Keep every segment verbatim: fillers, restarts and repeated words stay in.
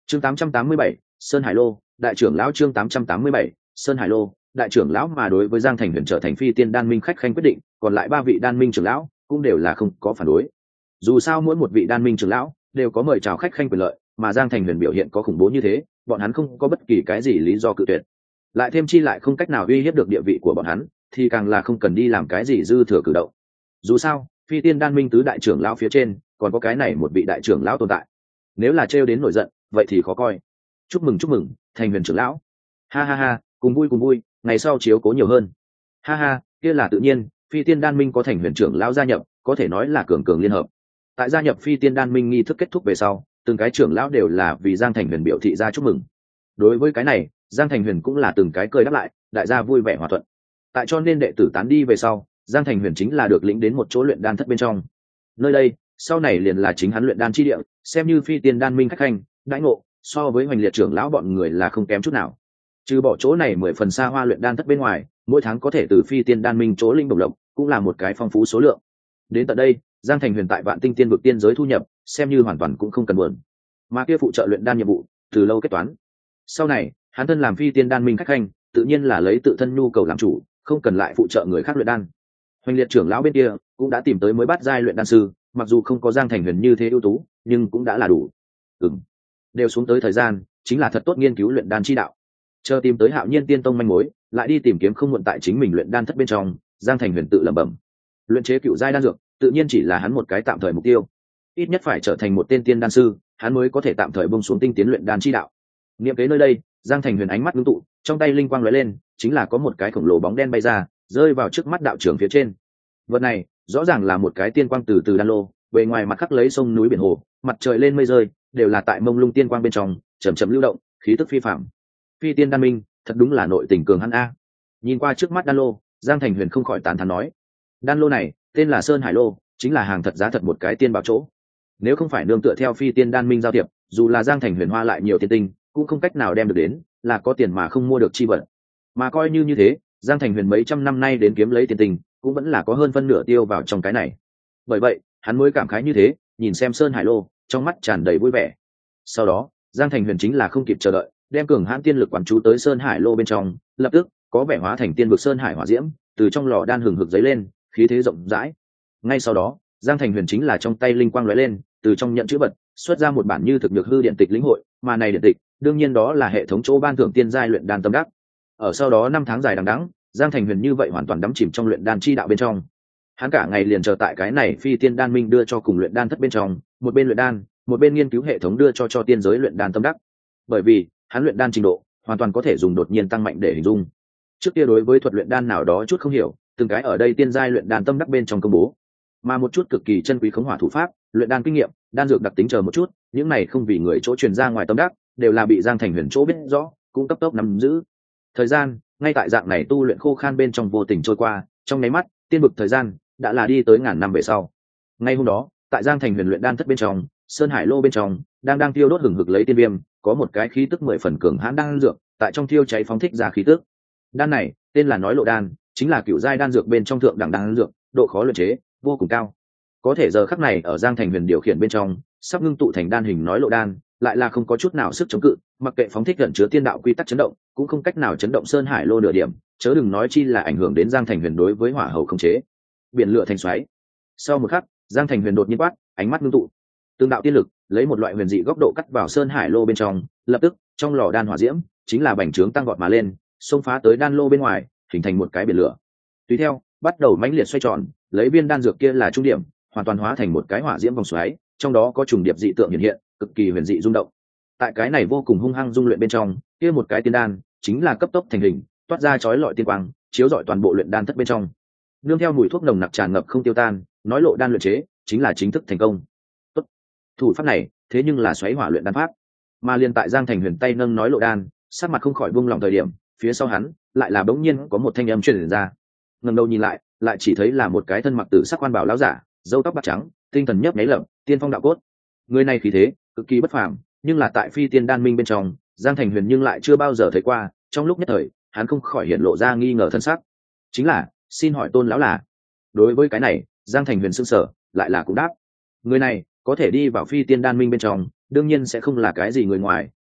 chương tám trăm tám mươi bảy, Sơn Hải Lô, đại trưởng lão. Chương tám trăm tám mươi bảy, Sơn Hải Lô, đại trưởng lão. Mà đối với Giang Thành Huyền trở thành phi tiên đan minh khách khanh quyết định, còn lại ba vị đan minh trưởng lão cũng đều là không có phản đối. Dù sao mỗi một vị đan minh trưởng lão đều có mời chào khách khanh quyền lợi, mà Giang Thành Huyền biểu hiện có khủng bố như thế, bọn hắn không có bất kỳ cái gì lý do cự tuyệt. Lại thêm chi lại không cách nào uy hiếp được địa vị của bọn hắn, thì càng là không cần đi làm cái gì dư thừa cử động. Dù sao, phi tiên đan minh tứ đại trưởng lão phía trên, còn có cái này một vị đại trưởng lão tồn tại. Nếu là trêu đến nổi giận, vậy thì khó coi. Chúc mừng chúc mừng, Thành Huyền trưởng lão. Ha ha ha, cùng vui cùng vui, ngày sau chiếu cố nhiều hơn. Ha ha, kia là tự nhiên, phi tiên đan minh có Thành Huyền trưởng lão gia nhập, có thể nói là cường cường liên hợp. Tại gia nhập phi tiên đan minh nghi thức kết thúc về sau, từng cái trưởng lão đều là vì Giang Thành Huyền biểu thị ra chúc mừng. Đối với cái này, Giang Thành Huyền cũng là từng cái cười đáp lại, đại gia vui vẻ hòa thuận. Tại cho nên đệ tử tán đi về sau, Giang Thành Huyền chính là được lĩnh đến một chỗ luyện đan thất bên trong. Nơi đây, sau này liền là chính hắn luyện đan chi địa, xem như phi tiên đan minh khách khanh, đãi ngộ so với Hoành Liệt trưởng lão bọn người là không kém chút nào. Trừ bỏ chỗ này mười phần xa hoa luyện đan thất bên ngoài, mỗi tháng có thể từ phi tiên đan minh chỗ linh bổng lộc, cũng là một cái phong phú số lượng. Đến tận đây, Giang Thành Huyền tại Vạn Tinh Tiên vực tiên giới thu nhập, xem như hoàn toàn cũng không cần buồn. Mà kia phụ trợ luyện đan nhiệm vụ, từ lâu kết toán. Sau này, hắn thân làm phi tiên đan minh khách khanh, tự nhiên là lấy tự thân nhu cầu làm chủ, không cần lại phụ trợ người khác luyện đan. Hoành Liệt trưởng lão bên kia cũng đã tìm tới mới bắt giai luyện đan sư, mặc dù không có Giang Thành Huyền như thế ưu tú, nhưng cũng đã là đủ. Ừm, đều xuống tới thời gian, chính là thật tốt nghiên cứu luyện đan chi đạo. Chờ tìm tới Hạo Nhiên Tiên Tông manh mối, lại đi tìm kiếm không muộn. Tại chính mình luyện đan thất bên trong, Giang Thành Huyền tự lẩm bẩm, luyện chế cựu giai đan dược, tự nhiên chỉ là hắn một cái tạm thời mục tiêu. Ít nhất phải trở thành một tên tiên đan sư, hắn mới có thể tạm thời bông xuống tinh tiến luyện đan chi đạo. Niệm kế nơi đây, Giang Thành Huyền ánh mắt ngưng tụ, trong tay linh quang lóe lên, chính là có một cái khổng lồ bóng đen bay ra, rơi vào trước mắt đạo trưởng phía trên. Vật này, rõ ràng là một cái tiên quang từ từ đan lô, bề ngoài mặt khắc lấy sông núi biển hồ, mặt trời lên mây rơi, đều là tại mông lung tiên quang bên trong, chậm chậm lưu động, khí tức phi phàm. Phi tiên đan minh, thật đúng là nội tình cường hắn a. Nhìn qua trước mắt đan lô, Giang Thành Huyền không khỏi tán thán nói, đan lô này, tên là Sơn Hải Lô, chính là hàng thật giá thật một cái tiên bảo chỗ. Nếu không phải nương tựa theo phi tiên đan minh giao thiệp, dù là Giang Thành Huyền hoa lại nhiều tiên tinh, cũng không cách nào đem được đến, là có tiền mà không mua được chi vật. Mà coi như như thế, Giang Thành Huyền mấy trăm năm nay đến kiếm lấy tiền tinh, cũng vẫn là có hơn phân nửa tiêu vào trong cái này. Bởi vậy, hắn mới cảm khái như thế, nhìn xem Sơn Hải Lô, trong mắt tràn đầy vui vẻ. Sau đó, Giang Thành Huyền chính là không kịp chờ đợi, đem cường hãn tiên lực quán chú tới Sơn Hải Lô bên trong, lập tức có vẻ hóa thành tiên vực Sơn Hải hỏa diễm, từ trong lò đan hừng hực dấy lên, khí thế rộng rãi. Ngay sau đó, Giang Thành Huyền chính là trong tay linh quang lóe lên, từ trong nhận chữ vật xuất ra một bản như thực nhược hư điện tịch lĩnh hội, mà này điện tịch, đương nhiên đó là hệ thống chỗ ban thưởng tiên giai luyện đan tâm đắc. Ở sau đó năm tháng dài đằng đẵng, Giang Thành Huyền như vậy hoàn toàn đắm chìm trong luyện đan chi đạo bên trong. Hắn cả ngày liền chờ tại cái này phi tiên đan minh đưa cho cùng luyện đan thất bên trong, một bên luyện đan, một bên nghiên cứu hệ thống đưa cho cho tiên giới luyện đan tâm đắc. Bởi vì, hắn luyện đan trình độ hoàn toàn có thể dùng đột nhiên tăng mạnh để hình dung. Trước kia đối với thuật luyện đan nào đó chút không hiểu, từng cái ở đây tiên giai luyện đan tâm đắc bên trong công bố, mà một chút cực kỳ chân quý khống hỏa thủ pháp, luyện đan kinh nghiệm, đan dược đặc tính chờ một chút, những này không vì người chỗ truyền ra ngoài tâm đắc, đều là bị Giang Thành Huyền chỗ biết rõ, cũng cấp tốc nắm giữ. Thời gian, ngay tại dạng này tu luyện khô khan bên trong vô tình trôi qua, trong nháy mắt, tiên vực thời gian đã là đi tới ngàn năm về sau. Ngay hôm đó, tại Giang Thành Huyền luyện đan thất bên trong, Sơn Hải Lô bên trong, đang đang thiêu đốt hừng hực lấy tiên viêm, có một cái khí tức mười phần cường hãn đan dược, tại trong thiêu cháy phóng thích ra khí tức. Đan này, tên là Nói Lộ đan, chính là cựu giai đan dược bên trong thượng đẳng đan dược, độ khó luyện chế vô cùng cao. Có thể giờ khắc này ở Giang Thành Huyền điều khiển bên trong, sắp ngưng tụ thành đan hình Nói Lộ đan, lại là không có chút nào sức chống cự, mặc kệ phóng thích gần chứa tiên đạo quy tắc chấn động, cũng không cách nào chấn động Sơn Hải Lô nửa điểm, chớ đừng nói chi là ảnh hưởng đến Giang Thành Huyền đối với hỏa hầu khống chế. Biển lửa thành xoáy. Sau một khắc, Giang Thành Huyền đột nhiên quát, ánh mắt ngưng tụ, tương đạo tiên lực lấy một loại huyền dị góc độ cắt vào Sơn Hải Lô bên trong, lập tức trong lò đan hỏa diễm chính là bành trướng tăng vọt mà lên, xông phá tới đan lô bên ngoài, hình thành một cái biển lửa. Tùy theo, bắt đầu mãnh liệt xoay tròn, lấy viên đan dược kia là trung điểm, hoàn toàn hóa thành một cái hỏa diễm vòng xoáy, trong đó có trùng điệp dị tượng hiện hiện, cực kỳ huyền dị rung động. Tại cái này vô cùng hung hăng dung luyện bên trong, kia một cái tiên đan chính là cấp tốc thành hình, toát ra chói lọi tiên quang, chiếu rọi toàn bộ luyện đan thất bên trong. Nương theo mùi thuốc nồng nặc tràn ngập không tiêu tan, Nói Lộ đan luyện chế chính là chính thức thành công. Tốt. Thủ pháp này, thế nhưng là xoáy hỏa luyện đan pháp. Mà liên tại Giang Thành Huyền tay nâng Nói Lộ đan, sắc mặt không khỏi buông lòng thời điểm, phía sau hắn lại là bỗng nhiên có một thanh âm truyền ra. Ngẩng đầu nhìn lại, lại chỉ thấy là một cái thân mặc tử sắc quan bảo lão giả, râu tóc bạc trắng, tinh thần nhấp nháy lẩm, tiên phong đạo cốt. Người này khí thế cực kỳ bất phàm, nhưng là tại phi tiên đan minh bên trong, Giang Thành Huyền nhưng lại chưa bao giờ thấy qua. Trong lúc nhất thời, hắn không khỏi hiện lộ ra nghi ngờ thân sắc. Chính là, xin hỏi Tôn lão là? Đối với cái này, Giang Thành Huyền sững sờ, lại là cũng đáp. Người này có thể đi vào phi tiên đan minh bên trong, đương nhiên sẽ không là cái gì người ngoài,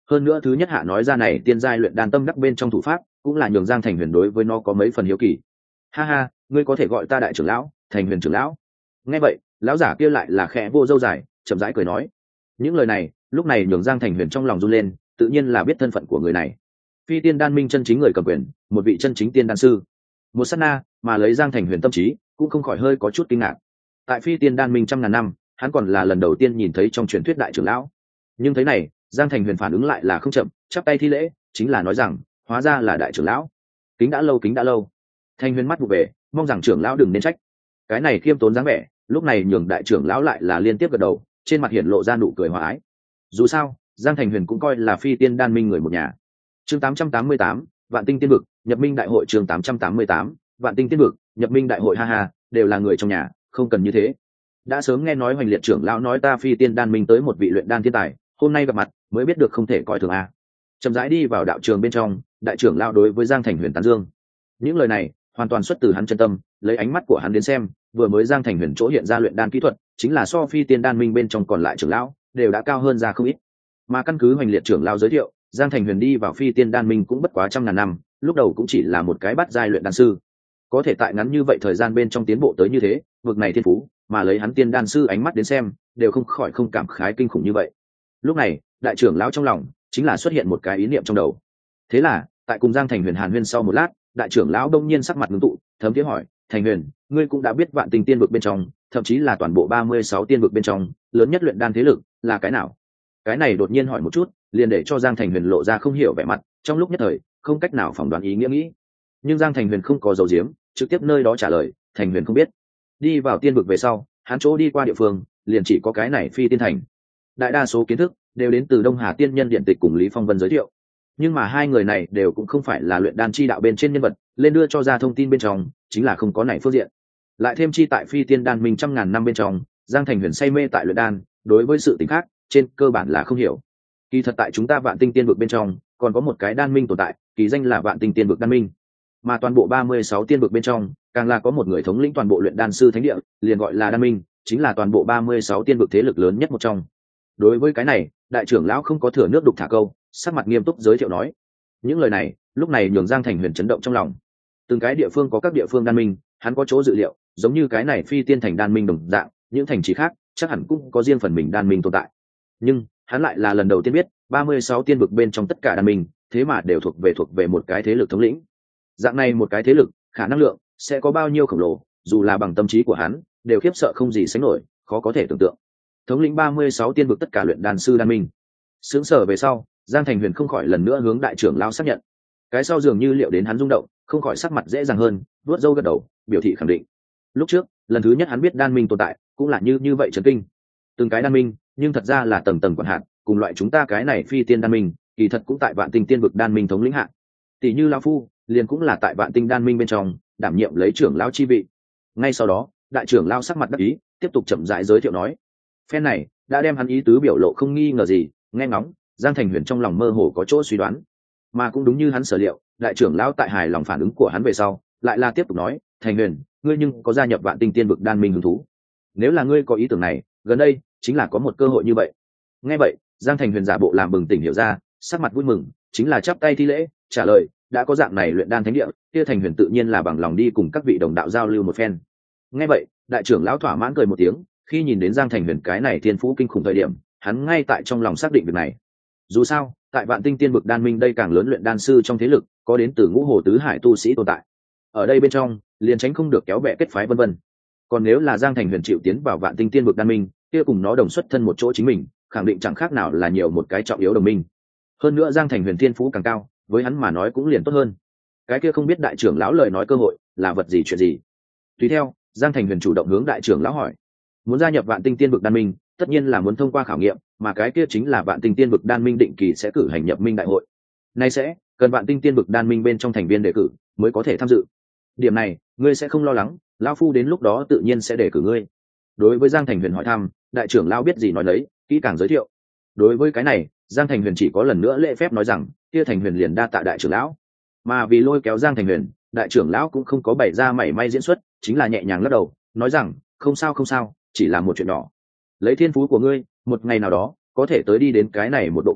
hơn nữa thứ nhất hạ nói ra này tiên giai luyện đan tâm đắc bên trong thủ pháp cũng là nhường Giang Thành Huyền đối với nó có mấy phần hiếu kỳ. Ha ha, ngươi có thể gọi ta đại trưởng lão, Thành Huyền trưởng lão. Nghe vậy lão giả kia lại là khẽ vô dâu dài, chậm rãi cười nói. Những lời này lúc này nhường Giang Thành Huyền trong lòng run lên, tự nhiên là biết thân phận của người này. Phi tiên đan minh chân chính người cầm quyền, một vị chân chính tiên đan sư. Một sát na mà lấy Giang Thành Huyền tâm trí cũng không khỏi hơi có chút kinh ngạc. Tại phi tiên đan minh trăm ngàn năm, hắn còn là lần đầu tiên nhìn thấy trong truyền thuyết đại trưởng lão. Nhưng thấy này, Giang Thành Huyền phản ứng lại là không chậm, chắp tay thi lễ, chính là nói rằng, hóa ra là đại trưởng lão. Kính đã lâu, kính đã lâu. Thành Huyền mắt vụ về, mong rằng trưởng lão đừng nên trách. Cái này khiêm tốn dáng vẻ, lúc này nhường đại trưởng lão lại là liên tiếp gật đầu, trên mặt hiện lộ ra nụ cười hòa ái. Dù sao, Giang Thành Huyền cũng coi là phi tiên đan minh người một nhà. Chương tám trăm tám mươi tám, Vạn Tinh Tiên Vực, nhập minh đại hội. Chương tám trăm tám mươi tám, Vạn Tinh Tiên Vực, nhập minh đại hội. Ha ha, đều là người trong nhà, không cần như thế. Đã sớm nghe nói Hoành Liệt trưởng lão nói ta phi tiên đan minh tới một vị luyện đan thiên tài, hôm nay gặp mặt mới biết được không thể coi thường a. Chậm rãi đi vào đạo trường bên trong, đại trưởng lão đối với Giang Thành Huyền tán dương. Những lời này hoàn toàn xuất từ hắn chân tâm, lấy ánh mắt của hắn đến xem, vừa mới Giang Thành Huyền chỗ hiện ra luyện đan kỹ thuật, chính là so phi tiên đan minh bên trong còn lại trưởng lão đều đã cao hơn ra không ít. Mà căn cứ Hoành Liệt trưởng lão giới thiệu, Giang Thành Huyền đi vào phi tiên đan minh cũng bất quá trăm ngàn năm, lúc đầu cũng chỉ là một cái bát giai luyện đan sư, có thể tại ngắn như vậy thời gian bên trong tiến bộ tới như thế, vực này thiên phú, mà lấy hắn tiên đan sư ánh mắt đến xem, đều không khỏi không cảm khái kinh khủng như vậy. Lúc này, đại trưởng lão trong lòng chính là xuất hiện một cái ý niệm trong đầu. Thế là, tại cùng Giang Thành Huyền hàn huyên sau một lát, đại trưởng lão đông nhiên sắc mặt ngưng tụ, thấm tiếng hỏi, Thành Huyền, ngươi cũng đã biết Vạn Tinh tiên vực bên trong, thậm chí là toàn bộ ba mươi sáu tiên vực bên trong, lớn nhất luyện đan thế lực là cái nào? Cái này đột nhiên hỏi một chút, liền để cho Giang Thành Huyền lộ ra không hiểu vẻ mặt, trong lúc nhất thời không cách nào phỏng đoán ý nghĩa nghĩ. Nhưng Giang Thành Huyền không có dầu diếm, trực tiếp nơi đó trả lời, Thành Huyền không biết. Đi vào tiên vực về sau, hắn chỗ đi qua địa phương liền chỉ có cái này phi tiên thành. Đại đa số kiến thức đều đến từ Đông Hà Tiên Nhân điện tịch cùng Lý Phong Vân giới thiệu, nhưng mà hai người này đều cũng không phải là luyện đan chi đạo bên trên nhân vật, lên đưa cho ra thông tin bên trong chính là không có này phương diện. Lại thêm chi tại phi tiên đan minh trăm ngàn năm bên trong, Giang Thành Huyền say mê tại luyện đan, đối với sự tình khác trên cơ bản là không hiểu. Kỳ thật tại chúng ta Vạn Tinh tiên vực bên trong còn có một cái đan minh tồn tại, kỳ danh là Vạn Tinh tiên vực đan minh, mà toàn bộ ba mươi sáu tiên vực bên trong càng là có một người thống lĩnh toàn bộ luyện đan sư thánh địa, liền gọi là đan minh, chính là toàn bộ ba mươi sáu tiên vực thế lực lớn nhất một trong. Đối với cái này, đại trưởng lão không có thừa nước đục thả câu, sắc mặt nghiêm túc giới thiệu nói. Những lời này lúc này nhường Giang Thành Huyền chấn động trong lòng. Từng cái địa phương có các địa phương đan minh, hắn có chỗ dự liệu, giống như cái này phi tiên thành đan minh đồng dạng, những thành trì khác chắc hẳn cũng có riêng phần mình đan minh tồn tại. Nhưng hắn lại là lần đầu tiên biết, ba mươi sáu tiên vực bên trong tất cả đan minh, thế mà đều thuộc về thuộc về một cái thế lực thống lĩnh. Dạng này một cái thế lực, khả năng lượng sẽ có bao nhiêu khổng lồ, dù là bằng tâm trí của hắn, đều khiếp sợ không gì sánh nổi, khó có thể tưởng tượng. Thống lĩnh ba mươi sáu tiên vực tất cả luyện đan sư đan minh. Sướng sở về sau, Giang Thành Huyền không khỏi lần nữa hướng đại trưởng lão xác nhận. Cái sau dường như liệu đến hắn rung động, không khỏi sắc mặt dễ dàng hơn, vuốt râu gật đầu, biểu thị khẳng định. Lúc trước, lần thứ nhất hắn biết đan minh tồn tại, cũng là như như vậy chấn kinh. Từng cái đan minh, nhưng thật ra là tầng tầng quản hạt, cùng loại chúng ta cái này phi tiên đan minh, kỳ thật cũng tại Vạn Tinh tiên vực đan minh thống lĩnh hạng. Tỷ như lão phu, liền cũng là tại Vạn Tinh đan minh bên trong, đảm nhiệm lấy trưởng lão chi vị. Ngay sau đó, đại trưởng lão sắc mặt đắc ý, tiếp tục chậm rãi giới thiệu nói. Phen này đã đem hắn ý tứ biểu lộ không nghi ngờ gì, nghe ngóng, Giang Thành Huyền trong lòng mơ hồ có chỗ suy đoán, mà cũng đúng như hắn sở liệu, đại trưởng lão tại hài lòng phản ứng của hắn về sau, lại là tiếp tục nói, Thành Huyền, ngươi nhưng có gia nhập Vạn Tinh tiên vực đan minh hứng thú? Nếu là ngươi có ý tưởng này, gần đây chính là có một cơ hội như vậy. Nghe vậy, Giang Thành Huyền giả bộ làm bừng tỉnh hiểu ra, sắc mặt vui mừng, chính là chắp tay thi lễ, trả lời, đã có dạng này luyện đan thánh địa, kia Thành Huyền tự nhiên là bằng lòng đi cùng các vị đồng đạo giao lưu một phen. Nghe vậy, đại trưởng lão thỏa mãn cười một tiếng, khi nhìn đến Giang Thành Huyền cái này thiên phú kinh khủng thời điểm, hắn ngay tại trong lòng xác định việc này. Dù sao, tại Vạn Tinh tiên vực đan minh đây càng lớn luyện đan sư trong thế lực, có đến từ ngũ hồ tứ hải tu sĩ tồn tại. Ở đây bên trong, liền tránh không được kéo bè kết phái vân vân. Còn nếu là Giang Thành Huyền chịu tiến vào Vạn Tinh tiên vực đan minh, kia cùng nó đồng xuất thân một chỗ chính mình, khẳng định chẳng khác nào là nhiều một cái trọng yếu đồng minh. Hơn nữa Giang Thành Huyền thiên phú càng cao, với hắn mà nói cũng liền tốt hơn. Cái kia không biết đại trưởng lão lời nói cơ hội là vật gì chuyện gì. Tùy theo, Giang Thành Huyền chủ động hướng đại trưởng lão hỏi. Muốn gia nhập Vạn Tinh tiên vực đan minh, tất nhiên là muốn thông qua khảo nghiệm, mà cái kia chính là Vạn Tinh tiên vực đan minh định kỳ sẽ cử hành nhập minh đại hội. Nay sẽ cần Vạn Tinh tiên vực đan minh bên trong thành viên đề cử mới có thể tham dự. Điểm này, ngươi sẽ không lo lắng, lão phu đến lúc đó tự nhiên sẽ đề cử ngươi. Đối với Giang Thành Huyền hỏi thăm, đại trưởng lão biết gì nói lấy, kỹ càng giới thiệu. Đối với cái này, Giang Thành Huyền chỉ có lần nữa lễ phép nói rằng, kia Thành Huyền liền đa tạ đại trưởng lão. Mà vì lôi kéo Giang Thành Huyền, đại trưởng lão cũng không có bày ra mảy may diễn xuất, chính là nhẹ nhàng lắc đầu, nói rằng, không sao không sao, chỉ là một chuyện nhỏ. Lấy thiên phú của ngươi, một ngày nào đó có thể tới đi đến cái này một độ cao,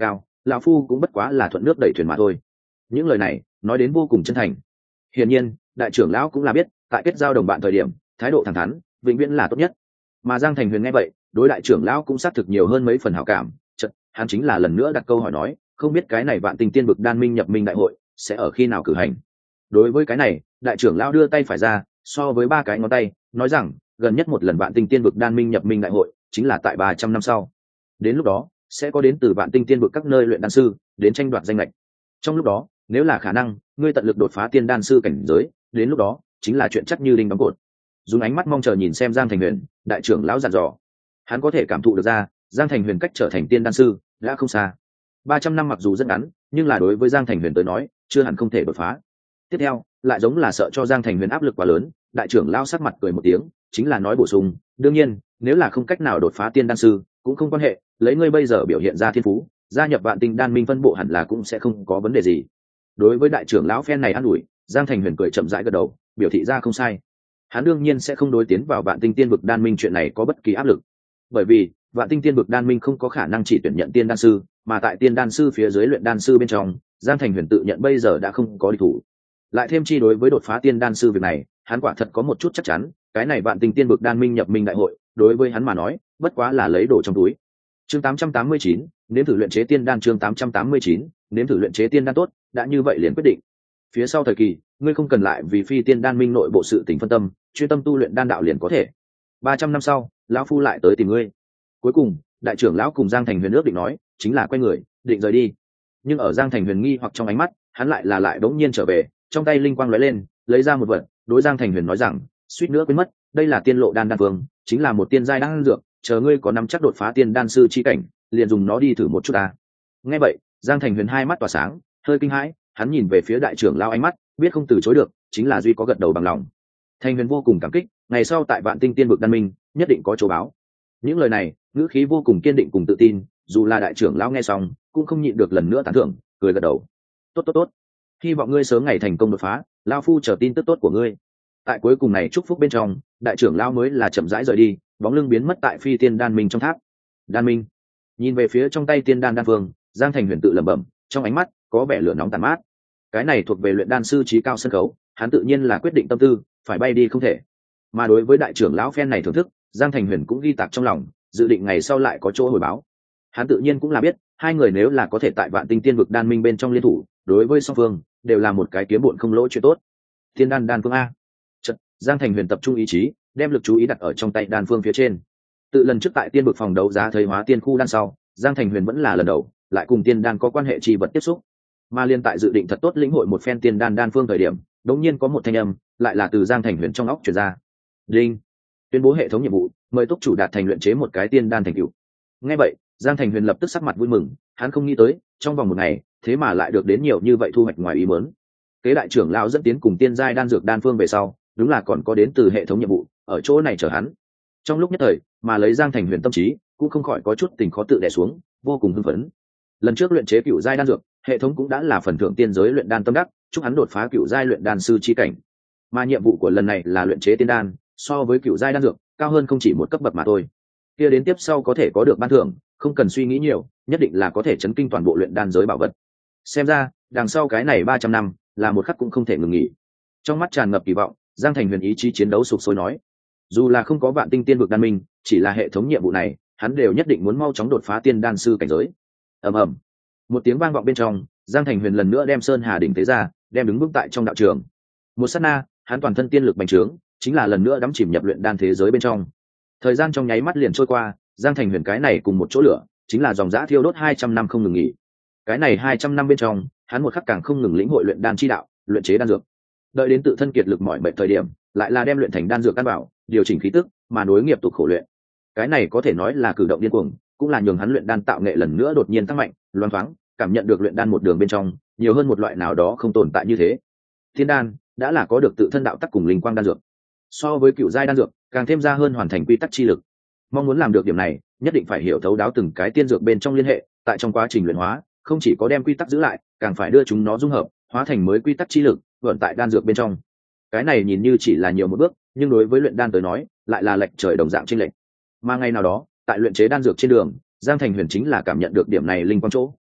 lão phu cũng bất quá là thuận nước đẩy thuyền mà thôi. Những lời này nói đến vô cùng chân thành. Hiển nhiên đại trưởng lão cũng là biết tại kết giao đồng bạn thời điểm thái độ thẳng thắn vĩnh viễn là tốt nhất. Mà Giang Thành Huyền nghe vậy đối đại trưởng lão cũng xác thực nhiều hơn mấy phần hảo cảm. Chật, hắn chính là lần nữa đặt câu hỏi nói, không biết cái này vạn tinh tiên vực đan minh nhập minh đại hội sẽ ở khi nào cử hành. Đối với cái này đại trưởng lão đưa tay phải ra so với ba cái ngón tay nói rằng gần nhất một lần vạn tinh tiên vực đan minh nhập minh đại hội chính là tại ba trăm năm sau. Đến lúc đó sẽ có đến từ vạn tinh tiên vực các nơi luyện đan sư đến tranh đoạt danh lệch. Trong lúc đó nếu là khả năng ngươi tận lực đột phá tiên đan sư cảnh giới, đến lúc đó chính là chuyện chắc như đinh đóng cột. Dùng ánh mắt mong chờ nhìn xem Giang Thành Huyền, đại trưởng lão dặn dò. Hắn có thể cảm thụ được ra Giang Thành Huyền cách trở thành tiên đan sư đã không xa. Ba trăm năm mặc dù rất ngắn nhưng là đối với Giang Thành Huyền tới nói chưa hẳn không thể đột phá. Tiếp theo lại giống là sợ cho Giang Thành Huyền áp lực quá lớn, đại trưởng lão sắc mặt cười một tiếng chính là nói bổ sung, đương nhiên nếu là không cách nào đột phá tiên đan sư cũng không quan hệ, lấy ngươi bây giờ biểu hiện ra thiên phú gia nhập vạn tinh đan minh phân bộ hẳn là cũng sẽ không có vấn đề gì. Đối với đại trưởng lão phen này an ủi, Giang Thành Huyền cười chậm rãi gật đầu biểu thị ra không sai. Hắn đương nhiên sẽ không đối tiến vào vạn tinh tiên vực đan minh chuyện này có bất kỳ áp lực, bởi vì vạn tinh tiên vực đan minh không có khả năng chỉ tuyển nhận tiên đan sư, mà tại tiên đan sư phía dưới luyện đan sư bên trong Giang Thành Huyền tự nhận bây giờ đã không có địch thủ. Lại thêm chi đối với đột phá tiên đan sư việc này hắn quả thật có một chút chắc chắn, cái này vạn tinh tiên vực đan minh nhập minh đại hội đối với hắn mà nói bất quá là lấy đồ trong túi. Chương tám trăm tám mươi chín, nếm thử luyện chế tiên đan. Chương tám trăm tám mươi chín, nếm thử luyện chế tiên đan. Tốt, đã như vậy liền quyết định. Phía sau thời kỳ ngươi không cần lại vì phi tiên đan minh nội bộ sự tình phân tâm, chuyên tâm tu luyện đan đạo liền có thể. Ba trăm năm sau lão phu lại tới tìm ngươi. Cuối cùng đại trưởng lão cùng Giang Thành Huyền ước định nói chính là quay người định rời đi. Nhưng ở Giang Thành Huyền nghi hoặc trong ánh mắt hắn lại là lại bỗng nhiên trở về, trong tay linh quang lóe lên lấy ra một vật đối Giang Thành Huyền nói rằng, suýt nữa quên mất, đây là tiên lộ đan đan phương, chính là một tiên giai đan dược, chờ ngươi có năm chắc đột phá tiên đan sư chi cảnh liền dùng nó đi thử một chút ta. Nghe vậy Giang Thành Huyền hai mắt tỏa sáng hơi kinh hãi, hắn nhìn về phía đại trưởng lão ánh mắt biết không từ chối được, chính là duy có gật đầu bằng lòng. Thành Huyền vô cùng cảm kích, ngày sau tại vạn tinh tiên vực đan minh nhất định có chỗ báo. Những lời này ngữ khí vô cùng kiên định cùng tự tin, dù là đại trưởng lão nghe xong cũng không nhịn được lần nữa tán thưởng cười gật đầu. Tốt tốt tốt, hy vọng ngươi sớm ngày thành công đột phá, lão phu chờ tin tức tốt của ngươi. Tại cuối cùng này chúc phúc bên trong đại trưởng lão mới là chậm rãi rời đi, bóng lưng biến mất tại phi tiên đan minh trong tháp. Đan minh nhìn về phía trong tay tiên đan đan phương, Giang Thành Huyền tự lẩm bẩm, trong ánh mắt có vẻ lửa nóng tàn mát. Cái này thuộc về luyện đan sư trí cao sân khấu, hắn tự nhiên là quyết định tâm tư phải bay đi không thể. Mà đối với đại trưởng lão phen này thưởng thức, Giang Thành Huyền cũng ghi tạc trong lòng, dự định ngày sau lại có chỗ hồi báo. Hắn tự nhiên cũng là biết hai người nếu là có thể tại vạn tinh tiên vực đan minh bên trong liên thủ, đối với song phương đều là một cái kiếm bộn không lỗ chuyện tốt. Tiên đan đan phương a. Chật, Giang Thành Huyền tập trung ý chí đem lực chú ý đặt ở trong tay đan phương phía trên. Tự lần trước tại tiên vực phòng đấu giá thấy hóa tiên khu đan sau, Giang Thành Huyền vẫn là lần đầu lại cùng tiên đan có quan hệ chi vật tiếp xúc. Mà liên tại dự định thật tốt lĩnh hội một phen tiên đan đan phương thời điểm, đột nhiên có một thanh âm lại là từ Giang Thành Huyền trong óc truyền ra. Đinh, tuyên bố hệ thống nhiệm vụ, mời túc chủ đạt thành luyện chế một cái tiên đan thành tựu. Nghe vậy Giang Thành Huyền lập tức sắc mặt vui mừng, hắn không nghĩ tới trong vòng một ngày thế mà lại được đến nhiều như vậy thu hoạch ngoài ý muốn. Kế đại trưởng lão dẫn tiến cùng tiên giai đan dược đan phương về sau, đúng là còn có đến từ hệ thống nhiệm vụ ở chỗ này chờ hắn. Trong lúc nhất thời mà lấy Giang Thành Huyền tâm trí cũng không khỏi có chút tình khó tự đè xuống, vô cùng hưng phấn. Lần trước luyện chế cựu giai đan dược, hệ thống cũng đã là phần thưởng tiên giới luyện đan tâm đắc, chúc hắn đột phá cựu giai luyện đan sư chi cảnh. Mà nhiệm vụ của lần này là luyện chế tiên đan, so với cựu giai đan dược cao hơn không chỉ một cấp bậc mà thôi. Kia đến tiếp sau có thể có được ban thưởng, không cần suy nghĩ nhiều, nhất định là có thể chấn kinh toàn bộ luyện đan giới bảo vật. Xem ra đằng sau cái này ba trăm năm là một khắc cũng không thể ngừng nghỉ. Trong mắt tràn ngập kỳ vọng, Giang Thành Huyền ý chí chiến đấu sục sôi nói, dù là không có vạn tinh tiên vực đan minh, chỉ là hệ thống nhiệm vụ này hắn đều nhất định muốn mau chóng đột phá tiên đan sư cảnh giới. Ầm ầm, một tiếng vang vọng bên trong, Giang Thành Huyền lần nữa đem Sơn Hà đỉnh tế ra, đem đứng bước tại trong đạo trường. Một sát na hắn toàn thân tiên lực bành trướng, chính là lần nữa đắm chìm nhập luyện đan thế giới bên trong. Thời gian trong nháy mắt liền trôi qua, Giang Thành Huyền cái này cùng một chỗ lửa chính là dòng dã thiêu đốt hai trăm năm không ngừng nghỉ. Cái này hai trăm năm bên trong hắn một khắc càng không ngừng lĩnh hội luyện đan chi đạo, luyện chế đan dược. Đợi đến tự thân kiệt lực mỏi mệt thời điểm, lại là đem luyện thành đan dược căn bảo, điều chỉnh khí tức, mà nối nghiệp tục khổ luyện. Cái này có thể nói là cử động điên cuồng, cũng là nhường hắn luyện đan tạo nghệ lần nữa đột nhiên tăng mạnh, loan thoáng cảm nhận được luyện đan một đường bên trong nhiều hơn một loại nào đó không tồn tại như thế. Thiên đan đã là có được tự thân đạo tắc cùng linh quang đan dược, so với cựu giai đan dược càng thêm ra hơn hoàn thành quy tắc chi lực. Mong muốn làm được điểm này, nhất định phải hiểu thấu đáo từng cái tiên dược bên trong liên hệ, tại trong quá trình luyện hóa không chỉ có đem quy tắc giữ lại, càng phải đưa chúng nó dung hợp hóa thành mới quy tắc chi lực vận tại đan dược bên trong. Cái này nhìn như chỉ là nhiều một bước, nhưng đối với luyện đan tới nói lại là lệch trời đồng dạng chênh lệch. Mà ngày nào đó tại luyện chế đan dược trên đường, Giang Thành Huyền chính là cảm nhận được điểm này linh quang chỗ.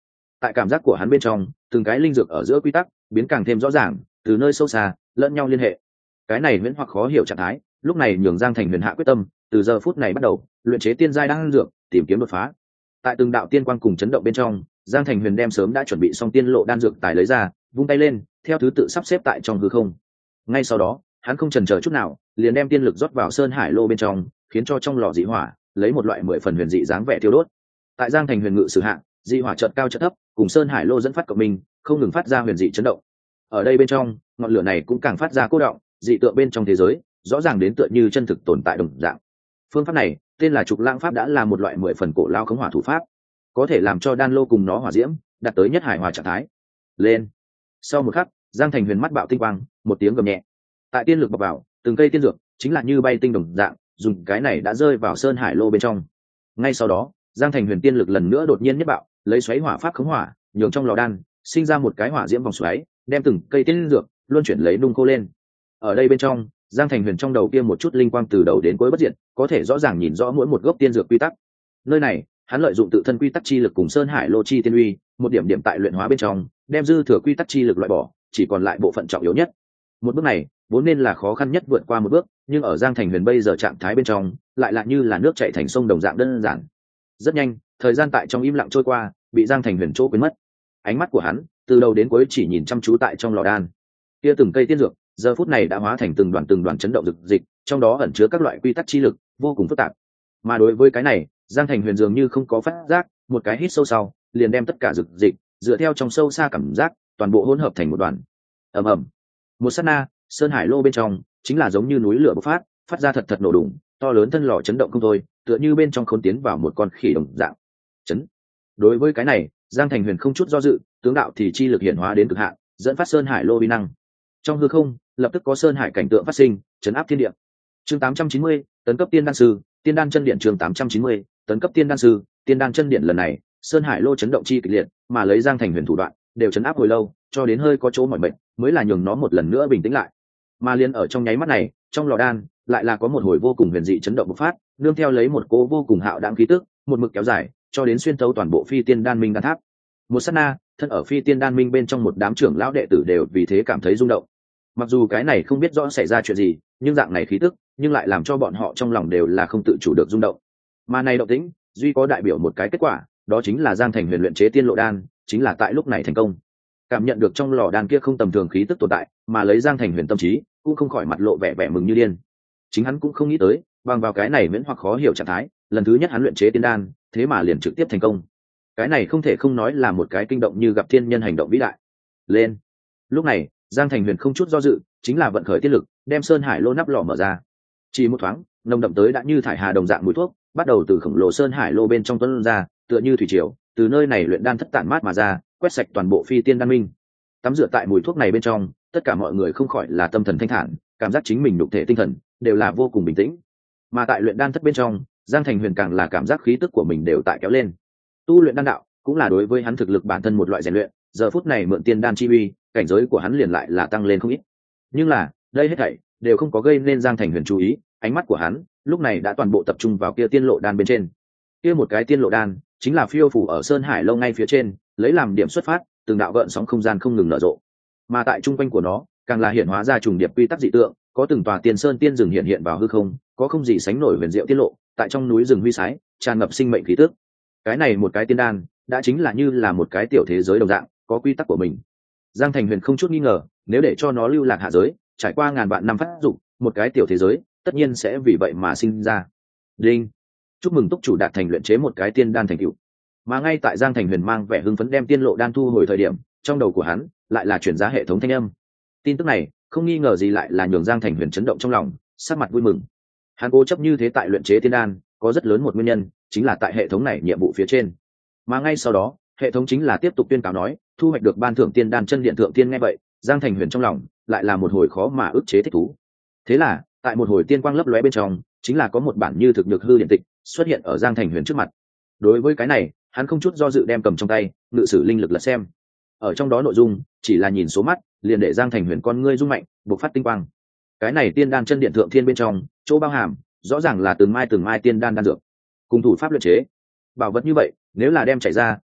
Tại cảm giác của hắn bên trong, từng cái linh dược ở giữa quy tắc biến càng thêm rõ ràng, từ nơi sâu xa lẫn nhau liên hệ. Cái này miễn hoặc khó hiểu trạng thái, lúc này nhường Giang Thành Huyền hạ quyết tâm, từ giờ phút này bắt đầu luyện chế tiên giai đan dược, tìm kiếm đột phá. Tại từng đạo tiên quang cùng chấn động bên trong, Giang Thành Huyền đem sớm đã chuẩn bị xong tiên lộ đan dược tài lấy ra, vung tay lên, theo thứ tự sắp xếp tại trong hư không. Ngay sau đó, hắn không chần chờ chút nào, liền đem tiên lực rót vào sơn hải lô bên trong, khiến cho trong lò dị hỏa lấy một loại mười phần huyền dị dáng vẻ tiêu đốt. Tại Giang Thành Huyền ngự sử hạ, dị hỏa chợt cao chợt thấp, cùng sơn hải lô dẫn phát cộng minh, không ngừng phát ra huyền dị chấn động. Ở đây bên trong, ngọn lửa này cũng càng phát ra cô động, dị tượng bên trong thế giới, rõ ràng đến tựa như chân thực tồn tại đồng dạng. Phương pháp này, tên là Trục Lãng pháp, đã là một loại mười phần cổ lao khống hỏa thủ pháp, có thể làm cho đan lô cùng nó hỏa diễm đạt tới nhất hải hòa trạng thái. Lên. Sau một khắc, Giang Thành Huyền mắt bạo tinh quang, một tiếng gầm nhẹ. Tại tiên lực bọc vào, từng cây tiên dược chính là như bay tinh đồng dạng, dùng cái này đã rơi vào sơn hải lô bên trong. Ngay sau đó, Giang Thành Huyền tiên lực lần nữa đột nhiên nhất bạo, lấy xoáy hỏa pháp khống hỏa, nhường trong lò đan sinh ra một cái hỏa diễm vòng xoáy, đem từng cây tiên dược luân chuyển lấy nung khô lên. Ở đây bên trong, Giang Thành Huyền trong đầu kia một chút linh quang từ đầu đến cuối bất diệt, có thể rõ ràng nhìn rõ mỗi một gốc tiên dược quy tắc. Nơi này, hắn lợi dụng tự thân quy tắc chi lực cùng sơn hải lô chi tiên uy, một điểm điểm tại luyện hóa bên trong, đem dư thừa quy tắc chi lực loại bỏ, chỉ còn lại bộ phận trọng yếu nhất. Một bước này vốn nên là khó khăn nhất vượt qua một bước, nhưng ở Giang Thành Huyền bây giờ trạng thái bên trong, lại lại như là nước chảy thành sông đồng dạng đơn giản. Rất nhanh, thời gian tại trong im lặng trôi qua, bị Giang Thành Huyền chỗ quên mất. Ánh mắt của hắn từ đầu đến cuối chỉ nhìn chăm chú tại trong lò đan. Kia từng cây tiên dược, giờ phút này đã hóa thành từng đoàn từng đoàn chấn động rực dịch, trong đó ẩn chứa các loại quy tắc chi lực, vô cùng phức tạp. Mà đối với cái này, Giang Thành Huyền dường như không có phát giác, một cái hít sâu sau, liền đem tất cả rực dịch, dựa theo trong sâu xa cảm giác, toàn bộ hỗn hợp thành một đoàn. Ầm ầm. Một sát na, sơn hải lô bên trong chính là giống như núi lửa bộc phát, phát ra thật thật nổ đùng, to lớn thân lò chấn động không thôi, tựa như bên trong khốn tiến vào một con khỉ đồng dạng. Chấn. Đối với cái này, Giang Thành Huyền không chút do dự, tướng đạo thì chi lực hiện hóa đến cực hạn, dẫn phát sơn hải lô uy năng. Trong hư không, lập tức có sơn hải cảnh tượng phát sinh, chấn áp thiên địa. Chương tám trăm chín mươi, tấn cấp tiên đan sư, tiên đan chân điện. Chương tám trăm chín mươi, tấn cấp tiên đan sư, tiên đan chân điện. Lần này, sơn hải lô chấn động chi kịch liệt, mà lấy Giang Thành Huyền thủ đoạn, đều chấn áp hồi lâu, cho đến hơi có chỗ mỏi mệt, mới là nhường nó một lần nữa bình tĩnh lại. Mà liên ở trong nháy mắt này, trong lò đan lại là có một hồi vô cùng huyền dị chấn động bộc phát, nương theo lấy một cỗ vô cùng hạo đãng khí tức, một mực kéo dài, cho đến xuyên thấu toàn bộ Phi Tiên Đan Minh đan tháp. Một sát na, thân ở Phi Tiên Đan Minh bên trong một đám trưởng lão đệ tử đều vì thế cảm thấy rung động. Mặc dù cái này không biết rõ xảy ra chuyện gì, nhưng dạng này khí tức, nhưng lại làm cho bọn họ trong lòng đều là không tự chủ được rung động. Mà này động tĩnh, duy có đại biểu một cái kết quả, đó chính là Giang Thành Huyền luyện chế tiên lộ đan, chính là tại lúc này thành công. Cảm nhận được trong lò đan kia không tầm thường khí tức tồn tại, mà lấy Giang Thành Huyền tâm trí, cũng không khỏi mặt lộ vẻ vẻ mừng như điên. Chính hắn cũng không nghĩ tới, bằng vào cái này miễn hoặc khó hiểu trạng thái, lần thứ nhất hắn luyện chế tiên đan, thế mà liền trực tiếp thành công. Cái này không thể không nói là một cái kinh động như gặp thiên nhân hành động vĩ đại. Lên. Lúc này, Giang Thành Huyền không chút do dự, chính là vận khởi tiên lực, đem sơn hải lô nắp lò mở ra. Chỉ một thoáng, nồng đậm tới đã như thải hà đồng dạng mùi thuốc, bắt đầu từ khổng lồ sơn hải lô bên trong tuôn ra, tựa như thủy triều, từ nơi này luyện đan thất tản mát mà ra, quét sạch toàn bộ Phi Tiên Đan Minh. Tắm rửa tại mùi thuốc này bên trong, tất cả mọi người không khỏi là tâm thần thanh thản, cảm giác chính mình nhục thể tinh thần đều là vô cùng bình tĩnh. Mà tại luyện đan thất bên trong, Giang Thành Huyền càng là cảm giác khí tức của mình đều tại kéo lên. Tu luyện đan đạo cũng là đối với hắn thực lực bản thân một loại rèn luyện, giờ phút này mượn tiên đan chi uy, cảnh giới của hắn liền lại là tăng lên không ít. Nhưng là, đây hết thảy đều không có gây nên Giang Thành Huyền chú ý, ánh mắt của hắn lúc này đã toàn bộ tập trung vào kia tiên lộ đan bên trên. Kia một cái tiên lộ đan chính là phiêu phù ở sơn hải lâu ngay phía trên, lấy làm điểm xuất phát, từng đạo gợn sóng không gian không ngừng nở rộ. Mà tại trung quanh của nó, càng là hiện hóa ra trùng điệp quy tắc dị tượng, có từng tòa tiên sơn tiên rừng hiện hiện vào hư không, có không gì sánh nổi huyền diệu tiết lộ, tại trong núi rừng huy sái, tràn ngập sinh mệnh khí tức. Cái này một cái tiên đan, đã chính là như là một cái tiểu thế giới đồng dạng, có quy tắc của mình. Giang Thành Huyền không chút nghi ngờ, nếu để cho nó lưu lạc hạ giới, trải qua ngàn vạn năm phát dục, một cái tiểu thế giới, tất nhiên sẽ vì vậy mà sinh ra. Đinh, chúc mừng túc chủ đạt thành luyện chế một cái tiên đan thành tựu. Mà ngay tại Giang Thành Huyền mang vẻ hưng phấn đem tiên lộ đan thu hồi thời điểm, trong đầu của hắn lại là chuyển ra hệ thống thanh âm. Tin tức này không nghi ngờ gì lại là nhường Giang Thành Huyền chấn động trong lòng, sắc mặt vui mừng. Hắn cố chấp như thế tại luyện chế tiên đan, có rất lớn một nguyên nhân, chính là tại hệ thống này nhiệm vụ phía trên. Mà ngay sau đó, hệ thống chính là tiếp tục tuyên cáo nói, thu hoạch được ban thưởng tiên đan chân điện thượng tiên. Nghe vậy, Giang Thành Huyền trong lòng lại là một hồi khó mà ức chế thích thú. Thế là, tại một hồi tiên quang lấp lóe bên trong, chính là có một bản như thực được hư điện tịch xuất hiện ở Giang Thành Huyền trước mặt. Đối với cái này, hắn không chút do dự đem cầm trong tay, ngự sử linh lực lật xem. Ở trong đó nội dung chỉ là nhìn số mắt, liền để Giang Thành Huyền con ngươi rung mạnh, bộc phát tinh quang. Cái này tiên đan chân điện thượng thiên bên trong, chỗ bao hàm, rõ ràng là từng mai từng mai tiên đan đan dược, cùng thủ pháp luyện chế. Bảo vật như vậy, nếu là đem chảy ra,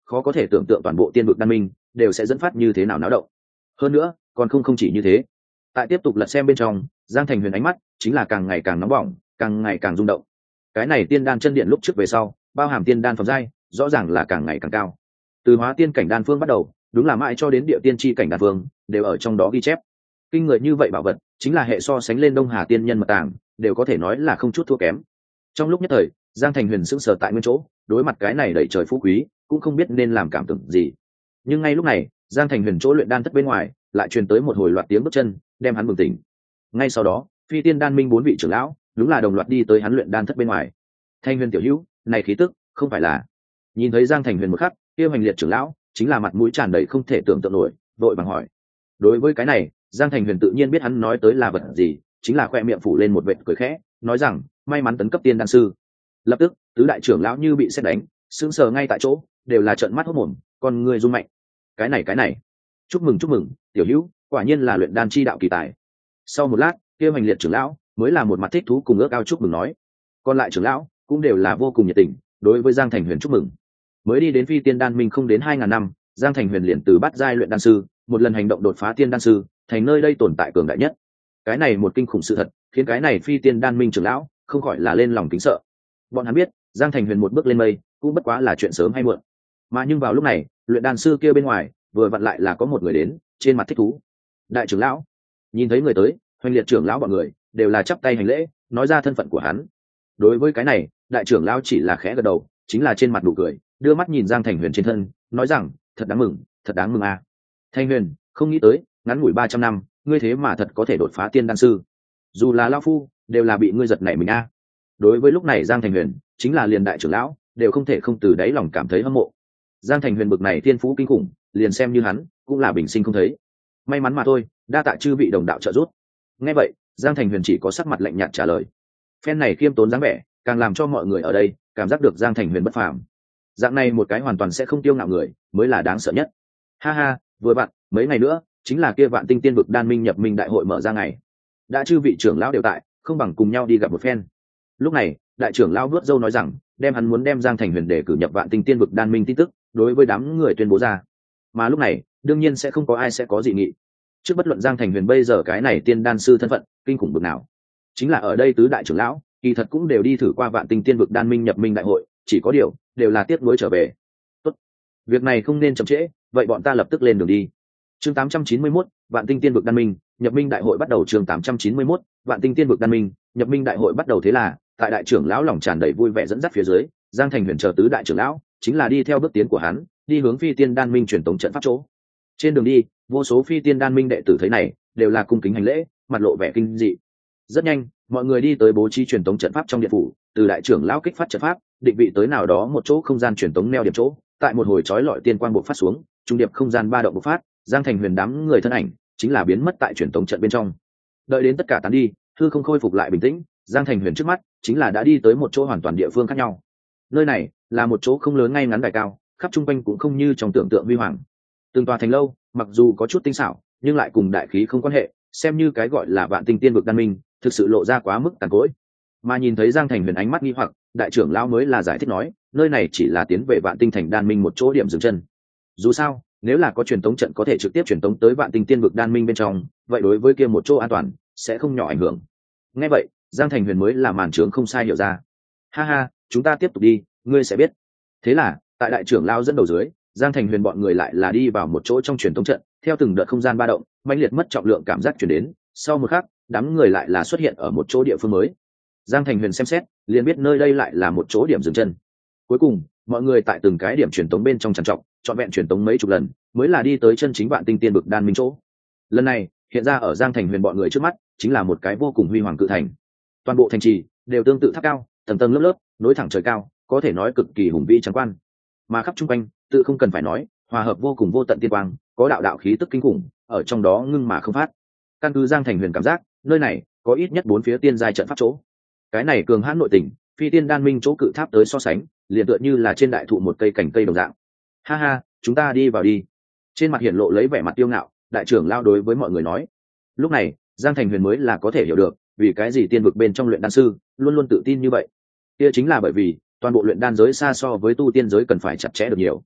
khó có thể tưởng tượng toàn bộ tiên vực đan minh đều sẽ dẫn phát như thế nào náo động. Hơn nữa còn không không chỉ như thế, tại tiếp tục lật xem bên trong, Giang Thành Huyền ánh mắt chính là càng ngày càng nóng bỏng, càng ngày càng rung động. Cái này tiên đan chân điện lúc trước về sau, bao hàm tiên đan phẩm giai rõ ràng là càng ngày càng cao. Từ hóa tiên cảnh đan phương bắt đầu, đúng là mãi cho đến địa tiên chi cảnh đan phương đều ở trong đó ghi chép. Kinh người như vậy bảo vật, chính là hệ so sánh lên Đông Hà tiên nhân mật tàng, đều có thể nói là không chút thua kém. Trong lúc nhất thời, Giang Thành Huyền sững sờ tại nguyên chỗ, đối mặt cái này đầy trời phú quý, cũng không biết nên làm cảm tưởng gì. Nhưng ngay lúc này, Giang Thành Huyền chỗ luyện đan thất bên ngoài, lại truyền tới một hồi loạt tiếng bước chân, đem hắn bừng tỉnh. Ngay sau đó, Phi Tiên Đan Minh bốn vị trưởng lão, đúng là đồng loạt đi tới hắn luyện đan thất bên ngoài. Thanh Huyền tiểu hữu, này khí tức, không phải là... Nhìn thấy Giang Thành Huyền một khắc, kia Hoành Liệt trưởng lão, chính là mặt mũi tràn đầy không thể tưởng tượng nổi, vội vàng hỏi. Đối với cái này, Giang Thành Huyền tự nhiên biết hắn nói tới là vật gì, chính là khoe miệng phủ lên một vệt cười khẽ, nói rằng, may mắn tấn cấp tiên đan sư. Lập tức, tứ đại trưởng lão như bị sét đánh, sững sờ ngay tại chỗ, đều là trợn mắt hốt mồm, con người run mạnh. Cái này cái này, chúc mừng chúc mừng, tiểu hữu, quả nhiên là luyện đan chi đạo kỳ tài. Sau một lát, kia Hoành Liệt trưởng lão mới là một mặt thích thú cùng ước ao chúc mừng nói. Còn lại trưởng lão cũng đều là vô cùng nhiệt tình, đối với Giang Thành Huyền chúc mừng. Mới đi đến Phi Tiên Đan Minh không đến hai ngàn năm, Giang Thành Huyền liền từ bát giai luyện đan sư, một lần hành động đột phá tiên đan sư, thành nơi đây tồn tại cường đại nhất. Cái này một kinh khủng sự thật, khiến cái này Phi Tiên Đan Minh trưởng lão không khỏi là lên lòng kính sợ. Bọn hắn biết, Giang Thành Huyền một bước lên mây, cũng bất quá là chuyện sớm hay muộn. Mà nhưng vào lúc này, luyện đan sư kia bên ngoài, vừa vặn lại là có một người đến, trên mặt thích thú. Đại trưởng lão. Nhìn thấy người tới, Hoành Liệt trưởng lão bọn người đều là chắp tay hành lễ, nói ra thân phận của hắn. Đối với cái này, đại trưởng lão chỉ là khẽ gật đầu, chính là trên mặt đủ cười, đưa mắt nhìn Giang Thành Huyền trên thân, nói rằng, thật đáng mừng, thật đáng mừng à. Thành Huyền, không nghĩ tới, ngắn ngủi ba trăm năm, ngươi thế mà thật có thể đột phá tiên đan sư. Dù là lão phu, đều là bị ngươi giật nảy mình a. À. Đối với lúc này Giang Thành Huyền, chính là liền đại trưởng lão, đều không thể không từ đáy lòng cảm thấy hâm mộ. Giang Thành Huyền bực này tiên phú kinh khủng, liền xem như hắn, cũng là bình sinh không thấy. May mắn mà thôi, đa tạ chư vị đồng đạo trợ giúp. Nghe vậy, Giang Thành Huyền chỉ có sắc mặt lạnh nhạt trả lời. Phen này khiêm tốn dáng vẻ, càng làm cho mọi người ở đây cảm giác được Giang Thành Huyền bất phàm. Dạng này một cái hoàn toàn sẽ không tiêu ngạo người, mới là đáng sợ nhất. Ha ha, vừa vặn, mấy ngày nữa, chính là kia Vạn Tinh Tiên vực đan minh nhập minh đại hội mở ra ngày. Đã chư vị trưởng lão đều tại, không bằng cùng nhau đi gặp một phen. Lúc này, đại trưởng lão vuốt râu nói rằng, đem hắn muốn đem Giang Thành Huyền để cử nhập Vạn Tinh Tiên vực đan minh tin tức, đối với đám người tuyên bố ra. Mà lúc này, đương nhiên sẽ không có ai sẽ có dị nghị. Trước bất luận Giang Thành Huyền bây giờ cái này tiên đan sư thân phận, kinh khủng bực nào. Chính là ở đây tứ đại trưởng lão, kỳ thật cũng đều đi thử qua Vạn Tinh Tiên vực đan minh nhập minh đại hội, chỉ có điều, đều là tiếc nuối trở về. Tốt, việc này không nên chậm trễ, vậy bọn ta lập tức lên đường đi. Chương tám trăm chín mươi mốt, Vạn Tinh Tiên vực đan minh, nhập minh đại hội bắt đầu. Chương tám trăm chín mươi mốt, Vạn Tinh Tiên vực đan minh, nhập minh đại hội bắt đầu. Thế là, tại đại trưởng lão lòng tràn đầy vui vẻ dẫn dắt phía dưới, Giang Thành Huyền chờ tứ đại trưởng lão, chính là đi theo bước tiến của hắn, đi hướng Phi Tiên Đan Minh truyền tống trận pháp chỗ. Trên đường đi, vô số Phi Tiên Đan Minh đệ tử thấy này, đều là cung kính hành lễ, mặt lộ vẻ kinh dị. Rất nhanh, mọi người đi tới bố trí truyền tống trận pháp trong điện phủ, từ đại trưởng lão kích phát trận pháp, định vị tới nào đó một chỗ không gian truyền tống neo điểm chỗ, tại một hồi chói lọi tiên quang bộc phát xuống, trung điệp không gian ba động bộc phát, Giang Thành Huyền đám người thân ảnh chính là biến mất tại truyền tống trận bên trong. Đợi đến tất cả tán đi, hư không khôi phục lại bình tĩnh, Giang Thành Huyền trước mắt chính là đã đi tới một chỗ hoàn toàn địa phương khác nhau. Nơi này là một chỗ không lớn ngay ngắn đài cao, khắp trung quanh cũng không như trong tưởng tượng huy hoàng. Từng tòa thành lâu, mặc dù có chút tinh xảo, nhưng lại cùng đại khí không quan hệ, xem như cái gọi là Vạn Tinh Tiên vực đan minh, thực sự lộ ra quá mức tàn cỗi. Mà nhìn thấy Giang Thành Huyền ánh mắt nghi hoặc, đại trưởng lão mới là giải thích nói, nơi này chỉ là tiến về Vạn Tinh thành đan minh một chỗ điểm dừng chân. Dù sao, nếu là có truyền tống trận có thể trực tiếp truyền tống tới Vạn Tinh Tiên vực đan minh bên trong, vậy đối với kia một chỗ an toàn sẽ không nhỏ ảnh hưởng. Nghe vậy, Giang Thành Huyền mới là màn trướng không sai hiểu ra. Ha ha, chúng ta tiếp tục đi, ngươi sẽ biết. Thế là, tại đại trưởng lão dẫn đầu dưới, Giang Thành Huyền bọn người lại là đi vào một chỗ trong truyền tống trận, theo từng đợt không gian ba động, mãnh liệt mất trọng lượng cảm giác truyền đến, sau một khắc, đám người lại là xuất hiện ở một chỗ địa phương mới. Giang Thành Huyền xem xét, liền biết nơi đây lại là một chỗ điểm dừng chân. Cuối cùng, mọi người tại từng cái điểm truyền tống bên trong trằn trọc, trọn vẹn truyền tống mấy chục lần, mới là đi tới chân chính Vạn Tinh Tiên vực đan minh chỗ. Lần này, hiện ra ở Giang Thành Huyền bọn người trước mắt, chính là một cái vô cùng huy hoàng cự thành. Toàn bộ thành trì đều tương tự tháp cao, tầng tầng lớp lớp, nối thẳng trời cao, có thể nói cực kỳ hùng vĩ trắng quan. Mà khắp trung quanh, tự không cần phải nói, hòa hợp vô cùng vô tận tiên quang, có đạo đạo khí tức kinh khủng, ở trong đó ngưng mà không phát. Căn cứ Giang Thành Huyền cảm giác, nơi này có ít nhất bốn phía tiên giai trận pháp chỗ. Cái này cường hãn nội tình, Phi Tiên Đan Minh chỗ cự tháp tới so sánh, liền tựa như là trên đại thụ một cây cành cây đồng dạng. Ha ha, chúng ta đi vào đi. Trên mặt hiển lộ lấy vẻ mặt tiêu ngạo, đại trưởng lao đối với mọi người nói. Lúc này, Giang Thành Huyền mới là có thể hiểu được, vì cái gì tiên vực bên trong luyện đan sư luôn luôn tự tin như vậy. Kia chính là bởi vì toàn bộ luyện đan giới xa so với tu tiên giới cần phải chặt chẽ được nhiều.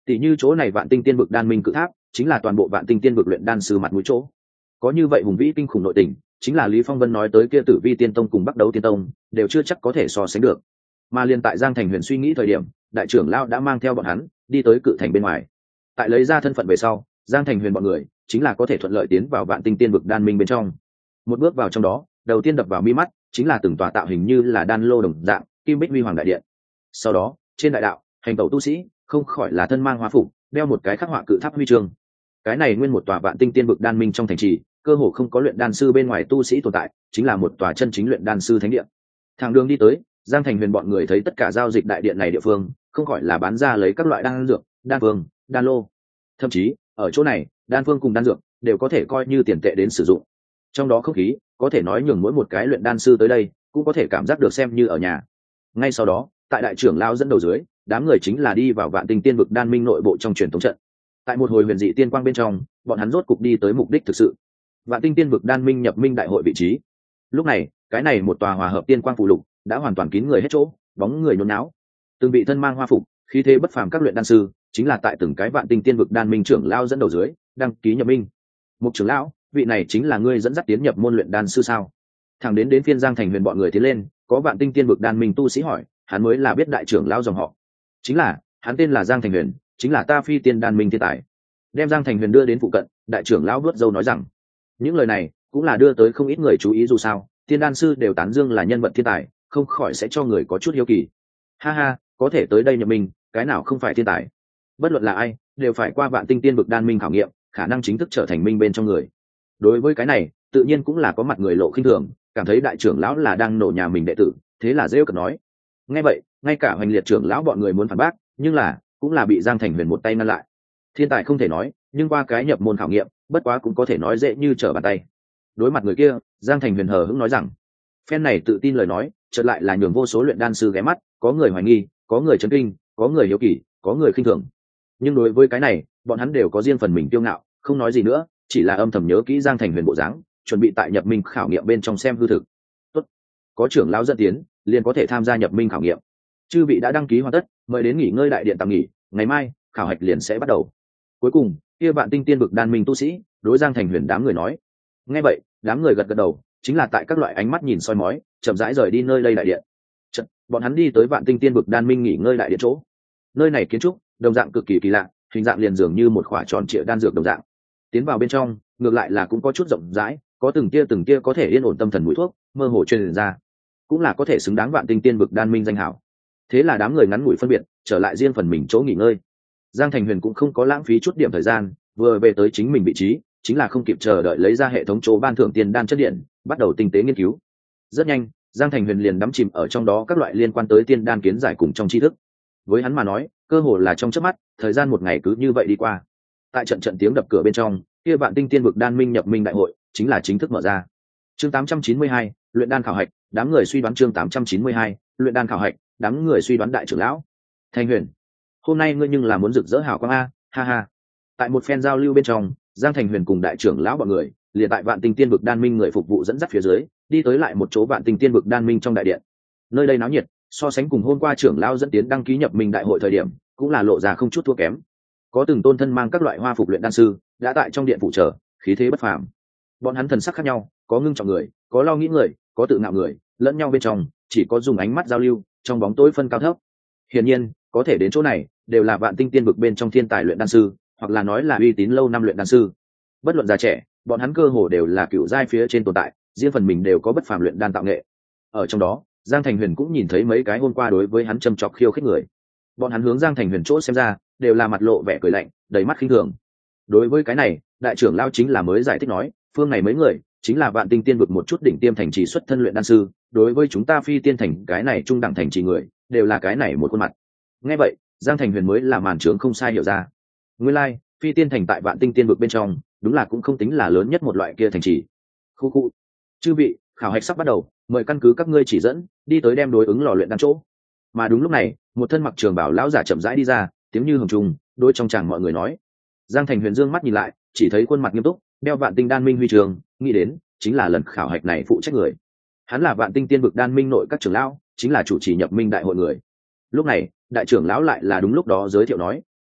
tỷ như chỗ này vạn tinh tiên vực đan minh cự tháp chính là toàn bộ vạn tinh tiên vực luyện đan sư mặt mũi chỗ. Có như vậy hùng vĩ kinh khủng nội tình, chính là Lý Phong Vân nói tới kia Tử Vi Tiên Tông cùng Bắc Đấu Tiên Tông đều chưa chắc có thể so sánh được. Mà liên tại Giang Thành Huyền suy nghĩ thời điểm, đại trưởng lão đã mang theo bọn hắn đi tới cự thành bên ngoài. Tại lấy ra thân phận về sau, Giang Thành Huyền bọn người chính là có thể thuận lợi tiến vào vạn tinh tiên vực đan minh bên trong. Một bước vào trong đó, đầu tiên đập vào mi mắt chính là từng tòa tạo hình như là đan lô đồng dạng kim bích huy hoàng đại điện. Sau đó, trên đại đạo, hành tẩu tu sĩ không khỏi là thân mang hóa phục, đeo một cái khắc họa cự tháp huy chương. Cái này nguyên một tòa vạn tinh tiên vực đan minh trong thành trì, cơ hồ không có luyện đan sư bên ngoài tu sĩ tồn tại, chính là một tòa chân chính luyện đan sư thánh địa. Thẳng đường đi tới, Giang Thành Huyền bọn người thấy tất cả giao dịch đại điện này địa phương, không khỏi là bán ra lấy các loại đan dược, đan phương, đan lô. Thậm chí, ở chỗ này, đan phương cùng đan dược đều có thể coi như tiền tệ đến sử dụng. Trong đó không khí, có thể nói nhường mỗi một cái luyện đan sư tới đây, cũng có thể cảm giác được xem như ở nhà. Ngay sau đó, tại đại trưởng lão dẫn đầu dưới, đám người chính là đi vào vạn tinh tiên vực đan minh nội bộ trong truyền thống trận. Tại một hồi huyền dị tiên quang bên trong, bọn hắn rốt cục đi tới mục đích thực sự. Vạn tinh tiên vực đan minh nhập minh đại hội vị trí. Lúc này, cái này một tòa hòa hợp tiên quang phù lục đã hoàn toàn kín người hết chỗ, bóng người nhốn nháo. Từng vị thân mang hoa phục, khí thế bất phàm các luyện đan sư, chính là tại từng cái vạn tinh tiên vực đan minh trưởng lão dẫn đầu dưới, đăng ký nhập minh. Mục trưởng lão, vị này chính là ngươi dẫn dắt tiến nhập môn luyện đan sư sao? Thẳng đến đến phiên Giang Thành Huyền bọn người tiến lên, có vạn tinh tiên vực đan minh tu sĩ hỏi, hắn mới là biết đại trưởng lão dòng họ. Chính là, hắn tên là Giang Thành Huyền, chính là ta phi tiên đan minh thiên tài. Đem Giang Thành Huyền đưa đến phụ cận, đại trưởng lão vuốt râu nói rằng, những lời này cũng là đưa tới không ít người chú ý, dù sao tiên đan sư đều tán dương là nhân vật thiên tài, không khỏi sẽ cho người có chút hiếu kỳ. Ha ha, có thể tới đây nhập minh, cái nào không phải thiên tài? Bất luận là ai, đều phải qua vạn tinh tiên vực đan minh khảo nghiệm, khả năng chính thức trở thành minh bên trong người. Đối với cái này, tự nhiên cũng là có mặt người lộ khinh thường, cảm thấy đại trưởng lão là đang nổ nhà mình đệ tử, thế là rêu cợt nói. Nghe vậy, ngay cả Hoành Liệt trưởng lão bọn người muốn phản bác, nhưng là cũng là bị Giang Thành Huyền một tay ngăn lại. Thiên tài không thể nói, nhưng qua cái nhập môn khảo nghiệm, bất quá cũng có thể nói dễ như trở bàn tay. Đối mặt người kia, Giang Thành Huyền hờ hững nói rằng, phen này tự tin lời nói, chợt lại là nhường vô số luyện đan sư ghé mắt, có người hoài nghi, có người chấn kinh, có người hiếu kỳ, có người khinh thường. Nhưng đối với cái này, bọn hắn đều có riêng phần mình kiêu ngạo, không nói gì nữa, chỉ là âm thầm nhớ kỹ Giang Thành Huyền bộ dáng, chuẩn bị tại nhập minh khảo nghiệm bên trong xem hư thực. Tốt, có trưởng lão dẫn tiến, liền có thể tham gia nhập minh khảo nghiệm. Chư vị đã đăng ký hoàn tất, mời đến nghỉ ngơi đại điện tạm nghỉ, ngày mai khảo hạch liền sẽ bắt đầu. Cuối cùng, kia vạn tinh tiên vực đan minh tu sĩ đối Giang Thành Huyền đám người nói. Nghe vậy, đám người gật gật đầu, chính là tại các loại ánh mắt nhìn soi mói, chậm rãi rời đi nơi đây đại điện. Chật, bọn hắn đi tới vạn tinh tiên vực đan minh nghỉ ngơi đại điện chỗ. Nơi này kiến trúc đồng dạng cực kỳ kỳ lạ, hình dạng liền dường như một khỏa tròn trịa đan dược đồng dạng. Tiến vào bên trong, ngược lại là cũng có chút rộng rãi, có từng tia từng tia có thể yên ổn tâm thần mũi thuốc, mơ hồ truyền ra, cũng là có thể xứng đáng vạn tinh tiên vực đan minh danh hảo. Thế là đám người ngắn ngủi phân biệt, trở lại riêng phần mình chỗ nghỉ ngơi. Giang Thành Huyền cũng không có lãng phí chút điểm thời gian, vừa về tới chính mình vị trí, chính là không kịp chờ đợi lấy ra hệ thống chỗ ban thưởng tiền đan chất điện, bắt đầu tinh tế nghiên cứu. Rất nhanh, Giang Thành Huyền liền đắm chìm ở trong đó các loại liên quan tới tiên đan kiến giải cùng trong tri thức. Với hắn mà nói, cơ hồ là trong chớp mắt, thời gian một ngày cứ như vậy đi qua. Tại trận trận tiếng đập cửa bên trong, kia vạn tinh tiên vực đan minh nhập minh đại hội chính là chính thức mở ra. Chương tám trăm chín mươi hai, luyện đan khảo hạch, đám người suy đoán chương tám trăm chín mươi hai, luyện đan khảo hạch, đám người suy đoán đại trưởng lão. Thành Huyền, hôm nay ngươi nhưng là muốn rực rỡ hào quang a, ha ha. Tại một phen giao lưu bên trong, Giang Thành Huyền cùng đại trưởng lão bọn người, liền tại vạn tinh tiên vực đan minh người phục vụ dẫn dắt phía dưới, đi tới lại một chỗ vạn tinh tiên vực đan minh trong đại điện. Nơi đây náo nhiệt, so sánh cùng hôm qua trưởng lão dẫn tiến đăng ký nhập minh đại hội thời điểm, cũng là lộ ra không chút thua kém. Có từng tôn thân mang các loại hoa phục luyện đan sư, đã tại trong điện phụ trợ, khí thế bất phàm. Bọn hắn thần sắc khác nhau, có ngưng trọng người, có lo nghĩ người, có tự ngạo người, lẫn nhau bên trong, chỉ có dùng ánh mắt giao lưu, trong bóng tối phân cao thấp. Hiển nhiên, có thể đến chỗ này, đều là vạn tinh tiên vực bên trong thiên tài luyện đan sư, hoặc là nói là uy tín lâu năm luyện đan sư. Bất luận già trẻ, bọn hắn cơ hồ đều là cựu giai phía trên tồn tại, riêng phần mình đều có bất phàm luyện đan tạo nghệ. Ở trong đó, Giang Thành Huyền cũng nhìn thấy mấy cái hôm qua đối với hắn châm chọc khiêu khích người. Bọn hắn hướng Giang Thành Huyền chỗ xem ra, đều là mặt lộ vẻ cười lạnh, đầy mắt khinh thường. Đối với cái này, đại trưởng lão chính là mới giải thích nói, phương này mấy người chính là vạn tinh tiên vực một chút đỉnh tiêm thành trì xuất thân luyện đan sư, đối với chúng ta phi tiên thành cái này trung đẳng thành trì người, đều là cái này một khuôn mặt. Nghe vậy, Giang Thành Huyền mới là màn trướng không sai hiểu ra. Nguyên lai, like, phi tiên thành tại vạn tinh tiên vực bên trong, đúng là cũng không tính là lớn nhất một loại kia thành trì. Khu khu. Chư vị, khảo hạch sắp bắt đầu, mời căn cứ các ngươi chỉ dẫn, đi tới đem đối ứng lò luyện đan chỗ. Mà đúng lúc này, một thân mặc trường bảo lão giả chậm rãi đi ra, tiếng như hồng trùng, đôi trong chàng mọi người nói. Giang Thành Huyền dương mắt nhìn lại, chỉ thấy khuôn mặt nghiêm túc, đeo vạn tinh đan minh huy trường, nghĩ đến chính là lần khảo hạch này phụ trách người. Hắn là vạn tinh tiên vực đan minh nội các trưởng lão, chính là chủ trì nhập minh đại hội người. Lúc này, đại trưởng lão lại là đúng lúc đó giới thiệu nói,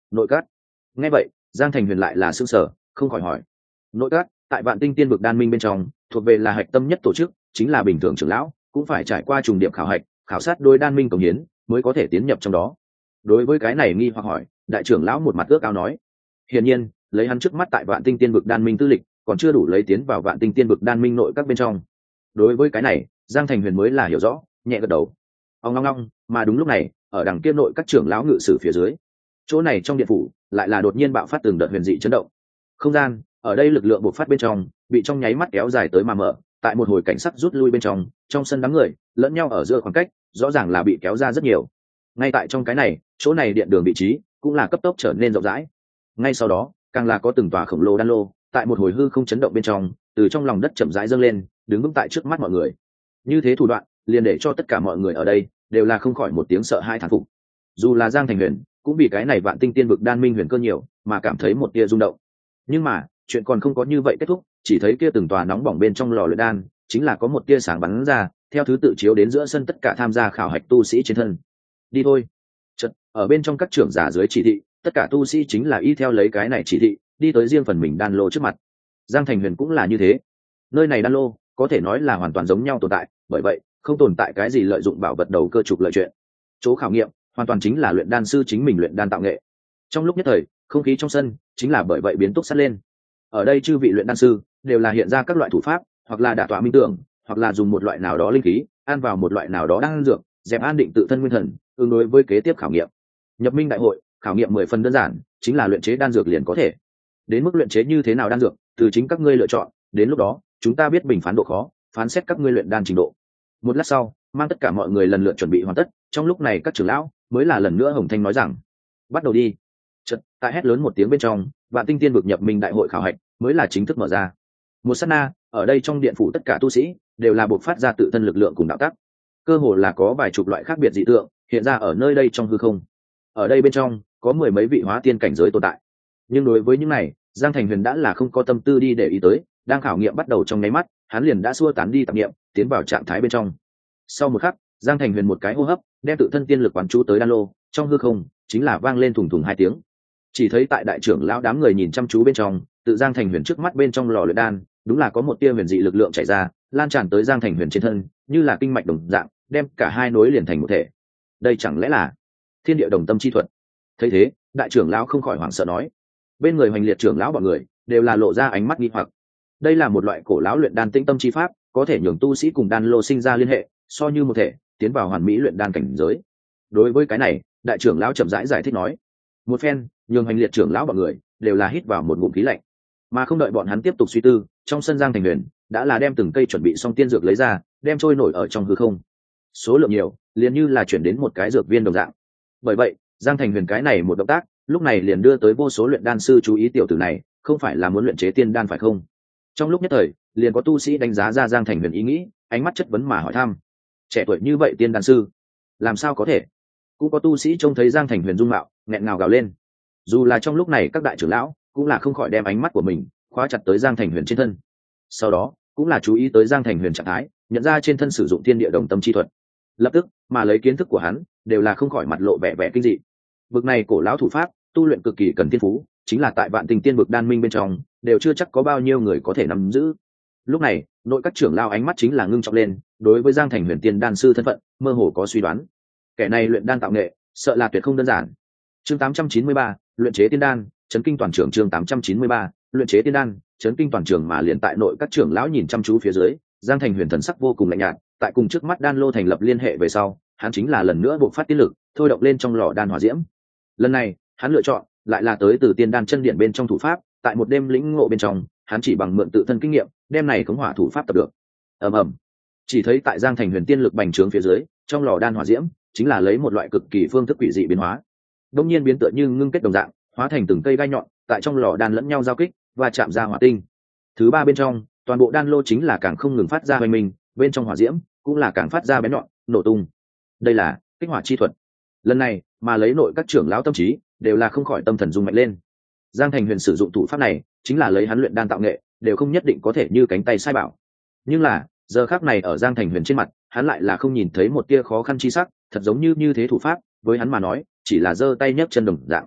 Nội các. Nghe vậy, Giang Thành Huyền lại là sững sờ, không khỏi hỏi. Nội các tại Vạn Tinh Tiên vực đan minh bên trong thuộc về là hạch tâm nhất tổ chức, chính là bình thường trưởng lão cũng phải trải qua trùng điểm khảo hạch, khảo sát đối đan minh cống hiến mới có thể tiến nhập trong đó. Đối với cái này nghi hoặc hỏi, đại trưởng lão một mặt ước ao nói. Hiển nhiên, lấy hắn trước mắt tại Vạn Tinh Tiên vực đan minh tư lịch, còn chưa đủ lấy tiến vào Vạn Tinh Tiên vực đan minh nội các bên trong. Đối với cái này, Giang Thành Huyền mới là hiểu rõ, nhẹ gật đầu. Ông long long, mà đúng lúc này, ở đằng kia nội các trưởng lão ngự sử phía dưới, chỗ này trong điện phủ lại là đột nhiên bạo phát từng đợt huyền dị chấn động. Không gian ở đây lực lượng bộc phát bên trong bị trong nháy mắt kéo dài tới mà mở, tại một hồi cảnh sắc rút lui bên trong, trong sân đám người lẫn nhau ở giữa khoảng cách rõ ràng là bị kéo ra rất nhiều. Ngay tại trong cái này, chỗ này điện đường vị trí cũng là cấp tốc trở nên rộng rãi. Ngay sau đó, càng là có từng tòa khổng lồ đan lô tại một hồi hư không chấn động bên trong, từ trong lòng đất chậm rãi dâng lên, đứng vững tại trước mắt mọi người. Như thế thủ đoạn liền để cho tất cả mọi người ở đây đều là không khỏi một tiếng sợ hai thán phục. Dù là Giang Thành Huyền cũng vì cái này Vạn Tinh Tiên vực đan minh huyền cơ nhiều mà cảm thấy một tia rung động. Nhưng mà chuyện còn không có như vậy kết thúc, chỉ thấy kia từng tòa nóng bỏng bên trong lò luyện đan chính là có một tia sáng bắn ra, theo thứ tự chiếu đến giữa sân tất cả tham gia khảo hạch tu sĩ trên thân. Đi thôi. Chợt, ở bên trong các trưởng giả dưới chỉ thị, tất cả tu sĩ chính là y theo lấy cái này chỉ thị, đi tới riêng phần mình đan lô trước mặt. Giang Thành Huyền cũng là như thế. Nơi này đan lô có thể nói là hoàn toàn giống nhau tồn tại, bởi vậy không tồn tại cái gì lợi dụng bảo vật đầu cơ trục lợi chuyện. Chỗ khảo nghiệm hoàn toàn chính là luyện đan sư chính mình luyện đan tạo nghệ. Trong lúc nhất thời, không khí trong sân chính là bởi vậy biến túc sắt lên. Ở đây chư vị luyện đan sư đều là hiện ra các loại thủ pháp, hoặc là đả tọa minh tưởng, hoặc là dùng một loại nào đó linh khí ăn vào một loại nào đó đan dược, dẹp an định tự thân nguyên thần, ứng đối với kế tiếp khảo nghiệm. Nhập minh đại hội, khảo nghiệm mười phần đơn giản, chính là luyện chế đan dược liền có thể. Đến mức luyện chế như thế nào đan dược, từ chính các ngươi lựa chọn, đến lúc đó, chúng ta biết bình phán độ khó, phán xét các ngươi luyện đan trình độ. Một lát sau, mang tất cả mọi người lần lượt chuẩn bị hoàn tất, trong lúc này các trưởng lão mới là lần nữa hồng thanh nói rằng: bắt đầu đi. Chợt, tại hét lớn một tiếng bên trong, Vạn Tinh Tiên vực nhập minh đại hội khảo hạch mới là chính thức mở ra. Một sát na, ở đây trong điện phủ tất cả tu sĩ đều là buộc phát ra tự thân lực lượng cùng đạo tắc, cơ hồ là có vài chục loại khác biệt dị tượng hiện ra ở nơi đây trong hư không. Ở đây bên trong có mười mấy vị hóa tiên cảnh giới tồn tại, nhưng đối với những này, Giang Thành Huyền đã là không có tâm tư đi để ý tới. Đang khảo nghiệm bắt đầu trong nháy mắt, hắn liền đã xua tán đi tạp niệm, tiến vào trạng thái bên trong. Sau một khắc, Giang Thành Huyền một cái hô hấp đem tự thân tiên lực quán chú tới đan lô, trong hư không chính là vang lên thùng thùng hai tiếng. Chỉ thấy tại đại trưởng lão đám người nhìn chăm chú bên trong, tự Giang Thành Huyền trước mắt bên trong lò luyện đan đúng là có một tia huyền dị lực lượng chảy ra, lan tràn tới Giang Thành Huyền trên thân, như là kinh mạch đồng dạng, đem cả hai nối liền thành một thể. Đây chẳng lẽ là thiên địa đồng tâm chi thuật? Thấy thế, đại trưởng lão không khỏi hoảng sợ nói. Bên người hoành liệt trưởng lão bọn người đều là lộ ra ánh mắt nghi hoặc. Đây là một loại cổ lão luyện đan tinh tâm chi pháp, có thể nhường tu sĩ cùng đan lô sinh ra liên hệ, so như một thể, tiến vào hoàn mỹ luyện đan cảnh giới. Đối với cái này, đại trưởng lão chậm rãi giải, giải thích nói. Một phen, nhường hoành liệt trưởng lão bọn người đều là hít vào một ngụm khí lạnh. Mà không đợi bọn hắn tiếp tục suy tư, trong sân Giang Thành Huyền đã là đem từng cây chuẩn bị xong tiên dược lấy ra, đem trôi nổi ở trong hư không. Số lượng nhiều, liền như là chuyển đến một cái dược viên đồng dạng. Bởi vậy, Giang Thành Huyền cái này một động tác, lúc này liền đưa tới vô số luyện đan sư chú ý. Tiểu tử này không phải là muốn luyện chế tiên đan phải không? Trong lúc nhất thời, liền có tu sĩ đánh giá ra Giang Thành Huyền ý nghĩ, ánh mắt chất vấn mà hỏi thăm. Trẻ tuổi như vậy tiên đan sư, làm sao có thể? Cũng có tu sĩ trông thấy Giang Thành Huyền dung mạo, nghẹn ngào gào lên. Dù là trong lúc này các đại trưởng lão cũng là không khỏi đem ánh mắt của mình khóa chặt tới Giang Thành Huyền trên thân. Sau đó cũng là chú ý tới Giang Thành Huyền trạng thái, nhận ra trên thân sử dụng thiên địa đồng tâm chi thuật. Lập tức mà lấy kiến thức của hắn đều là không khỏi mặt lộ vẻ vẻ kinh dị. Bực này cổ lão thủ pháp tu luyện cực kỳ cần thiên phú, chính là tại Vạn Tinh Tiên vực đan minh bên trong đều chưa chắc có bao nhiêu người có thể nắm giữ. Lúc này nội các trưởng lao ánh mắt chính là ngưng trọng lên, đối với Giang Thành Huyền tiên đan sư thân phận mơ hồ có suy đoán. Kẻ này luyện đan tạo nghệ sợ là tuyệt không đơn giản. Chương tám trăm chín mươi ba, luyện chế tiên đan, chấn kinh toàn trường. Chương tám trăm chín mươi ba, luyện chế tiên đan, chấn kinh toàn trường. Mà liền tại nội các trưởng lão nhìn chăm chú phía dưới, Giang Thành Huyền thần sắc vô cùng lạnh nhạt, tại cùng trước mắt đan lô thành lập liên hệ về sau, hắn chính là lần nữa bộc phát tiên lực, thôi động lên trong lò đan hỏa diễm. Lần này, hắn lựa chọn lại là tới từ tiên đan chân điện bên trong thủ pháp, tại một đêm lĩnh ngộ bên trong, hắn chỉ bằng mượn tự thân kinh nghiệm, đem này khống hỏa thủ pháp tập được. Ầm ầm. Chỉ thấy tại Giang Thành Huyền tiên lực bành trướng phía dưới, trong lò đan hỏa diễm chính là lấy một loại cực kỳ phương thức quỷ dị biến hóa. Đông nhiên biến tựa như ngưng kết đồng dạng, hóa thành từng cây gai nhọn, tại trong lò đan lẫn nhau giao kích và chạm ra hỏa tinh. Thứ ba bên trong, toàn bộ đan lô chính là càng không ngừng phát ra hoành minh, bên trong hỏa diễm cũng là càng phát ra bén nhọn, nổ tung. Đây là kích hỏa chi thuật. Lần này, mà lấy nội các trưởng lão tâm trí đều là không khỏi tâm thần rung mạnh lên. Giang Thành Huyền sử dụng thủ pháp này, chính là lấy hắn luyện đan tạo nghệ, đều không nhất định có thể như cánh tay sai bảo. Nhưng là, giờ khắc này ở Giang Thành Huyền trên mặt, hắn lại là không nhìn thấy một tia khó khăn chi sắc, thật giống như như thế thủ pháp, với hắn mà nói, chỉ là giơ tay nhấc chân đồng dạng.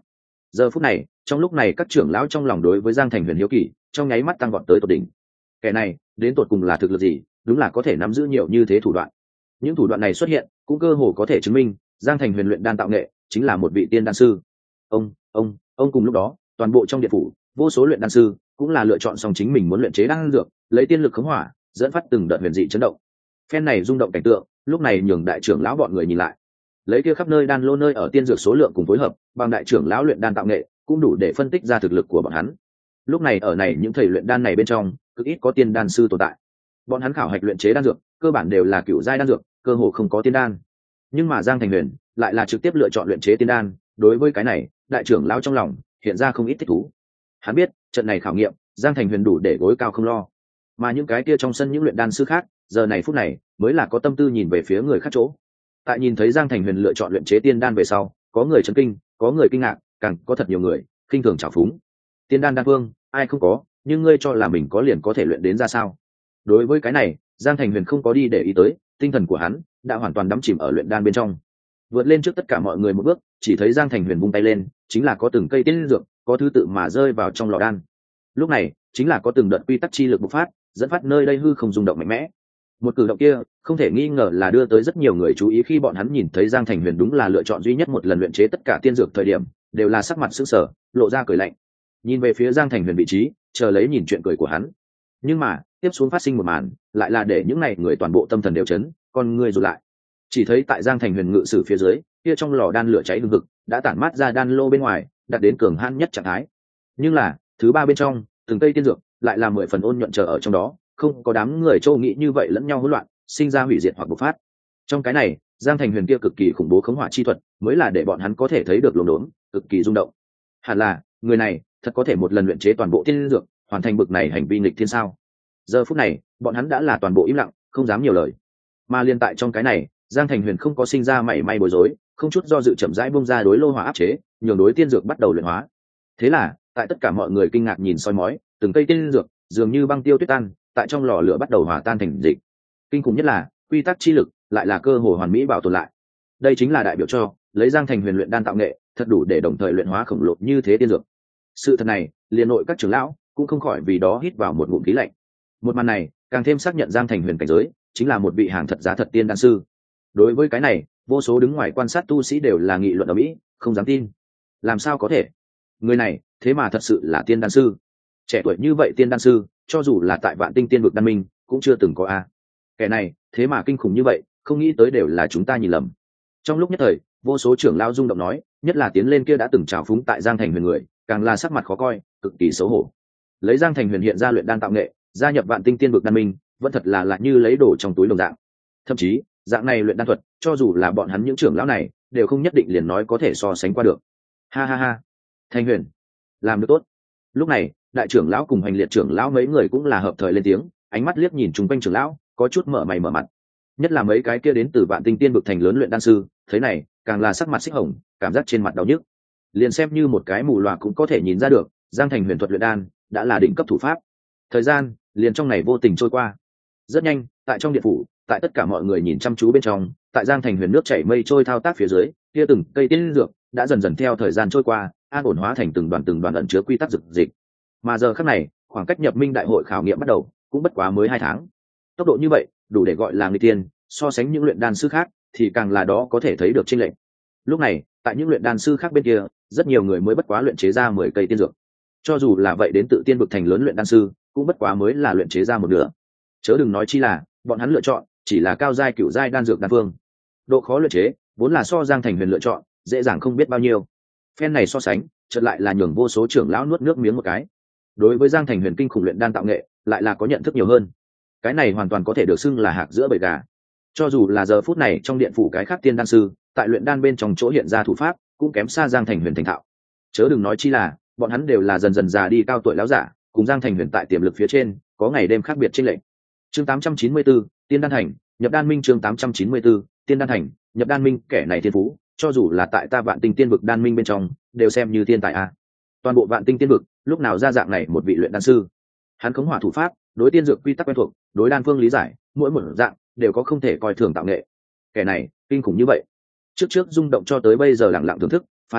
Giờ phút này, trong lúc này các trưởng lão trong lòng đối với Giang Thành Huyền hiếu kỳ trong nháy mắt tăng vọt tới tột đỉnh. Kẻ này đến tột cùng là thực lực gì, đúng là có thể nắm giữ nhiều như thế thủ đoạn. Những thủ đoạn này xuất hiện cũng cơ hồ có thể chứng minh Giang Thành Huyền luyện đan tạo nghệ chính là một vị tiên đan sư. ông ông ông cùng lúc đó, toàn bộ trong điện phủ vô số luyện đan sư cũng là lựa chọn xong chính mình muốn luyện chế đan dược, lấy tiên lực khống hỏa dẫn phát từng đợt huyền dị chấn động. Phen này rung động cảnh tượng lúc này nhường đại trưởng lão bọn người nhìn lại, lấy kia khắp nơi đan lô nơi ở tiên dược số lượng cùng phối hợp bằng đại trưởng lão luyện đan tạo nghệ cũng đủ để phân tích ra thực lực của bọn hắn. Lúc này ở này những thầy luyện đan này bên trong cực ít có tiên đan sư tồn tại, bọn hắn khảo hạch luyện chế đan dược cơ bản đều là cựu giai đan dược, cơ hồ không có tiên đan. Nhưng mà Giang Thành Huyền lại là trực tiếp lựa chọn luyện chế tiên đan, đối với cái này đại trưởng lão trong lòng hiện ra không ít thích thú. Hắn biết trận này khảo nghiệm Giang Thành Huyền đủ để gối cao không lo, mà những cái kia trong sân những luyện đan sư khác giờ này phút này mới là có tâm tư nhìn về phía người khác chỗ. Tại nhìn thấy Giang Thành Huyền lựa chọn luyện chế tiên đan về sau, có người chấn kinh, có người kinh ngạc, càng có thật nhiều người khinh thường trào phúng. Tiên đan đan phương ai không có, nhưng ngươi cho là mình có liền có thể luyện đến ra sao? Đối với cái này Giang Thành Huyền không có đi để ý tới, tinh thần của hắn đã hoàn toàn đắm chìm ở luyện đan bên trong, vượt lên trước tất cả mọi người một bước. Chỉ thấy Giang Thành Huyền vung tay lên, chính là có từng cây tiên dược có thứ tự mà rơi vào trong lò đan. Lúc này chính là có từng đợt quy tắc chi lực bộc phát, dẫn phát nơi đây hư không rung động mạnh mẽ. Một cử động kia không thể nghi ngờ là đưa tới rất nhiều người chú ý. Khi bọn hắn nhìn thấy Giang Thành Huyền đúng là lựa chọn duy nhất một lần luyện chế tất cả tiên dược thời điểm, đều là sắc mặt sững sờ, lộ ra cười lạnh, nhìn về phía Giang Thành Huyền vị trí, chờ lấy nhìn chuyện cười của hắn. Nhưng mà tiếp xuống phát sinh một màn lại là để những này người toàn bộ tâm thần đều chấn, con người rụt lại. Chỉ thấy tại Giang Thành Huyền ngự sử phía dưới, kia trong lò đan lửa cháy hừng hực đã tản mát ra đan lô bên ngoài, đạt đến cường hãn nhất trạng thái. Nhưng là thứ ba bên trong từng cây tiên dược lại là mười phần ôn nhuận chờ ở trong đó, không có đám người châu nghĩ như vậy lẫn nhau hỗn loạn, sinh ra hủy diệt hoặc bộc phát. Trong cái này Giang Thành Huyền kia cực kỳ khủng bố khống hỏa chi thuật mới là để bọn hắn có thể thấy được luồng đốn cực kỳ rung động. Hẳn là người này thật có thể một lần luyện chế toàn bộ tiên dược, hoàn thành bực này hành vi nghịch thiên sao? Giờ phút này bọn hắn đã là toàn bộ im lặng, không dám nhiều lời. Mà liên tại trong cái này Giang Thành Huyền không có sinh ra mảy may bối rối, không chút do dự chậm rãi bung ra đối lô hỏa áp chế, nhường đối tiên dược bắt đầu luyện hóa. Thế là tại tất cả mọi người kinh ngạc nhìn soi mói, từng cây tiên dược dường như băng tiêu tuyết tan, tại trong lò lửa bắt đầu hòa tan thành dịch. Kinh khủng nhất là quy tắc chi lực lại là cơ hội hoàn mỹ bảo tồn lại. Đây chính là đại biểu cho lấy Giang Thành Huyền luyện đan tạo nghệ thật đủ để đồng thời luyện hóa khổng lồ như thế tiên dược. Sự thật này liền nội các trưởng lão cũng không khỏi vì đó hít vào một ngụm khí lạnh. Một màn này càng thêm xác nhận Giang Thành Huyền cảnh giới chính là một vị hàng thật giá thật tiên đan sư. Đối với cái này vô số đứng ngoài quan sát tu sĩ đều là nghị luận ở mỹ, không dám tin. Làm sao có thể, người này thế mà thật sự là tiên đan sư? Trẻ tuổi như vậy tiên đan sư, cho dù là tại Vạn Tinh Tiên vực đan minh cũng chưa từng có a. Kẻ này thế mà kinh khủng như vậy, không nghĩ tới đều là chúng ta nhìn lầm. Trong lúc nhất thời vô số trưởng lão rung động nói, nhất là tiến lên kia đã từng trào phúng tại Giang Thành Huyền người, càng là sắc mặt khó coi, cực kỳ xấu hổ. Lấy Giang Thành Huyền hiện ra luyện đan tạo nghệ, gia nhập Vạn Tinh Tiên vực đan minh, vẫn thật là lại như lấy đồ trong túi đồng dạng. Thậm chí dạng này luyện đan thuật, cho dù là bọn hắn những trưởng lão này đều không nhất định liền nói có thể so sánh qua được. Ha ha ha, Thành Huyền làm được tốt. Lúc này đại trưởng lão cùng hành liệt trưởng lão mấy người cũng là hợp thời lên tiếng, ánh mắt liếc nhìn chung quanh trưởng lão, có chút mở mày mở mặt. Nhất là mấy cái kia đến từ Vạn Tinh Tiên vực thành lớn luyện đan sư, thế này càng là sắc mặt xích hồng, cảm giác trên mặt đau nhức. Liền xem như một cái mù loà cũng có thể nhìn ra được, Giang Thành Huyền thuật luyện đan đã là đỉnh cấp thủ pháp. Thời gian liền trong này vô tình trôi qua rất nhanh. Tại trong điện phủ, tại tất cả mọi người nhìn chăm chú bên trong, tại Giang Thành Huyền nước chảy mây trôi thao tác phía dưới, kia từng cây tiên dược đã dần dần theo thời gian trôi qua an ổn hóa thành từng đoàn từng đoàn ẩn chứa quy tắc dược dịch. Mà giờ khắc này khoảng cách nhập minh đại hội khảo nghiệm bắt đầu cũng bất quá mới hai tháng. Tốc độ như vậy đủ để gọi là người tiên, so sánh những luyện đan sư khác thì càng là đó có thể thấy được chênh lệch. Lúc này tại những luyện đan sư khác bên kia, rất nhiều người mới bất quá luyện chế ra mười cây tiên dược. Cho dù là vậy đến tự tiên vực thành lớn luyện đan sư cũng bất quá mới là luyện chế ra một nửa, chớ đừng nói chi là bọn hắn lựa chọn chỉ là cao giai cựu giai đan dược đan phương. Độ khó luyện chế vốn là so Giang Thành Huyền lựa chọn dễ dàng không biết bao nhiêu. Phen này so sánh chợt lại là nhường vô số trưởng lão nuốt nước miếng một cái. Đối với Giang Thành Huyền kinh khủng luyện đan tạo nghệ lại là có nhận thức nhiều hơn. Cái này hoàn toàn có thể được xưng là hạc giữa bầy gà. Cho dù là giờ phút này trong điện phủ cái khác tiên đan sư tại luyện đan bên trong chỗ hiện ra thủ pháp cũng kém xa Giang Thành Huyền thành thạo. Chớ đừng nói chi là bọn hắn đều là dần dần già đi cao tuổi lão giả, cùng Giang Thành Huyền tại tiềm lực phía trên có ngày đêm khác biệt chênh lệch. Chương tám trăm chín mươi tư, tiên đan thành nhập đan minh. Chương tám trăm chín mươi tư, tiên đan thành nhập đan minh. Kẻ này thiên phú cho dù là tại ta Vạn Tinh Tiên vực đan minh bên trong đều xem như thiên tài a. Toàn bộ Vạn Tinh Tiên vực lúc nào ra dạng này một vị luyện đan sư? Hắn khống hỏa thủ pháp, đối tiên dược quy tắc quen thuộc, đối đan phương lý giải, mỗi một dạng đều có không thể coi thường tạo nghệ. Kẻ này kinh khủng như vậy. Trước trước rung động cho tới bây giờ lặng lặng thưởng thức phán xét,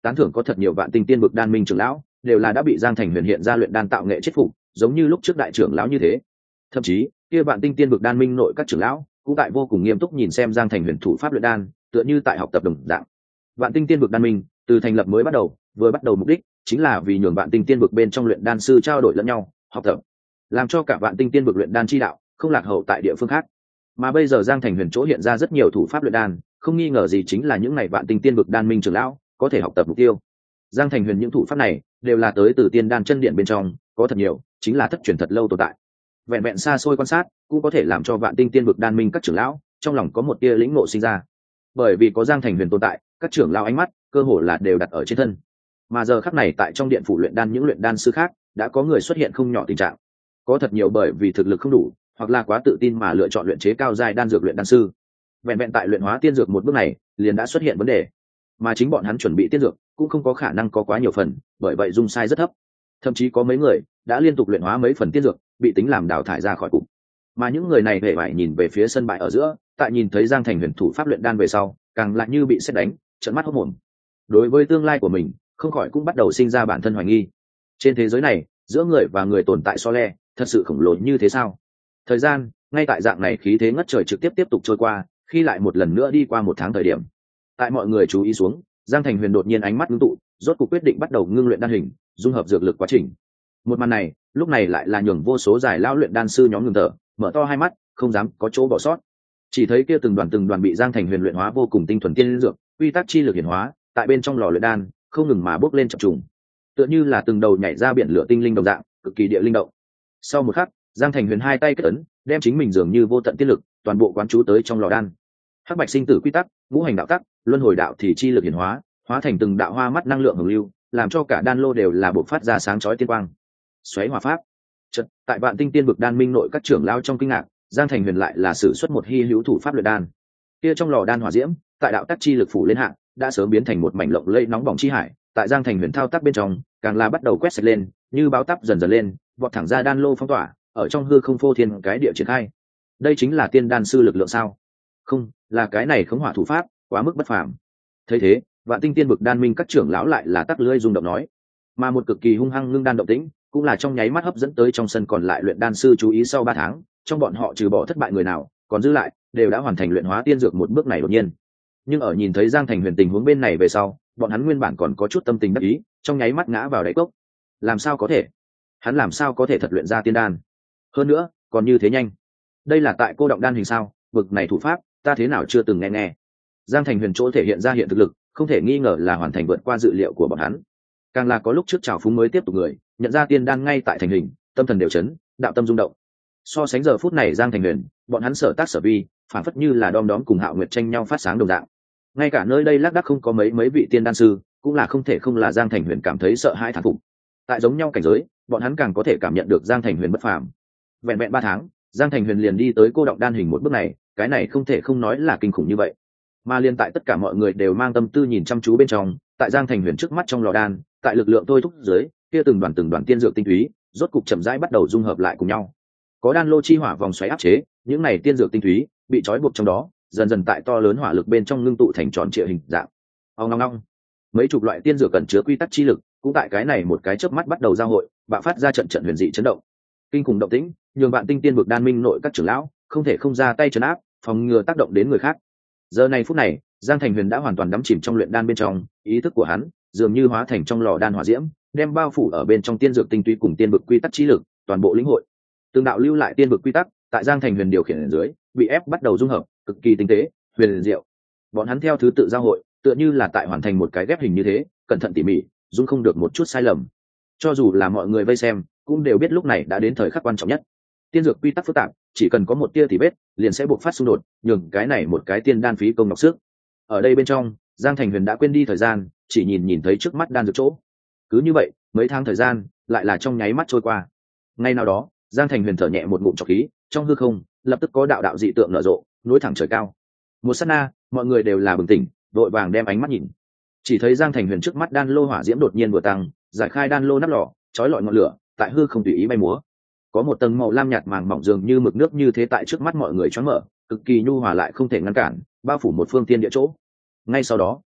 tán thưởng có thật nhiều vạn tinh tiên vực đan minh trưởng lão đều là đã bị Giang Thành Huyền hiện ra luyện đan tạo nghệ chết phục, giống như lúc trước đại trưởng lão như thế. Thậm chí kia vạn tinh tiên vực đan minh nội các trưởng lão cũng tại vô cùng nghiêm túc nhìn xem Giang Thành Huyền thủ pháp luyện đan, tựa như tại học tập đồng dạng. Vạn tinh tiên vực đan minh từ thành lập mới bắt đầu, vừa bắt đầu mục đích chính là vì nhường vạn tinh tiên vực bên trong luyện đan sư trao đổi lẫn nhau, học tập, làm cho cả vạn tinh tiên vực luyện đan chi đạo không lạc hậu tại địa phương khác. Mà bây giờ Giang Thành Huyền chỗ hiện ra rất nhiều thủ pháp luyện đan, không nghi ngờ gì chính là những ngày vạn tinh tiên vực đan minh trưởng lão có thể học tập mục tiêu. Giang Thành Huyền những thủ pháp này đều là tới từ tiên đan chân điện bên trong, có thật nhiều chính là thất truyền thật lâu tồn tại. Vẹn vẹn xa xôi quan sát cũng có thể làm cho vạn tinh tiên vực đan minh các trưởng lão trong lòng có một tia lĩnh ngộ sinh ra. Bởi vì có Giang Thành Huyền tồn tại, các trưởng lão ánh mắt cơ hồ là đều đặt ở trên thân. Mà giờ khắc này tại trong điện phủ luyện đan những luyện đan sư khác đã có người xuất hiện không nhỏ tình trạng. Có thật nhiều bởi vì thực lực không đủ hoặc là quá tự tin mà lựa chọn luyện chế cao giai đan dược luyện đan sư. Vẹn vẹn tại luyện hóa tiên dược một bước này liền đã xuất hiện vấn đề, mà chính bọn hắn chuẩn bị tiên dược cũng không có khả năng có quá nhiều phần, bởi vậy dung sai rất thấp. Thậm chí có mấy người đã liên tục luyện hóa mấy phần tiên dược bị tính làm đào thải ra khỏi cục. Mà những người này hề phải nhìn về phía sân bãi ở giữa, tại nhìn thấy Giang Thành Huyền thủ pháp luyện đan về sau càng lại như bị sét đánh, trợn mắt hốt mồm. Đối với tương lai của mình không khỏi cũng bắt đầu sinh ra bản thân hoài nghi. Trên thế giới này giữa người và người tồn tại so le thật sự khổng lồ như thế sao? Thời gian ngay tại dạng này khí thế ngất trời trực tiếp tiếp tục trôi qua, khi lại một lần nữa đi qua một tháng thời điểm, tại mọi người chú ý xuống, Giang Thành Huyền đột nhiên ánh mắt ngưng tụ, rốt cuộc quyết định bắt đầu ngưng luyện đan hình, dung hợp dược lực quá trình. Một màn này lúc này lại là nhường vô số giải lao luyện đan sư nhóm ngừng thở, mở to hai mắt không dám có chỗ bỏ sót. Chỉ thấy kia từng đoàn từng đoàn bị Giang Thành Huyền luyện hóa vô cùng tinh thuần tiên dược, quy tắc chi lực hiển hóa tại bên trong lò luyện đan không ngừng mà bốc lên chập trùng, tựa như là từng đầu nhảy ra biển lửa tinh linh đồng dạng, cực kỳ địa linh động. Sau một khắc, Giang Thành Huyền hai tay kết ấn, đem chính mình dường như vô tận tiên lực toàn bộ quán chú tới trong lò đan. Hắc bạch sinh tử quy tắc, ngũ hành đạo tắc, luân hồi đạo thì chi lực hiển hóa, hóa thành từng đạo hoa mắt năng lượng hồng lưu, làm cho cả đan lô đều là bộc phát ra sáng chói tiên quang. Xoáy hỏa pháp. Chợt, tại vạn tinh tiên vực đan minh nội các trưởng lao trong kinh ngạc, Giang Thành Huyền lại là sử xuất một hi hữu thủ pháp luyện đan. Kia trong lò đan hỏa diễm, tại đạo tắc chi lực phủ lên hạng, đã sớm biến thành một mảnh lộng lẫy nóng bỏng chi hải, tại Giang Thành Huyền thao tác bên trong, càng là bắt đầu quét sạch lên, như báo táp dần dần lên, vọt thẳng ra đan lô phong tỏa, ở trong hư không phô thiên cái địa triển khai. Đây chính là tiên đan sư lực lượng sao? Không, là cái này khống hỏa thủ pháp, quá mức bất phàm. Thấy thế, vạn tinh tiên vực đan minh các trưởng lão lại là tắc lưỡi rung động nói, mà một cực kỳ hung hăng ngưng đan động tĩnh, cũng là trong nháy mắt hấp dẫn tới trong sân còn lại luyện đan sư chú ý. Sau ba tháng, trong bọn họ trừ bỏ thất bại người nào, còn giữ lại đều đã hoàn thành luyện hóa tiên dược một bước này đột nhiên. Nhưng ở nhìn thấy Giang Thành Huyền tình huống bên này về sau, bọn hắn nguyên bản còn có chút tâm tình đắc ý, trong nháy mắt ngã vào đáy cốc. Làm sao có thể? Hắn làm sao có thể thật luyện ra tiên đan? Hơn nữa, còn như thế nhanh. Đây là tại cô động đan hình sao? Bực này thủ pháp, ta thế nào chưa từng nghe nghe. Giang Thành Huyền chỗ thể hiện ra hiện thực lực, không thể nghi ngờ là hoàn thành vượt qua dự liệu của bọn hắn. Càng là có lúc trước trào phúng mới tiếp tục người, nhận ra tiên đan ngay tại thành hình, tâm thần đều chấn, đạo tâm rung động. So sánh giờ phút này Giang Thành Huyền, bọn hắn sở tác sở vi, phản phất như là đom đóm cùng Hạo Nguyệt tranh nhau phát sáng đồng dạng. Ngay cả nơi đây lác đác không có mấy mấy vị tiên đan sư, cũng là không thể không là Giang Thành Huyền cảm thấy sợ hãi thán phục. Tại giống nhau cảnh giới, bọn hắn càng có thể cảm nhận được Giang Thành Huyền bất phàm. Vẹn vẹn ba tháng, Giang Thành Huyền liền đi tới cô động đan hình một bước này, cái này không thể không nói là kinh khủng như vậy. Mà liên tại tất cả mọi người đều mang tâm tư nhìn chăm chú bên trong, tại Giang Thành Huyền trước mắt trong lò đan, tại lực lượng thôi thúc dưới, kia từng đoàn từng đoàn tiên dược tinh túy, rốt cục chậm rãi bắt đầu dung hợp lại cùng nhau. Có đan lô chi hỏa vòng xoáy áp chế, những này tiên dược tinh túy bị trói buộc trong đó, dần dần tại to lớn hỏa lực bên trong ngưng tụ thành tròn trịa hình dạng. Ong ong ong. Mấy chục loại tiên dược cẩn chứa quy tắc chi lực, cũng tại cái này một cái chớp mắt bắt đầu giao hội, bạo phát ra trận trận huyền dị chấn động. Kinh khủng động tĩnh, nhường bạn tinh tiên vực đan minh nội các trưởng lão không thể không ra tay trấn áp, phòng ngừa tác động đến người khác. Giờ này phút này, Giang Thành Huyền đã hoàn toàn đắm chìm trong luyện đan bên trong, ý thức của hắn dường như hóa thành trong lò đan hỏa diễm, đem bao phủ ở bên trong tiên dược tinh túy cùng tiên vực quy tắc chi lực, toàn bộ lĩnh hội. Từng đạo lưu lại tiên vực quy tắc, tại Giang Thành Huyền điều khiển ở dưới, bị ép bắt đầu dung hợp, cực kỳ tinh tế, huyền diệu. Bọn hắn theo thứ tự giao hội, tựa như là tại hoàn thành một cái ghép hình như thế, cẩn thận tỉ mỉ, dung không được một chút sai lầm. Cho dù là mọi người vây xem, cũng đều biết lúc này đã đến thời khắc quan trọng nhất. Tiên dược quy tắc phức tạp, chỉ cần có một tia thì vết, liền sẽ buộc phát xung đột, nhường cái này một cái tiên đan phí công nhọc sức. Ở đây bên trong, Giang Thành Huyền đã quên đi thời gian, chỉ nhìn nhìn thấy trước mắt đan dược chỗ. Cứ như vậy, mấy tháng thời gian lại là trong nháy mắt trôi qua. Ngay nào đó, Giang Thành Huyền thở nhẹ một ngụm trọc khí, trong hư không lập tức có đạo đạo dị tượng nở rộ, nối thẳng trời cao. Một sát na, mọi người đều là bừng tỉnh, vội vàng đem ánh mắt nhìn. Chỉ thấy Giang Thành Huyền trước mắt đan lô hỏa diễm đột nhiên vừa tăng, giải khai đan lô nắp lò, chói lọi ngọn lửa, tại hư không tùy ý bay múa. Có một tầng màu lam nhạt màng mỏng dường như mực nước như thế tại trước mắt mọi người choáng mở, cực kỳ nhu hòa lại không thể ngăn cản, bao phủ một phương tiên địa chỗ. Ngay sau đó,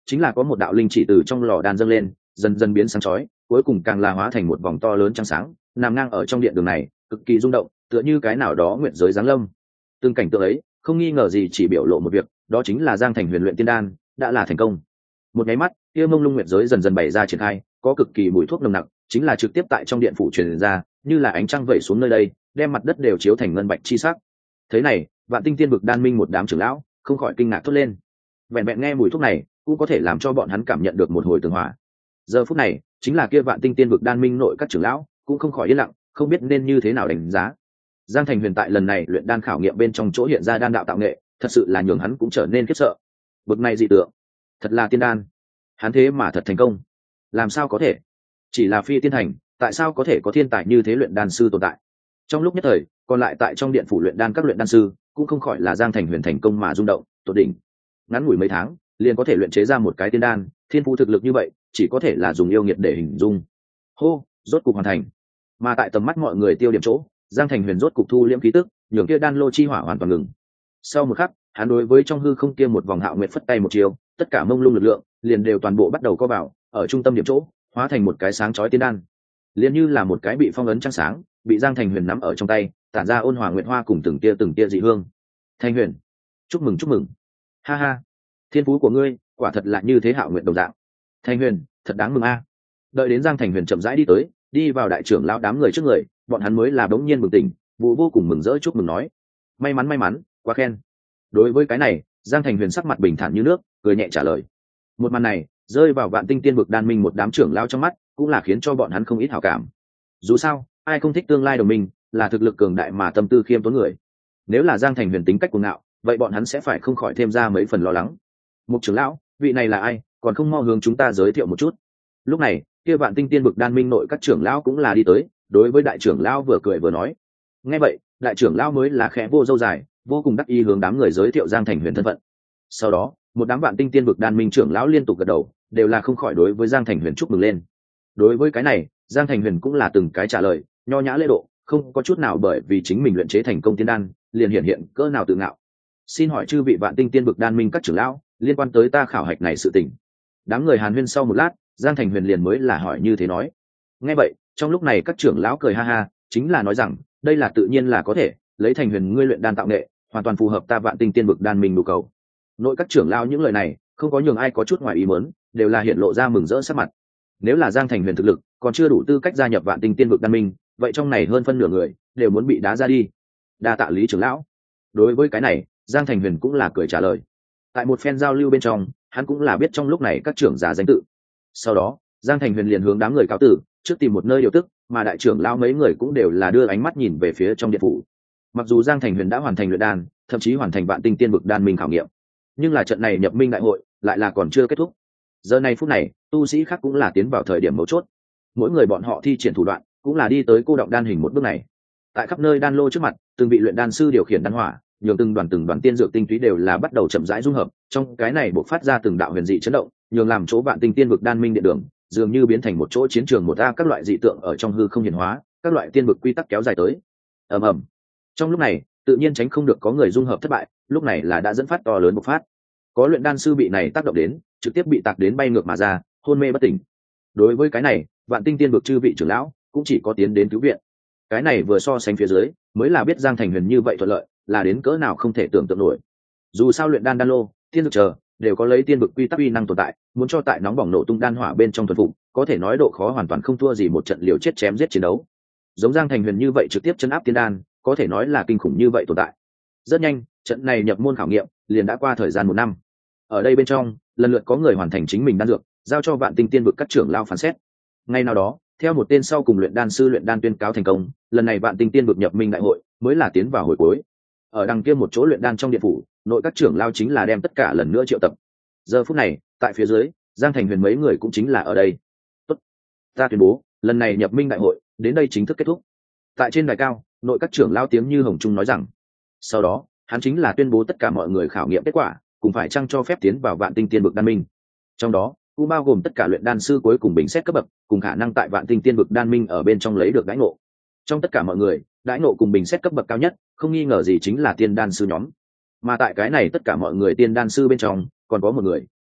chính là có một đạo linh chỉ từ trong lò đan dâng lên, dần dần biến sáng chói, cuối cùng càng là hóa thành một vòng to lớn trăng sáng, nằm ngang ở trong điện đường này, cực kỳ rung động, tựa như cái nào đó nguyện giới giáng lâm. Từng cảnh tượng ấy, không nghi ngờ gì chỉ biểu lộ một việc, đó chính là Giang Thành Huyền luyện tiên đan đã là thành công. Một nháy mắt, kia mông lung nguyện giới dần dần bày ra triển khai, có cực kỳ mùi thuốc nồng nặc, chính là trực tiếp tại trong điện phủ truyền ra, như là ánh trăng vẩy xuống nơi đây, đem mặt đất đều chiếu thành ngân bạch chi sắc. Thế này, Vạn Tinh Tiên vực đan minh một đám trưởng lão không khỏi kinh ngạc thốt lên. Vẹn vẹn nghe mùi thuốc này, cũng có thể làm cho bọn hắn cảm nhận được một hồi tường hỏa. Giờ phút này, chính là kia Vạn Tinh Tiên vực đan minh nội các trưởng lão cũng không khỏi yên lặng, không biết nên như thế nào đánh giá. Giang Thành Huyền tại lần này luyện đan khảo nghiệm bên trong chỗ hiện ra đan đạo tạo nghệ, thật sự là nhường hắn cũng trở nên khiếp sợ. Bực này dị tượng, thật là tiên đan. Hắn thế mà thật thành công. Làm sao có thể? Chỉ là phi tiên thành, tại sao có thể có thiên tài như thế luyện đan sư tồn tại? Trong lúc nhất thời, còn lại tại trong điện phủ luyện đan các luyện đan sư cũng không khỏi là Giang Thành Huyền thành công mà rung động, tột đỉnh. Ngắn ngủi mấy tháng, liền có thể luyện chế ra một cái tiên đan, thiên phú thực lực như vậy, chỉ có thể là dùng yêu nghiệt để hình dung. Hô, rốt cục hoàn thành. Mà tại tầm mắt mọi người tiêu điểm chỗ, Giang Thành Huyền rốt cục thu liễm khí tức, nhường kia đan lô chi hỏa hoàn toàn ngừng. Sau một khắc, hắn đối với trong hư không kia một vòng hạo nguyệt phất tay một chiều, tất cả mông lung lực lượng liền đều toàn bộ bắt đầu co vào, ở trung tâm điểm chỗ, hóa thành một cái sáng chói tiên đan. Liền như là một cái bị phong ấn trăng sáng, bị Giang Thành Huyền nắm ở trong tay, tản ra ôn hòa nguyệt hoa cùng từng tia từng tia dị hương. Thành Huyền, chúc mừng chúc mừng. Ha ha, thiên phú của ngươi, quả thật là như thế hạo nguyệt đồng dạng. Thành Huyền, thật đáng mừng a. Đợi đến Giang Thành Huyền chậm rãi đi tới, đi vào đại trưởng lão đám người trước người, bọn hắn mới là đống nhiên bừng tỉnh, vụ vô cùng mừng rỡ chúc mừng nói: may mắn may mắn, quá khen. Đối với cái này, Giang Thành Huyền sắc mặt bình thản như nước, cười nhẹ trả lời. Một màn này rơi vào Vạn Tinh Tiên vực đan minh một đám trưởng lão trong mắt, cũng là khiến cho bọn hắn không ít hảo cảm. Dù sao, ai không thích tương lai đồng minh, là thực lực cường đại mà tâm tư khiêm tốn người. Nếu là Giang Thành Huyền tính cách cuồng ngạo, vậy bọn hắn sẽ phải không khỏi thêm ra mấy phần lo lắng. Mục trưởng lão, vị này là ai, còn không mau hướng chúng ta giới thiệu một chút. Lúc này, kia Vạn Tinh Tiên vực đan minh nội các trưởng lão cũng là đi tới, đối với đại trưởng lão vừa cười vừa nói. Nghe vậy, đại trưởng lão mới là khẽ vô dâu dài, vô cùng đắc ý hướng đám người giới thiệu Giang Thành Huyền thân phận. Sau đó, một đám Vạn Tinh Tiên vực đan minh trưởng lão liên tục gật đầu, đều là không khỏi đối với Giang Thành Huyền chúc mừng lên. Đối với cái này, Giang Thành Huyền cũng là từng cái trả lời, nho nhã lễ độ, không có chút nào bởi vì chính mình luyện chế thành công tiên đan, liền hiện hiện cỡ nào tự ngạo. Xin hỏi chư vị Vạn Tinh Tiên vực đan minh các trưởng lão, liên quan tới ta khảo hạch này sự tình. Đám người Hàn Huyên sau một lát, Giang Thành Huyền liền mới là hỏi như thế nói. Nghe vậy, trong lúc này các trưởng lão cười ha ha, chính là nói rằng, đây là tự nhiên là có thể, lấy Thành Huyền ngươi luyện đan tạo nghệ, hoàn toàn phù hợp ta Vạn Tinh Tiên vực đan minh nhu cầu. Nội các trưởng lão những lời này, không có nhường ai có chút ngoài ý muốn, đều là hiện lộ ra mừng rỡ sắc mặt. Nếu là Giang Thành Huyền thực lực còn chưa đủ tư cách gia nhập Vạn Tinh Tiên vực đan minh, vậy trong này hơn phân nửa người đều muốn bị đá ra đi. Đa tạ Lý trưởng lão. Đối với cái này, Giang Thành Huyền cũng là cười trả lời. Tại một phen giao lưu bên trong, hắn cũng là biết trong lúc này các trưởng giả danh tự. Sau đó, Giang Thành Huyền liền hướng đám người cáo tử, trước tìm một nơi điều tức, mà đại trưởng lão mấy người cũng đều là đưa ánh mắt nhìn về phía trong điện phủ. Mặc dù Giang Thành Huyền đã hoàn thành luyện đan, thậm chí hoàn thành Vạn Tinh Tiên vực đan minh khảo nghiệm, nhưng là trận này nhập minh đại hội lại là còn chưa kết thúc. Giờ này phút này, tu sĩ khác cũng là tiến vào thời điểm mấu chốt. Mỗi người bọn họ thi triển thủ đoạn, cũng là đi tới cô động đan hình một bước này. Tại khắp nơi đan lô trước mặt, từng vị luyện đan sư điều khiển đan hỏa, nhường từng đoàn từng đoàn tiên dược tinh túy đều là bắt đầu chậm rãi dung hợp, trong cái này bộc phát ra từng đạo huyền dị chấn động, nhường làm chỗ Vạn Tinh Tiên vực đan minh điện đường, dường như biến thành một chỗ chiến trường một a các loại dị tượng ở trong hư không hiển hóa, các loại tiên vực quy tắc kéo dài tới. Ầm ầm. Trong lúc này, tự nhiên tránh không được có người dung hợp thất bại, lúc này là đã dẫn phát to lớn bộc phát. Có luyện đan sư bị này tác động đến, trực tiếp bị tạc đến bay ngược mà ra, hôn mê bất tỉnh. Đối với cái này, Vạn Tinh Tiên vực chư vị trưởng lão cũng chỉ có tiến đến cứu viện. Cái này vừa so sánh phía dưới, mới là biết Giang Thành Huyền như vậy thuận lợi, là đến cỡ nào không thể tưởng tượng nổi. Dù sao luyện đan đan lô, tiên dược chờ, đều có lấy tiên vực quy tắc uy năng tồn tại, muốn cho tại nóng bỏng nổ tung đan hỏa bên trong thuần phục, có thể nói độ khó hoàn toàn không thua gì một trận liều chết chém giết chiến đấu. Giống Giang Thành Huyền như vậy trực tiếp chấn áp tiên đan, có thể nói là kinh khủng như vậy tồn tại. Rất nhanh, trận này nhập môn khảo nghiệm liền đã qua thời gian một năm. Ở đây bên trong, lần lượt có người hoàn thành chính mình đan dược, giao cho Vạn Tinh Tiên vực các trưởng lao phán xét. Ngay nào đó, theo một tên sau cùng luyện đan sư luyện đan tuyên cáo thành công, lần này Vạn Tinh Tiên vực nhập minh đại hội mới là tiến vào hồi cuối. Ở đằng kia một chỗ luyện đan trong điện phủ, nội các trưởng lao chính là đem tất cả lần nữa triệu tập. Giờ phút này, tại phía dưới, Giang Thành Huyền mấy người cũng chính là ở đây. Tốt, ta tuyên bố, lần này nhập minh đại hội đến đây chính thức kết thúc. Tại trên đài cao, nội các trưởng lao tiếng như hồng trung nói rằng. Sau đó, hắn chính là tuyên bố tất cả mọi người khảo nghiệm kết quả, cùng phải chăng cho phép tiến vào Vạn Tinh Tiên vực đan minh. Trong đó, cũng bao gồm tất cả luyện đan sư cuối cùng bình xét cấp bậc, cùng khả năng tại Vạn Tinh Tiên vực đan minh ở bên trong lấy được đãi ngộ. Trong tất cả mọi người, đãi ngộ cùng bình xét cấp bậc cao nhất, không nghi ngờ gì chính là tiên đan sư nhóm. Mà tại cái này tất cả mọi người tiên đan sư bên trong, còn có một người,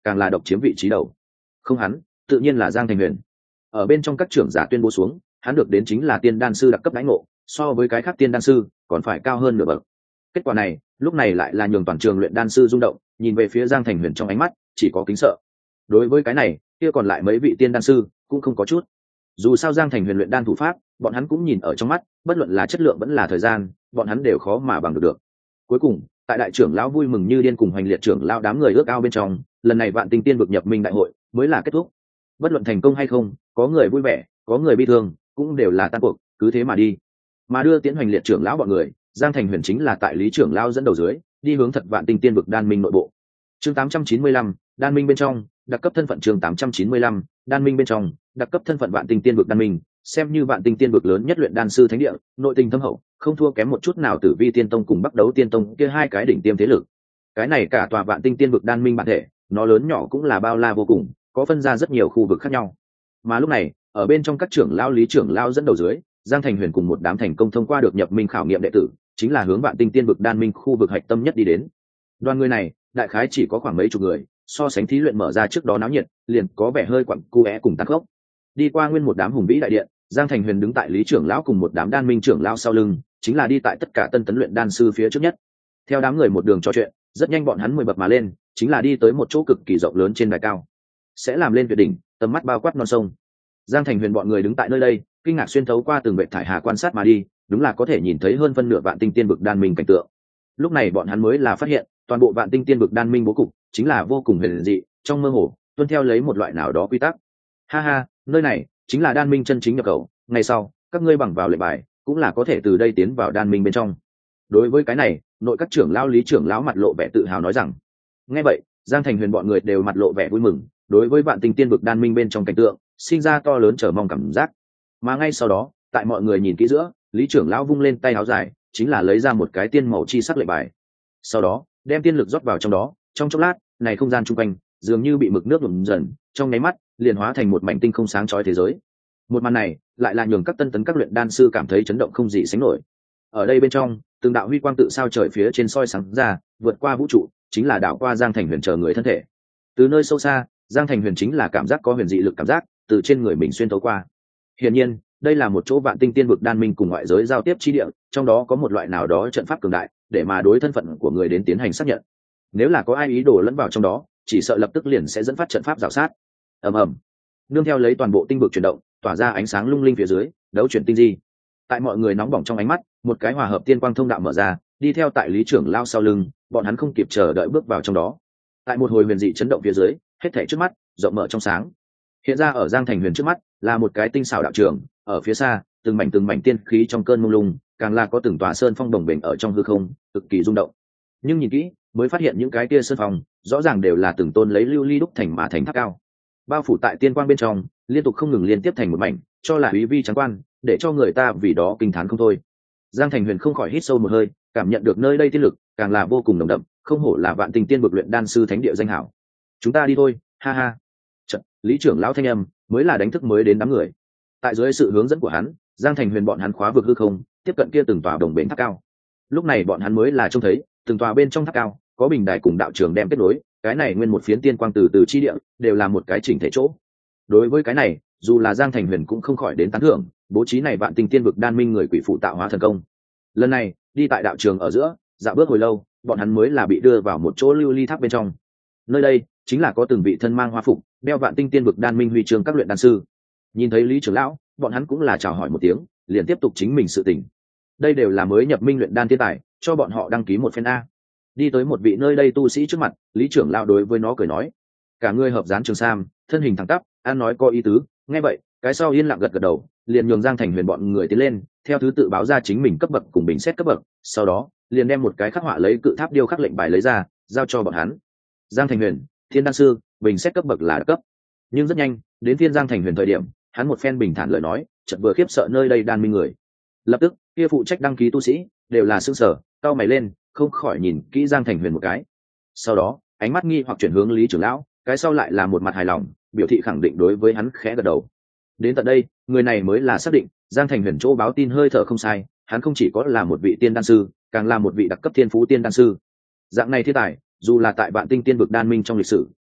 càng là độc chiếm vị trí đầu. Không hắn, tự nhiên là Giang Thành Huyền. Ở bên trong các trưởng giả tuyên bố xuống, hắn được đến chính là tiên đan sư đặc cấp đãi ngộ, so với cái khác tiên đan sư còn phải cao hơn nửa bậc. Kết quả này, lúc này lại là nhường toàn trường luyện đan sư rung động, nhìn về phía Giang Thành Huyền trong ánh mắt chỉ có kính sợ. Đối với cái này, kia còn lại mấy vị tiên đan sư cũng không có chút. Dù sao Giang Thành Huyền luyện đan thủ pháp, bọn hắn cũng nhìn ở trong mắt, bất luận là chất lượng vẫn là thời gian, bọn hắn đều khó mà bằng được được. Cuối cùng, tại đại trưởng lão vui mừng như điên cùng Hoành Liệt trưởng lão đám người ước ao bên trong, lần này Vạn Tinh Tiên vực nhập minh đại hội mới là kết thúc. Bất luận thành công hay không, có người vui vẻ, có người bi thương, cũng đều là tan cuộc, cứ thế mà đi. Mà đưa Tiễn Hoành Liệt trưởng lão bọn người, Giang Thành Huyền chính là tại Lý trưởng lão dẫn đầu dưới, đi hướng thật Vạn Tinh Tiên vực đan minh nội bộ. Chương tám trăm chín mươi lăm, đan minh bên trong, đặc cấp thân phận chương tám trăm chín mươi lăm, đan minh bên trong, đặc cấp thân phận Vạn Tinh Tiên vực đan minh, xem như Vạn Tinh Tiên vực lớn nhất luyện đan sư thánh địa, nội tình thâm hậu, không thua kém một chút nào Tử Vi Tiên Tông cùng Bắc Đấu Tiên Tông kia hai cái đỉnh tiêm thế lực. Cái này cả tòa Vạn Tinh Tiên vực đan minh bản thể, nó lớn nhỏ cũng là bao la vô cùng, có phân ra rất nhiều khu vực khác nhau. Mà lúc này, ở bên trong các trưởng lão Lý trưởng lão dẫn đầu dưới, Giang Thành Huyền cùng một đám thành công thông qua được nhập minh khảo nghiệm đệ tử, chính là hướng Vạn Tinh Tiên vực đan minh khu vực hạch tâm nhất đi đến. Đoàn người này, đại khái chỉ có khoảng mấy chục người, so sánh thí luyện mở ra trước đó náo nhiệt, liền có vẻ hơi quặn cu é cùng tăng khốc. Đi qua nguyên một đám hùng vĩ đại điện, Giang Thành Huyền đứng tại Lý trưởng lão cùng một đám đan minh trưởng lão sau lưng, chính là đi tại tất cả tân tấn luyện đan sư phía trước nhất. Theo đám người một đường trò chuyện, rất nhanh bọn hắn mười bậc mà lên, chính là đi tới một chỗ cực kỳ rộng lớn trên đài cao, sẽ làm lên tuyệt đỉnh, tầm mắt bao quát non sông. Giang Thành Huyền bọn người đứng tại nơi đây, kinh ngạc xuyên thấu qua từng vệt thải hà quan sát mà đi, đúng là có thể nhìn thấy hơn phân nửa Vạn Tinh Tiên vực đan minh cảnh tượng. Lúc này bọn hắn mới là phát hiện, toàn bộ Vạn Tinh Tiên vực đan minh bố cục chính là vô cùng huyền dị, trong mơ hồ tuân theo lấy một loại nào đó quy tắc. Ha ha, nơi này chính là đan minh chân chính nhập khẩu, ngày sau các ngươi bằng vào lệnh bài cũng là có thể từ đây tiến vào đan minh bên trong. Đối với cái này, nội các trưởng lão Lý trưởng lão mặt lộ vẻ tự hào nói rằng. Nghe vậy, Giang Thành Huyền bọn người đều mặt lộ vẻ vui mừng, đối với Vạn Tinh Tiên vực đan minh bên trong cảnh tượng sinh ra to lớn chờ mong cảm giác. Mà ngay sau đó, tại mọi người nhìn kỹ giữa, Lý trưởng lão vung lên tay áo dài, chính là lấy ra một cái tiên màu chi sắc lệnh bài. Sau đó, đem tiên lực rót vào trong đó, trong chốc lát, này không gian chung quanh dường như bị mực nước nhuộm dần, trong nháy mắt liền hóa thành một mảnh tinh không sáng chói thế giới. Một màn này lại là nhường các tân tấn các luyện đan sư cảm thấy chấn động không gì sánh nổi. Ở đây bên trong, từng đạo huy quang tự sao trời phía trên soi sáng ra, vượt qua vũ trụ, chính là đảo qua Giang Thành Huyền chờ người thân thể. Từ nơi sâu xa, Giang Thành Huyền chính là cảm giác có huyền dị lực cảm giác từ trên người mình xuyên thấu qua. Hiển nhiên, đây là một chỗ Vạn Tinh Tiên vực đan minh cùng ngoại giới giao tiếp chi địa, trong đó có một loại nào đó trận pháp cường đại, để mà đối thân phận của người đến tiến hành xác nhận. Nếu là có ai ý đồ lẫn vào trong đó, chỉ sợ lập tức liền sẽ dẫn phát trận pháp rào sát. Ầm ầm, nương theo lấy toàn bộ tinh vực chuyển động, tỏa ra ánh sáng lung linh phía dưới, đấu chuyển tinh di. Tại mọi người nóng bỏng trong ánh mắt, một cái hòa hợp tiên quang thông đạo mở ra, đi theo tại Lý trưởng lao sau lưng, bọn hắn không kịp chờ đợi bước vào trong đó. Tại một hồi huyền dị chấn động phía dưới, hết thảy trước mắt rộng mở trong sáng. Hiện ra ở Giang Thành Huyền trước mắt là một cái tinh xảo đạo trường, ở phía xa, từng mảnh từng mảnh tiên khí trong cơn mông lung, càng là có từng tòa sơn phong đồng bền ở trong hư không, cực kỳ rung động. Nhưng nhìn kỹ, mới phát hiện những cái kia sơn phong, rõ ràng đều là từng tôn lấy lưu ly đúc thành mà thành tháp cao, bao phủ tại tiên quang bên trong, liên tục không ngừng liên tiếp thành một mảnh, cho là uy vi trắng quan, để cho người ta vì đó kinh thán không thôi. Giang Thành Huyền không khỏi hít sâu một hơi, cảm nhận được nơi đây tiên lực càng là vô cùng nồng đậm, không hổ là Vạn Tinh Tiên vực luyện đan sư thánh địa danh hảo. Chúng ta đi thôi, ha ha. Chợt, Lý trưởng lão thanh âm mới là đánh thức mới đến đám người. Tại dưới sự hướng dẫn của hắn, Giang Thành Huyền bọn hắn khóa vực hư không, tiếp cận kia từng tòa đồng bền tháp cao. Lúc này bọn hắn mới là trông thấy, từng tòa bên trong tháp cao có bình đài cùng đạo trường đem kết nối, cái này nguyên một phiến tiên quang từ từ chi địa, đều là một cái chỉnh thể chỗ. Đối với cái này, dù là Giang Thành Huyền cũng không khỏi đến tán thưởng, bố trí này Vạn Tinh Tiên vực đan minh người quỷ phụ tạo hóa thần công. Lần này, đi tại đạo trường ở giữa, dạo bước hồi lâu, bọn hắn mới là bị đưa vào một chỗ lưu ly tháp bên trong. Nơi đây chính là có từng vị thân mang hoa phục, đeo Vạn Tinh Tiên vực đan minh huy chương các luyện đan sư. Nhìn thấy Lý trưởng lão, bọn hắn cũng là chào hỏi một tiếng, liền tiếp tục chính mình sự tình. Đây đều là mới nhập minh luyện đan thiên tài, cho bọn họ đăng ký một phen a. Đi tới một vị nơi đây tu sĩ trước mặt, Lý trưởng lão đối với nó cười nói: cả người hợp dáng trường sam, thân hình thẳng tắp, ăn nói có ý tứ. Nghe vậy, cái sau yên lặng gật gật đầu, liền nhường Giang Thành Huyền bọn người tiến lên, theo thứ tự báo ra chính mình cấp bậc cùng bình xét cấp bậc, sau đó liền đem một cái khắc họa lấy cự tháp điêu khắc lệnh bài lấy ra, giao cho bọn hắn. Giang Thành Huyền, thiên đan sư, bình xét cấp bậc là cấp. Nhưng rất nhanh, đến phiên Giang Thành Huyền thời điểm, hắn một phen bình thản lời nói, chợt vừa khiếp sợ nơi đây đan minh người. Lập tức, kia phụ trách đăng ký tu sĩ đều là sững sờ, cau mày lên, không khỏi nhìn kỹ Giang Thành Huyền một cái. Sau đó, ánh mắt nghi hoặc chuyển hướng Lý trưởng lão, cái sau lại là một mặt hài lòng, biểu thị khẳng định đối với hắn khẽ gật đầu. Đến tận đây, người này mới là xác định, Giang Thành Huyền chỗ báo tin hơi thở không sai, hắn không chỉ có là một vị tiên đan sư, càng là một vị đặc cấp thiên phú tiên đan sư. Dạng này thiên tài, dù là tại Vạn Tinh Tiên vực đan minh trong lịch sử,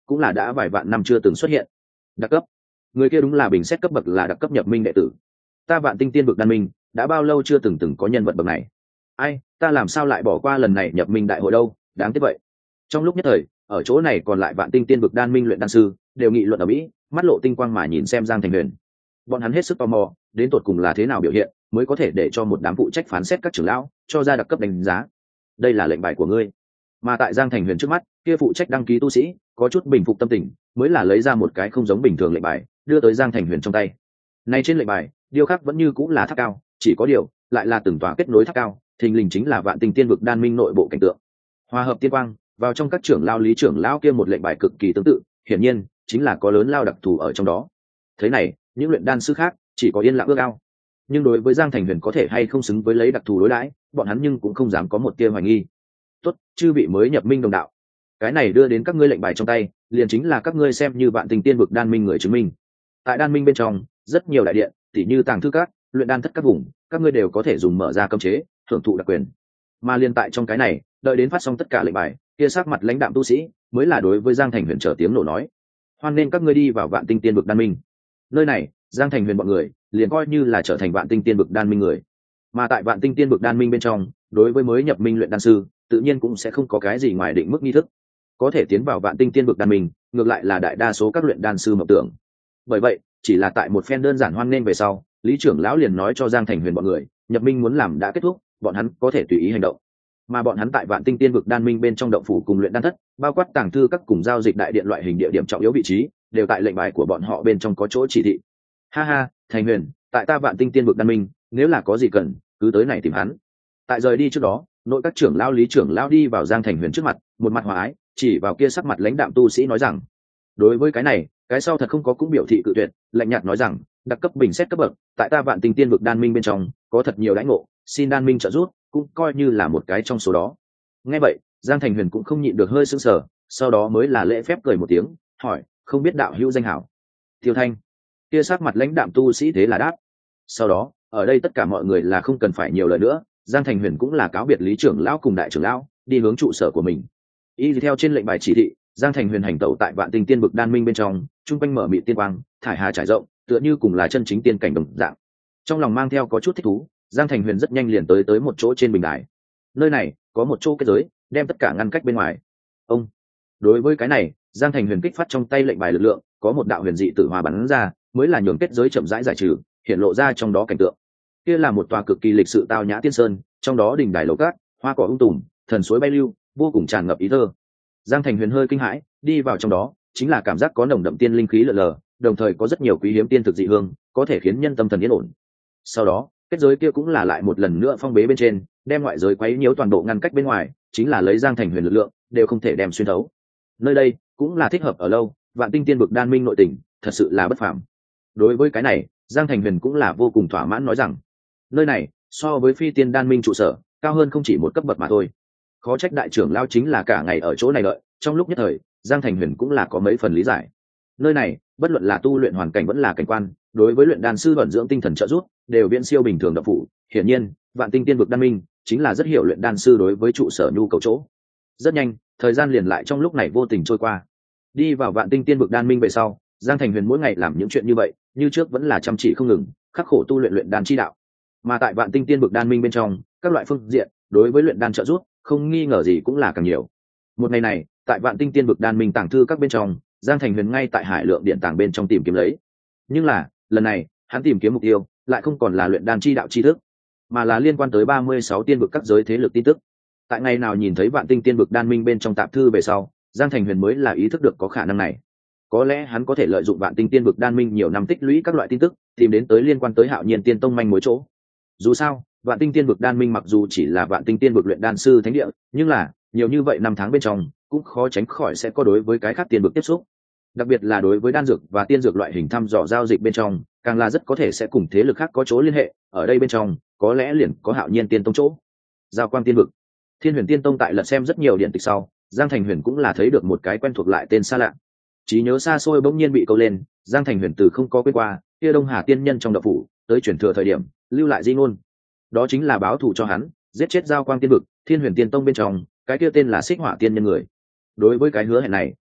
cũng là đã vài vạn năm chưa từng xuất hiện. Đặc cấp, người kia đúng là bình xét cấp bậc là đặc cấp nhập minh đệ tử. Ta Vạn Tinh Tiên Vực đan minh đã bao lâu chưa từng từng có nhân vật bậc này? Ai, ta làm sao lại bỏ qua lần này nhập minh đại hội đâu, đáng tiếc vậy. Trong lúc nhất thời, ở chỗ này còn lại Vạn Tinh Tiên Vực đan minh luyện đan sư đều nghị luận ở mỹ, mắt lộ tinh quang mà nhìn xem Giang Thành Huyền. Bọn hắn hết sức tò mò, đến tột cùng là thế nào biểu hiện mới có thể để cho một đám phụ trách phán xét các trưởng lão cho ra đặc cấp đánh giá. Đây là lệnh bài của ngươi. Mà tại Giang Thành Huyền trước mắt, kia phụ trách đăng ký tu sĩ có chút bình phục tâm tình, mới là lấy ra một cái không giống bình thường lệnh bài, đưa tới Giang Thành Huyền trong tay. Nay trên lệnh bài, điêu khắc vẫn như cũng là tháp cao, chỉ có điều lại là từng tòa kết nối tháp cao, thình lình chính là Vạn Tinh Tiên Vực đan minh nội bộ cảnh tượng. Hòa hợp tiên quang, vào trong các trưởng lão lý trưởng lão kia một lệnh bài cực kỳ tương tự, hiển nhiên chính là có lớn lao đặc thù ở trong đó. Thế này, những luyện đan sư khác chỉ có yên lặng ước ao. Nhưng đối với Giang Thành Huyền có thể hay không xứng với lấy đặc thù đối đãi, bọn hắn nhưng cũng không dám có một tia hoài nghi. Tốt, chư vị mới nhập minh đồng đạo, cái này đưa đến các ngươi lệnh bài trong tay, liền chính là các ngươi xem như Vạn Tinh Tiên Vực đan minh người chứng minh. Tại đan minh bên trong, rất nhiều đại điện, tỉ như tàng thư các, luyện đan thất các vùng, các ngươi đều có thể dùng mở ra cấm chế, thưởng thụ đặc quyền. Mà liên tại trong cái này, đợi đến phát xong tất cả lệnh bài, kia sắc mặt lãnh đạm tu sĩ mới là đối với Giang Thành Huyền trở tiếng nổ nói: hoan nên các ngươi đi vào Vạn Tinh Tiên Vực đan minh. Nơi này, Giang Thành Huyền bọn người liền coi như là trở thành Vạn Tinh Tiên Vực đan minh người. Mà tại Vạn Tinh Tiên Vực đan minh bên trong, đối với mới nhập minh luyện đan sư, tự nhiên cũng sẽ không có cái gì ngoài định mức nghi thức. Có thể tiến vào Vạn Tinh Tiên Vực đan minh, ngược lại là đại đa số các luyện đan sư mộng tưởng. Bởi vậy, chỉ là tại một phen đơn giản hoan nên về sau, lý trưởng lão liền nói cho Giang Thành Huyền bọn người, nhập minh muốn làm đã kết thúc, bọn hắn có thể tùy ý hành động. Mà bọn hắn tại Vạn Tinh Tiên Vực đan minh bên trong động phủ cùng luyện đan thất, bao quát tàng thư các cùng giao dịch đại điện loại hình địa điểm trọng yếu vị trí, đều tại lệnh bài của bọn họ bên trong có chỗ chỉ thị. Ha ha, Thành Huyền, tại ta Vạn Tinh Tiên Vực đan minh, nếu là có gì cần, cứ tới này tìm hắn. Tại rời đi trước đó, nội các trưởng lão lý trưởng lão đi vào Giang Thành Huyền trước mặt, một mặt hòa ái, chỉ vào kia sắc mặt lãnh đạm tu sĩ nói rằng: đối với cái này, cái sau thật không có cũng biểu thị cự tuyệt, lạnh nhạt nói rằng: đặc cấp bình xét cấp bậc, tại ta Vạn Tinh Tiên Vực đan minh bên trong, có thật nhiều đãi ngộ, xin đan minh trợ giúp, cũng coi như là một cái trong số đó. Nghe vậy, Giang Thành Huyền cũng không nhịn được hơi sững sờ, sau đó mới là lễ phép cười một tiếng, hỏi: không biết đạo hữu danh hảo? Tiêu Thanh. Kia sắc mặt lãnh đạm tu sĩ thế là đáp. Sau đó, ở đây tất cả mọi người là không cần phải nhiều lời nữa, Giang Thành Huyền cũng là cáo biệt lý trưởng lão cùng đại trưởng lão, đi hướng trụ sở của mình. Y theo trên lệnh bài chỉ thị, Giang Thành Huyền hành tẩu tại Vạn Tinh Tiên Vực đan minh bên trong, trung quanh mở mịt tiên quang, thải hà trải rộng, tựa như cùng là chân chính tiên cảnh đồng dạng. Trong lòng mang theo có chút thích thú, Giang Thành Huyền rất nhanh liền tới tới một chỗ trên bình đài. Nơi này có một chỗ kết giới, đem tất cả ngăn cách bên ngoài. Ông. Đối với cái này, Giang Thành Huyền kích phát trong tay lệnh bài lực lượng, có một đạo huyền dị tử hòa bắn ra, mới là nhường kết giới chậm rãi giải trừ, hiện lộ ra trong đó cảnh tượng. Kia là một tòa cực kỳ lịch sự tao nhã tiên sơn, trong đó đỉnh đài lầu cát, hoa cỏ ung tùm, thần suối bay lưu, vô cùng tràn ngập ý thơ. Giang Thành Huyền hơi kinh hãi, đi vào trong đó, chính là cảm giác có nồng đậm tiên linh khí lờ lờ, đồng thời có rất nhiều quý hiếm tiên thực dị hương, có thể khiến nhân tâm thần yên ổn. Sau đó, kết giới kia cũng là lại một lần nữa phong bế bên trên, đem ngoại giới quấy nhiễu toàn bộ ngăn cách bên ngoài, chính là lấy Giang Thành Huyền lực lượng, đều không thể đem xuyên thấu. Nơi đây cũng là thích hợp ở lâu, Vạn Tinh Tiên Vực đan minh nội tình, thật sự là bất phàm. Đối với cái này, Giang Thành Huyền cũng là vô cùng thỏa mãn nói rằng, nơi này so với Phi Tiên đan minh trụ sở, cao hơn không chỉ một cấp bậc mà thôi. Khó trách đại trưởng lão chính là cả ngày ở chỗ này đợi, trong lúc nhất thời, Giang Thành Huyền cũng là có mấy phần lý giải. Nơi này, bất luận là tu luyện hoàn cảnh vẫn là cảnh quan, đối với luyện đan sư vận dưỡng tinh thần trợ giúp, đều viễn siêu bình thường độc phủ. Hiển nhiên, Vạn Tinh Tiên Vực đan minh chính là rất hiểu luyện đan sư đối với trụ sở nhu cầu chỗ. Rất nhanh, thời gian liền lại trong lúc này vô tình trôi qua. Đi vào Vạn Tinh Tiên Vực đan minh về sau, Giang Thành Huyền mỗi ngày làm những chuyện như vậy, như trước vẫn là chăm chỉ không ngừng, khắc khổ tu luyện luyện đan chi đạo. Mà tại Vạn Tinh Tiên Vực đan minh bên trong, các loại phương diện đối với luyện đan trợ giúp, không nghi ngờ gì cũng là càng nhiều. Một ngày này, tại Vạn Tinh Tiên Vực đan minh tàng thư các bên trong, Giang Thành Huyền ngay tại Hải Lượng điện tàng bên trong tìm kiếm lấy. Nhưng là, lần này, hắn tìm kiếm mục tiêu lại không còn là luyện đan chi đạo tri thức, mà là liên quan tới ba mươi sáu tiên vực các giới thế lực tin tức. Tại ngày nào nhìn thấy Vạn Tinh Tiên Vực đan minh bên trong tạp thư về sau, Giang Thành Huyền mới là ý thức được có khả năng này. Có lẽ hắn có thể lợi dụng Vạn Tinh Tiên Vực đan minh nhiều năm tích lũy các loại tin tức, tìm đến tới liên quan tới Hạo Nhiên Tiên Tông manh mối chỗ. Dù sao, Vạn Tinh Tiên Vực đan minh mặc dù chỉ là Vạn Tinh Tiên Vực luyện đan sư thánh địa, nhưng là nhiều như vậy năm tháng bên trong, cũng khó tránh khỏi sẽ có đối với cái khác tiên vực tiếp xúc. Đặc biệt là đối với đan dược và tiên dược loại hình thăm dò giao dịch bên trong, càng là rất có thể sẽ cùng thế lực khác có chỗ liên hệ. Ở đây bên trong, có lẽ liền có Hạo Nhiên Tiên Tông chỗ. Giao Quang Tiên Vực, Thiên Huyền Tiên Tông tại lật xem rất nhiều điện tịch sau, Giang Thành Huyền cũng là thấy được một cái quen thuộc lại tên xa lạ. Trí nhớ xa xôi bỗng nhiên bị câu lên, Giang Thành Huyền từ không có quên qua, kia Đông Hà tiên nhân trong đạo phủ, tới chuyển thừa thời điểm, lưu lại di ngôn. Đó chính là báo thù cho hắn, giết chết Giao Quang Tiên Vực, Thiên Huyền Tiên Tông bên trong, cái kia tên là Xích Hỏa Tiên nhân người. Đối với cái hứa hẹn này,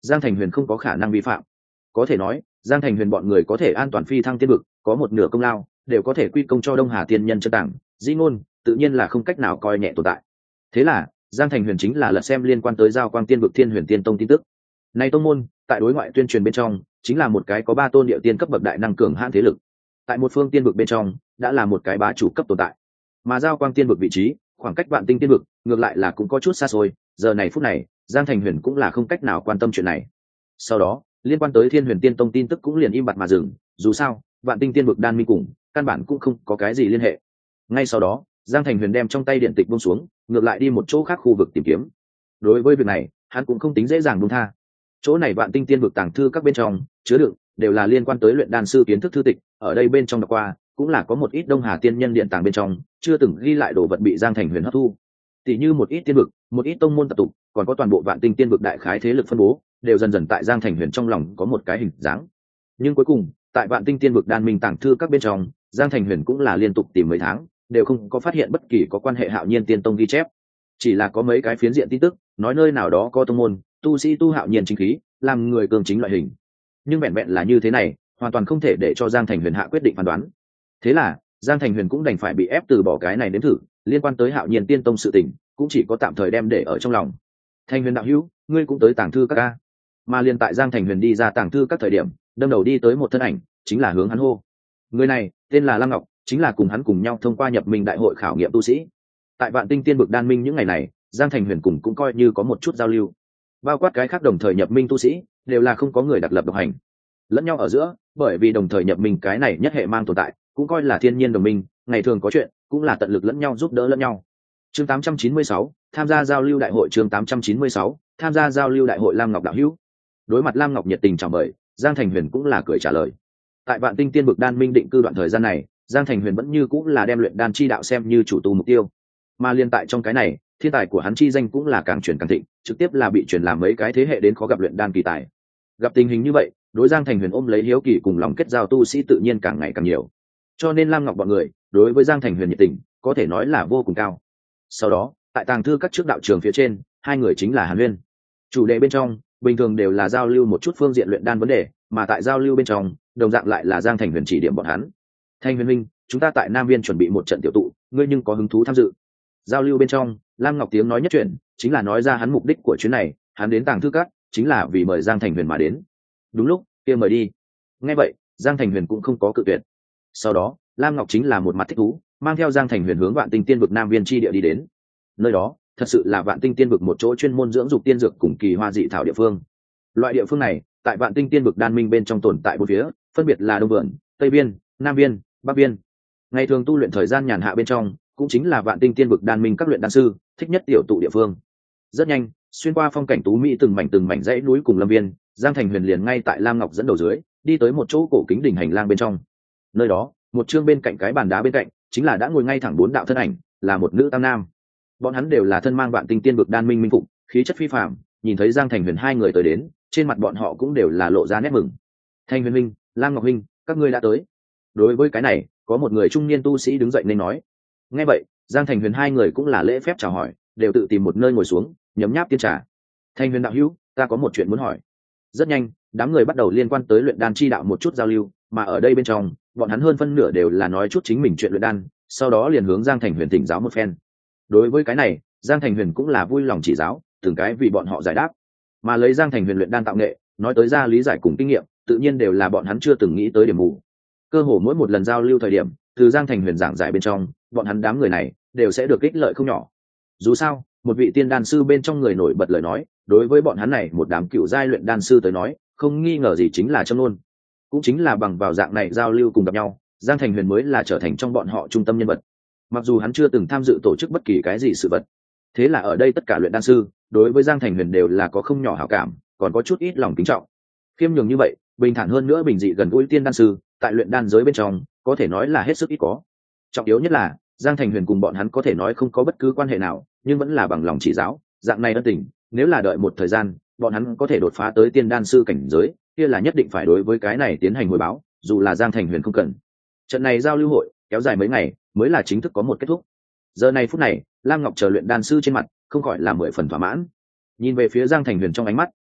Giang Thành Huyền không có khả năng vi phạm. Có thể nói Giang Thành Huyền bọn người có thể an toàn phi thăng tiên vực, có một nửa công lao đều có thể quy công cho Đông Hà tiên nhân chân tảng, di ngôn tự nhiên là không cách nào coi nhẹ tồn tại. Thế là Giang Thành Huyền chính là lật xem liên quan tới Giao Quang Tiên vực Thiên Huyền Tiên Tông tin tức. Này tông môn tại đối ngoại tuyên truyền bên trong chính là một cái có ba tôn địa tiên cấp bậc đại năng cường hãn thế lực, tại một phương tiên vực bên trong đã là một cái bá chủ cấp tồn tại. Mà Giao Quang Tiên vực vị trí khoảng cách Vạn Tinh Tiên vực ngược lại là cũng có chút xa xôi, giờ này phút này Giang Thành Huyền cũng là không cách nào quan tâm chuyện này. Sau đó liên quan tới Thiên Huyền Tiên Tông tin tức cũng liền im bặt mà dừng, dù sao Vạn Tinh Tiên vực đan minh cùng căn bản cũng không có cái gì liên hệ. Ngay sau đó Giang Thành Huyền đem trong tay điện tịch buông xuống, ngược lại đi một chỗ khác khu vực tìm kiếm. Đối với việc này hắn cũng không tính dễ dàng buông tha. Chỗ này Vạn Tinh Tiên vực tàng thư các bên trong chứa đựng đều là liên quan tới luyện đan sư kiến thức thư tịch, ở đây bên trong đọc qua cũng là có một ít Đông Hà tiên nhân điện tàng bên trong chưa từng ghi lại đồ vật bị Giang Thành Huyền hấp thu, tỉ như một ít tiên vực, một ít tông môn tập tục, còn có toàn bộ Vạn Tinh Tiên vực đại khái thế lực phân bố, đều dần dần tại Giang Thành Huyền trong lòng có một cái hình dáng. Nhưng cuối cùng tại Vạn Tinh Tiên vực đan minh tàng thư các bên trong, Giang Thành Huyền cũng là liên tục tìm mấy tháng đều không có phát hiện bất kỳ có quan hệ Hạo Nhiên Tiên Tông ghi chép, chỉ là có mấy cái phiến diện tin tức nói nơi nào đó có tông môn tu sĩ tu Hạo Nhiên chính khí, làm người cường chính loại hình. Nhưng vẹn vẹn là như thế này hoàn toàn không thể để cho Giang Thành Huyền hạ quyết định phán đoán. Thế là Giang Thành Huyền cũng đành phải bị ép từ bỏ cái này đến thử, liên quan tới Hạo Nhiên Tiên Tông sự tình cũng chỉ có tạm thời đem để ở trong lòng. Thành Huyền đạo hữu, ngươi cũng tới tàng thư các ca? Mà liên tại Giang Thành Huyền đi ra tàng thư các thời điểm, đâm đầu đi tới một thân ảnh, chính là hướng hắn hô. Người này tên là Lam Ngọc, chính là cùng hắn cùng nhau thông qua nhập minh đại hội khảo nghiệm tu sĩ. Tại Vạn Tinh Tiên vực đan minh những ngày này, Giang Thành Huyền cùng cũng coi như có một chút giao lưu. Bao quát cái khác đồng thời nhập minh tu sĩ, đều là không có người đặc lập độc hành. Lẫn nhau ở giữa, bởi vì đồng thời nhập minh cái này nhất hệ mang tồn tại, cũng coi là thiên nhiên đồng minh, ngày thường có chuyện, cũng là tận lực lẫn nhau giúp đỡ lẫn nhau. Chương tám trăm chín mươi sáu, tham gia giao lưu đại hội. Chương tám trăm chín mươi sáu, tham gia giao lưu đại hội. Lam Ngọc đạo hữu. Đối mặt Lam Ngọc nhiệt tình chào mời, Giang Thành Huyền cũng là cười trả lời. Tại Vạn Tinh Tiên vực đan minh định cư đoạn thời gian này, Giang Thành Huyền vẫn như cũng là đem luyện đan chi đạo xem như chủ tu mục tiêu. Mà liên tại trong cái này, thiên tài của hắn chi danh cũng là càng truyền càng thịnh, trực tiếp là bị truyền làm mấy cái thế hệ đến khó gặp luyện đan kỳ tài. Gặp tình hình như vậy, đối Giang Thành Huyền ôm lấy hiếu kỳ cùng lòng kết giao tu sĩ tự nhiên càng ngày càng nhiều. Cho nên Lam Ngọc bọn người đối với Giang Thành Huyền nhiệt tình có thể nói là vô cùng cao. Sau đó, tại tàng thư các trước đạo trường phía trên, hai người chính là Hàn Huyên. Chủ đề bên trong bình thường đều là giao lưu một chút phương diện luyện đan vấn đề, mà tại giao lưu bên trong đồng dạng lại là Giang Thành Huyền chỉ điểm bọn hắn. Thành Huyền minh, chúng ta tại Nam Viên chuẩn bị một trận tiểu tụ, ngươi nhưng có hứng thú tham dự? Giao lưu bên trong, Lam Ngọc tiếng nói nhất chuyện chính là nói ra hắn mục đích của chuyến này, hắn đến tàng thư các chính là vì mời Giang Thành Huyền mà đến. Đúng lúc, kia mời đi. Nghe vậy, Giang Thành Huyền cũng không có cự tuyệt. Sau đó, Lam Ngọc chính là một mặt thích thú, mang theo Giang Thành Huyền hướng Vạn Tinh Tiên vực Nam Viên chi địa đi đến. Nơi đó, thật sự là Vạn Tinh Tiên vực một chỗ chuyên môn dưỡng dục tiên dược cùng kỳ hoa dị thảo địa phương. Loại địa phương này, tại Vạn Tinh Tiên vực đan minh bên trong tồn tại bốn phía, phân biệt là Đông Vườn, Tây Viên, Nam Viên, Bắc Viên. Ngày thường tu luyện thời gian nhàn hạ bên trong, cũng chính là Vạn Tinh Tiên vực đan minh các luyện đan sư thích nhất tiểu tụ địa phương. Rất nhanh, xuyên qua phong cảnh tú mỹ từng mảnh từng mảnh dãy núi cùng lâm viên, Giang Thành Huyền liền ngay tại Lam Ngọc dẫn đầu dưới, đi tới một chỗ cổ kính đỉnh hành lang bên trong. Nơi đó, một chương bên cạnh cái bàn đá bên cạnh, chính là đã ngồi ngay thẳng bốn đạo thân ảnh, là một nữ tam nam. Bọn hắn đều là thân mang Vạn Tinh Tiên vực đan minh minh phục, khí chất phi phàm, nhìn thấy Giang Thành Huyền hai người tới đến, trên mặt bọn họ cũng đều là lộ ra nét mừng. Thành Huyền minh, Lam Ngọc minh, các ngươi đã tới. Đối với cái này, có một người trung niên tu sĩ đứng dậy nên nói. Nghe vậy, Giang Thành Huyền hai người cũng là lễ phép chào hỏi, đều tự tìm một nơi ngồi xuống, nhấm nháp tiên trà. Thành Huyền đạo hữu, ta có một chuyện muốn hỏi. Rất nhanh, đám người bắt đầu liên quan tới luyện đan chi đạo một chút giao lưu, mà ở đây bên trong, bọn hắn hơn phân nửa đều là nói chút chính mình chuyện luyện đan, sau đó liền hướng Giang Thành Huyền thỉnh giáo một phen. Đối với cái này, Giang Thành Huyền cũng là vui lòng chỉ giáo, từng cái vì bọn họ giải đáp. Mà lấy Giang Thành Huyền luyện đan tạo nghệ, nói tới ra lý giải cùng kinh nghiệm, tự nhiên đều là bọn hắn chưa từng nghĩ tới điểm mù. Cơ hồ mỗi một lần giao lưu thời điểm, từ Giang Thành Huyền giảng giải bên trong, bọn hắn đám người này đều sẽ được ích lợi không nhỏ. Dù sao, một vị tiên đan sư bên trong người nổi bật lời nói, đối với bọn hắn này một đám cựu giai luyện đan sư tới nói, không nghi ngờ gì chính là châm luôn. Cũng chính là bằng vào dạng này giao lưu cùng gặp nhau, Giang Thành Huyền mới là trở thành trong bọn họ trung tâm nhân vật. Mặc dù hắn chưa từng tham dự tổ chức bất kỳ cái gì sự vật, thế là ở đây tất cả luyện đan sư đối với Giang Thành Huyền đều là có không nhỏ hảo cảm, còn có chút ít lòng kính trọng. Khiêm nhường như vậy, bình thản hơn nữa bình dị gần gũi tiên đan sư, tại luyện đan giới bên trong, có thể nói là hết sức ít có. Trọng yếu nhất là, Giang Thành Huyền cùng bọn hắn có thể nói không có bất cứ quan hệ nào, nhưng vẫn là bằng lòng chỉ giáo, dạng này ân tình, nếu là đợi một thời gian, bọn hắn có thể đột phá tới tiên đan sư cảnh giới, kia là nhất định phải đối với cái này tiến hành hồi báo, dù là Giang Thành Huyền không cần. Trận này giao lưu hội kéo dài mấy ngày, mới là chính thức có một kết thúc. Giờ này phút này, Lam Ngọc chờ luyện đan sư trên mặt không khỏi là mười phần thỏa mãn. Nhìn về phía Giang Thành Huyền trong ánh mắt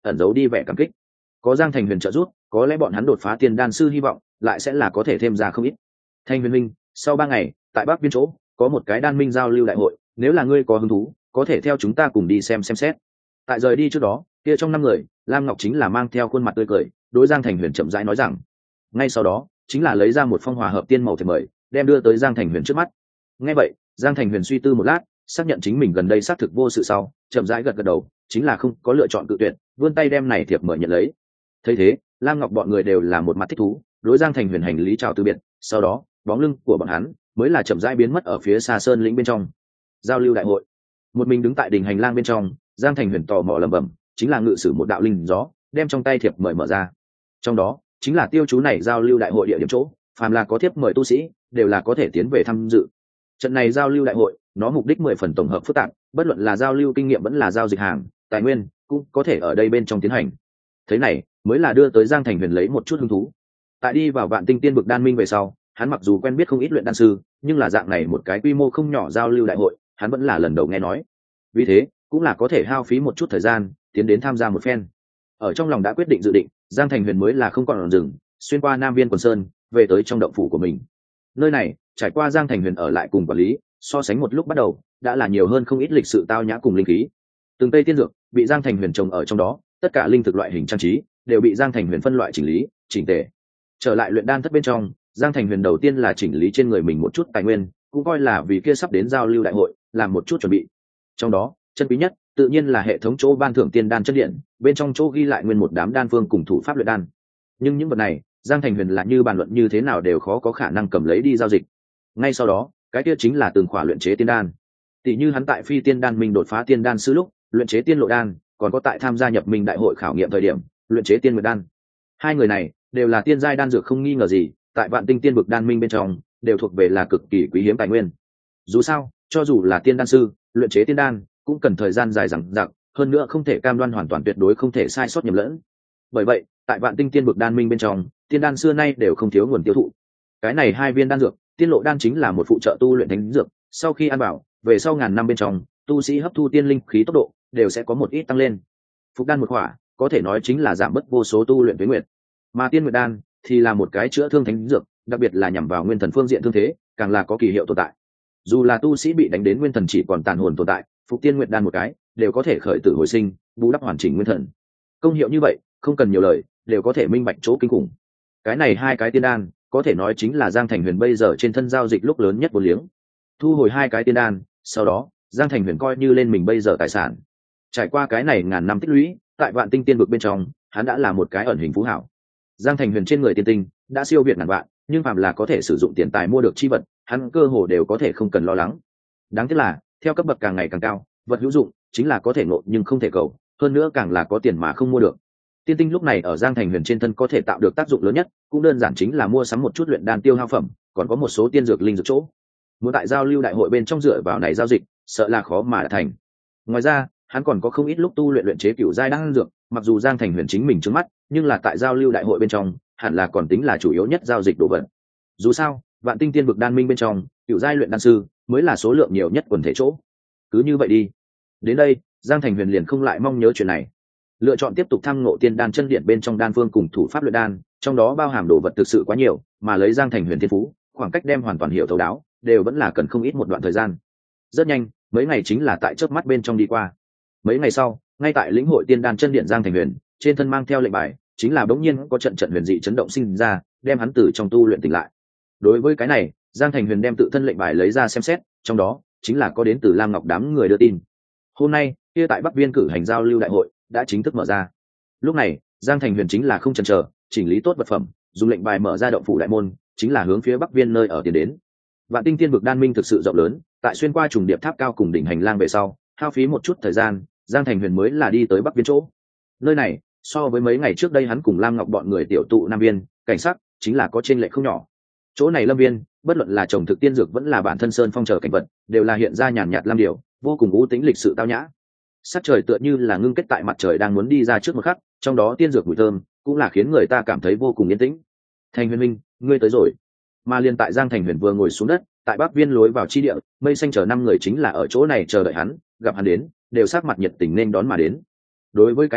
ẩn giấu đi vẻ cảm kích. Có Giang Thành Huyền trợ giúp, có lẽ bọn hắn đột phá tiên đan sư hy vọng lại sẽ là có thể thêm ra không ít. Thanh Huyền minh, sau ba ngày tại Bắc Biên chỗ có một cái đan minh giao lưu đại hội, nếu là ngươi có hứng thú có thể theo chúng ta cùng đi xem xem xét. Tại rời đi trước đó, kia trong năm người, Lam Ngọc chính là mang theo khuôn mặt tươi cười đối Giang Thành Huyền chậm rãi nói rằng. Ngay sau đó chính là lấy ra một phong hòa hợp tiên màu thiệp mời đem đưa tới Giang Thành Huyền trước mắt. Nghe vậy, Giang Thành Huyền suy tư một lát, xác nhận chính mình gần đây xác thực vô sự sau, chậm rãi gật gật đầu, chính là không có lựa chọn cự tuyệt, vươn tay đem này thiệp mời nhận lấy. Thấy thế, Lam Ngọc bọn người đều là một mặt thích thú, đối Giang Thành Huyền hành lý chào từ biệt, sau đó bóng lưng của bọn hắn mới là chậm rãi biến mất ở phía xa sơn lĩnh bên trong. Giao lưu đại hội, một mình đứng tại đỉnh hành lang bên trong, Giang Thành Huyền tò mò lẩm bẩm, chính là ngự sử một đạo linh gió, đem trong tay thiệp mời mở ra. Trong đó chính là tiêu chú này giao lưu đại hội địa điểm chỗ, phàm là có thiệp mời tu sĩ đều là có thể tiến về tham dự. Trận này giao lưu đại hội, nó mục đích mười phần tổng hợp phức tạp, bất luận là giao lưu kinh nghiệm vẫn là giao dịch hàng, tài nguyên, cũng có thể ở đây bên trong tiến hành. Thế này mới là đưa tới Giang Thành Huyền lấy một chút hứng thú. Tại đi vào Vạn Tinh Tiên Vực Đan Minh về sau, hắn mặc dù quen biết không ít luyện đan sư, nhưng là dạng này một cái quy mô không nhỏ giao lưu đại hội, hắn vẫn là lần đầu nghe nói. Vì thế, cũng là có thể hao phí một chút thời gian, tiến đến tham gia một phen. Ở trong lòng đã quyết định dự định, Giang Thành Huyền mới là không còn dừng, xuyên qua Nam Viên Quần Sơn, về tới trong động phủ của mình. Nơi này, trải qua Giang Thành Huyền ở lại cùng quản lý, so sánh một lúc bắt đầu, đã là nhiều hơn không ít lịch sự tao nhã cùng linh khí. Từng cây tiên dược bị Giang Thành Huyền trồng ở trong đó, tất cả linh thực loại hình trang trí đều bị Giang Thành Huyền phân loại chỉnh lý, chỉnh tề. Trở lại luyện đan thất bên trong, Giang Thành Huyền đầu tiên là chỉnh lý trên người mình một chút tài nguyên, cũng coi là vì kia sắp đến giao lưu đại hội, làm một chút chuẩn bị. Trong đó, chân quý nhất, tự nhiên là hệ thống chỗ ban thưởng tiên đan chân điện, bên trong chỗ ghi lại nguyên một đám đan phương cùng thủ pháp luyện đan. Nhưng những vật này, Giang Thành Huyền là như bàn luận như thế nào đều khó có khả năng cầm lấy đi giao dịch. Ngay sau đó, cái kia chính là từng khóa luyện chế tiên đan. Tỷ như hắn tại Phi Tiên Đan Minh đột phá tiên đan sư lúc, luyện chế tiên lộ đan, còn có tại tham gia nhập minh đại hội khảo nghiệm thời điểm, luyện chế tiên nguyệt đan. Hai người này đều là tiên giai đan dược không nghi ngờ gì, tại Vạn Tinh Tiên Vực Đan Minh bên trong, đều thuộc về là cực kỳ quý hiếm tài nguyên. Dù sao, cho dù là tiên đan sư, luyện chế tiên đan cũng cần thời gian dài dằng dặc, hơn nữa không thể cam đoan hoàn toàn tuyệt đối không thể sai sót nhầm lẫn. Bởi vậy, tại Vạn Tinh Tiên Vực Đan Minh bên trong, tiên đan xưa nay đều không thiếu nguồn tiêu thụ. Cái này hai viên đan dược, tiên lộ đan chính là một phụ trợ tu luyện thánh dược, sau khi ăn vào, về sau ngàn năm bên trong, tu sĩ hấp thu tiên linh khí tốc độ đều sẽ có một ít tăng lên. Phục đan một khỏa, có thể nói chính là giảm bớt vô số tu luyện tuế nguyệt. Mà tiên nguyệt đan thì là một cái chữa thương thánh dược, đặc biệt là nhằm vào nguyên thần phương diện thương thế, càng là có kỳ hiệu tồn tại. Dù là tu sĩ bị đánh đến nguyên thần chỉ còn tàn hồn tồn tại, phục tiên nguyệt đan một cái, đều có thể khởi tử hồi sinh, bù đắp hoàn chỉnh nguyên thần. Công hiệu như vậy, không cần nhiều lời, đều có thể minh bạch chỗ kinh khủng. Cái này hai cái tiên đan, có thể nói chính là Giang Thành Huyền bây giờ trên thân giao dịch lúc lớn nhất vốn liếng. Thu hồi hai cái tiên đan, sau đó, Giang Thành Huyền coi như lên mình bây giờ tài sản. Trải qua cái này ngàn năm tích lũy, tại Vạn Tinh Tiên Vực bên trong, hắn đã là một cái ẩn hình phú hảo. Giang Thành Huyền trên người tiên tinh đã siêu việt ngàn vạn, nhưng phàm là có thể sử dụng tiền tài mua được chi vật, hắn cơ hồ đều có thể không cần lo lắng. Đáng tiếc là, theo cấp bậc càng ngày càng cao, vật hữu dụng chính là có thể ngộ nhưng không thể cầu, hơn nữa càng là có tiền mà không mua được. Tiên tinh lúc này ở Giang Thành Huyền trên thân có thể tạo được tác dụng lớn nhất, cũng đơn giản chính là mua sắm một chút luyện đan tiêu hao phẩm, còn có một số tiên dược linh dược chỗ. Muốn tại giao lưu đại hội bên trong dựa vào này giao dịch, sợ là khó mà đạt thành. Ngoài ra, hắn còn có không ít lúc tu luyện luyện chế cửu giai đan dược, mặc dù Giang Thành Huyền chính mình trước mắt, nhưng là tại giao lưu đại hội bên trong, hẳn là còn tính là chủ yếu nhất giao dịch đồ vật. Dù sao, Vạn Tinh Tiên Vực Đan Minh bên trong, cửu giai luyện đan sư mới là số lượng nhiều nhất quần thể chỗ. Cứ như vậy đi. Đến đây, Giang Thành Huyền liền không lại mong nhớ chuyện này. Lựa chọn tiếp tục thăm ngộ tiên đan chân điện bên trong đan phương cùng thủ pháp luyện đan, trong đó bao hàm đồ vật thực sự quá nhiều, mà lấy Giang Thành Huyền thiên phú, khoảng cách đem hoàn toàn hiểu thấu đáo, đều vẫn là cần không ít một đoạn thời gian. Rất nhanh, mấy ngày chính là tại chớp mắt bên trong đi qua. Mấy ngày sau, ngay tại lĩnh hội tiên đan chân điện Giang Thành Huyền, trên thân mang theo lệnh bài, chính là bỗng nhiên có trận trận huyền dị chấn động sinh ra, đem hắn từ trong tu luyện tỉnh lại. Đối với cái này, Giang Thành Huyền đem tự thân lệnh bài lấy ra xem xét, trong đó chính là có đến từ Lam Ngọc đám người đưa tin. Hôm nay, kia tại Bắc Viên cử hành giao lưu đại hội đã chính thức mở ra. Lúc này, Giang Thành Huyền chính là không chần chờ, chỉnh lý tốt vật phẩm, dùng lệnh bài mở ra động phủ đại môn, chính là hướng phía Bắc Viên nơi ở tiến đến. Vạn Tinh Tiên Vực Đan Minh thực sự rộng lớn, tại xuyên qua trùng điệp tháp cao cùng đỉnh hành lang về sau, hao phí một chút thời gian, Giang Thành Huyền mới là đi tới Bắc Viên chỗ. Nơi này, so với mấy ngày trước đây hắn cùng Lam Ngọc bọn người tiểu tụ Nam Viên, cảnh sắc chính là có chênh lệch không nhỏ. Chỗ này lâm viên, bất luận là trồng thực tiên dược vẫn là bản thân sơn phong trở cảnh vật, đều là hiện ra nhàn nhạt lam điểu, vô cùng u tĩnh lịch sự tao nhã. Sắc trời tựa như là ngưng kết tại mặt trời đang muốn đi ra trước một khắc, trong đó tiên dược mùi thơm cũng là khiến người ta cảm thấy vô cùng yên tĩnh. Thành Huyền Minh, ngươi tới rồi. Mà liền tại Giang Thành Huyền vừa ngồi xuống đất, tại Bắc Viên lối vào chi địa, Mây Xanh chờ năm người chính là ở chỗ này chờ đợi hắn, gặp hắn đến, đều sắc mặt nhiệt tình nên đón mà đến. Đối với cái này,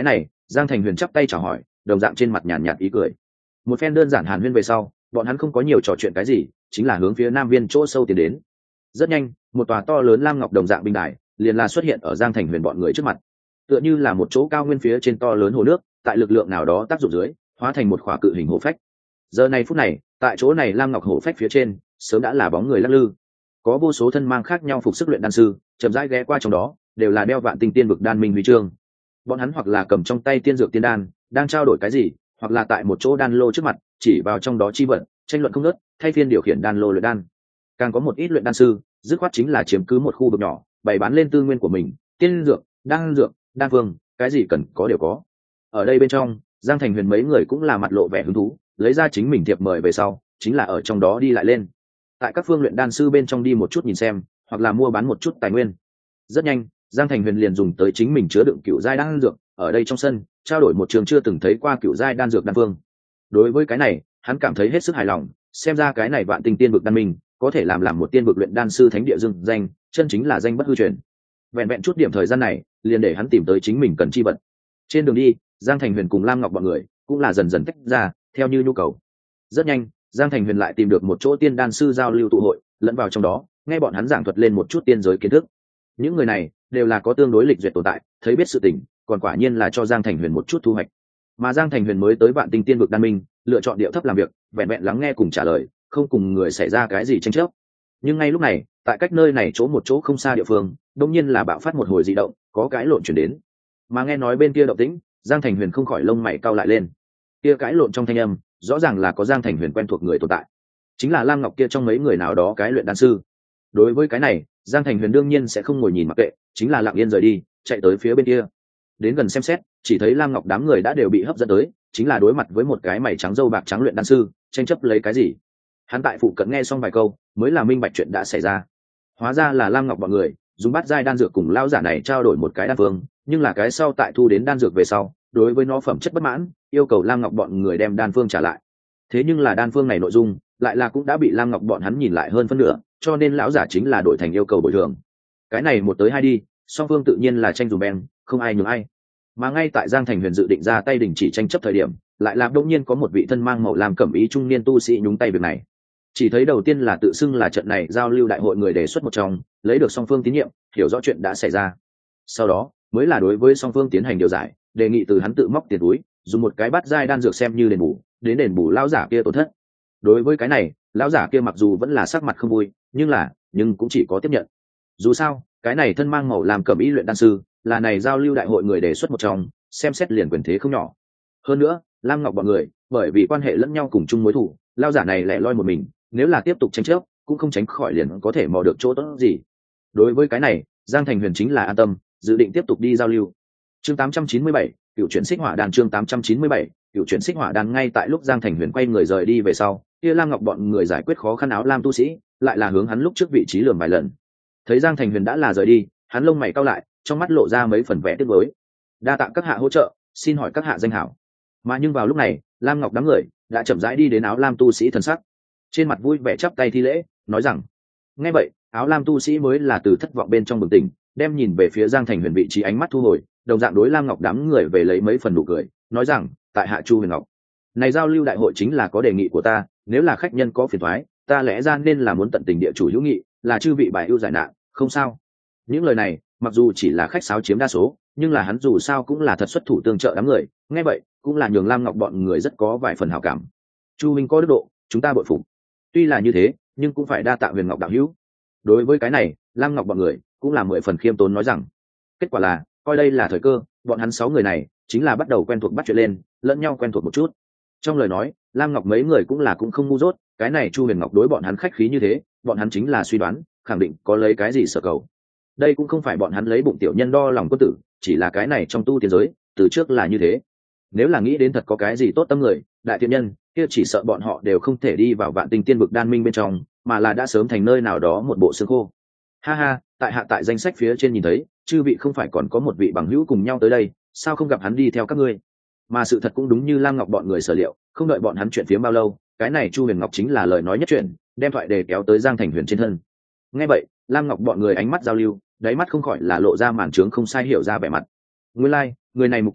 Giang Thành Huyền chắp tay chào hỏi, đồng dạng trên mặt nhàn nhạt, nhạt ý cười. Một phen đơn giản hàn huyên về sau, bọn hắn không có nhiều trò chuyện cái gì, chính là hướng phía nam viên chỗ sâu tiến đến. Rất nhanh, một tòa to lớn lam ngọc đồng dạng binh đài liền là xuất hiện ở Giang Thành Huyền bọn người trước mặt, tựa như là một chỗ cao nguyên phía trên to lớn hồ nước, tại lực lượng nào đó tác dụng dưới, hóa thành một khỏa cự hình hồ phách. Giờ này phút này, tại chỗ này lam ngọc hồ phách phía trên, sớm đã là bóng người lắc lư. Có vô số thân mang khác nhau phục sức luyện đan sư, chậm rãi ghé qua trong đó, đều là đeo vạn tinh tiên vực đan minh huy chương. Bọn hắn hoặc là cầm trong tay tiên dược tiên đan, đang trao đổi cái gì, hoặc là tại một chỗ đan lô trước mặt, chỉ vào trong đó chi vật, tranh luận không ngớt, thay phiên điều khiển đan lô luyện đan. Càng có một ít luyện đan sư, dứt khoát chính là chiếm cứ một khu vực nhỏ, bày bán lên tư nguyên của mình, tiên dược, đan dược, đan phương, cái gì cần có đều có. Ở đây bên trong, Giang Thành Huyền mấy người cũng là mặt lộ vẻ hứng thú, lấy ra chính mình thiệp mời về sau, chính là ở trong đó đi lại lên. Tại các phương luyện đan sư bên trong đi một chút nhìn xem, hoặc là mua bán một chút tài nguyên. Rất nhanh, Giang Thành Huyền liền dùng tới chính mình chứa đựng cựu giai đan dược, ở đây trong sân, trao đổi một trường chưa từng thấy qua cựu giai đan dược đan phương. Đối với cái này, hắn cảm thấy hết sức hài lòng, xem ra cái này vạn tinh tiên vực đan minh, có thể làm làm một tiên vực luyện đan sư thánh địa dương danh, chân chính là danh bất hư truyền. Vẹn vẹn chút điểm thời gian này, liền để hắn tìm tới chính mình cần chi vật. Trên đường đi, Giang Thành Huyền cùng Lam Ngọc bọn người cũng là dần dần tách ra, theo như nhu cầu. Rất nhanh, Giang Thành Huyền lại tìm được một chỗ tiên đan sư giao lưu tụ hội, lẫn vào trong đó, nghe bọn hắn giảng thuật lên một chút tiên giới kiến thức. Những người này đều là có tương đối lịch duyệt tồn tại, thấy biết sự tình, còn quả nhiên là cho Giang Thành Huyền một chút thu hoạch. Mà Giang Thành Huyền mới tới vạn tinh tiên vực đan minh, lựa chọn điệu thấp làm việc, vẹn vẹn lắng nghe cùng trả lời, không cùng người xảy ra cái gì tranh chấp. Nhưng ngay lúc này, tại cách nơi này chỗ một chỗ không xa địa phương, đột nhiên là bạo phát một hồi dị động, có cái lộn chuyển đến. Mà nghe nói bên kia động tĩnh, Giang Thành Huyền không khỏi lông mày cau lại lên. Kia cái lộn trong thanh âm, rõ ràng là có Giang Thành Huyền quen thuộc người tồn tại, chính là Lam Ngọc kia trong mấy người nào đó cái luyện đan sư. Đối với cái này, Giang Thành Huyền đương nhiên sẽ không ngồi nhìn mặc kệ, chính là lặng yên rời đi, chạy tới phía bên kia. Đến gần xem xét, chỉ thấy Lam Ngọc đám người đã đều bị hấp dẫn tới, chính là đối mặt với một cái mày trắng râu bạc trắng luyện đan sư, tranh chấp lấy cái gì. Hắn tại phụ cận nghe xong vài câu, mới là minh bạch chuyện đã xảy ra. Hóa ra là Lam Ngọc bọn người dùng bát giai đan dược cùng lão giả này trao đổi một cái đan phương, nhưng là cái sau tại thu đến đan dược về sau, đối với nó phẩm chất bất mãn, yêu cầu Lam Ngọc bọn người đem đan phương trả lại. Thế nhưng là đan phương này nội dung lại là cũng đã bị Lam Ngọc bọn hắn nhìn lại hơn phân nửa, cho nên lão giả chính là đổi thành yêu cầu bồi thường. Cái này một tới hai đi, song phương tự nhiên là tranh dùm beng, không ai nhường ai. Mà ngay tại Giang Thành Huyền dự định ra tay đình chỉ tranh chấp thời điểm, lại làm đột nhiên có một vị thân mang màu lam cẩm ý trung niên tu sĩ nhúng tay việc này. Chỉ thấy đầu tiên là tự xưng là trận này giao lưu đại hội người đề xuất một trong, lấy được song phương tín nhiệm, hiểu rõ chuyện đã xảy ra. Sau đó mới là đối với song phương tiến hành điều giải, đề nghị từ hắn tự móc tiền túi, dùng một cái bát giai đan dược xem như đền bù, đến đền bù lão giả kia tổn thất. Đối với cái này, lão giả kia mặc dù vẫn là sắc mặt không vui, nhưng là nhưng cũng chỉ có tiếp nhận. Dù sao, cái này thân mang màu làm cẩm ý luyện đan sư, là này giao lưu đại hội người đề xuất một trong, xem xét liền quyền thế không nhỏ. Hơn nữa, Lam Ngọc bọn người, bởi vì quan hệ lẫn nhau cùng chung mối thù, lão giả này lẻ loi một mình, nếu là tiếp tục tranh chấp, cũng không tránh khỏi liền có thể mò được chỗ tốt gì. Đối với cái này, Giang Thành Huyền chính là an tâm, dự định tiếp tục đi giao lưu. Chương tám trăm chín mươi bảy, cựu chuyển xích hỏa đan. Chương tám trăm chín mươi bảy, cựu chuyển xích hỏa đan. Ngay tại lúc Giang Thành Huyền quay người rời đi về sau, kia Lam Ngọc bọn người giải quyết khó khăn áo lam tu sĩ, lại là hướng hắn lúc trước vị trí lườm vài lần. Thấy Giang Thành Huyền đã là rời đi, hắn lông mày cau lại, trong mắt lộ ra mấy phần vẻ tiếc nuối. Đa tạ các hạ hỗ trợ, xin hỏi các hạ danh hảo. Mà nhưng vào lúc này, Lam Ngọc đám người đã chậm rãi đi đến áo lam tu sĩ thần sắc, trên mặt vui vẻ chắp tay thi lễ, nói rằng: nghe vậy, áo lam tu sĩ mới là từ thất vọng bên trong bừng tỉnh, đem nhìn về phía Giang Thành Huyền vị trí ánh mắt thu hồi, đồng dạng đối Lam Ngọc đám người về lấy mấy phần nụ cười, nói rằng: tại hạ Chu Huyền Ngọc, này giao lưu đại hội chính là có đề nghị của ta, nếu là khách nhân có phiền toái, ta lẽ ra nên là muốn tận tình địa chủ hữu nghị, là chư vị bài ưu giải nạn, không sao. Những lời này mặc dù chỉ là khách sáo chiếm đa số, nhưng là hắn dù sao cũng là thật xuất thủ tương trợ đám người, nghe vậy cũng là nhường Lam Ngọc bọn người rất có vài phần hảo cảm. Chu minh có đức độ, chúng ta bội phục. Tuy là như thế, nhưng cũng phải đa tạ Huyền Ngọc đạo hữu. Đối với cái này, Lam Ngọc bọn người cũng là mười phần khiêm tốn nói rằng, kết quả là coi đây là thời cơ, bọn hắn sáu người này chính là bắt đầu quen thuộc bắt chuyện lên, lẫn nhau quen thuộc một chút. Trong lời nói, Lam Ngọc mấy người cũng là cũng không ngu dốt, cái này Chu Huyền Ngọc đối bọn hắn khách khí như thế, bọn hắn chính là suy đoán, khẳng định có lấy cái gì sở cầu. Đây cũng không phải bọn hắn lấy bụng tiểu nhân đo lòng quân tử, chỉ là cái này trong tu tiên giới, từ trước là như thế. Nếu là nghĩ đến thật có cái gì tốt tâm người, đại thiện nhân, kia chỉ sợ bọn họ đều không thể đi vào vạn tinh tiên vực đan minh bên trong, mà là đã sớm thành nơi nào đó một bộ xương khô. Ha ha, tại hạ tại danh sách phía trên nhìn thấy, chư vị không phải còn có một vị bằng hữu cùng nhau tới đây, sao không gặp hắn đi theo các ngươi? Mà sự thật cũng đúng như Lam Ngọc bọn người sở liệu, không đợi bọn hắn chuyện phiếm bao lâu, cái này Chu Huyền Ngọc chính là lời nói nhất chuyện, đem thoại đề kéo tới Giang Thành Huyền trên thân. Nghe vậy, Lam Ngọc bọn người ánh mắt giao lưu, đáy mắt không khỏi là lộ ra màn trướng không sai hiểu ra vẻ mặt. Nguyên lai, like, người này mục tiêu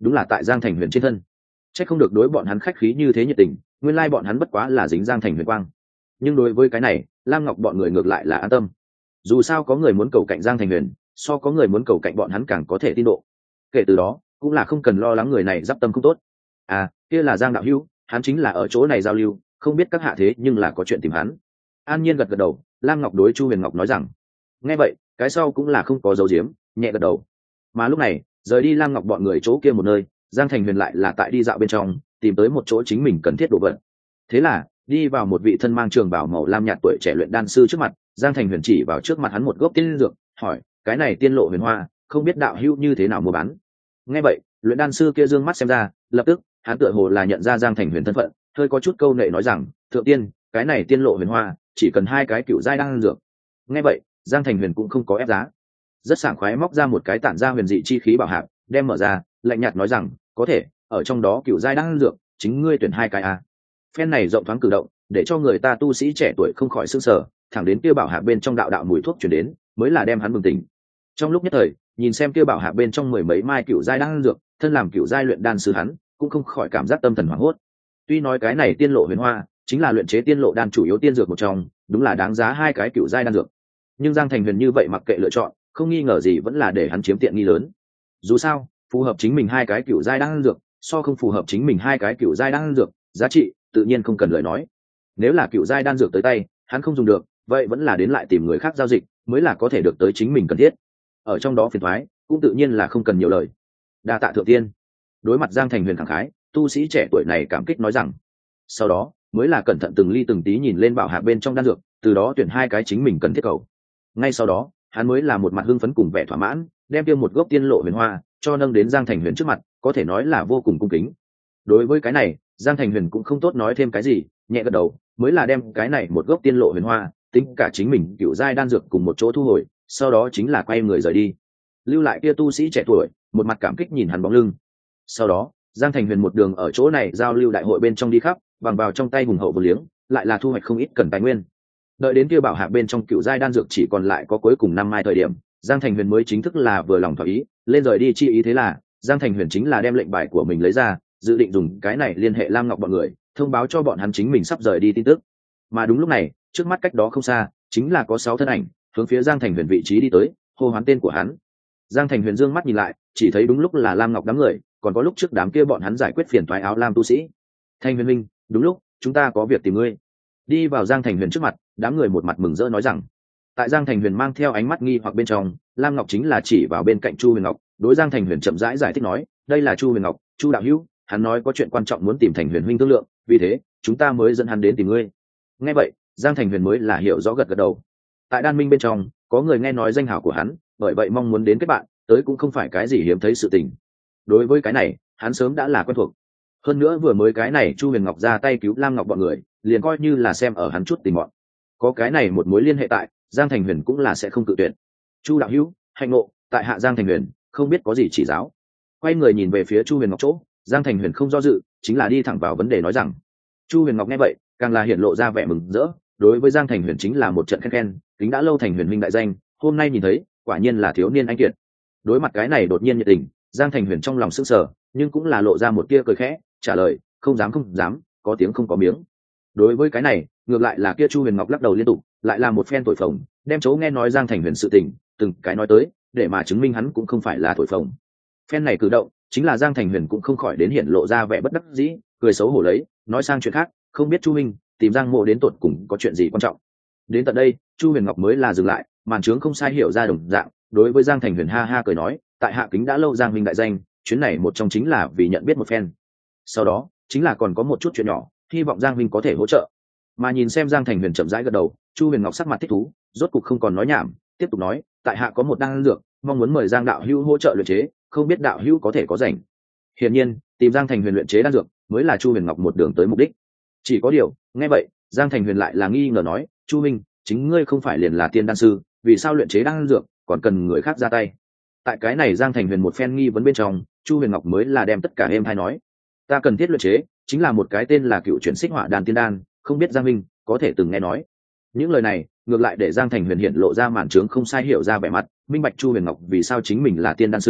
đúng là tại Giang Thành Huyền trên thân. Chắc không được đối bọn hắn khách khí như thế nhiệt tình, nguyên lai bọn hắn bất quá là dính Giang Thành Huyền quang. Nhưng đối với cái này, Lam Ngọc bọn người ngược lại là an tâm. Dù sao có người muốn cầu cạnh Giang Thành Huyền, so có người muốn cầu cạnh bọn hắn càng có thể tin độ. Kể từ đó, cũng là không cần lo lắng người này giáp tâm không tốt. À, kia là Giang đạo hữu, hắn chính là ở chỗ này giao lưu, không biết các hạ thế nhưng là có chuyện tìm hắn. An Nhiên gật gật đầu, Lam Ngọc đối Chu Huyền Ngọc nói rằng. Nghe vậy, cái sau cũng là không có dấu diếm, nhẹ gật đầu. Mà lúc này, rời đi Lam Ngọc bọn người chỗ kia một nơi, Giang Thành Huyền lại là tại đi dạo bên trong, tìm tới một chỗ chính mình cần thiết đồ vật. Thế là, đi vào một vị thân mang trường bào màu lam nhạt tuổi trẻ luyện đan sư trước mặt, Giang Thành Huyền chỉ vào trước mặt hắn một gốc tiên dược, hỏi, cái này tiên lộ huyền hoa, không biết đạo hữu như thế nào mua bán. Nghe vậy, luyện đan sư kia dương mắt xem ra, lập tức, hắn tựa hồ là nhận ra Giang Thành Huyền thân phận, hơi có chút câu nệ nói rằng, thượng tiên, cái này tiên lộ huyền hoa, chỉ cần hai cái cựu giai đan dược. Nghe vậy, Giang Thành Huyền cũng không có ép giá, rất sảng khoái móc ra một cái tản ra huyền dị chi khí bảo hạp, đem mở ra, lạnh nhạt nói rằng, có thể, ở trong đó cựu giai đan dược, chính ngươi tuyển hai cái a. Phen này rộng thoáng cử động, để cho người ta tu sĩ trẻ tuổi không khỏi sửng sở, thẳng đến kia bảo hạp bên trong đạo đạo mùi thuốc truyền đến, mới là đem hắn bừng tỉnh. Trong lúc nhất thời, nhìn xem kia bảo hạp bên trong mười mấy mai cựu giai đan dược, thân làm cựu giai luyện đan sư hắn, cũng không khỏi cảm giác tâm thần hoảng hốt. Tuy nói cái này tiên lộ huyền hoa, chính là luyện chế tiên lộ đan chủ yếu tiên dược một trong, đúng là đáng giá hai cái cựu giai đan dược. Nhưng Giang Thành Huyền như vậy mặc kệ lựa chọn, không nghi ngờ gì vẫn là để hắn chiếm tiện nghi lớn. Dù sao, phù hợp chính mình hai cái cựu giai đan dược, so không phù hợp chính mình hai cái cựu giai đan dược, giá trị tự nhiên không cần lời nói. Nếu là cựu giai đan dược tới tay, hắn không dùng được, vậy vẫn là đến lại tìm người khác giao dịch, mới là có thể được tới chính mình cần thiết. Ở trong đó phiền toái, cũng tự nhiên là không cần nhiều lời. Đa tạ thượng tiên. Đối mặt Giang Thành Huyền khẳng khái, tu sĩ trẻ tuổi này cảm kích nói rằng. Sau đó, mới là cẩn thận từng ly từng tí nhìn lên bảo hạp bên trong đan dược, từ đó tuyển hai cái chính mình cần thiết cầu. Ngay sau đó, hắn mới là một mặt hưng phấn cùng vẻ thỏa mãn, đem tiêu một gốc tiên lộ huyền hoa cho nâng đến Giang Thành Huyền trước mặt, có thể nói là vô cùng cung kính. Đối với cái này, Giang Thành Huyền cũng không tốt nói thêm cái gì, nhẹ gật đầu, mới là đem cái này một gốc tiên lộ huyền hoa, tính cả chính mình cựu giai đan dược cùng một chỗ thu hồi, sau đó chính là quay người rời đi, lưu lại kia tu sĩ trẻ tuổi, một mặt cảm kích nhìn hắn bóng lưng. Sau đó, Giang Thành Huyền một đường ở chỗ này giao lưu đại hội bên trong đi khắp, bằng vào trong tay hùng hậu vô liếng, lại là thu hoạch không ít cần tài nguyên. Đợi đến kia bảo hạp bên trong cựu giai đan dược chỉ còn lại có cuối cùng năm mai thời điểm, Giang Thành Huyền mới chính thức là vừa lòng thỏa ý, lên rời đi chi ý. Thế là, Giang Thành Huyền chính là đem lệnh bài của mình lấy ra, dự định dùng cái này liên hệ Lam Ngọc bọn người, thông báo cho bọn hắn chính mình sắp rời đi tin tức. Mà đúng lúc này, trước mắt cách đó không xa, chính là có sáu thân ảnh, hướng phía Giang Thành Huyền vị trí đi tới, hô hoán tên của hắn. Giang Thành Huyền dương mắt nhìn lại, chỉ thấy đúng lúc là Lam Ngọc đám người, còn có lúc trước đám kia bọn hắn giải quyết phiền toái áo lam tu sĩ. Thành Huyền minh, đúng lúc, chúng ta có việc tìm ngươi. Đi vào Giang Thành Huyền trước mặt, đám người một mặt mừng rỡ nói rằng. Tại Giang Thành Huyền mang theo ánh mắt nghi hoặc bên trong, Lam Ngọc chính là chỉ vào bên cạnh Chu Huyền Ngọc, đối Giang Thành Huyền chậm rãi giải, giải thích nói, đây là Chu Huyền Ngọc, Chu đạo hữu, hắn nói có chuyện quan trọng muốn tìm Thành Huyền huynh thương lượng, vì thế chúng ta mới dẫn hắn đến tìm ngươi. Nghe vậy, Giang Thành Huyền mới là hiểu rõ gật gật đầu. Tại Đan Minh bên trong, có người nghe nói danh hào của hắn, bởi vậy mong muốn đến kết bạn, tới cũng không phải cái gì hiếm thấy sự tình. Đối với cái này, hắn sớm đã là quen thuộc. Hơn nữa vừa mới cái này Chu Huyền Ngọc ra tay cứu Lam Ngọc bọn người, liền coi như là xem ở hắn chút tình bọn. Có cái này một mối liên hệ tại, Giang Thành Huyền cũng là sẽ không cự tuyệt. Chu đạo hữu, hạnh ngộ, tại hạ Giang Thành Huyền, không biết có gì chỉ giáo. Quay người nhìn về phía Chu Huyền Ngọc chỗ, Giang Thành Huyền không do dự, chính là đi thẳng vào vấn đề nói rằng. Chu Huyền Ngọc nghe vậy, càng là hiển lộ ra vẻ mừng rỡ, đối với Giang Thành Huyền chính là một trận khen khen, kính đã lâu Thành Huyền huynh đại danh, hôm nay nhìn thấy, quả nhiên là thiếu niên anh kiệt. Đối mặt cái này đột nhiên nhiệt tình, Giang Thành Huyền trong lòng sững sờ, nhưng cũng là lộ ra một tia cười khẽ, trả lời, không dám không dám, có tiếng không có miếng. Đối với cái này, ngược lại là kia Chu Huyền Ngọc lắc đầu liên tục, lại là một phen thổi phồng, đem chỗ nghe nói Giang Thành Huyền sự tình, từng cái nói tới, để mà chứng minh hắn cũng không phải là thổi phồng. Phen này cử động, chính là Giang Thành Huyền cũng không khỏi đến hiện lộ ra vẻ bất đắc dĩ, cười xấu hổ lấy, nói sang chuyện khác, không biết Chu huynh tìm Giang Mộ đến tột cùng có chuyện gì quan trọng. Đến tận đây, Chu Huyền Ngọc mới là dừng lại, màn trướng không sai hiểu ra đồng dạng, đối với Giang Thành Huyền ha ha cười nói, tại hạ kính đã lâu Giang huynh đại danh, chuyến này một trong chính là vì nhận biết một phen. Sau đó, chính là còn có một chút chuyện nhỏ, hy vọng Giang huynh có thể hỗ trợ. Mà nhìn xem Giang Thành Huyền chậm rãi gật đầu, Chu Huyền Ngọc sắc mặt thích thú, rốt cục không còn nói nhảm, tiếp tục nói, tại hạ có một đan dược, mong muốn mời Giang đạo hữu hỗ trợ luyện chế, không biết đạo hữu có thể có rảnh. Hiển nhiên, tìm Giang Thành Huyền luyện chế đan dược, mới là Chu Huyền Ngọc một đường tới mục đích. Chỉ có điều, nghe vậy, Giang Thành Huyền lại là nghi ngờ nói, Chu huynh, chính ngươi không phải liền là tiên đan sư, vì sao luyện chế đan dược còn cần người khác ra tay? Tại cái này Giang Thành Huyền một phen nghi vấn bên trong, Chu Huyền Ngọc mới là đem tất cả êm hay nói, ta cần thiết luyện chế, chính là một cái tên là Cựu Chuyển Xích Hỏa Đan tiên đan, không biết Giang huynh có thể từng nghe nói. Những lời này ngược lại để Giang Thành Huyền hiện lộ ra màn trướng không sai hiểu ra vẻ mặt, minh bạch Chu Huyền Ngọc vì sao chính mình là tiên đan sư,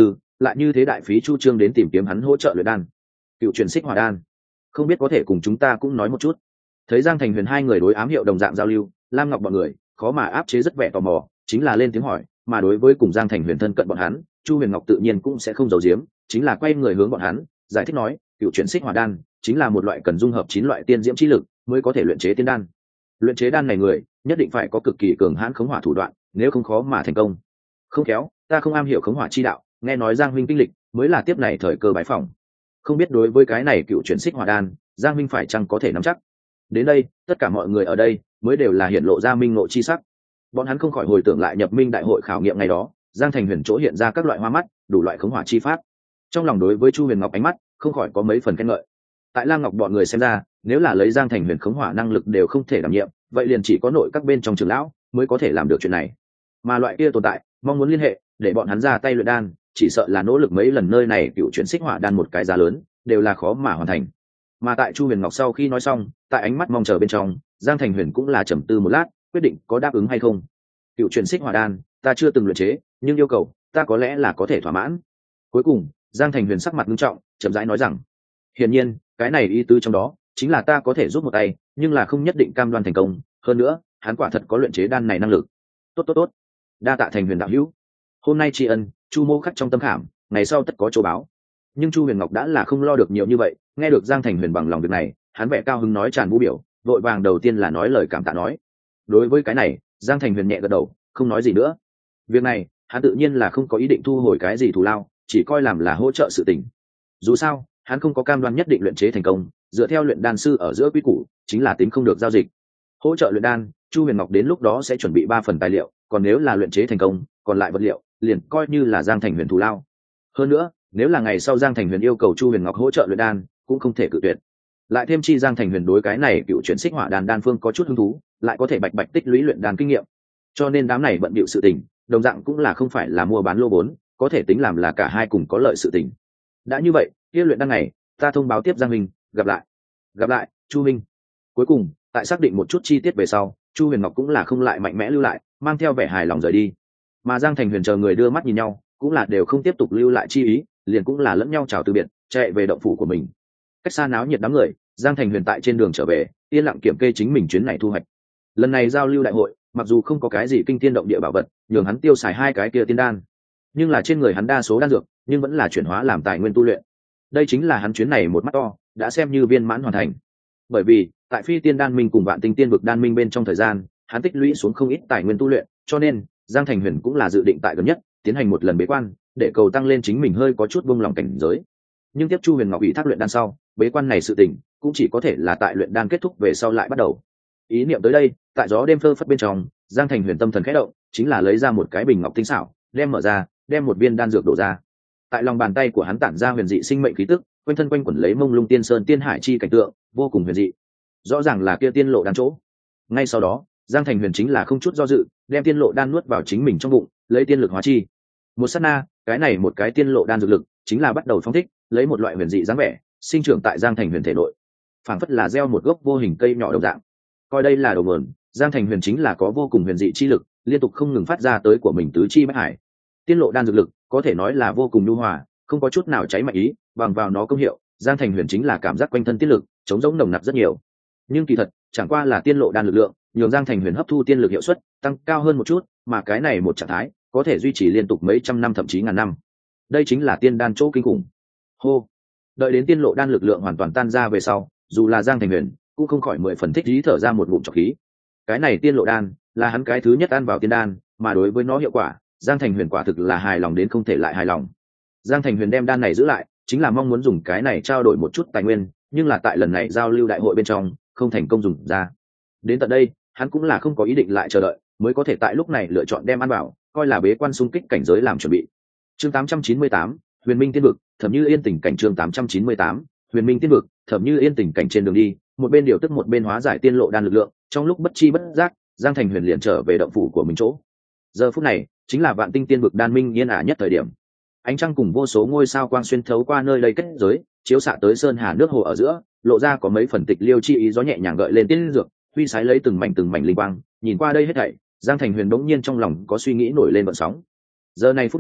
lại như thế đại phí chu trương đến tìm kiếm hắn hỗ trợ luyện đan. Cựu truyền xích hỏa đan, không biết có thể cùng chúng ta cũng nói một chút. Thấy Giang Thành Huyền hai người đối ám hiệu đồng dạng giao lưu, Lam Ngọc bọn người khó mà áp chế rất vẻ tò mò, chính là lên tiếng hỏi, mà đối với cùng Giang Thành Huyền thân cận bọn hắn, Chu Huyền Ngọc tự nhiên cũng sẽ không giấu giếm, chính là quay người hướng bọn hắn giải thích nói, cựu chuyển xích hỏa đan chính là một loại cần dung hợp chín loại tiên diễm chi lực mới có thể luyện chế tiên đan. Luyện chế đan này người nhất định phải có cực kỳ cường hãn khống hỏa thủ đoạn, nếu không khó mà thành công. Không khéo, ta không am hiểu khống hỏa chi đạo, nghe nói Giang huynh kinh lịch, mới là tiếp này thời cơ bái phỏng. Không biết đối với cái này cựu chuyển xích hỏa đan, Giang huynh phải chăng có thể nắm chắc. Đến đây, tất cả mọi người ở đây mới đều là hiện lộ ra minh ngộ chi sắc. Bọn hắn không khỏi hồi tưởng lại nhập minh đại hội khảo nghiệm ngày đó, Giang Thành Huyền chỗ hiện ra các loại hoa mắt, đủ loại khống hỏa chi pháp. Trong lòng đối với Chu Huyền Ngọc ánh mắt không khỏi có mấy phần khen ngợi. Tại Lam Ngọc bọn người xem ra, nếu là lấy Giang Thành Huyền khống hỏa năng lực đều không thể đảm nhiệm, vậy liền chỉ có nội các bên trong trưởng lão mới có thể làm được chuyện này. Mà loại kia tồn tại, mong muốn liên hệ để bọn hắn ra tay luyện đan, chỉ sợ là nỗ lực mấy lần nơi này cựu chuyển xích hỏa đan một cái giá lớn, đều là khó mà hoàn thành. Mà tại Chu Huyền Ngọc sau khi nói xong, tại ánh mắt mong chờ bên trong, Giang Thành Huyền cũng là trầm tư một lát, quyết định có đáp ứng hay không. Cựu chuyển xích hỏa đan, ta chưa từng luyện chế, nhưng yêu cầu ta có lẽ là có thể thỏa mãn. Cuối cùng, Giang Thành Huyền sắc mặt nghiêm trọng, chậm rãi nói rằng, hiển nhiên, cái này ý tứ trong đó chính là ta có thể giúp một tay, nhưng là không nhất định cam đoan thành công. Hơn nữa, hắn quả thật có luyện chế đan này năng lực. Tốt tốt tốt, đa tạ Thành Huyền đạo hữu. Hôm nay tri ân, Chu mô khắc trong tâm khảm, ngày sau tất có chỗ báo. Nhưng Chu Huyền Ngọc đã là không lo được nhiều như vậy, nghe được Giang Thành Huyền bằng lòng việc này, hắn vẻ cao hứng nói tràn vũ biểu, vội vàng đầu tiên là nói lời cảm tạ nói. Đối với cái này, Giang Thành Huyền nhẹ gật đầu, không nói gì nữa. Việc này, hắn tự nhiên là không có ý định thu hồi cái gì thù lao, chỉ coi làm là hỗ trợ sự tình. Dù sao, hắn không có cam đoan nhất định luyện chế thành công, dựa theo luyện đan sư ở giữa quy củ, chính là tính không được giao dịch. Hỗ trợ luyện đan, Chu Huyền Ngọc đến lúc đó sẽ chuẩn bị ba phần tài liệu, còn nếu là luyện chế thành công, còn lại vật liệu, liền coi như là Giang Thành Huyền thù lao. Hơn nữa, nếu là ngày sau Giang Thành Huyền yêu cầu Chu Huyền Ngọc hỗ trợ luyện đan, cũng không thể cự tuyệt. Lại thêm chi Giang Thành Huyền đối cái này cựu chuyển xích hỏa đan đan phương có chút hứng thú, lại có thể bạch bạch tích lũy luyện đan kinh nghiệm. Cho nên đám này bận bịu sự tình, đồng dạng cũng là không phải là mua bán lô vốn, có thể tính làm là cả hai cùng có lợi sự tình. Đã như vậy, kia luyện đan này, ta thông báo tiếp Giang huynh, gặp lại. Gặp lại, Chu huynh. Cuối cùng, tại xác định một chút chi tiết về sau, Chu Huyền Ngọc cũng là không lại mạnh mẽ lưu lại, mang theo vẻ hài lòng rời đi. Mà Giang Thành Huyền chờ người đưa mắt nhìn nhau, cũng là đều không tiếp tục lưu lại chi ý, liền cũng là lẫn nhau chào từ biệt, chạy về động phủ của mình. Cách xa náo nhiệt đám người, Giang Thành Huyền tại trên đường trở về, yên lặng kiểm kê chính mình chuyến này thu hoạch. Lần này giao lưu đại hội, mặc dù không có cái gì kinh thiên động địa bảo vật, nhường hắn tiêu xài hai cái kia tiên đan, nhưng là trên người hắn đa số đan dược, nhưng vẫn là chuyển hóa làm tài nguyên tu luyện. Đây chính là hắn chuyến này một mắt to, đã xem như viên mãn hoàn thành. Bởi vì, tại Phi Tiên Đan Minh cùng Vạn Tinh Tiên Vực Đan Minh bên trong thời gian, hắn tích lũy xuống không ít tài nguyên tu luyện, cho nên Giang Thành Huyền cũng là dự định tại gần nhất tiến hành một lần bế quan, để cầu tăng lên chính mình hơi có chút buông lòng cảnh giới. Nhưng tiếp Chu Huyền Ngọc ủy thác luyện đan sau, bế quan này sự tình cũng chỉ có thể là tại luyện đan kết thúc về sau lại bắt đầu. Ý niệm tới đây, tại gió đêm phơ phất bên trong, Giang Thành Huyền tâm thần khẽ động, chính là lấy ra một cái bình ngọc tinh xảo, đem mở ra, đem một viên đan dược đổ ra. Tại lòng bàn tay của hắn tản ra huyền dị sinh mệnh khí tức, quanh thân quanh quẩn lấy mông lung tiên sơn tiên hải chi cảnh tượng, vô cùng huyền dị. Rõ ràng là kia tiên lộ đan chỗ. Ngay sau đó, Giang Thành Huyền chính là không chút do dự, đem tiên lộ đan nuốt vào chính mình trong bụng, lấy tiên lực hóa chi. Một sát na, cái này một cái tiên lộ đan dược lực, chính là bắt đầu phóng thích, lấy một loại huyền dị dáng vẻ, sinh trưởng tại Giang Thành Huyền thể nội. Phảng phất là gieo một gốc vô hình cây nhỏ đồng dạng. Coi đây là đầu nguồn, Giang Thành Huyền chính là có vô cùng huyền dị chi lực, liên tục không ngừng phát ra tới của mình tứ chi bách hải. Tiên lộ đan dược lực, có thể nói là vô cùng nhu hòa, không có chút nào cháy mạnh ý, bằng vào nó công hiệu, Giang Thành Huyền chính là cảm giác quanh thân tiết lực, chống giống nồng nặc rất nhiều. Nhưng kỳ thật, chẳng qua là tiên lộ đan lực lượng, nhường Giang Thành Huyền hấp thu tiên lực hiệu suất tăng cao hơn một chút, mà cái này một trạng thái có thể duy trì liên tục mấy trăm năm thậm chí ngàn năm. Đây chính là tiên đan chỗ kinh khủng. Hô, đợi đến tiên lộ đan lực lượng hoàn toàn tan ra về sau, dù là Giang Thành Huyền cũng không khỏi mười phần thích ý thở ra một ngụm trọc khí. Cái này tiên lộ đan là hắn cái thứ nhất ăn vào tiên đan, mà đối với nó hiệu quả, Giang Thành Huyền quả thực là hài lòng đến không thể lại hài lòng. Giang Thành Huyền đem đan này giữ lại, chính là mong muốn dùng cái này trao đổi một chút tài nguyên, nhưng là tại lần này giao lưu đại hội bên trong không thành công dùng ra. Đến tận đây, hắn cũng là không có ý định lại chờ đợi, mới có thể tại lúc này lựa chọn đem ăn vào, coi là bế quan xung kích cảnh giới làm chuẩn bị. Chương tám trăm chín mươi tám, Huyền Minh Tiên Vực, Thẩm Như Yên tình cảnh. Chương tám trăm chín mươi tám, Huyền Minh Tiên Vực, Thẩm Như Yên tình cảnh. Trên đường đi, một bên điều tức một bên hóa giải tiên lộ đan lực lượng, trong lúc bất chi bất giác, Giang Thành Huyền liền trở về động phủ của mình chỗ. Giờ phút này, chính là Vạn Tinh Tiên Vực Đan Minh yên ả nhất thời điểm. Ánh trăng cùng vô số ngôi sao quang xuyên thấu qua nơi đây kết giới, chiếu xạ tới sơn hà nước hồ ở giữa, lộ ra có mấy phần tịch liêu chi ý, gió nhẹ nhàng gợi lên tiên dược, huy sái lấy từng mảnh từng mảnh linh quang. Nhìn qua đây hết thảy, Giang Thành Huyền bỗng nhiên trong lòng có suy nghĩ nổi lên vận sóng. Giờ này phút này,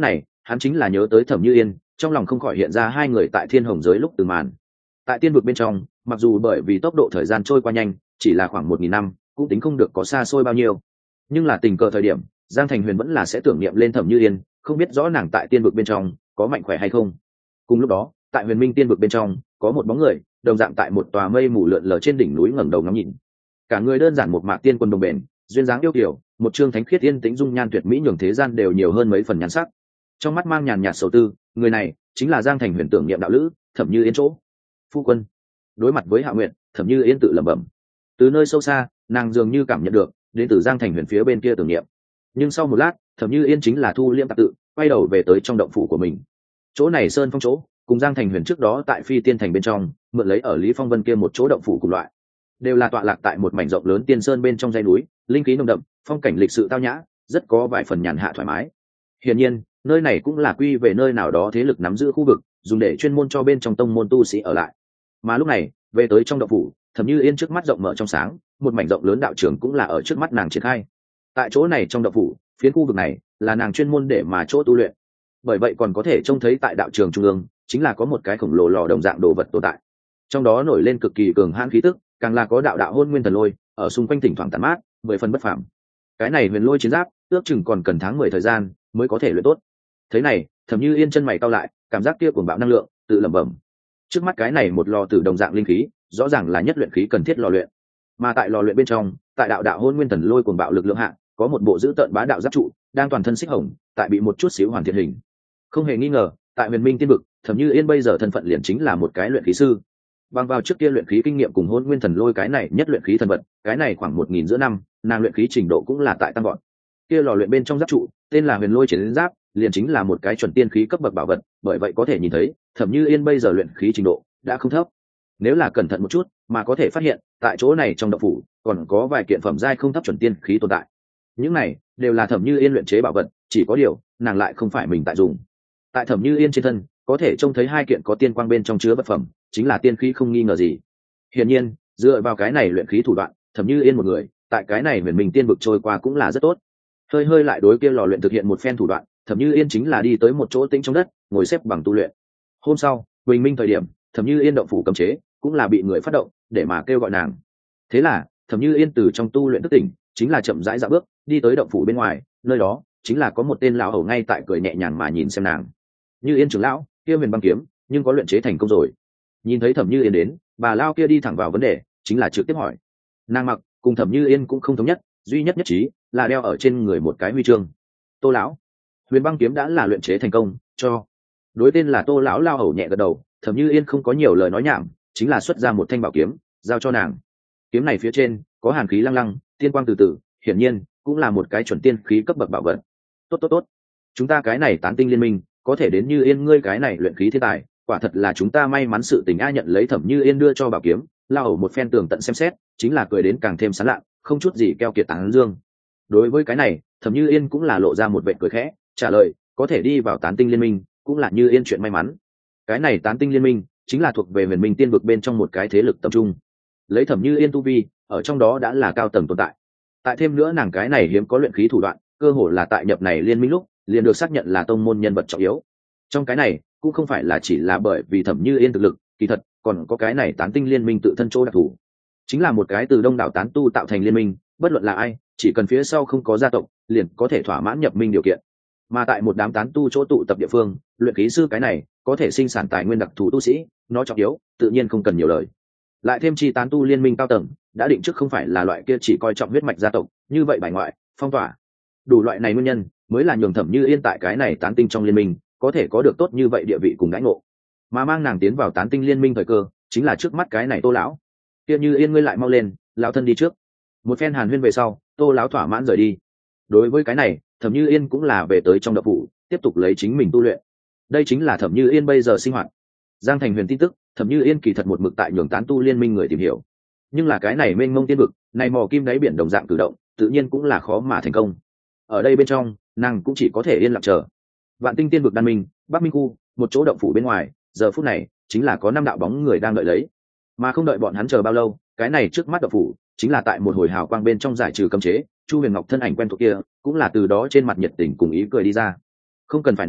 hắn chính là nhớ tới Thẩm Như Yên, trong lòng không khỏi hiện ra hai người tại thiên hồng giới lúc từng màn. Tại tiên vực bên trong, mặc dù bởi vì tốc độ thời gian trôi qua nhanh, chỉ là khoảng một nghìn năm, cũng tính không được có xa xôi bao nhiêu. Nhưng là tình cờ thời điểm, Giang Thành Huyền vẫn là sẽ tưởng niệm lên Thẩm Như Yên, không biết rõ nàng tại tiên vực bên trong có mạnh khỏe hay không. Cùng lúc đó, tại Huyền Minh tiên vực bên trong, có một bóng người, đồng dạng tại một tòa mây mù lượn lờ trên đỉnh núi ngẩng đầu ngắm nhìn. Cả người đơn giản một mạc tiên quân đồng bền, duyên dáng yêu kiều, một trương thánh khiết yên tĩnh dung nhan tuyệt mỹ nhường thế gian đều nhiều hơn mấy phần nhan sắc. Trong mắt mang nhàn nhạt sầu tư, người này chính là Giang Thành Huyền tưởng niệm đạo lữ, Thẩm Như Yên chỗ. Phu quân. Đối mặt với Hạ Nguyệt, Thẩm Như Yên tự lẩm bẩm. Từ nơi sâu xa, nàng dường như cảm nhận được đến từ Giang Thành Huyền phía bên kia tưởng niệm. Nhưng sau một lát, Thẩm Như Yên chính là thu liễm tạp tự, quay đầu về tới trong động phủ của mình. Chỗ này sơn phong chỗ, cùng Giang Thành Huyền trước đó tại Phi Tiên Thành bên trong mượn lấy ở Lý Phong Vân kia một chỗ động phủ cùng loại, đều là tọa lạc tại một mảnh rộng lớn tiên sơn bên trong dãy núi, linh khí nồng đậm, phong cảnh lịch sự tao nhã, rất có vài phần nhàn hạ thoải mái. Hiển nhiên, nơi này cũng là quy về nơi nào đó thế lực nắm giữ khu vực, dùng để chuyên môn cho bên trong tông môn tu sĩ ở lại. Mà lúc này, về tới trong động phủ, Thẩm Như Yên trước mắt rộng mở trong sáng, một mảnh rộng lớn đạo trường cũng là ở trước mắt nàng triển khai. Tại chỗ này trong động phủ, phiến khu vực này là nàng chuyên môn để mà chỗ tu luyện. Bởi vậy còn có thể trông thấy tại đạo trường trung ương, chính là có một cái khổng lồ lò đồng dạng đồ vật tồn tại. Trong đó nổi lên cực kỳ cường hãn khí tức, càng là có đạo đạo hôn nguyên thần lôi ở xung quanh thỉnh thoảng tàn mát, mười phần bất phàm. Cái này huyền lôi chiến giáp, ước chừng còn cần tháng mười thời gian mới có thể luyện tốt. Thế này, Thẩm Như Yên chân mày cau lại, cảm giác kia cuồng bạo năng lượng, tự lẩm bẩm. Trước mắt cái này một lò tử đồng dạng linh khí, rõ ràng là nhất luyện khí cần thiết lò luyện. Mà tại lò luyện bên trong, tại đạo đạo hôn nguyên thần lôi cuồng bạo lực lượng hạ, có một bộ giữ tợn bá đạo giáp trụ, đang toàn thân xích hồng, tại bị một chút xíu hoàn thiện hình. Không hề nghi ngờ, tại Huyền Minh tiên vực, Thẩm Như Yên bây giờ thân phận liền chính là một cái luyện khí sư. Bằng vào trước kia luyện khí kinh nghiệm cùng hôn nguyên thần lôi cái này nhất luyện khí thần vật, cái này khoảng một nghìn giữa năm, nàng luyện khí trình độ cũng là tại tăng gọn. Kia lò luyện bên trong giáp trụ, tên là Huyền Lôi Chiến Giáp, liền chính là một cái chuẩn tiên khí cấp bậc bảo vật, bởi vậy có thể nhìn thấy, Thẩm Như Yên bây giờ luyện khí trình độ đã không thấp. Nếu là cẩn thận một chút, mà có thể phát hiện, tại chỗ này trong động phủ, còn có vài kiện phẩm giai không thấp chuẩn tiên khí tồn tại. Những này đều là Thẩm Như Yên luyện chế bảo vật, chỉ có điều, nàng lại không phải mình tại dùng. Tại Thẩm Như Yên trên thân, có thể trông thấy hai kiện có tiên quang bên trong chứa vật phẩm, chính là tiên khí không nghi ngờ gì. Hiển nhiên, dựa vào cái này luyện khí thủ đoạn, Thẩm Như Yên một người, tại cái này Huyền Minh tiên vực trôi qua cũng là rất tốt. Hơi hơi lại đối kia lò luyện thực hiện một phen thủ đoạn, Thẩm Như Yên chính là đi tới một chỗ tĩnh trong đất, ngồi xếp bằng tu luyện. Hôm sau, bình minh thời điểm, Thẩm Như Yên động phủ cấm chế cũng là bị người phát động, để mà kêu gọi nàng. Thế là, Thẩm Như Yên từ trong tu luyện thức tỉnh, chính là chậm rãi dạo bước, đi tới động phủ bên ngoài, nơi đó chính là có một tên lão hầu ngay tại cười nhẹ nhàng mà nhìn xem nàng. Như Yên trưởng lão, kia Huyền Băng kiếm, nhưng có luyện chế thành công rồi. Nhìn thấy Thẩm Như Yên đến, bà lão kia đi thẳng vào vấn đề, chính là trực tiếp hỏi. Nàng mặc cùng Thẩm Như Yên cũng không thống nhất, duy nhất nhất trí là đeo ở trên người một cái huy chương. Tô lão, Huyền Băng kiếm đã là luyện chế thành công, cho. Đối tên là Tô lão lao hầu nhẹ gật đầu, Thẩm Như Yên không có nhiều lời nói nhảm, chính là xuất ra một thanh bảo kiếm, giao cho nàng. Kiếm này phía trên có hàn khí lăng lăng, tiên quang từ từ, hiển nhiên cũng là một cái chuẩn tiên khí cấp bậc bảo vật. Tốt tốt tốt, chúng ta cái này tán tinh liên minh, có thể đến Như Yên ngươi cái này luyện khí thiên tài, quả thật là chúng ta may mắn. Sự tình a nhận lấy Thẩm Như Yên đưa cho bảo kiếm, lao hầu một phen tường tận xem xét, chính là cười đến càng thêm sán lạ, không chút gì keo kiệt tán dương. Đối với cái này, Thẩm Như Yên cũng là lộ ra một vệt cười khẽ, trả lời, có thể đi vào tán tinh liên minh, cũng là Như Yên chuyện may mắn. Cái này tán tinh liên minh chính là thuộc về Huyền Minh tiên vực bên trong một cái thế lực tập trung. Lấy Thẩm Như Yên tu vi, ở trong đó đã là cao tầng tồn tại. Tại thêm nữa nàng cái này hiếm có luyện khí thủ đoạn, cơ hội là tại nhập này liên minh lúc, liền được xác nhận là tông môn nhân vật trọng yếu. Trong cái này, cũng không phải là chỉ là bởi vì Thẩm Như Yên thực lực, kỳ thật còn có cái này tán tinh liên minh tự thân chỗ đặc thù. Chính là một cái từ đông đảo tán tu tạo thành liên minh, bất luận là ai, chỉ cần phía sau không có gia tộc, liền có thể thỏa mãn nhập minh điều kiện. Mà tại một đám tán tu chỗ tụ tập địa phương, luyện khí sư cái này có thể sinh sản tài nguyên đặc thù tu sĩ, nó trọng yếu, tự nhiên không cần nhiều lời. Lại thêm chi tán tu liên minh cao tầng đã định trước không phải là loại kia chỉ coi trọng huyết mạch gia tộc, như vậy bài ngoại, phong tỏa, đủ loại này nguyên nhân mới là nhường Thẩm Như Yên tại cái này tán tinh trong liên minh có thể có được tốt như vậy địa vị cùng đãi ngộ. Mà mang nàng tiến vào tán tinh liên minh thời cơ, chính là trước mắt cái này Tô lão. Kia Như Yên ngươi lại mau lên, lão thân đi trước. Một phen hàn huyên về sau, Tô lão thỏa mãn rời đi. Đối với cái này, Thẩm Như Yên cũng là về tới trong động phủ, tiếp tục lấy chính mình tu luyện. Đây chính là Thẩm Như Yên bây giờ sinh hoạt. Giang Thành Huyền tin tức, Thẩm Như Yên kỳ thật một mực tại nhường tán tu liên minh người tìm hiểu. Nhưng là cái này mênh mông tiên vực, này mò kim đáy biển đồng dạng cử động, tự nhiên cũng là khó mà thành công. Ở đây bên trong, nàng cũng chỉ có thể yên lặng chờ. Vạn Tinh tiên vực đan minh, Bắc Minh khu, một chỗ động phủ bên ngoài, giờ phút này chính là có năm đạo bóng người đang đợi lấy. Mà không đợi bọn hắn chờ bao lâu, cái này trước mắt động phủ chính là tại một hồi hào quang bên trong giải trừ cấm chế, Chu Huyền Ngọc thân ảnh quen thuộc kia cũng là từ đó trên mặt nhiệt tình cùng ý cười đi ra. Không cần phải nói,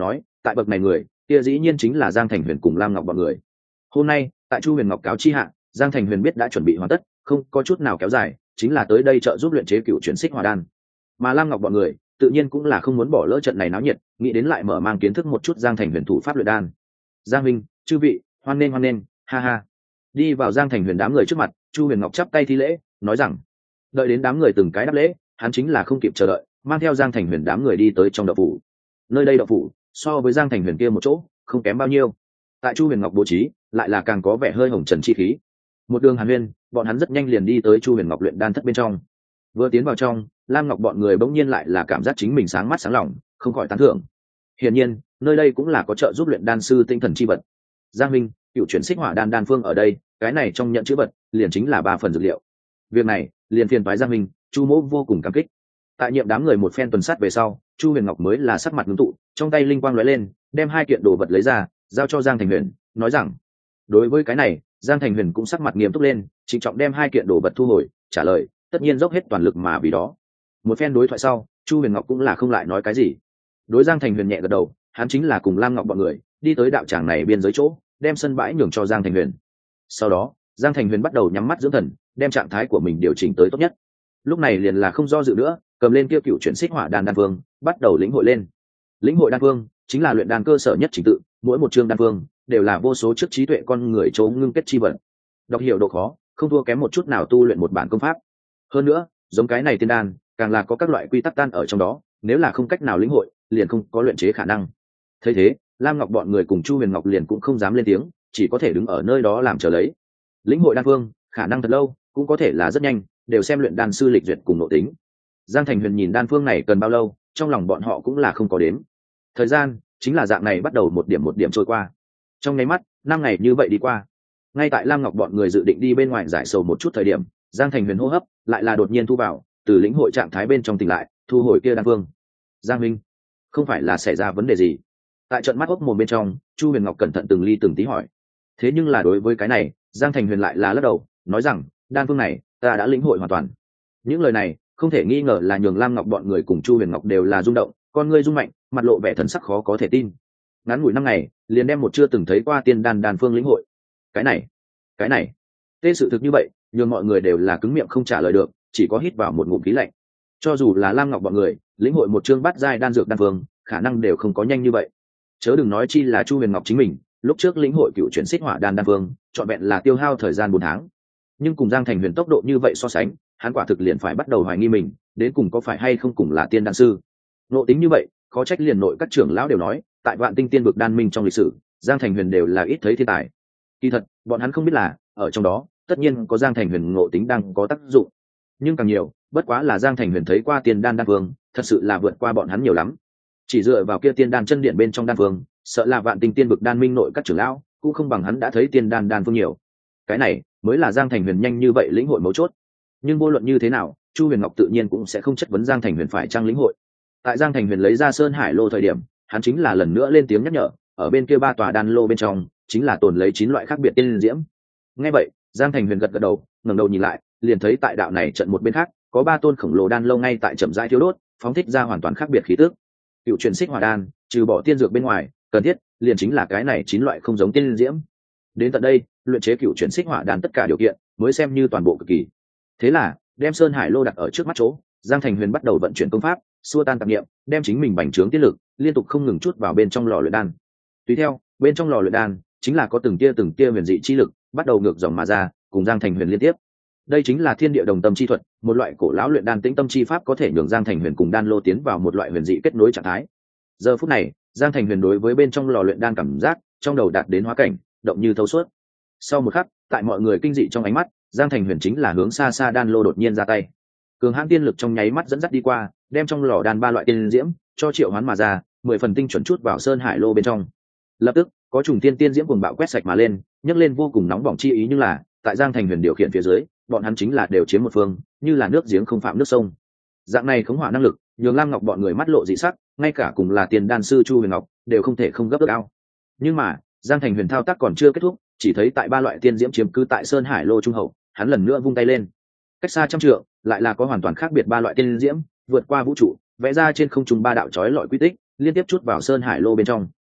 tại bậc này người kia dĩ nhiên chính là Giang Thành Huyền cùng Lam Ngọc bọn người. Hôm nay tại Chu Huyền Ngọc cáo chi hạ, Giang Thành Huyền biết đã chuẩn bị hoàn tất, không có chút nào kéo dài, chính là tới đây trợ giúp luyện chế cựu chuyển xích hỏa đan. Mà Lam Ngọc bọn người tự nhiên cũng là không muốn bỏ lỡ trận này náo nhiệt, nghĩ đến lại mở mang kiến thức một chút Giang Thành Huyền thủ pháp luyện đan. Giang Minh, chư vị, hoan nghênh hoan nghênh, ha ha. Đi vào Giang Thành Huyền đám người trước mặt, Chu Huyền Ngọc chắp tay thi lễ, nói rằng, đợi đến đám người từng cái đáp lễ, hắn chính là không kịp chờ đợi, mang theo Giang Thành Huyền đám người đi tới trong động phủ. Nơi đây động phủ so với Giang Thành Huyền kia một chỗ không kém bao nhiêu. Tại Chu Huyền Ngọc bố trí lại là càng có vẻ hơi hồng trần chi khí. Một đường hàn huyên, bọn hắn rất nhanh liền đi tới Chu Huyền Ngọc luyện đan thất bên trong. Vừa tiến vào trong, Lam Ngọc bọn người bỗng nhiên lại là cảm giác chính mình sáng mắt sáng lòng, không khỏi tán thưởng. Hiển nhiên, nơi đây cũng là có trợ giúp luyện đan sư tinh thần chi vật. Giang Minh, cựu chuyển xích hỏa đan đan phương ở đây, cái này trong nhận chữ vật liền chính là ba phần dược liệu. Việc này liền phiền toái Giang Minh, Chu Mỗ vô cùng cảm kích. Tại nhiệm đám người một phen tuần sát về sau, Chu Huyền Ngọc mới là sắc mặt ngưng tụ, trong tay linh quang lóe lên, đem hai kiện đồ vật lấy ra, giao cho Giang Thành Huyền, nói rằng, đối với cái này, Giang Thành Huyền cũng sắc mặt nghiêm túc lên, trịnh trọng đem hai kiện đồ vật thu hồi, trả lời, tất nhiên dốc hết toàn lực mà vì đó. Một phen đối thoại sau, Chu Huyền Ngọc cũng là không lại nói cái gì. Đối Giang Thành Huyền nhẹ gật đầu, hắn chính là cùng Lam Ngọc bọn người đi tới đạo tràng này biên giới chỗ, đem sân bãi nhường cho Giang Thành Huyền. Sau đó, Giang Thành Huyền bắt đầu nhắm mắt dưỡng thần, đem trạng thái của mình điều chỉnh tới tốt nhất. Lúc này liền là không do dự nữa, cầm lên kia cựu chuyển xích hỏa đan đan phương, bắt đầu lĩnh hội lên. Lĩnh hội đan phương chính là luyện đan cơ sở nhất trình tự, mỗi một chương đan phương đều là vô số trước trí tuệ con người chỗ ngưng kết chi vật. Đọc hiểu độ khó, không thua kém một chút nào tu luyện một bản công pháp. Hơn nữa, giống cái này tiên đan, càng là có các loại quy tắc tan ở trong đó, nếu là không cách nào lĩnh hội, liền không có luyện chế khả năng. Thấy thế, Lam Ngọc bọn người cùng Chu Huyền Ngọc liền cũng không dám lên tiếng, chỉ có thể đứng ở nơi đó làm chờ lấy. Lĩnh hội đan phương, khả năng thật lâu, cũng có thể là rất nhanh, đều xem luyện đan sư lịch duyệt cùng nội tính. Giang Thành Huyền nhìn đan phương này cần bao lâu, trong lòng bọn họ cũng là không có đếm. Thời gian chính là dạng này bắt đầu một điểm một điểm trôi qua. Trong nháy mắt, năm ngày như vậy đi qua. Ngay tại Lam Ngọc bọn người dự định đi bên ngoài giải sầu một chút thời điểm, Giang Thành Huyền hô hấp lại là đột nhiên thu vào, từ lĩnh hội trạng thái bên trong tỉnh lại, thu hồi kia đan phương. Giang Minh, không phải là xảy ra vấn đề gì? Tại trận mắt ốc mồm bên trong, Chu Huyền Ngọc cẩn thận từng ly từng tí hỏi. Thế nhưng là đối với cái này, Giang Thành Huyền lại là lắc đầu, nói rằng, đan phương này ta đã lĩnh hội hoàn toàn. Những lời này không thể nghi ngờ là nhường Lam Ngọc bọn người cùng Chu Huyền Ngọc đều là rung động, con ngươi rung mạnh, mặt lộ vẻ thần sắc khó có thể tin. Ngắn ngủi năm ngày, liền đem một chưa từng thấy qua tiên đan đan phương lĩnh hội. Cái này, cái này, tê sự thực như vậy, nhường mọi người đều là cứng miệng không trả lời được, chỉ có hít vào một ngụm khí lạnh. Cho dù là Lam Ngọc bọn người, lĩnh hội một chương bát giai đan dược đan phương, khả năng đều không có nhanh như vậy. Chớ đừng nói chi là Chu Huyền Ngọc chính mình, lúc trước lĩnh hội cựu chuyển xích hỏa đan đan phương, trọn vẹn là tiêu hao thời gian bốn tháng. Nhưng cùng Giang Thành Huyền tốc độ như vậy so sánh, hắn quả thực liền phải bắt đầu hoài nghi mình, đến cùng có phải hay không cùng là tiên đan sư. Nộ tính như vậy, khó trách liền nội các trưởng lão đều nói, tại Vạn Tinh Tiên vực đan minh trong lịch sử, Giang Thành Huyền đều là ít thấy thiên tài. Kỳ thật, bọn hắn không biết là, ở trong đó, tất nhiên có Giang Thành Huyền ngộ tính đang có tác dụng. Nhưng càng nhiều, bất quá là Giang Thành Huyền thấy qua tiên đan đan phương, thật sự là vượt qua bọn hắn nhiều lắm. Chỉ dựa vào kia tiên đan chân điện bên trong đan phương, sợ là Vạn Tinh Tiên vực đan minh nội các trưởng lão cũng không bằng hắn đã thấy tiên đan đan phương nhiều. Cái này mới là Giang Thành Huyền nhanh như vậy lĩnh hội mấu chốt. Nhưng vô luận như thế nào, Chu Huyền Ngọc tự nhiên cũng sẽ không chất vấn Giang Thành Huyền phải trang lĩnh hội. Tại Giang Thành Huyền lấy ra Sơn Hải lô thời điểm, hắn chính là lần nữa lên tiếng nhắc nhở, ở bên kia ba tòa đan lô bên trong chính là tồn lấy chín loại khác biệt tiên diễm. Nghe vậy, Giang Thành Huyền gật gật đầu, ngẩng đầu nhìn lại, liền thấy tại đạo này trận một bên khác, có ba tôn khổng lồ đan lô ngay tại chậm rãi thiêu đốt, phóng thích ra hoàn toàn khác biệt khí tức. Cựu truyền xích hỏa đan, trừ bỏ tiên dược bên ngoài, cần thiết liền chính là cái này chín loại không giống tiên diễm. Đến tận đây, luyện chế cựu truyền xích hỏa đan tất cả điều kiện mới xem như toàn bộ cực kỳ. Thế là, đem Sơn Hải lô đặt ở trước mắt chỗ, Giang Thành Huyền bắt đầu vận chuyển công pháp, xua tan tạp niệm, đem chính mình bành trướng tiết lực liên tục không ngừng chút vào bên trong lò luyện đan. Tùy theo, bên trong lò luyện đan chính là có từng tia từng tia huyền dị chi lực bắt đầu ngược dòng mà ra, cùng Giang Thành Huyền liên tiếp. Đây chính là thiên địa đồng tâm chi thuật, một loại cổ lão luyện đan tĩnh tâm chi pháp có thể nhường Giang Thành Huyền cùng đan lô tiến vào một loại huyền dị kết nối trạng thái. Giờ phút này, Giang Thành Huyền đối với bên trong lò luyện đan cảm giác trong đầu đạt đến hóa cảnh, động như thấu suốt. Sau một khắc, tại mọi người kinh dị trong ánh mắt, Giang Thành Huyền chính là hướng xa xa đan lô đột nhiên ra tay. Cường hãn tiên lực trong nháy mắt dẫn dắt đi qua, đem trong lò đan ba loại tiên diễm cho triệu hoán mà ra, mười phần tinh chuẩn chút vào Sơn Hải lô bên trong. Lập tức, có trùng tiên tiên diễm cuồng bạo quét sạch mà lên, nhấc lên vô cùng nóng bỏng chi ý, nhưng là, tại Giang Thành Huyền điều khiển phía dưới, bọn hắn chính là đều chiếm một phương, như là nước giếng không phạm nước sông. Dạng này khống hỏa năng lực, nhường Lam Ngọc bọn người mắt lộ dị sắc, ngay cả cùng là tiền đan sư Chu Huyền Ngọc đều không thể không gấp ước ao. Nhưng mà, Giang Thành Huyền thao tác còn chưa kết thúc, chỉ thấy tại ba loại tiên diễm chiếm cứ tại Sơn Hải lô trung hậu, hắn lần nữa vung tay lên. Cách xa trăm trượng, lại là có hoàn toàn khác biệt ba loại tiên diễm, vượt qua vũ trụ, vẽ ra trên không trung ba đạo chói lọi quy tích, liên tiếp chút vào Sơn Hải lô bên trong.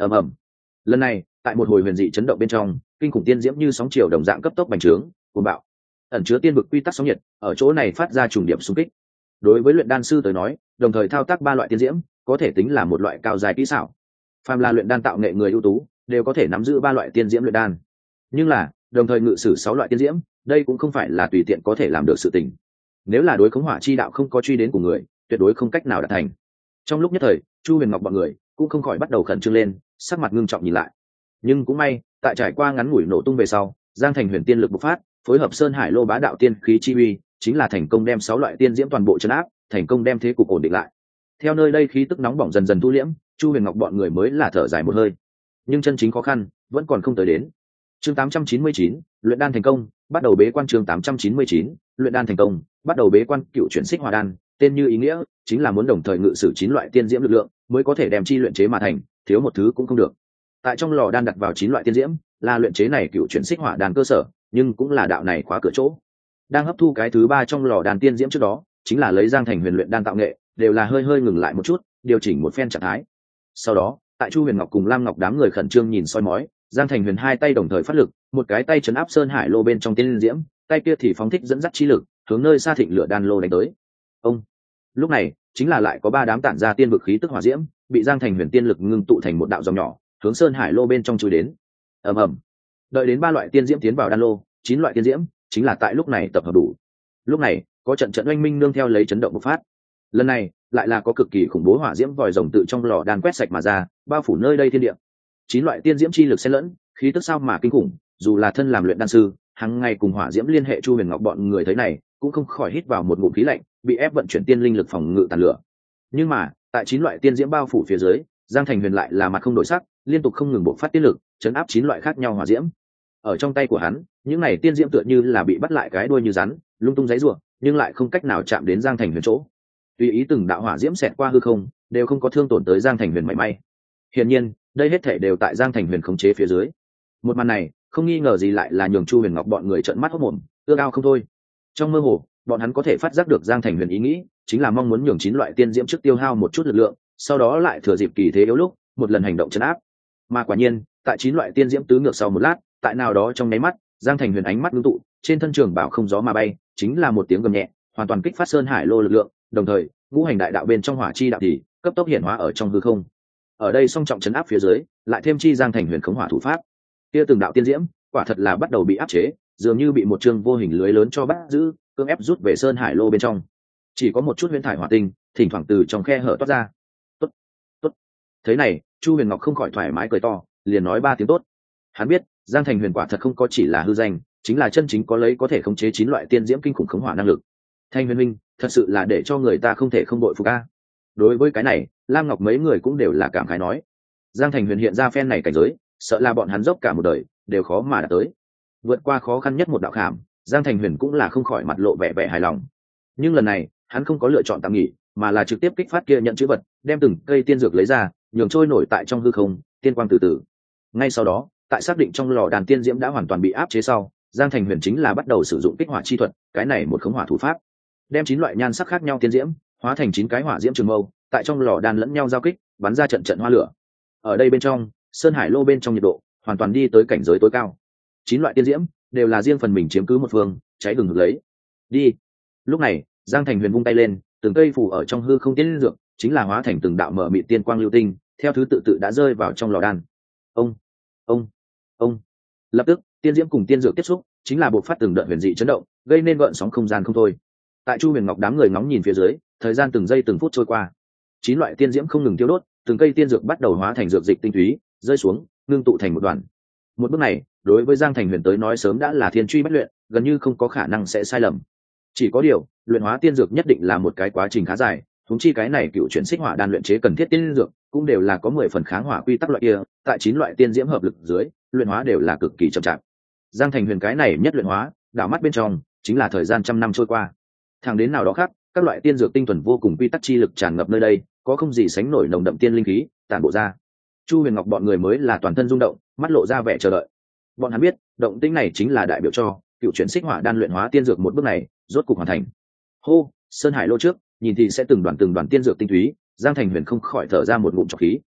ầm ầm. Lần này tại một hồi huyền dị chấn động bên trong, kinh khủng tiên diễm như sóng chiều đồng dạng cấp tốc bành trướng cuồng bạo, ẩn chứa tiên vực quy tắc sóng nhiệt ở chỗ này phát ra trùng điểm xung kích. Đối với luyện đan sư tới nói, đồng thời thao tác ba loại tiên diễm có thể tính là một loại cao dài kỹ xảo. Phàm là luyện đan tạo nghệ người ưu tú đều có thể nắm giữ ba loại tiên diễm luyện đan, nhưng là đồng thời ngự sử sáu loại tiên diễm, đây cũng không phải là tùy tiện có thể làm được sự tình. Nếu là đối khống hỏa chi đạo không có truy đến của người, tuyệt đối không cách nào đạt thành. Trong lúc nhất thời, Chu Huyền Ngọc bọn người cũng không khỏi bắt đầu khẩn trương lên, sắc mặt ngưng trọng nhìn lại. Nhưng cũng may, tại trải qua ngắn ngủi nổ tung về sau, Giang Thành Huyền tiên lực bộc phát, phối hợp Sơn Hải Lô bá đạo tiên khí chi uy, chính là thành công đem sáu loại tiên diễm toàn bộ trấn áp, thành công đem thế cục ổn định lại. Theo nơi đây khí tức nóng bỏng dần dần thu liễm, Chu Huyền Ngọc bọn người mới là thở dài một hơi. Nhưng chân chính khó khăn vẫn còn không tới đến. Chương tám trăm chín mươi chín, luyện đan thành công, bắt đầu bế quan. Chương tám trăm chín mươi chín, luyện đan thành công, bắt đầu bế quan. Cựu chuyển xích hỏa đan, tên như ý nghĩa, chính là muốn đồng thời ngự sử chín loại tiên diễm lực lượng, mới có thể đem chi luyện chế mà thành, thiếu một thứ cũng không được. Tại trong lò đan đặt vào chín loại tiên diễm, là luyện chế này cựu chuyển xích hỏa đan cơ sở, nhưng cũng là đạo này khóa cửa chỗ. Đang hấp thu cái thứ ba trong lò đan tiên diễm trước đó, chính là lấy Giang Thành Huyền luyện đan tạo nghệ, đều là hơi hơi ngừng lại một chút, điều chỉnh một phen trạng thái. Sau đó, tại Chu Huyền Ngọc cùng Lam Ngọc đám người khẩn trương nhìn soi mói, Giang Thành Huyền hai tay đồng thời phát lực, một cái tay chấn áp Sơn Hải Lô bên trong tiên diễm, tay kia thì phóng thích dẫn dắt chi lực, hướng nơi xa thịnh lửa đan lô đánh tới. Ông. Lúc này, chính là lại có ba đám tản ra tiên vực khí tức hỏa diễm, bị Giang Thành Huyền tiên lực ngưng tụ thành một đạo dòng nhỏ, hướng Sơn Hải Lô bên trong chui đến. Ầm ầm. Đợi đến ba loại tiên diễm tiến vào đan lô, chín loại tiên diễm chính là tại lúc này tập hợp đủ. Lúc này, có trận trận oanh minh nương theo lấy chấn động bộc phát. Lần này, lại là có cực kỳ khủng bố hỏa diễm vòi rồng tự trong lò đan quét sạch mà ra, bao phủ nơi đây thiên địa. Chín loại tiên diễm chi lực xen lẫn, khí tức sao mà kinh khủng, dù là thân làm luyện đan sư, hàng ngày cùng hỏa diễm liên hệ, Chu Huyền Ngọc bọn người thấy này, cũng không khỏi hít vào một ngụm khí lạnh, bị ép vận chuyển tiên linh lực phòng ngự tàn lửa. Nhưng mà, tại chín loại tiên diễm bao phủ phía dưới, Giang Thành Huyền lại là mặt không đổi sắc, liên tục không ngừng bộc phát tiên lực, chấn áp chín loại khác nhau hỏa diễm. Ở trong tay của hắn, những này tiên diễm tựa như là bị bắt lại cái đuôi như rắn, lung tung giãy giụa, nhưng lại không cách nào chạm đến Giang Thành Huyền chỗ. Tùy ý từng đạo hỏa diễm xẹt qua hư không, đều không có thương tổn tới Giang Thành Huyền mảy may. Hiển nhiên, đây hết thảy đều tại Giang Thành Huyền khống chế phía dưới. Một màn này, không nghi ngờ gì lại là nhường Chu Huyền Ngọc bọn người trợn mắt hốt mồm, ưa ao không thôi. Trong mơ hồ, bọn hắn có thể phát giác được Giang Thành Huyền ý nghĩ, chính là mong muốn nhường chín loại tiên diễm trước tiêu hao một chút lực lượng, sau đó lại thừa dịp kỳ thế yếu lúc, một lần hành động trấn áp. Mà quả nhiên, tại chín loại tiên diễm tứ ngược sau một lát, tại nào đó trong nháy mắt, Giang Thành Huyền ánh mắt ngưng tụ, trên thân trường bảo không gió mà bay, chính là một tiếng gầm nhẹ, hoàn toàn kích phát Sơn Hải Lô lực lượng, đồng thời, ngũ hành đại đạo bên trong hỏa chi đạo thì cấp tốc hiện hóa ở trong hư không. Ở đây song trọng chấn áp phía dưới, lại thêm chi Giang Thành Huyền khống hỏa thủ pháp. Kia từng đạo tiên diễm, quả thật là bắt đầu bị áp chế, dường như bị một chương vô hình lưới lớn cho bắt giữ, cưỡng ép rút về Sơn Hải Lô bên trong. Chỉ có một chút huyền thải hỏa tinh, thỉnh thoảng từ trong khe hở toát ra. Tốt, tốt. Thế này, Chu Huyền Ngọc không khỏi thoải mái cười to, liền nói ba tiếng tốt. Hắn biết, Giang Thành Huyền quả thật không có chỉ là hư danh, chính là chân chính có lấy có thể khống chế chín loại tiên diễm kinh khủng khống hỏa năng lực. Thanh Huyền Minh, thật sự là để cho người ta không thể không đội phục a. Đối với cái này, Lam Ngọc mấy người cũng đều là cảm khái nói. Giang Thành Huyền hiện ra phen này cảnh giới, sợ là bọn hắn dốc cả một đời đều khó mà đạt tới. Vượt qua khó khăn nhất một đạo khảm, Giang Thành Huyền cũng là không khỏi mặt lộ vẻ vẻ hài lòng. Nhưng lần này, hắn không có lựa chọn tạm nghỉ, mà là trực tiếp kích phát kia nhận chữ vật, đem từng cây tiên dược lấy ra, nhường trôi nổi tại trong hư không, tiên quang từ từ. Ngay sau đó, tại xác định trong lò đàn tiên diễm đã hoàn toàn bị áp chế sau, Giang Thành Huyền chính là bắt đầu sử dụng kích hỏa chi thuật, cái này một khống hỏa thủ pháp, đem chín loại nhan sắc khác nhau tiên diễm hóa thành chín cái hỏa diễm trường mâu, tại trong lò đan lẫn nhau giao kích, bắn ra trận trận hoa lửa. Ở đây bên trong, Sơn Hải Lô bên trong nhiệt độ hoàn toàn đi tới cảnh giới tối cao. Chín loại tiên diễm đều là riêng phần mình chiếm cứ một phương, cháy hừng hực lấy. Đi. Lúc này, Giang Thành Huyền vung tay lên, từng cây phủ ở trong hư không tiên dược, chính là hóa thành từng đạo mở mịt tiên quang lưu tinh, theo thứ tự tự đã rơi vào trong lò đan. Ông, ông, ông. Lập tức, tiên diễm cùng tiên dược tiếp xúc, chính là bộc phát từng đợt huyền dị chấn động, gây nên gợn sóng không gian không thôi. Tại Chu Huyền Ngọc đám người ngóng nhìn phía dưới, thời gian từng giây từng phút trôi qua, chín loại tiên diễm không ngừng tiêu đốt, từng cây tiên dược bắt đầu hóa thành dược dịch tinh túy, rơi xuống, ngưng tụ thành một đoàn. Một bước này, đối với Giang Thành Huyền tới nói sớm đã là thiên truy bất luyện, gần như không có khả năng sẽ sai lầm. Chỉ có điều, luyện hóa tiên dược nhất định là một cái quá trình khá dài, huống chi cái này cựu chuyển xích hỏa đan luyện chế cần thiết tiên dược, cũng đều là có mười phần kháng hỏa quy tắc loại kia, tại chín loại tiên diễm hợp lực dưới, luyện hóa đều là cực kỳ chậm chạp. Giang Thành Huyền cái này nhất luyện hóa, đảo mắt bên trong, chính là thời gian trăm năm trôi qua. Thẳng đến nào đó khác, các loại tiên dược tinh thuần vô cùng quy tắc chi lực tràn ngập nơi đây, có không gì sánh nổi nồng đậm tiên linh khí tản bộ ra. Chu Huyền Ngọc bọn người mới là toàn thân rung động, mắt lộ ra vẻ chờ đợi. Bọn hắn biết, động tĩnh này chính là đại biểu cho cựu chuyển xích hỏa đan luyện hóa tiên dược một bước này rốt cục hoàn thành. Hô, Sơn Hải Lô trước, nhìn thì sẽ từng đoàn từng đoàn tiên dược tinh túy, Giang Thành Huyền không khỏi thở ra một ngụm trọc khí.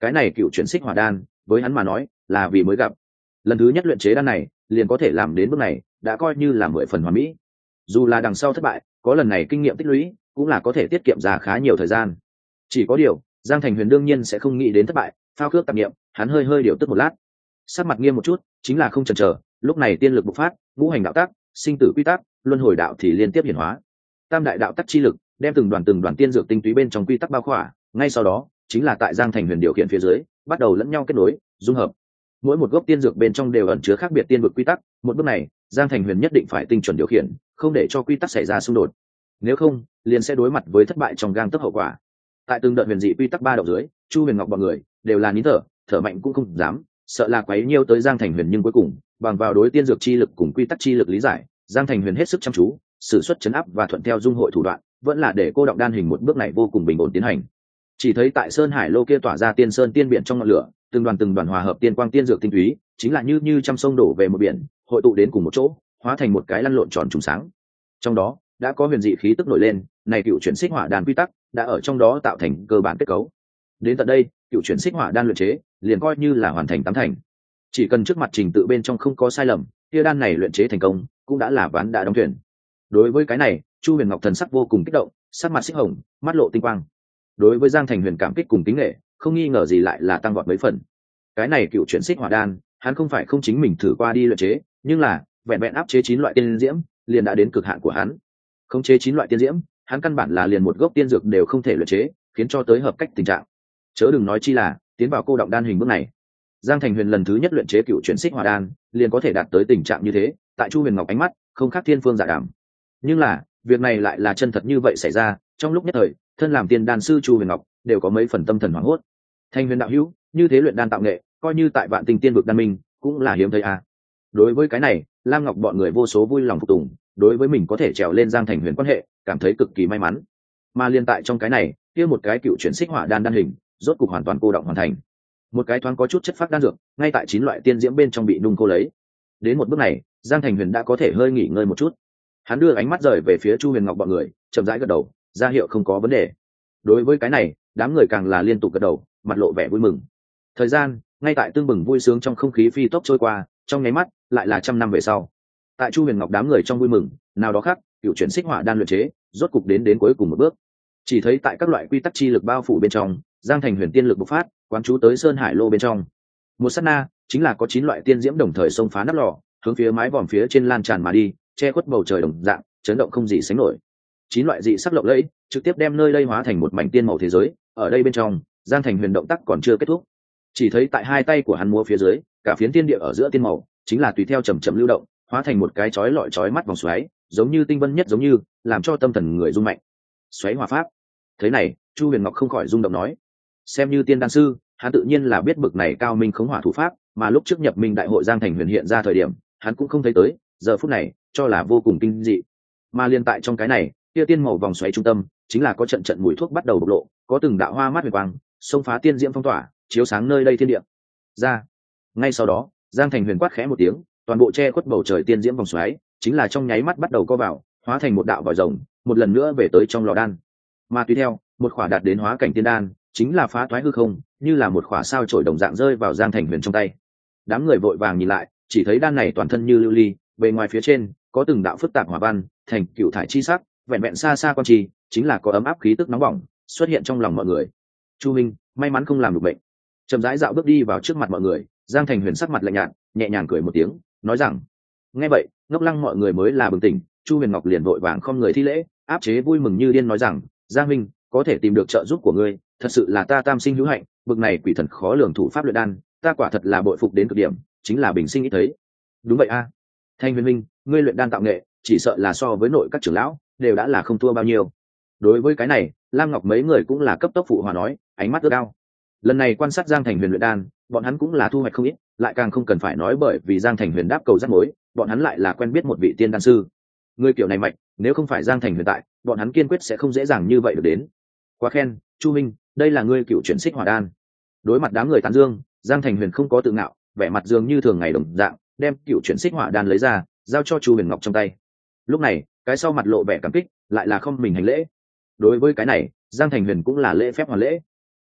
cái này cựu chuyển xích hỏa đan với hắn mà nói là vì mới gặp lần thứ nhất luyện chế đan này liền có thể làm đến bước này, đã coi như là mười phần hoàn mỹ. Dù là đằng sau thất bại, có lần này kinh nghiệm tích lũy cũng là có thể tiết kiệm ra khá nhiều thời gian. Chỉ có điều Giang Thành Huyền đương nhiên sẽ không nghĩ đến thất bại, phao khước tạp niệm, hắn hơi hơi điều tức một lát, sắc mặt nghiêm một chút, chính là không chần chờ, lúc này tiên lực bộc phát, ngũ hành đạo tắc, sinh tử quy tắc, luân hồi đạo thì liên tiếp hiển hóa. Tam đại đạo tắc chi lực đem từng đoàn từng đoàn tiên dược tinh túy bên trong quy tắc bao khỏa, ngay sau đó chính là tại Giang Thành Huyền điều khiển phía dưới, bắt đầu lẫn nhau kết nối, dung hợp. Mỗi một gốc tiên dược bên trong đều ẩn chứa khác biệt tiên vực quy tắc, một bước này, Giang Thành Huyền nhất định phải tinh chuẩn điều khiển, không để cho quy tắc xảy ra xung đột. Nếu không, liền sẽ đối mặt với thất bại trong gang tấc hậu quả. Tại từng đợt huyền dị quy tắc ba động dưới, Chu Huyền Ngọc bọn người đều là nín thở, thở mạnh cũng không dám, sợ là quấy nhiêu tới Giang Thành Huyền, nhưng cuối cùng, bằng vào đối tiên dược chi lực cùng quy tắc chi lực lý giải, Giang Thành Huyền hết sức chăm chú, sử xuất chấn áp và thuận theo dung hội thủ đoạn, vẫn là để cô động đan hình một bước này vô cùng bình ổn tiến hành. Chỉ thấy tại Sơn Hải Lô kia tỏa ra tiên sơn tiên biển trong ngọn lửa, từng đoàn từng đoàn hòa hợp tiên quang tiên dược tinh túy, chính là như như trăm sông đổ về một biển, hội tụ đến cùng một chỗ, hóa thành một cái lăn lộn tròn trùng sáng. Trong đó đã có huyền dị khí tức nổi lên, này cựu chuyển xích hỏa đan quy tắc đã ở trong đó tạo thành cơ bản kết cấu. Đến tận đây, cựu chuyển xích hỏa đan luyện chế liền coi như là hoàn thành tám thành. Chỉ cần trước mặt trình tự bên trong không có sai lầm, kia đan này luyện chế thành công, cũng đã là ván đã đóng thuyền. Đối với cái này, Chu Huyền Ngọc thần sắc vô cùng kích động, sắc mặt xích hồng, mắt lộ tinh quang. Đối với Giang Thành Huyền cảm kích cùng kính nể, không nghi ngờ gì lại là tăng vọt mấy phần. Cái này cựu chuyển xích hỏa đan, hắn không phải không chính mình thử qua đi luyện chế, nhưng là vẹn vẹn áp chế chín loại tiên diễm, liền đã đến cực hạn của hắn. Không chế chín loại tiên diễm, hắn căn bản là liền một gốc tiên dược đều không thể luyện chế, khiến cho tới hợp cách tình trạng. Chớ đừng nói chi là tiến vào cô động đan hình bước này. Giang Thành Huyền lần thứ nhất luyện chế cựu chuyển xích hỏa đan, liền có thể đạt tới tình trạng như thế, tại Chu Huyền Ngọc ánh mắt, không khác thiên phương dạ đàm. Nhưng là, việc này lại là chân thật như vậy xảy ra, trong lúc nhất thời, thân làm tiên đan sư Chu Huyền Ngọc đều có mấy phần tâm thần hoảng hốt. Thành Huyền đạo hữu, như thế luyện đan tạo nghệ, coi như tại Vạn Tinh Tiên vực đan minh, cũng là hiếm thấy à. Đối với cái này, Lam Ngọc bọn người vô số vui lòng phục tùng, đối với mình có thể trèo lên Giang Thành Huyền quan hệ, cảm thấy cực kỳ may mắn. Mà liên tại trong cái này, kia một cái cựu chuyển xích hỏa đan đan hình, rốt cục hoàn toàn cô động hoàn thành. Một cái thoáng có chút chất phác đan dược, ngay tại chín loại tiên diễm bên trong bị nung cô lấy. Đến một bước này, Giang Thành Huyền đã có thể hơi nghỉ ngơi một chút. Hắn đưa ánh mắt rời về phía Chu Huyền Ngọc bọn người, chậm rãi gật đầu, ra hiệu không có vấn đề. Đối với cái này, đám người càng là liên tục gật đầu, mặt lộ vẻ vui mừng. Thời gian ngay tại tương bừng vui sướng trong không khí phi tốc trôi qua, trong nháy mắt lại là trăm năm về sau. Tại Chu Huyền Ngọc đám người trong vui mừng, nào đó khác, cựu chuyển xích hỏa đan luyện chế, rốt cục đến đến cuối cùng một bước. Chỉ thấy tại các loại quy tắc chi lực bao phủ bên trong, Giang Thành Huyền tiên lực bộc phát, quán chú tới Sơn Hải Lô bên trong. Một sát na, chính là có chín loại tiên diễm đồng thời xông phá nắp lò, hướng phía mái vòm phía trên lan tràn mà đi, che khuất bầu trời đồng dạng, chấn động không gì sánh nổi. Chín loại dị sắc lộng lẫy, trực tiếp đem nơi đây hóa thành một mảnh tiên màu thế giới. Ở đây bên trong, Giang Thành Huyền động tác còn chưa kết thúc. Chỉ thấy tại hai tay của hắn múa phía dưới, cả phiến tiên địa ở giữa tiên màu, chính là tùy theo chậm chậm lưu động, hóa thành một cái chói lọi chói mắt vòng xoáy, giống như tinh vân nhất giống như, làm cho tâm thần người rung mạnh. Xoáy hỏa pháp. Thế này, Chu Huyền Ngọc không khỏi rung động nói, xem như tiên đan sư, hắn tự nhiên là biết bực này cao minh khống hỏa thủ pháp, mà lúc trước nhập minh đại hội Giang Thành Huyền hiện ra thời điểm, hắn cũng không thấy tới, giờ phút này, cho là vô cùng kinh dị. Mà liên tại trong cái này, kia tiên màu vòng xoáy trung tâm, chính là có trận trận mùi thuốc bắt đầu bộc lộ, có từng đạo hoa mắt huyền quang, xông phá tiên diễm phong tỏa, chiếu sáng nơi đây thiên địa. Ra. Ngay sau đó, Giang Thành Huyền quát khẽ một tiếng, toàn bộ che khuất bầu trời tiên diễm vòng xoáy, chính là trong nháy mắt bắt đầu co vào, hóa thành một đạo vòi rồng, một lần nữa về tới trong lò đan. Mà tùy theo, một khỏa đạt đến hóa cảnh tiên đan, chính là phá toái hư không, như là một khỏa sao chổi đồng dạng rơi vào Giang Thành Huyền trong tay. Đám người vội vàng nhìn lại, chỉ thấy đan này toàn thân như lưu ly, bề ngoài phía trên có từng đạo phức tạp hỏa văn, thành cựu thải chi sắc, vẹn vẹn xa xa quan trì, chính là có ấm áp khí tức nóng bỏng xuất hiện trong lòng mọi người. Chu Minh, may mắn không làm được bệnh. Chậm rãi dạo bước đi vào trước mặt mọi người, Giang Thành Huyền sắc mặt lạnh nhạt, nhẹ nhàng cười một tiếng, nói rằng: nghe vậy, ngốc lăng mọi người mới là bừng tỉnh. Chu Huyền Ngọc liền vội vàng không người thi lễ, áp chế vui mừng như điên nói rằng: Giang Minh, có thể tìm được trợ giúp của ngươi, thật sự là ta tam sinh hữu hạnh, bực này quỷ thần khó lường thủ pháp luyện đan, ta quả thật là bội phục đến cực điểm, chính là bình sinh ít thấy. Đúng vậy a, à. Thanh Huyền Minh, ngươi luyện đan tạo nghệ, chỉ sợ là so với nội các trưởng lão đều đã là không thua bao nhiêu. Đối với cái này, Lam Ngọc mấy người cũng là cấp tốc phụ hòa nói, ánh mắt ước ao. Lần này quan sát Giang Thành Huyền luyện đan, bọn hắn cũng là thu hoạch không ít, lại càng không cần phải nói bởi vì Giang Thành Huyền đáp cầu rắc mối, bọn hắn lại là quen biết một vị tiên đan sư. Người kiểu này mạnh, nếu không phải Giang Thành Huyền tại, bọn hắn kiên quyết sẽ không dễ dàng như vậy được đến. Quá khen, Chu Minh, đây là ngươi cựu chuyển xích hỏa đan. Đối mặt đám người tán dương, Giang Thành Huyền không có tự ngạo, vẻ mặt dường như thường ngày đồng dạng, đem cựu chuyển xích hỏa đan lấy ra, giao cho Chu Huyền Ngọc trong tay. Lúc này, cái sau mặt lộ vẻ cảm kích, lại là không mình hành lễ. Đối với cái này, Giang Thành Huyền cũng là lễ phép hoàn lễ.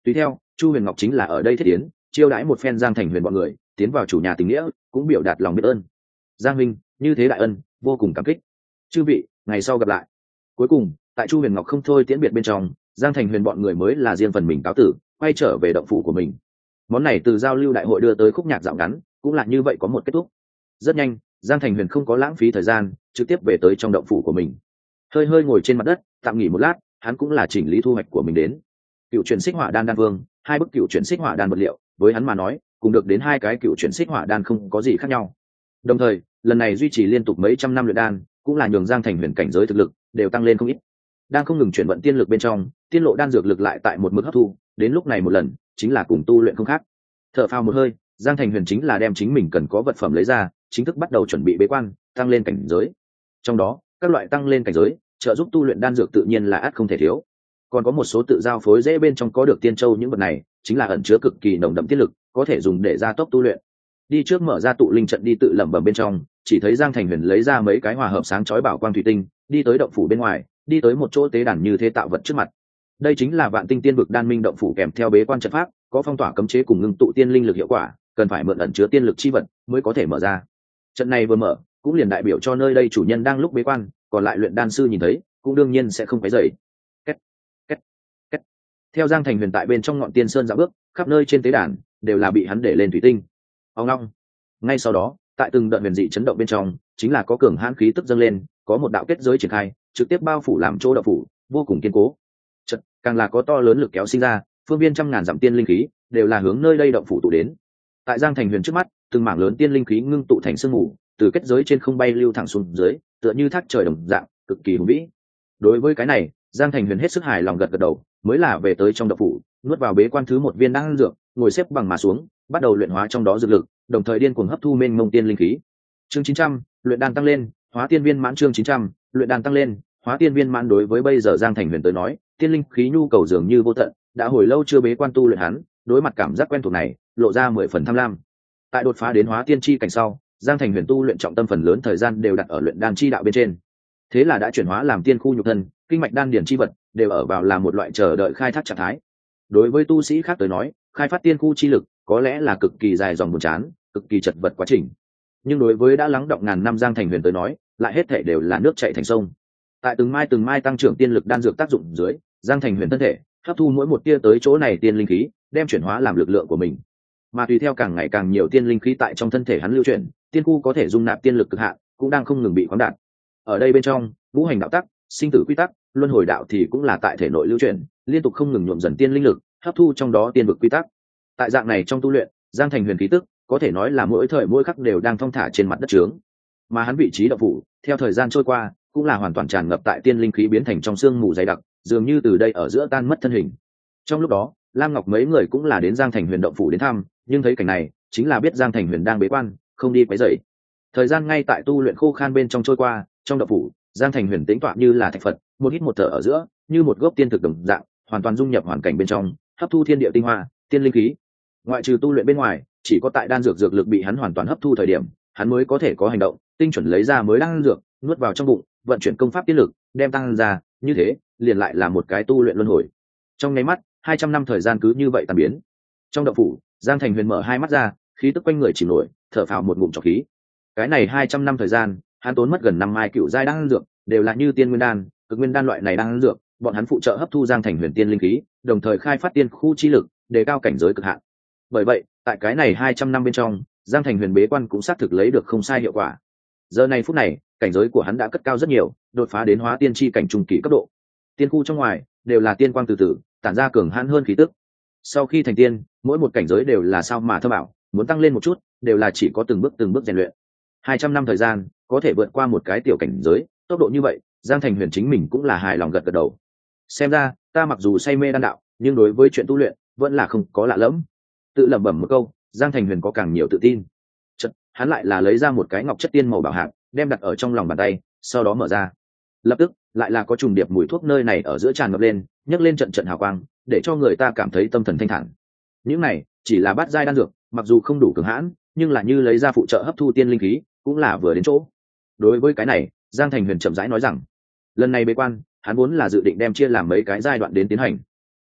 Tùy theo Chu Huyền Ngọc chính là ở đây thiết tiến chiêu đãi một phen Giang Thành Huyền bọn người tiến vào chủ nhà tình nghĩa, cũng biểu đạt lòng biết ơn. Giang minh như thế đại ân, vô cùng cảm kích. Chư vị, ngày sau gặp lại. Cuối cùng tại Chu Huyền Ngọc không thôi tiễn biệt bên trong, Giang Thành Huyền bọn người mới là riêng phần mình cáo tử, quay trở về động phủ của mình. Món này từ giao lưu đại hội đưa tới khúc nhạc dạo ngắn cũng là như vậy có một kết thúc. Rất nhanh Giang Thành Huyền không có lãng phí thời gian, trực tiếp về tới trong động phủ của mình. Hơi hơi ngồi trên mặt đất tạm nghỉ một lát, hắn cũng là chỉnh lý thu hoạch của mình đến. Cựu chuyển xích hỏa đan đan vương, hai bức cựu chuyển xích hỏa đan vật liệu với hắn mà nói cùng được đến hai cái cựu chuyển xích hỏa đan không có gì khác nhau. Đồng thời lần này duy trì liên tục mấy trăm năm luyện đan cũng là nhường Giang Thành Huyền cảnh giới thực lực đều tăng lên không ít. Đang không ngừng chuyển vận tiên lực bên trong, tiên lộ đan dược lực lại tại một mức hấp thu, đến lúc này một lần chính là cùng tu luyện không khác. Thở phào một hơi, Giang Thành Huyền chính là đem chính mình cần có vật phẩm lấy ra, chính thức bắt đầu chuẩn bị bế quan, tăng lên cảnh giới. Trong đó các loại tăng lên cảnh giới trợ giúp tu luyện đan dược tự nhiên là ắt không thể thiếu. Còn có một số tự giao phối dễ bên trong có được tiên châu, những vật này chính là ẩn chứa cực kỳ nồng đậm tiên lực, có thể dùng để gia tốc tu luyện. Đi trước mở ra tụ linh trận đi tự lẩm bẩm bên trong, chỉ thấy Giang Thành Huyền lấy ra mấy cái hòa hợp sáng chói bảo quang thủy tinh, đi tới động phủ bên ngoài, đi tới một chỗ tế đàn như thế tạo vật trước mặt. Đây chính là Vạn Tinh Tiên Vực Đan Minh động phủ kèm theo bế quan trận pháp, có phong tỏa cấm chế cùng ngưng tụ tiên linh lực hiệu quả, cần phải mượn ẩn chứa tiên lực chi vật mới có thể mở ra. Trận này vừa mở, cũng liền đại biểu cho nơi đây chủ nhân đang lúc bế quan, còn lại luyện đan sư nhìn thấy, cũng đương nhiên sẽ không quấy rầy. Két, két, két. Theo Giang Thành Huyền tại bên trong ngọn tiên sơn dạo bước, khắp nơi trên tế đàn đều là bị hắn để lên thủy tinh. Ông long. Ngay sau đó, tại từng đợt huyền dị chấn động bên trong, chính là có cường hãn khí tức dâng lên, có một đạo kết giới triển khai, trực tiếp bao phủ làm chỗ động phủ, vô cùng kiên cố. Chợt, càng là có to lớn lực kéo sinh ra, phương viên trăm ngàn dặm tiên linh khí đều là hướng nơi đây động phủ tụ đến. Tại Giang Thành Huyền trước mắt, từng mảng lớn tiên linh khí ngưng tụ thành sương mù, từ kết giới trên không bay lưu thẳng xuống dưới, tựa như thác trời đồng dạng, cực kỳ hùng vĩ. Đối với cái này, Giang Thành Huyền hết sức hài lòng gật gật đầu, mới là về tới trong động phủ, nuốt vào bế quan thứ một viên đan dược, ngồi xếp bằng mà xuống, bắt đầu luyện hóa trong đó dược lực, đồng thời điên cuồng hấp thu mênh mông tiên linh khí. Chương chín trăm, luyện đan tăng lên, hóa tiên viên mãn. Chương chín trăm, luyện đan tăng lên, hóa tiên viên mãn. Đối với bây giờ Giang Thành Huyền tới nói, tiên linh khí nhu cầu dường như vô tận, đã hồi lâu chưa bế quan tu luyện hắn, đối mặt cảm giác quen thuộc này, lộ ra mười phần tham lam. Tại đột phá đến hóa tiên chi cảnh sau, Giang Thành Huyền tu luyện trọng tâm phần lớn thời gian đều đặt ở luyện đan chi đạo bên trên. Thế là đã chuyển hóa làm tiên khu nhục thân, kinh mạch đan điển chi vật đều ở vào làm một loại chờ đợi khai thác trạng thái. Đối với tu sĩ khác tới nói, khai phát tiên khu chi lực có lẽ là cực kỳ dài dòng buồn chán, cực kỳ chật vật quá trình. Nhưng đối với đã lắng động ngàn năm Giang Thành Huyền tới nói, lại hết thảy đều là nước chảy thành sông. Tại từng mai từng mai tăng trưởng tiên lực đan dược tác dụng dưới, Giang Thành Huyền thân thể hấp thu mỗi một tia tới chỗ này tiên linh khí, đem chuyển hóa làm lực lượng của mình. Mà tùy theo càng ngày càng nhiều tiên linh khí tại trong thân thể hắn lưu chuyển, tiên khu có thể dung nạp tiên lực cực hạn cũng đang không ngừng bị khoáng đạt. Ở đây bên trong, ngũ hành đạo tắc, sinh tử quy tắc, luân hồi đạo thì cũng là tại thể nội lưu chuyển, liên tục không ngừng nhuộm dần tiên linh lực, hấp thu trong đó tiên vực quy tắc. Tại dạng này trong tu luyện, Giang Thành Huyền khí tức có thể nói là mỗi thời mỗi khắc đều đang thong thả trên mặt đất trướng. Mà hắn vị trí động phủ, theo thời gian trôi qua, cũng là hoàn toàn tràn ngập tại tiên linh khí biến thành trong xương mù dày đặc, dường như từ đây ở giữa tan mất thân hình. Trong lúc đó, Lam Ngọc mấy người cũng là đến Giang Thành Huyền động phủ đến thăm, nhưng thấy cảnh này, chính là biết Giang Thành Huyền đang bế quan, không đi quấy rầy. Thời gian ngay tại tu luyện khô khan bên trong trôi qua, trong động phủ, Giang Thành Huyền tĩnh tọa như là thạch Phật, một hít một thở ở giữa, như một gốc tiên thực đồng dạng, hoàn toàn dung nhập hoàn cảnh bên trong, hấp thu thiên địa tinh hoa, tiên linh khí. Ngoại trừ tu luyện bên ngoài, chỉ có tại đan dược dược lực bị hắn hoàn toàn hấp thu thời điểm, hắn mới có thể có hành động, tinh chuẩn lấy ra mới đan dược, nuốt vào trong bụng, vận chuyển công pháp tiên lực, đem tăng ra, như thế, liền lại là một cái tu luyện luân hồi. Trong nháy mắt, hai trăm năm thời gian cứ như vậy tan biến. Trong động phủ, Giang Thành Huyền mở hai mắt ra, khí tức quanh người chìm nổi, thở phào một ngụm trọc khí. Cái này hai trăm năm thời gian, hắn tốn mất gần năm mai cựu giai đan dược, đều là như tiên nguyên đan, cực nguyên đan loại này đan dược, bọn hắn phụ trợ hấp thu Giang Thành Huyền tiên linh khí, đồng thời khai phát tiên khu chi lực, đề cao cảnh giới cực hạn. Bởi vậy, tại cái này hai trăm năm bên trong, Giang Thành Huyền bế quan cũng xác thực lấy được không sai hiệu quả. Giờ này phút này, cảnh giới của hắn đã cất cao rất nhiều, đột phá đến hóa tiên chi cảnh trung kỳ cấp độ. Tiên khu trong ngoài đều là tiên quang từ từ, tản ra cường hãn hơn khí tức. Sau khi thành tiên, mỗi một cảnh giới đều là sao mà thơ bảo, muốn tăng lên một chút, đều là chỉ có từng bước từng bước rèn luyện. hai trăm năm thời gian, có thể vượt qua một cái tiểu cảnh giới, tốc độ như vậy, Giang Thành Huyền chính mình cũng là hài lòng gật gật đầu. Xem ra, ta mặc dù say mê đan đạo, nhưng đối với chuyện tu luyện, vẫn là không có lạ lẫm. Tự lẩm bẩm một câu, Giang Thành Huyền có càng nhiều tự tin. Chợt, hắn lại là lấy ra một cái ngọc chất tiên màu bảo hạt, đem đặt ở trong lòng bàn tay, sau đó mở ra. Lập tức, lại là có trùng điệp mùi thuốc nơi này ở giữa tràn ngập lên, nhấc lên trận trận hào quang, để cho người ta cảm thấy tâm thần thanh thản. Những này chỉ là bát giai đan dược, mặc dù không đủ cường hãn, nhưng là như lấy ra phụ trợ hấp thu tiên linh khí, cũng là vừa đến chỗ. Đối với cái này, Giang Thành Huyền chậm rãi nói rằng, lần này bế quan, hắn vốn là dự định đem chia làm mấy cái giai đoạn đến tiến hành.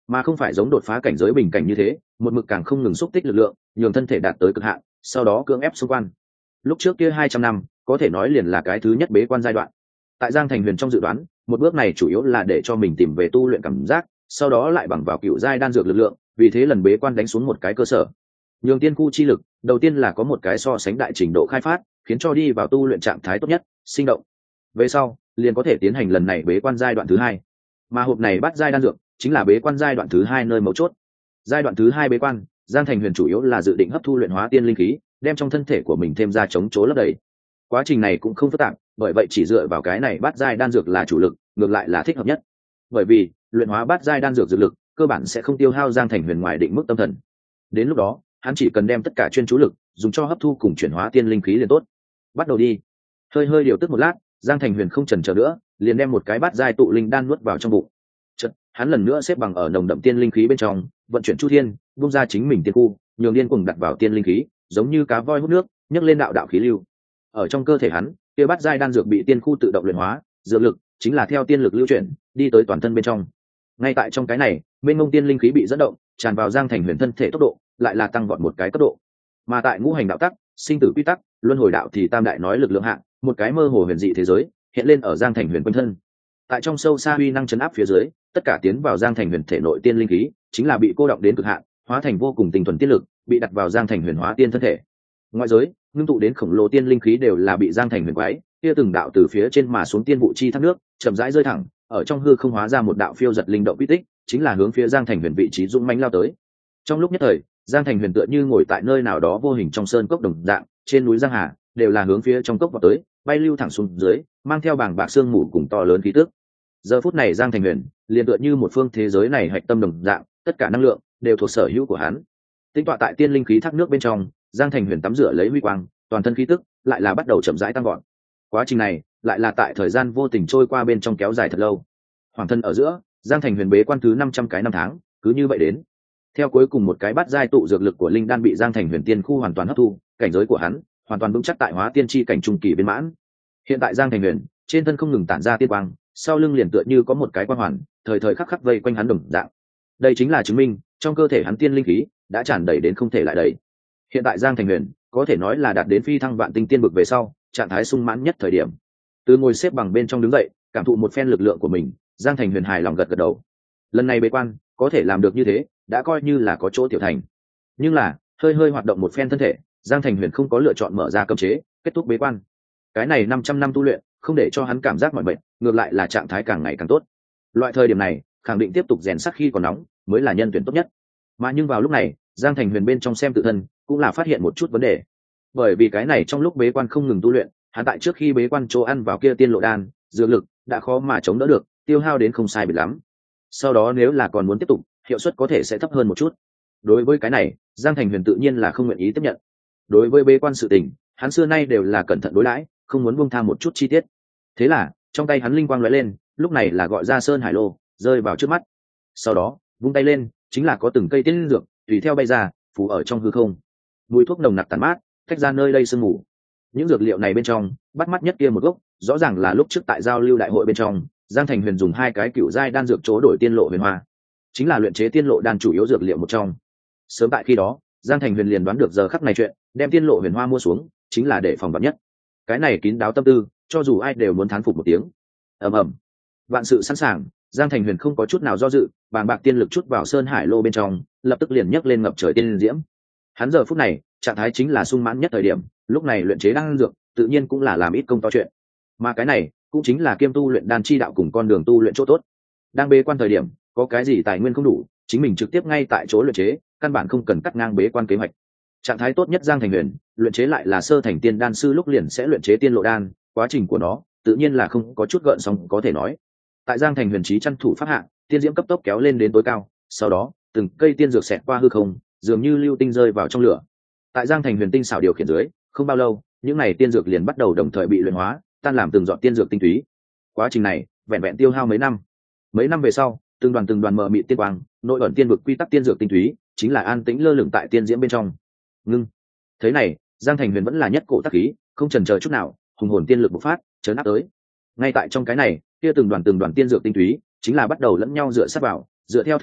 mà không phải giống đột phá cảnh giới bình cảnh như thế một mực càng không ngừng xúc tích lực lượng nhường thân thể đạt tới cực hạn sau đó cưỡng ép xung quan. Lúc trước kia hai trăm năm có thể nói liền là cái thứ nhất bế quan giai đoạn. Tại Giang Thành Huyền trong dự đoán một bước này chủ yếu là để cho mình tìm về tu luyện cảm giác, sau đó lại bằng vào cựu giai đan dược lực lượng, vì thế lần bế quan đánh xuống một cái cơ sở nhường tiên khu chi lực đầu tiên là có một cái so sánh đại trình độ khai phát, khiến cho đi vào tu luyện trạng thái tốt nhất, sinh động. Về sau liền có thể tiến hành lần này bế quan giai đoạn thứ hai, mà hộp này bắt giai đan dược chính là bế quan giai đoạn thứ hai nơi mấu chốt. Giai đoạn thứ hai bế quan, Giang Thành Huyền chủ yếu là dự định hấp thu luyện hóa tiên linh khí, đem trong thân thể của mình thêm ra chống chỗ lấp đầy. Quá trình này cũng không phức tạp, bởi vậy chỉ dựa vào cái này bắt giai đan dược là chủ lực, ngược lại là thích hợp nhất. Bởi vì luyện hóa bắt giai đan dược dược lực cơ bản sẽ không tiêu hao Giang Thành Huyền ngoài định mức tâm thần. Đến lúc đó hắn chỉ cần đem tất cả chuyên chú lực dùng cho hấp thu cùng chuyển hóa tiên linh khí liền tốt. Bắt đầu đi. Hơi hơi điều tức một lát, Giang Thành Huyền không chần chờ nữa, liền đem một cái bát giai tụ linh đan nuốt vào trong bụng. Chợt, hắn lần nữa xếp bằng ở nồng đậm tiên linh khí bên trong, vận chuyển chu thiên, vung ra chính mình tiên khu, nhường điên cuồng đặt vào tiên linh khí, giống như cá voi hút nước, nhấc lên đạo đạo khí lưu. Ở trong cơ thể hắn, kia bát giai đan dược bị tiên khu tự động luyện hóa, dược lực chính là theo tiên lực lưu chuyển, đi tới toàn thân bên trong. Ngay tại trong cái này, mênh mông tiên linh khí bị dẫn động, tràn vào Giang Thành Huyền thân thể tốc độ lại là tăng vọt một cái cấp độ. Mà tại ngũ hành đạo tắc, sinh tử quy tắc, luân hồi đạo thì tam đại nói lực lượng hạng, một cái mơ hồ huyền dị thế giới hiện lên ở Giang Thành Huyền quanh thân. Tại trong sâu xa uy năng chấn áp phía dưới, tất cả tiến vào Giang Thành Huyền thể nội tiên linh khí chính là bị cô động đến cực hạn, hóa thành vô cùng tinh thuần tiên lực, bị đặt vào Giang Thành Huyền hóa tiên thân thể. Ngoại giới ngưng tụ đến khổng lồ tiên linh khí đều là bị Giang Thành Huyền quái, kia từng đạo từ phía trên mà xuống tiên vụ chi thác nước, chậm rãi rơi thẳng, ở trong hư không hóa ra một đạo phiêu giật linh động quy tích, chính là hướng phía Giang Thành Huyền vị trí dũng mãnh lao tới. Trong lúc nhất thời, Giang Thành Huyền tựa như ngồi tại nơi nào đó vô hình trong sơn cốc đồng dạng, trên núi Giang Hà đều là hướng phía trong cốc vào tới, bay lưu thẳng xuống dưới, mang theo bảng bạc sương mù cùng to lớn khí tức. Giờ phút này Giang Thành Huyền liền tựa như một phương thế giới này hạch tâm đồng dạng, tất cả năng lượng đều thuộc sở hữu của hắn. Tính tọa tại tiên linh khí thác nước bên trong, Giang Thành Huyền tắm rửa lấy huy quang, toàn thân khí tức lại là bắt đầu chậm rãi tăng gọn. Quá trình này lại là tại thời gian vô tình trôi qua bên trong kéo dài thật lâu. Hoàng thân ở giữa, Giang Thành Huyền bế quan thứ năm trăm cái năm tháng, cứ như vậy đến. Theo cuối cùng một cái bát giai tụ dược lực của linh đan bị Giang Thành Huyền tiên khu hoàn toàn hấp thu, cảnh giới của hắn hoàn toàn vững chắc tại hóa tiên chi cảnh trung kỳ viên mãn. Hiện tại Giang Thành Huyền trên thân không ngừng tản ra tiên quang, sau lưng liền tựa như có một cái quan hoàn, thời thời khắc khắc vây quanh hắn đồng dạng. Đây chính là chứng minh trong cơ thể hắn tiên linh khí đã tràn đầy đến không thể lại đầy. Hiện tại Giang Thành Huyền có thể nói là đạt đến phi thăng vạn tinh tiên vực về sau, trạng thái sung mãn nhất thời điểm. Từ ngồi xếp bằng bên trong đứng dậy, cảm thụ một phen lực lượng của mình, Giang Thành Huyền hài lòng gật gật đầu. Lần này bế quan có thể làm được như thế, đã coi như là có chỗ tiểu thành. Nhưng là hơi hơi hoạt động một phen thân thể, Giang Thành Huyền không có lựa chọn mở ra cấm chế kết thúc bế quan. Cái này năm trăm năm tu luyện không để cho hắn cảm giác mỏi mệt, ngược lại là trạng thái càng ngày càng tốt. Loại thời điểm này khẳng định tiếp tục rèn sắc khi còn nóng mới là nhân tuyển tốt nhất. Mà nhưng vào lúc này, Giang Thành Huyền bên trong xem tự thân cũng là phát hiện một chút vấn đề. Bởi vì cái này trong lúc bế quan không ngừng tu luyện, hắn tại trước khi bế quan chỗ ăn vào kia tiên lộ đan, dược lực đã khó mà chống đỡ được, tiêu hao đến không sai biệt lắm. Sau đó nếu là còn muốn tiếp tục, hiệu suất có thể sẽ thấp hơn một chút. Đối với cái này, Giang Thành Huyền tự nhiên là không nguyện ý tiếp nhận. Đối với bế quan sự tình, hắn xưa nay đều là cẩn thận đối đãi, không muốn buông tha một chút chi tiết. Thế là trong tay hắn linh quang lóe lên, lúc này là gọi ra Sơn Hải Lô rơi vào trước mắt. Sau đó vung tay lên, chính là có từng cây tiên dược tùy theo bay ra, phủ ở trong hư không. Mùi thuốc nồng nặc tàn mát tách ra nơi đây sương mù. Những dược liệu này bên trong bắt mắt nhất kia một gốc, rõ ràng là lúc trước tại giao lưu đại hội bên trong, Giang Thành Huyền dùng hai cái cựu giai đan dược chỗ đổi tiên lộ huyền hoa, chính là luyện chế tiên lộ đan chủ yếu dược liệu một trong. Sớm tại khi đó, Giang Thành Huyền liền đoán được giờ khắc này chuyện, đem tiên lộ huyền hoa mua xuống, chính là để phòng vạn nhất. Cái này kín đáo tâm tư, cho dù ai đều muốn thán phục một tiếng. Ầm ầm, vạn sự sẵn sàng, Giang Thành Huyền không có chút nào do dự, bàng bạc tiên lực chút vào Sơn Hải Lô bên trong, lập tức liền nhấc lên ngập trời tiên diễm. Hắn giờ phút này, trạng thái chính là sung mãn nhất thời điểm, lúc này luyện chế đan dược, tự nhiên cũng là làm ít công to chuyện. Mà cái này, cũng chính là kiêm tu luyện đan chi đạo cùng con đường tu luyện chỗ tốt. Đang bế quan thời điểm, có cái gì tài nguyên không đủ, chính mình trực tiếp ngay tại chỗ luyện chế, căn bản không cần cắt ngang bế quan kế hoạch. Trạng thái tốt nhất Giang Thành Huyền, luyện chế lại là sơ thành tiên đan sư lúc liền sẽ luyện chế tiên lộ đan, quá trình của nó tự nhiên là không có chút gợn sóng có thể nói. Tại Giang Thành Huyền trí chăn thủ pháp hạ, tiên diễm cấp tốc kéo lên đến tối cao, sau đó, từng cây tiên dược xẹt qua hư không, dường như lưu tinh rơi vào trong lửa. Tại Giang Thành Huyền tinh xảo điều khiển dưới, không bao lâu, những này tiên dược liền bắt đầu đồng thời bị luyện hóa, tan làm từng giọt tiên dược tinh túy. Quá trình này, vẹn vẹn tiêu hao mấy năm. Mấy năm về sau, từng đoàn từng đoàn mờ mịt tiên quang, nội ẩn tiên vực quy tắc tiên dược tinh túy, chính là an tĩnh lơ lửng tại tiên diễm bên trong. Ngưng. Thế này, Giang Thành Huyền vẫn là nhất cổ tác khí, không chần chờ chút nào, hùng hồn tiên lực bộc phát, chấn áp tới. Ngay tại trong cái này, kia từng đoàn từng đoàn tiên dược tinh túy, chính là bắt đầu lẫn nhau dựa sát vào, dựa theo thứ tự,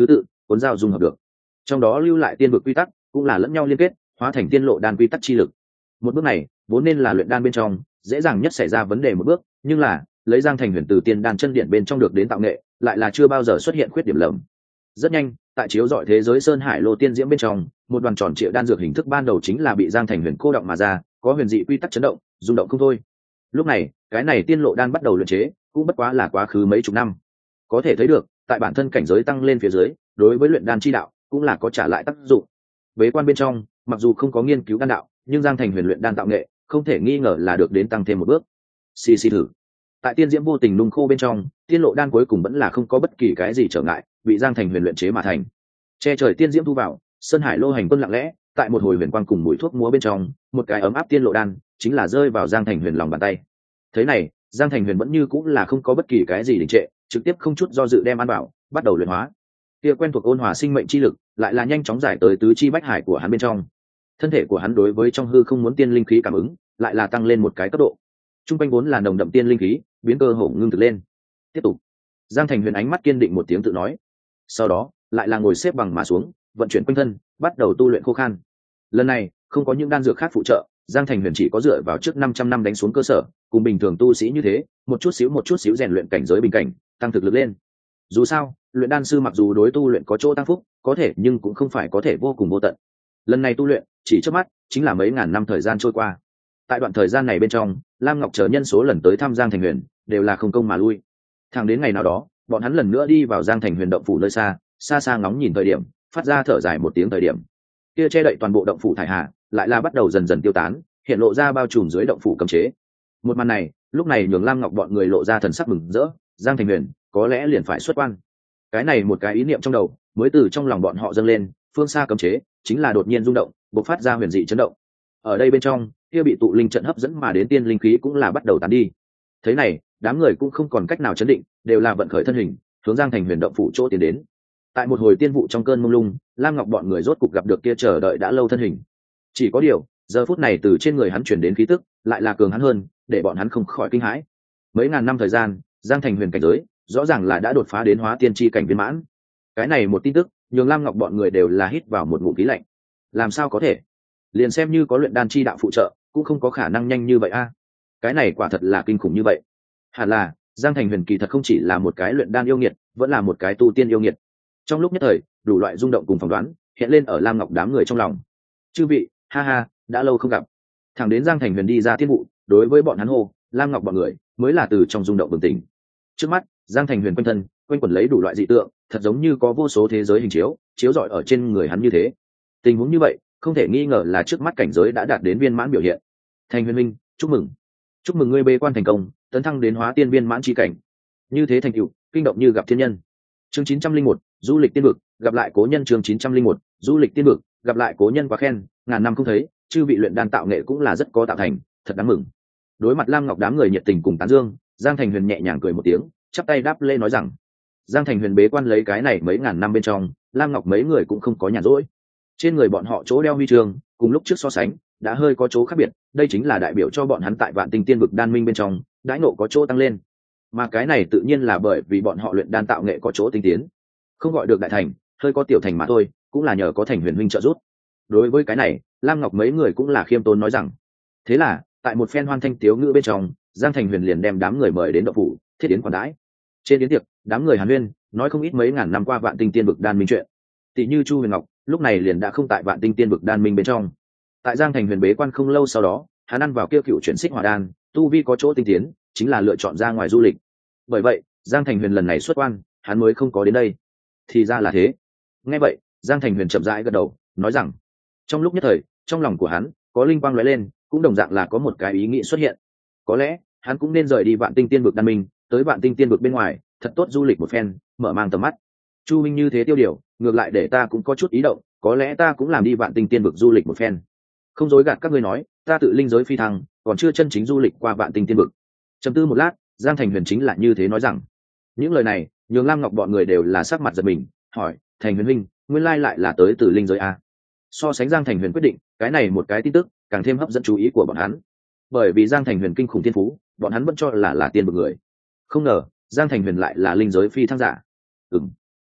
cuốn dao dung hợp được, trong đó lưu lại tiên vực quy tắc cũng là lẫn nhau liên kết, hóa thành tiên lộ đan quy tắc chi lực. Một bước này vốn nên là luyện đan bên trong dễ dàng nhất xảy ra vấn đề một bước, nhưng là lấy Giang Thành Huyền từ tiên đan chân điện bên trong được đến tạo nghệ, lại là chưa bao giờ xuất hiện khuyết điểm lầm. Rất nhanh, tại chiếu dọi thế giới sơn hải lô tiên diễm bên trong, một đoàn tròn trịa đan dược hình thức ban đầu chính là bị Giang Thành Huyền cô động mà ra, có huyền dị quy tắc chấn động, rung động không thôi. Lúc này, cái này tiên lộ đan bắt đầu luyện chế, cũng bất quá là quá khứ mấy chục năm. Có thể thấy được, tại bản thân cảnh giới tăng lên phía dưới, đối với luyện đan chi đạo cũng là có trả lại tác dụng. Bế quan bên trong, mặc dù không có nghiên cứu đan đạo, nhưng Giang Thành Huyền luyện đan tạo nghệ, không thể nghi ngờ là được đến tăng thêm một bước. Xì xì thử. Tại tiên diễm vô tình nung khô bên trong, tiên lộ đan cuối cùng vẫn là không có bất kỳ cái gì trở ngại, bị Giang Thành Huyền luyện chế mà thành. Che trời tiên diễm thu vào, sơn hải lô hành quân lặng lẽ, tại một hồi huyền quang cùng mũi thuốc múa bên trong, một cái ấm áp tiên lộ đan chính là rơi vào Giang Thành Huyền lòng bàn tay. Thế này, Giang Thành Huyền vẫn như cũng là không có bất kỳ cái gì đình trệ, trực tiếp không chút do dự đem ăn bảo, bắt đầu luyện hóa. Kia quen thuộc ôn hòa sinh mệnh chi lực, lại là nhanh chóng giải tới tứ chi bách hải của hắn bên trong. Thân thể của hắn đối với trong hư không muốn tiên linh khí cảm ứng, lại là tăng lên một cái cấp độ. Trung quanh vốn là nồng đậm tiên linh khí, biến cơ hồ ngưng thực lên. Tiếp tục. Giang Thành Huyền ánh mắt kiên định một tiếng tự nói. Sau đó, lại là ngồi xếp bằng mà xuống, vận chuyển quanh thân, bắt đầu tu luyện khô khan. Lần này, không có những đan dược khác phụ trợ, Giang Thành Huyền chỉ có dựa vào trước năm trăm năm đánh xuống cơ sở, cùng bình thường tu sĩ như thế, một chút xíu một chút xíu rèn luyện cảnh giới bình cảnh, tăng thực lực lên. Dù sao, luyện đan sư mặc dù đối tu luyện có chỗ tăng phúc, có thể nhưng cũng không phải có thể vô cùng vô tận. Lần này tu luyện, chỉ trước mắt, chính là mấy ngàn năm thời gian trôi qua. Tại đoạn thời gian này bên trong, Lam Ngọc chờ nhân số lần tới thăm Giang Thành Huyền, đều là không công mà lui. Thẳng đến ngày nào đó, bọn hắn lần nữa đi vào Giang Thành Huyền động phủ nơi xa, xa xa ngóng nhìn thời điểm, phát ra thở dài một tiếng thời điểm. Kia che đậy toàn bộ động phủ thải hà, lại là bắt đầu dần dần tiêu tán, hiện lộ ra bao trùm dưới động phủ cấm chế. Một màn này, lúc này nhường Lam Ngọc bọn người lộ ra thần sắc mừng rỡ, Giang Thành Huyền có lẽ liền phải xuất quan. Cái này một cái ý niệm trong đầu, mới từ trong lòng bọn họ dâng lên, phương xa cấm chế chính là đột nhiên rung động, bộc phát ra huyền dị chấn động. Ở đây bên trong, kia bị tụ linh trận hấp dẫn mà đến tiên linh khí cũng là bắt đầu tán đi. Thế này, đám người cũng không còn cách nào chấn định, đều là vận khởi thân hình, hướng Giang Thành Huyền động phủ chỗ tiến đến. Tại một hồi tiên vụ trong cơn mông lung, Lam Ngọc bọn người rốt cục gặp được kia chờ đợi đã lâu thân hình. Chỉ có điều, giờ phút này từ trên người hắn truyền đến khí tức, lại là cường hắn hơn, để bọn hắn không khỏi kinh hãi. Mấy ngàn năm thời gian, Giang Thành Huyền cảnh giới, rõ ràng là đã đột phá đến hóa tiên chi cảnh viên mãn. Cái này một tin tức, nhường Lam Ngọc bọn người đều là hít vào một ngụm khí lạnh. Làm sao có thể? Liền xem như có luyện đan chi đạo phụ trợ, cũng không có khả năng nhanh như vậy a. Cái này quả thật là kinh khủng như vậy. Hẳn là, Giang Thành Huyền kỳ thật không chỉ là một cái luyện đan yêu nghiệt, vẫn là một cái tu tiên yêu nghiệt. Trong lúc nhất thời, đủ loại rung động cùng phỏng đoán hiện lên ở Lam Ngọc đám người trong lòng. Chư vị, ha ha, đã lâu không gặp. Thẳng đến Giang Thành Huyền đi ra tiên vụ, đối với bọn hắn hô, Lam Ngọc bọn người mới là từ trong rung động bừng tỉnh. Trước mắt, Giang Thành Huyền quanh thân, quanh quẩn lấy đủ loại dị tượng, thật giống như có vô số thế giới hình chiếu, chiếu rọi ở trên người hắn như thế. Tình huống như vậy, không thể nghi ngờ là trước mắt cảnh giới đã đạt đến viên mãn biểu hiện. Thành Huyền minh, chúc mừng. Chúc mừng ngươi bế quan thành công, tấn thăng đến hóa tiên viên mãn chi cảnh. Như thế thành tựu, kinh động như gặp thiên nhân. Chương chín trăm linh một, du lịch tiên vực, gặp lại cố nhân. Chương chín trăm linh một, du lịch tiên vực, gặp lại cố nhân. Quá khen, ngàn năm không thấy, chư vị luyện đan tạo nghệ cũng là rất có tạo thành, thật đáng mừng. Đối mặt Lam Ngọc đám người nhiệt tình cùng tán dương, Giang Thành Huyền nhẹ nhàng cười một tiếng, chắp tay đáp lễ nói rằng: Giang Thành Huyền bế quan lấy cái này mấy ngàn năm bên trong, Lam Ngọc mấy người cũng không có nhàn rỗi. Trên người bọn họ chỗ đeo huy chương, cùng lúc trước so sánh, đã hơi có chỗ khác biệt, đây chính là đại biểu cho bọn hắn tại Vạn Tinh Tiên vực đan minh bên trong, đãi ngộ có chỗ tăng lên. Mà cái này tự nhiên là bởi vì bọn họ luyện đan tạo nghệ có chỗ tinh tiến. Không gọi được đại thành, hơi có tiểu thành mà thôi, cũng là nhờ có Thành Huyền huynh trợ giúp. Đối với cái này, Lam Ngọc mấy người cũng là khiêm tốn nói rằng. Thế là, tại một phen hoan thanh tiếu ngữ bên trong, Giang Thành Huyền liền đem đám người mời đến động phủ, thiết yến quản đãi. Trên yến tiệc, đám người Hàn Huyên nói không ít mấy ngàn năm qua Vạn Tinh Tiên vực đan minh chuyện. Tỷ như Chu Huyền Ngọc, lúc này liền đã không tại Vạn Tinh Tiên vực đan minh bên trong. Tại Giang Thành Huyền bế quan không lâu sau đó, hắn ăn vào kia cựu chuyển xích hỏa đan, tu vi có chỗ tinh tiến, chính là lựa chọn ra ngoài du lịch. Bởi vậy, Giang Thành Huyền lần này xuất quan, hắn mới không có đến đây. Thì ra là thế. Nghe vậy, Giang Thành Huyền chậm rãi gật đầu, nói rằng, trong lúc nhất thời, trong lòng của hắn có linh quang lóe lên, cũng đồng dạng là có một cái ý nghĩ xuất hiện. Có lẽ, hắn cũng nên rời đi Vạn Tinh Tiên vực đan minh, tới Vạn Tinh Tiên vực bên ngoài, thật tốt du lịch một phen, mở mang tầm mắt. Chu minh như thế tiêu điều, ngược lại để ta cũng có chút ý động, có lẽ ta cũng làm đi Vạn Tinh Tiên vực du lịch một phen. Không dối gạt các ngươi nói, ta tự linh giới phi thăng, còn chưa chân chính du lịch qua Vạn Tinh Tiên vực. Trầm tư một lát, Giang Thành Huyền chính là như thế nói rằng. Những lời này, nhường Lam Ngọc bọn người đều là sắc mặt giật mình, hỏi: Thành Huyền huynh, nguyên lai lại là tới từ linh giới a? So sánh Giang Thành Huyền quyết định, cái này một cái tin tức càng thêm hấp dẫn chú ý của bọn hắn. Bởi vì Giang Thành Huyền kinh khủng thiên phú, bọn hắn vẫn cho là là tiên vực người. Không ngờ, Giang Thành Huyền lại là linh giới phi thăng giả. Ừm.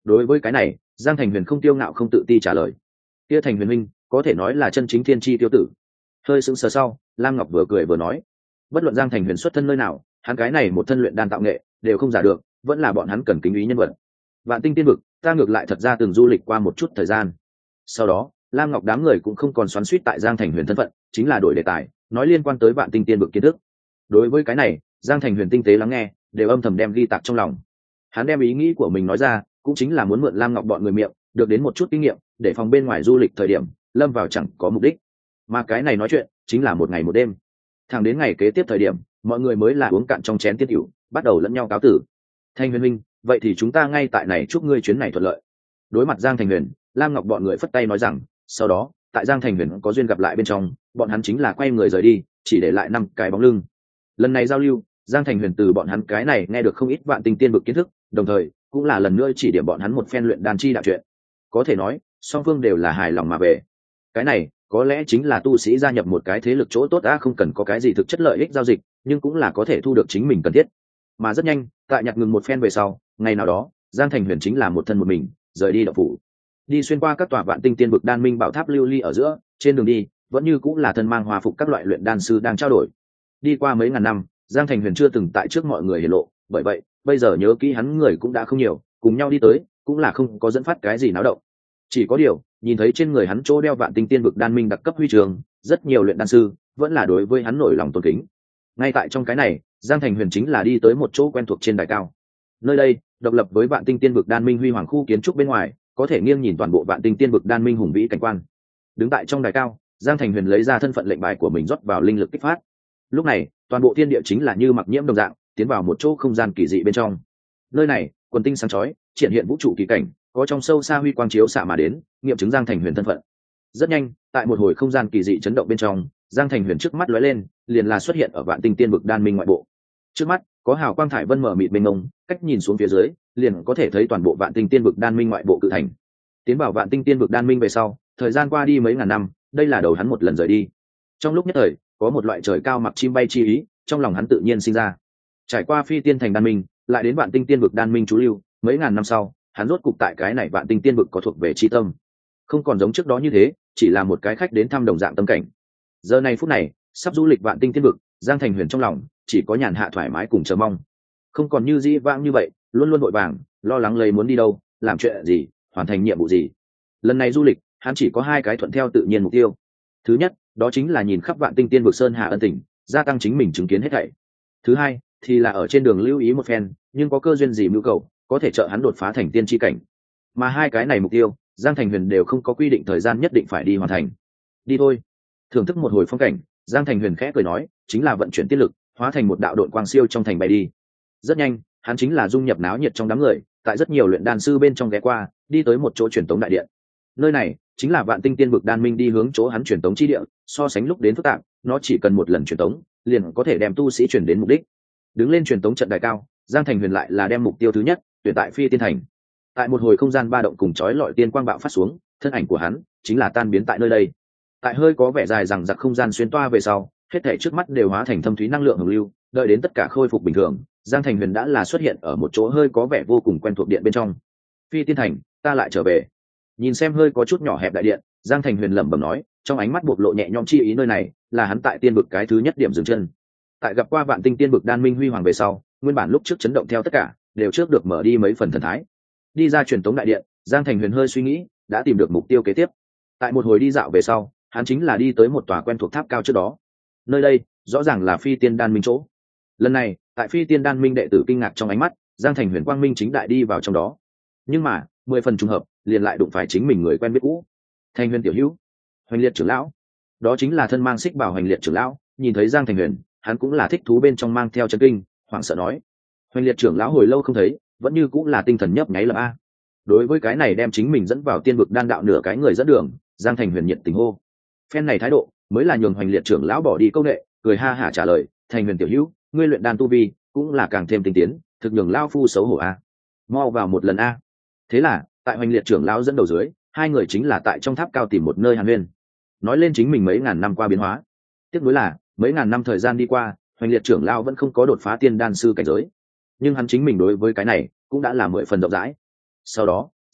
Đối với cái này, Giang Thành Huyền không tiêu ngạo không tự ti trả lời. Kia Thành Huyền minh có thể nói là chân chính thiên chi tiêu tử. Hơi sững sờ sau, Lam Ngọc vừa cười vừa nói, bất luận Giang Thành Huyền xuất thân nơi nào, hắn cái này một thân luyện đan tạo nghệ đều không giả được, vẫn là bọn hắn cần kính ý nhân vật. Vạn Tinh Tiên vực, ta ngược lại thật ra từng du lịch qua một chút thời gian. Sau đó, Lam Ngọc đám người cũng không còn xoắn xuýt tại Giang Thành Huyền thân phận, chính là đổi đề tài, nói liên quan tới Vạn Tinh Tiên vực kiến thức. Đối với cái này, Giang Thành Huyền tinh tế lắng nghe, đều âm thầm đem ghi tạc trong lòng. Hắn đem ý nghĩ của mình nói ra, cũng chính là muốn mượn Lam Ngọc bọn người miệng, được đến một chút kinh nghiệm, để phòng bên ngoài du lịch thời điểm, lâm vào chẳng có mục đích. Mà cái này nói chuyện, chính là một ngày một đêm. Thẳng đến ngày kế tiếp thời điểm, mọi người mới là uống cạn trong chén tiết rượu, bắt đầu lẫn nhau cáo tử. Thành Huyền minh, vậy thì chúng ta ngay tại này chúc ngươi chuyến này thuận lợi. Đối mặt Giang Thành Huyền, Lam Ngọc bọn người phất tay nói rằng, sau đó, tại Giang Thành Huyền có duyên gặp lại bên trong, bọn hắn chính là quay người rời đi, chỉ để lại năm cái bóng lưng. Lần này giao lưu, Giang Thành Huyền từ bọn hắn cái này nghe được không ít Vạn Tinh Tiên vực kiến thức, đồng thời cũng là lần nữa chỉ điểm bọn hắn một phen luyện đan chi đạo chuyện. Có thể nói, song phương đều là hài lòng mà về. Cái này có lẽ chính là tu sĩ gia nhập một cái thế lực chỗ tốt đã không cần có cái gì thực chất lợi ích giao dịch, nhưng cũng là có thể thu được chính mình cần thiết. Mà rất nhanh, tại nhặt ngừng một phen về sau, ngày nào đó, Giang Thành Huyền chính là một thân một mình, rời đi động phủ. Đi xuyên qua các tòa Vạn Tinh Tiên vực đan minh bảo tháp lưu ly ở giữa, trên đường đi, vẫn như cũng là thân mang hòa phục các loại luyện đan sư đang trao đổi. Đi qua mấy ngàn năm, Giang Thành Huyền chưa từng tại trước mọi người hiển lộ, bởi vậy, bây giờ nhớ kỹ hắn người cũng đã không nhiều, cùng nhau đi tới, cũng là không có dẫn phát cái gì náo động. Chỉ có điều, nhìn thấy trên người hắn chỗ đeo Vạn Tinh Tiên vực đan minh đặc cấp huy chương, rất nhiều luyện đan sư vẫn là đối với hắn nổi lòng tôn kính. Ngay tại trong cái này, Giang Thành Huyền chính là đi tới một chỗ quen thuộc trên đài cao. Nơi đây, độc lập với Vạn Tinh Tiên vực đan minh huy hoàng khu kiến trúc bên ngoài, có thể nghiêng nhìn toàn bộ Vạn Tinh Tiên vực đan minh hùng vĩ cảnh quan. Đứng tại trong đài cao, Giang Thành Huyền lấy ra thân phận lệnh bài của mình rót vào linh lực kích phát. Lúc này, toàn bộ thiên địa chính là như mặc nhiễm đồng dạng, tiến vào một chỗ không gian kỳ dị bên trong. Nơi này, quần tinh sáng chói, triển hiện vũ trụ kỳ cảnh, có trong sâu xa huy quang chiếu xạ mà đến, nghiệm chứng Giang Thành Huyền thân phận. Rất nhanh, tại một hồi không gian kỳ dị chấn động bên trong, Giang Thành Huyền trước mắt lóe lên, liền là xuất hiện ở Vạn Tinh Tiên vực đan minh ngoại bộ. Trước mắt, có hào quang thải vân mở mịt mênh mông, cách nhìn xuống phía dưới, liền có thể thấy toàn bộ Vạn Tinh Tiên vực đan minh ngoại bộ cự thành. Tiến vào Vạn Tinh Tiên vực đan minh về sau, thời gian qua đi mấy ngàn năm, đây là đầu hắn một lần rời đi. Trong lúc nhất thời, có một loại trời cao mặc chim bay chi ý, trong lòng hắn tự nhiên sinh ra. Trải qua phi tiên thành đan minh, lại đến Vạn Tinh Tiên vực đan minh trú lưu, mấy ngàn năm sau, hắn rốt cục tại cái này Vạn Tinh Tiên vực có thuộc về chi tâm. Không còn giống trước đó như thế, chỉ là một cái khách đến thăm đồng dạng tâm cảnh. Giờ này phút này, sắp du lịch Vạn Tinh Tiên vực, Giang Thành Huyền trong lòng chỉ có nhàn hạ thoải mái cùng chờ mong. Không còn như dĩ vãng như vậy, luôn luôn vội vàng, lo lắng lấy muốn đi đâu, làm chuyện gì, hoàn thành nhiệm vụ gì. Lần này du lịch, hắn chỉ có hai cái thuận theo tự nhiên mục tiêu. Thứ nhất, đó chính là nhìn khắp Vạn Tinh Tiên vực sơn hà ân tình, gia tăng chính mình chứng kiến hết thảy. Thứ hai, thì là ở trên đường lưu ý một phen, nhưng có cơ duyên gì mưu cầu, có thể trợ hắn đột phá thành tiên tri cảnh. Mà hai cái này mục tiêu, Giang Thành Huyền đều không có quy định thời gian nhất định phải đi hoàn thành. Đi thôi. Thưởng thức một hồi phong cảnh, Giang Thành Huyền khẽ cười nói, chính là vận chuyển tiết lực, hóa thành một đạo đội quang siêu trong thành bay đi. Rất nhanh, hắn chính là dung nhập náo nhiệt trong đám người, tại rất nhiều luyện đan sư bên trong ghé qua, đi tới một chỗ truyền tống đại điện. Nơi này chính là Vạn Tinh Tiên vực đan minh đi hướng chỗ hắn truyền tống chi địa, so sánh lúc đến phức tạp, nó chỉ cần một lần truyền tống, liền có thể đem tu sĩ truyền đến mục đích. Đứng lên truyền tống trận đài cao, Giang Thành Huyền lại là đem mục tiêu thứ nhất tuyển tại Phi Tiên thành. Tại một hồi không gian ba động cùng chói lọi tiên quang bạo phát xuống, thân ảnh của hắn chính là tan biến tại nơi đây. Tại hơi có vẻ dài rằng giặc không gian xuyên toa về sau, hết thảy trước mắt đều hóa thành thâm thúy năng lượng hồng lưu, đợi đến tất cả khôi phục bình thường, Giang Thành Huyền đã là xuất hiện ở một chỗ hơi có vẻ vô cùng quen thuộc điện bên trong. Phi Tiên thành, ta lại trở về. Nhìn xem hơi có chút nhỏ hẹp đại điện, Giang Thành Huyền lẩm bẩm nói, trong ánh mắt bộc lộ nhẹ nhõm chi ý, nơi này là hắn tại tiên vực cái thứ nhất điểm dừng chân. Tại gặp qua Vạn Tinh Tiên vực đan minh huy hoàng về sau, nguyên bản lúc trước chấn động theo tất cả, đều trước được mở đi mấy phần thần thái. Đi ra truyền tống đại điện, Giang Thành Huyền hơi suy nghĩ, đã tìm được mục tiêu kế tiếp. Tại một hồi đi dạo về sau, hắn chính là đi tới một tòa quen thuộc tháp cao trước đó. Nơi đây rõ ràng là Phi Tiên đan minh chỗ. Lần này, tại Phi Tiên đan minh đệ tử kinh ngạc trong ánh mắt, Giang Thành Huyền quang minh chính đại đi vào trong đó. Nhưng mà, mười phần trùng hợp, liền lại đụng phải chính mình người quen biết cũ. Thành Huyền tiểu hữu, Hoành Liệt trưởng lão. Đó chính là thân mang xích bảo Hoành Liệt trưởng lão, nhìn thấy Giang Thành Huyền, hắn cũng là thích thú bên trong mang theo chấn kinh, hoảng sợ nói: Hoành Liệt trưởng lão hồi lâu không thấy, vẫn như cũng là tinh thần nhấp nháy lập a. Đối với cái này đem chính mình dẫn vào tiên vực đan đạo nửa cái người dẫn đường, Giang Thành Huyền nhiệt tình hô. Phen này thái độ mới là nhường Hoành Liệt trưởng lão bỏ đi câu nệ, cười ha hả trả lời: Thành Huyền tiểu hữu, ngươi luyện đan tu vi cũng là càng thêm tinh tiến, thực nhường lão phu xấu hổ a. Mau vào một lần a. Thế là, tại Hoành Liệt trưởng lão dẫn đầu dưới, hai người chính là tại trong tháp cao tìm một nơi hàn huyên, nói lên chính mình mấy ngàn năm qua biến hóa. Tiếc nuối là, mấy ngàn năm thời gian đi qua, Hoành Liệt trưởng lão vẫn không có đột phá tiên đan sư cảnh giới, nhưng hắn chính mình đối với cái này cũng đã là mười phần rộng rãi. Sau đó,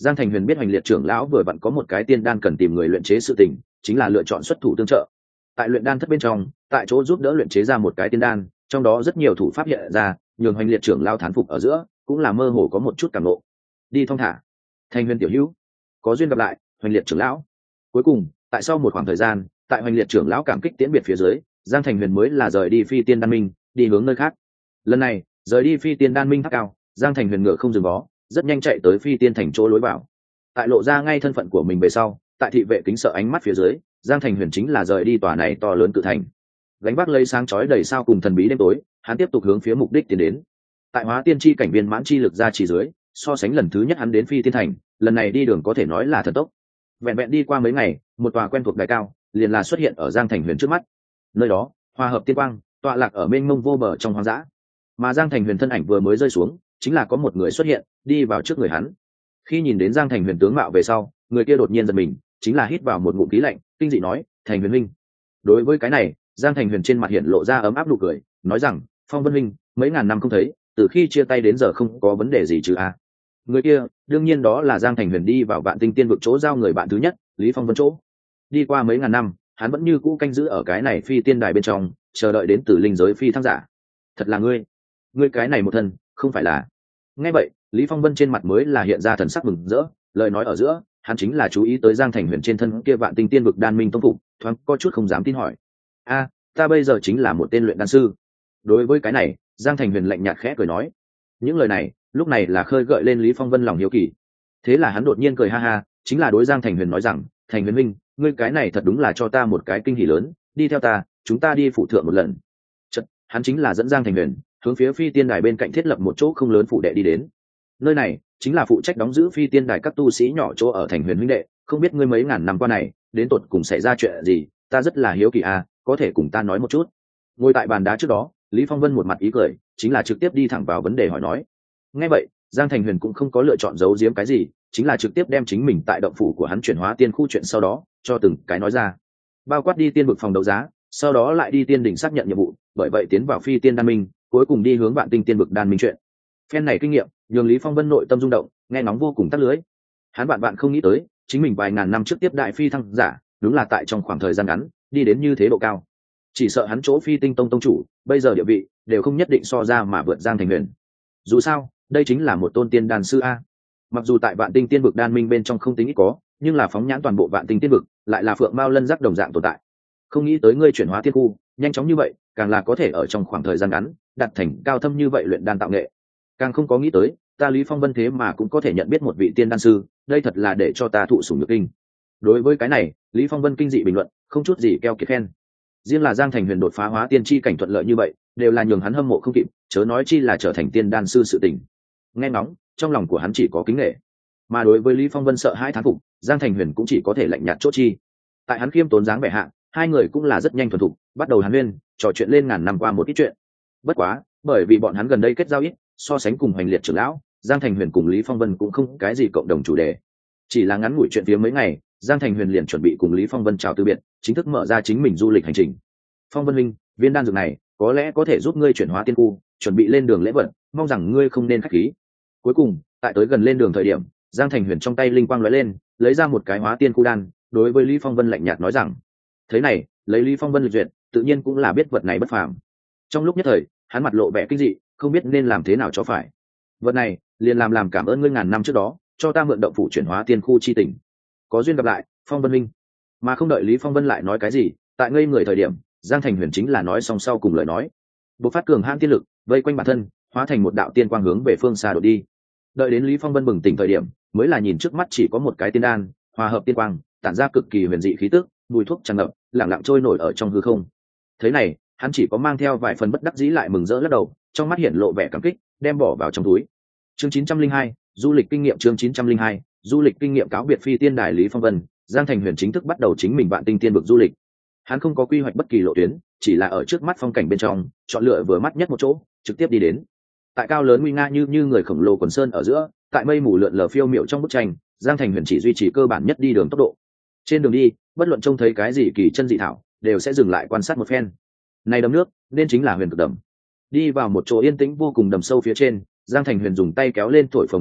Giang Thành Huyền biết Hoành Liệt trưởng lão vừa vặn có một cái tiên đan cần tìm người luyện chế sự tình, chính là lựa chọn xuất thủ tương trợ. Tại luyện đan thất bên trong, tại chỗ giúp đỡ luyện chế ra một cái tiên đan, trong đó rất nhiều thủ pháp hiện ra, nhường Hoành Liệt trưởng lão thán phục ở giữa, cũng là mơ hồ có một chút cảm ngộ. Đi thong thả. Thành Huyền tiểu hữu, có duyên gặp lại, Hoành Liệt trưởng lão. Cuối cùng, tại sau một khoảng thời gian, tại Hoành Liệt trưởng lão cảm kích tiễn biệt phía dưới, Giang Thành Huyền mới là rời đi Phi Tiên Đan Minh, đi hướng nơi khác. Lần này, rời đi Phi Tiên Đan Minh tháp cao, Giang Thành Huyền ngựa không dừng vó, rất nhanh chạy tới Phi Tiên thành chỗ lối vào. Tại lộ ra ngay thân phận của mình về sau, tại thị vệ kính sợ ánh mắt phía dưới, Giang Thành Huyền chính là rời đi tòa này to lớn cự thành. Gánh vác lấy sáng chói đầy sao cùng thần bí đêm tối, hắn tiếp tục hướng phía mục đích tiến đến. Tại Hóa Tiên chi cảnh viên mãn chi lực ra chỉ dưới, so sánh lần thứ nhất hắn đến Phi Tiên thành, lần này đi đường có thể nói là thần tốc. Vẹn vẹn đi qua mấy ngày, một tòa quen thuộc đài cao liền là xuất hiện ở Giang Thành Huyền trước mắt. Nơi đó, hòa hợp tiên quang, tọa lạc ở mênh mông vô bờ trong hoang dã. Mà Giang Thành Huyền thân ảnh vừa mới rơi xuống, chính là có một người xuất hiện, đi vào trước người hắn. Khi nhìn đến Giang Thành Huyền tướng mạo về sau, người kia đột nhiên giật mình, chính là hít vào một ngụm khí lạnh, kinh dị nói: "Thành Huyền huynh." Đối với cái này, Giang Thành Huyền trên mặt hiện lộ ra ấm áp nụ cười, nói rằng: "Phong Vân huynh, mấy ngàn năm không thấy, từ khi chia tay đến giờ không có vấn đề gì chứ a?" Người kia, đương nhiên đó là Giang Thành Huyền đi vào Vạn Tinh Tiên vực chỗ giao người bạn thứ nhất, Lý Phong Vân chỗ. Đi qua mấy ngàn năm, hắn vẫn như cũ canh giữ ở cái này Phi Tiên đài bên trong, chờ đợi đến từ linh giới phi thăng giả. Thật là ngươi, ngươi cái này một thân, không phải là? Nghe vậy, Lý Phong Vân trên mặt mới là hiện ra thần sắc mừng rỡ, lời nói ở giữa, hắn chính là chú ý tới Giang Thành Huyền trên thân kia Vạn Tinh Tiên vực đan minh tông phục, thoáng có chút không dám tin hỏi: "A, ta bây giờ chính là một tên luyện đan sư." Đối với cái này, Giang Thành Huyền lạnh nhạt khẽ cười nói. Những lời này, lúc này là khơi gợi lên Lý Phong Vân lòng hiếu kỳ. Thế là hắn đột nhiên cười ha ha, chính là đối Giang Thành Huyền nói rằng: "Thành Huyền huynh, ngươi cái này thật đúng là cho ta một cái kinh hỉ lớn, đi theo ta, chúng ta đi phụ thượng một lần." Chợt, hắn chính là dẫn Giang Thành Huyền hướng phía Phi Tiên đài bên cạnh thiết lập một chỗ không lớn phụ đệ đi đến. Nơi này chính là phụ trách đóng giữ Phi Tiên đài các tu sĩ nhỏ chỗ ở. Thành Huyền huynh đệ, không biết ngươi mấy ngàn năm qua này đến tột cùng xảy ra chuyện gì, ta rất là hiếu kỳ à, có thể cùng ta nói một chút. Ngồi tại bàn đá trước đó, Lý Phong Vân một mặt ý cười, chính là trực tiếp đi thẳng vào vấn đề hỏi nói. Nghe vậy, Giang Thành Huyền cũng không có lựa chọn giấu giếm cái gì, chính là trực tiếp đem chính mình tại động phủ của hắn chuyển hóa tiên khu chuyện sau đó cho từng cái nói ra, bao quát đi tiên vực phòng đấu giá, sau đó lại đi tiên đỉnh xác nhận nhiệm vụ, bởi vậy tiến vào Phi Tiên đan minh, cuối cùng đi hướng Vạn Tinh Tiên vực đan minh chuyện. Phen này kinh nghiệm nhường Lý Phong Vân nội tâm rung động, nghe nóng vô cùng tắt lưới. Hắn bạn bạn không nghĩ tới, chính mình vài ngàn năm trước tiếp đại phi thăng giả, đúng là tại trong khoảng thời gian ngắn đi đến như thế độ cao. Chỉ sợ hắn chỗ Phi Tinh tông tông chủ bây giờ địa vị đều không nhất định so ra mà vượt Giang Thành Huyền. Dù sao, đây chính là một tôn tiên đan sư a. Mặc dù tại Vạn Tinh Tiên vực đan minh bên trong không tính ít có, nhưng là phóng nhãn toàn bộ Vạn Tinh Tiên vực, lại là phượng mao lân giác đồng dạng tồn tại. Không nghĩ tới ngươi chuyển hóa tiên khu nhanh chóng như vậy, càng là có thể ở trong khoảng thời gian ngắn đạt thành cao thâm như vậy luyện đan tạo nghệ. Càng không có nghĩ tới, ta Lý Phong Vân thế mà cũng có thể nhận biết một vị tiên đan sư, đây thật là để cho ta thụ sủng nhược kinh. Đối với cái này, Lý Phong Vân kinh dị bình luận, không chút gì keo kiệt khen. Riêng là Giang Thành Huyền đột phá hóa tiên chi cảnh thuận lợi như vậy, đều là nhường hắn hâm mộ không kịp, chớ nói chi là trở thành tiên đan sư sự tình. Nghe ngóng, trong lòng của hắn chỉ có kính nể. Mà đối với Lý Phong Vân sợ hãi thán phục, Giang Thành Huyền cũng chỉ có thể lạnh nhạt chốt chi. Tại hắn khiêm tốn dáng vẻ hạ, hai người cũng là rất nhanh thuần thục, bắt đầu hàn huyên, trò chuyện lên ngàn năm qua một ít chuyện. Bất quá, bởi vì bọn hắn gần đây kết giao ít, so sánh cùng Hoành Liệt trưởng lão, Giang Thành Huyền cùng Lý Phong Vân cũng không cái gì cộng đồng chủ đề. Chỉ là ngắn ngủi chuyện phía mấy ngày, Giang Thành Huyền liền chuẩn bị cùng Lý Phong Vân chào từ biệt, chính thức mở ra chính mình du lịch hành trình. Phong Vân huynh, viên đan dược này có lẽ có thể giúp ngươi chuyển hóa tiên khu, chuẩn bị lên đường lễ vật, mong rằng ngươi không nên khách khí. Cuối cùng, tại tới gần lên đường thời điểm, Giang Thành Huyền trong tay linh quang lóe lên, lấy ra một cái hóa tiên khu đan, đối với Lý Phong Vân lạnh nhạt nói rằng. Thế này, lấy Lý Phong Vân lịch duyệt, tự nhiên cũng là biết vật này bất phàm. Trong lúc nhất thời, hắn mặt lộ vẻ kinh dị, không biết nên làm thế nào cho phải. Vật này, liền làm làm cảm ơn ngươi ngàn năm trước đó, cho ta mượn động phủ chuyển hóa tiên khu chi tình. Có duyên gặp lại, Phong Vân huynh. Mà không đợi Lý Phong Vân lại nói cái gì, tại ngây người thời điểm, Giang Thành Huyền chính là nói song sau cùng lời nói. Bộc phát cường hãn tiên lực, vây quanh bản thân, hóa thành một đạo tiên quang hướng về phương xa đổ đi. Đợi đến Lý Phong Vân bừng tỉnh thời điểm, mới là nhìn trước mắt chỉ có một cái tiên đan, hòa hợp tiên quang, tản ra cực kỳ huyền dị khí tức, mùi thuốc tràn ngập, lẳng lặng trôi nổi ở trong hư không. Thế này, hắn chỉ có mang theo vài phần bất đắc dĩ lại mừng rỡ lắc đầu, trong mắt hiện lộ vẻ cảm kích, đem bỏ vào trong túi. Chương chín trăm linh hai, du lịch kinh nghiệm chương chín trăm linh hai, du lịch kinh nghiệm cáo biệt Phi Tiên đài Lý Phong Vân, Giang Thành Huyền chính thức bắt đầu chính mình Vạn Tinh Tiên vực du lịch. Hắn không có quy hoạch bất kỳ lộ tuyến, chỉ là ở trước mắt phong cảnh bên trong, chọn lựa vừa mắt nhất một chỗ, trực tiếp đi đến. Tại cao lớn nguy nga như như người khổng lồ quần sơn ở giữa, tại mây mù lượn lờ phiêu miệu trong bức tranh, Giang Thành Huyền chỉ duy trì cơ bản nhất đi đường tốc độ. Trên đường đi, bất luận trông thấy cái gì kỳ chân dị thảo, đều sẽ dừng lại quan sát một phen. Này đầm nước, nên chính là Huyền Cực Đầm. Đi vào một chỗ yên tĩnh vô cùng đầm sâu phía trên, Giang Thành Huyền dùng tay kéo lên thổi phồng đầm nước,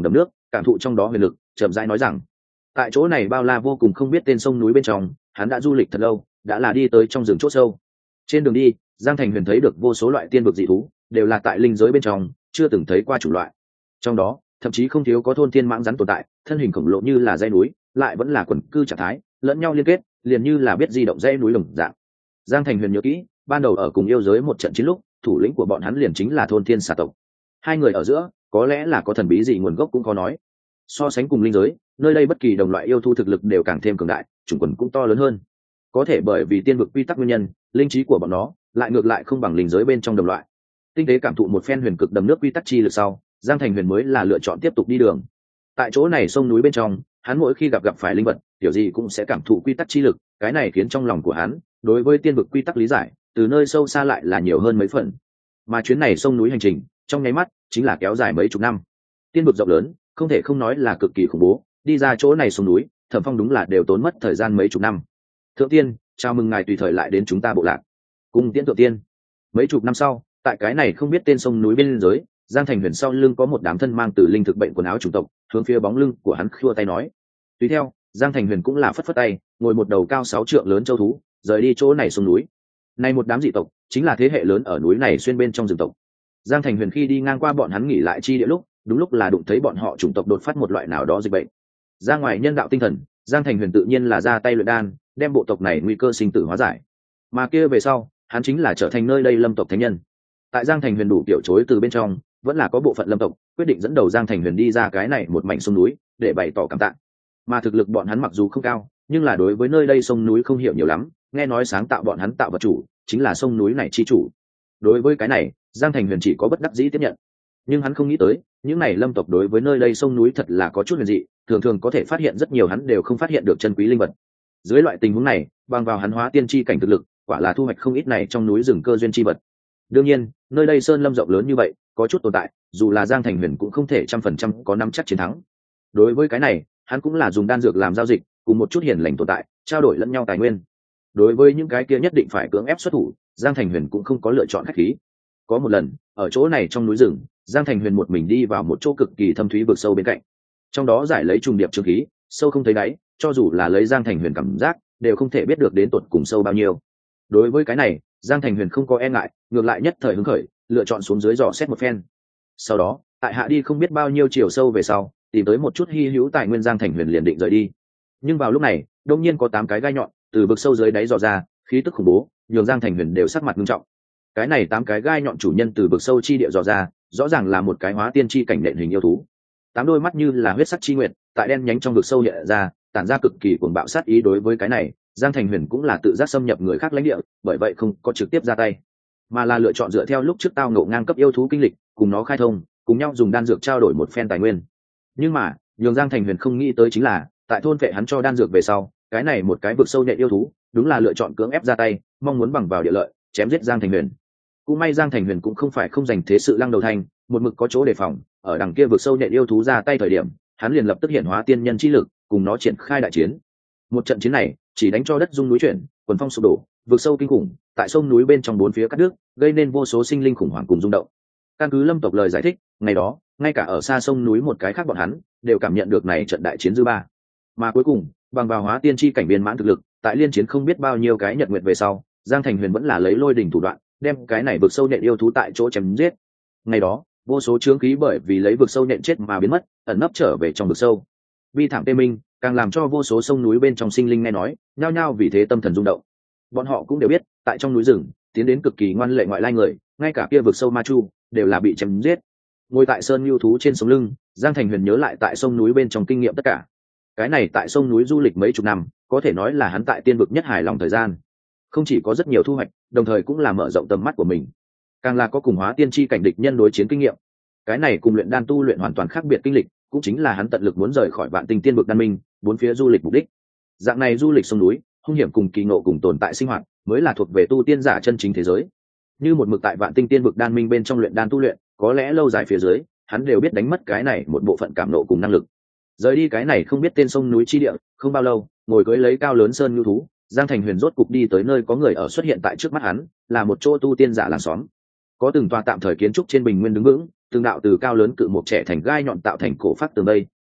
cảm thụ trong đó huyền lực, chậm rãi nói rằng tại chỗ này bao la vô cùng không biết tên sông núi bên trong, hắn đã du lịch thật lâu, đã là đi tới trong rừng chỗ sâu. Trên đường đi, Giang Thành Huyền thấy được vô số loại tiên vực dị thú, đều là tại linh giới bên trong chưa từng thấy qua chủng loại. Trong đó thậm chí không thiếu có thôn thiên mãng rắn tồn tại, thân hình khổng lồ như là dãy núi, lại vẫn là quần cư trạng thái, lẫn nhau liên kết, liền như là biết di động dãy núi đồng dạng. Giang Thành Huyền nhớ kỹ, ban đầu ở cùng yêu giới một trận chiến lúc, thủ lĩnh của bọn hắn liền chính là thôn thiên xà tộc. Hai người ở giữa, có lẽ là có thần bí gì nguồn gốc cũng khó nói. So sánh cùng linh giới, nơi đây bất kỳ đồng loại yêu thú thực lực đều càng thêm cường đại, chủng quần cũng to lớn hơn. Có thể bởi vì tiên vực quy tắc nguyên nhân, linh trí của bọn nó lại ngược lại không bằng linh giới bên trong đồng loại. Tinh tế cảm thụ một phen huyền cực đầm nước quy tắc chi lực sau, Giang Thành Huyền mới là lựa chọn tiếp tục đi đường. Tại chỗ này sông núi bên trong, hắn mỗi khi gặp gặp phải linh vật, kiểu gì cũng sẽ cảm thụ quy tắc chi lực, cái này khiến trong lòng của hắn đối với tiên vực quy tắc lý giải từ nơi sâu xa lại là nhiều hơn mấy phần. Mà chuyến này sông núi hành trình trong nháy mắt chính là kéo dài mấy chục năm. Tiên vực rộng lớn, không thể không nói là cực kỳ khủng bố, đi ra chỗ này sông núi, Thẩm Phong đúng là đều tốn mất thời gian mấy chục năm. Thượng tiên, chào mừng ngài tùy thời lại đến chúng ta bộ lạc. Cung tiễn thượng tiên. Mấy chục năm sau, tại cái này không biết tên sông núi bên dưới, Giang Thành Huyền sau lưng có một đám thân mang từ linh thực bệnh quần áo chủng tộc, hướng phía bóng lưng của hắn khua tay nói. Tùy theo, Giang Thành Huyền cũng là phất phất tay, ngồi một đầu cao sáu trượng lớn châu thú, rời đi chỗ này xuống núi. Này một đám dị tộc, chính là thế hệ lớn ở núi này xuyên bên trong rừng tộc. Giang Thành Huyền khi đi ngang qua bọn hắn nghỉ lại chi địa lúc, đúng lúc là đụng thấy bọn họ chủng tộc đột phát một loại nào đó dịch bệnh. Ra ngoài nhân đạo tinh thần, Giang Thành Huyền tự nhiên là ra tay luyện đan, đem bộ tộc này nguy cơ sinh tử hóa giải. Mà kia về sau, hắn chính là trở thành nơi đây lâm tộc thánh nhân. Tại Giang Thành Huyền đủ kiểu chối từ bên trong, vẫn là có bộ phận lâm tộc quyết định dẫn đầu Giang Thành Huyền đi ra cái này một mảnh sông núi để bày tỏ cảm tạ. Mà thực lực bọn hắn mặc dù không cao, nhưng là đối với nơi đây sông núi không hiểu nhiều lắm, nghe nói sáng tạo bọn hắn tạo vật chủ chính là sông núi này chi chủ. Đối với cái này, Giang Thành Huyền chỉ có bất đắc dĩ tiếp nhận. Nhưng hắn không nghĩ tới, những này lâm tộc đối với nơi đây sông núi thật là có chút huyền dị, thường thường có thể phát hiện rất nhiều hắn đều không phát hiện được chân quý linh vật. Dưới loại tình huống này, bằng vào hắn hóa tiên chi cảnh thực lực, quả là thu hoạch không ít này trong núi rừng cơ duyên chi vật. Đương nhiên, nơi đây sơn lâm rộng lớn như vậy, có chút tồn tại, dù là Giang Thành Huyền cũng không thể trăm phần trăm có nắm chắc chiến thắng. Đối với cái này, hắn cũng là dùng đan dược làm giao dịch, cùng một chút hiền lành tồn tại, trao đổi lẫn nhau tài nguyên. Đối với những cái kia nhất định phải cưỡng ép xuất thủ, Giang Thành Huyền cũng không có lựa chọn khách khí. Có một lần, ở chỗ này trong núi rừng, Giang Thành Huyền một mình đi vào một chỗ cực kỳ thâm thúy vực sâu bên cạnh. Trong đó giải lấy trùng điệp trường khí, sâu không thấy đáy, cho dù là lấy Giang Thành Huyền cảm giác, đều không thể biết được đến tột cùng sâu bao nhiêu. Đối với cái này, Giang Thành Huyền không có e ngại, ngược lại nhất thời hứng khởi, lựa chọn xuống dưới dò xét một phen. Sau đó, tại hạ đi không biết bao nhiêu chiều sâu về sau, tìm tới một chút hy hữu tài nguyên, Giang Thành Huyền liền định rời đi. Nhưng vào lúc này, đột nhiên có tám cái gai nhọn từ vực sâu dưới đáy dò ra, khí tức khủng bố, nhường Giang Thành Huyền đều sắc mặt nghiêm trọng. Cái này tám cái gai nhọn chủ nhân từ vực sâu chi địa dò ra, rõ ràng là một cái hóa tiên chi cảnh nện hình yêu thú. Tám đôi mắt như là huyết sắc chi nguyệt, tại đen nhánh trong vực sâu hiện ra, tản ra cực kỳ cuồng bạo sát ý. Đối với cái này, Giang Thành Huyền cũng là tự giác xâm nhập người khác lãnh địa, bởi vậy không có trực tiếp ra tay, mà là lựa chọn dựa theo lúc trước tao ngộ ngang cấp yêu thú kinh lịch, cùng nó khai thông, cùng nhau dùng đan dược trao đổi một phen tài nguyên. Nhưng mà, nhường Giang Thành Huyền không nghĩ tới chính là, tại thôn vệ hắn cho đan dược về sau, cái này một cái vực sâu nhện yêu thú, đúng là lựa chọn cưỡng ép ra tay, mong muốn bằng vào địa lợi, chém giết Giang Thành Huyền. Cũng may Giang Thành Huyền cũng không phải không dành thế sự lăng đầu thành, một mực có chỗ đề phòng, ở đằng kia vực sâu nhện yêu thú ra tay thời điểm, hắn liền lập tức hiện hóa tiên nhân chi lực, cùng nó triển khai đại chiến. Một trận chiến này, chỉ đánh cho đất rung núi chuyển, quần phong sụp đổ, vực sâu kinh khủng, tại sông núi bên trong bốn phía cắt đứt, gây nên vô số sinh linh khủng hoảng cùng rung động. Căn cứ lâm tộc lời giải thích, ngày đó, ngay cả ở xa sông núi một cái khác bọn hắn đều cảm nhận được này trận đại chiến dư ba. Mà cuối cùng, bằng vào hóa tiên chi cảnh viên mãn thực lực, tại liên chiến không biết bao nhiêu cái nhật nguyệt về sau, Giang Thành Huyền vẫn là lấy lôi đỉnh thủ đoạn, đem cái này vực sâu nhện yêu thú tại chỗ chém giết. Ngày đó, vô số chướng khí bởi vì lấy vực sâu nhện chết mà biến mất, ẩn nấp trở về trong vực sâu. Vi thảm tê minh, càng làm cho vô số sông núi bên trong sinh linh nghe nói, nhao nhao vì thế tâm thần rung động. Bọn họ cũng đều biết, tại trong núi rừng, tiến đến cực kỳ ngoan lệ ngoại lai người, ngay cả kia vực sâu ma chu, đều là bị chém giết. Ngồi tại sơn lưu thú trên sống lưng, Giang Thành Huyền nhớ lại tại sông núi bên trong kinh nghiệm tất cả. Cái này tại sông núi du lịch mấy chục năm, có thể nói là hắn tại tiên vực nhất hài lòng thời gian. Không chỉ có rất nhiều thu hoạch, đồng thời cũng là mở rộng tầm mắt của mình, càng là có cùng hóa tiên chi cảnh địch nhân đối chiến kinh nghiệm. Cái này cùng luyện đan tu luyện hoàn toàn khác biệt kinh lịch, cũng chính là hắn tận lực muốn rời khỏi vạn tinh tiên vực đan minh, bốn phía du lịch mục đích. Dạng này du lịch sông núi, hung hiểm cùng kỳ ngộ cùng tồn tại sinh hoạt, mới là thuộc về tu tiên giả chân chính thế giới. Như một mực tại vạn tinh tiên vực đan minh bên trong luyện đan tu luyện, có lẽ lâu dài phía dưới, hắn đều biết đánh mất cái này một bộ phận cảm nộ cùng năng lực. Rời đi cái này không biết tên sông núi chi địa, không bao lâu, ngồi cưỡi lấy cao lớn sơn nhu thú, Giang Thành Huyền rốt cục đi tới nơi có người ở xuất hiện tại trước mắt hắn, là một chỗ tu tiên giả làng xóm. Có từng tòa tạm thời kiến trúc trên bình nguyên đứng vững, từng đạo từ cao lớn cự mộc trẻ thành gai nhọn tạo thành cổ phát tường đây,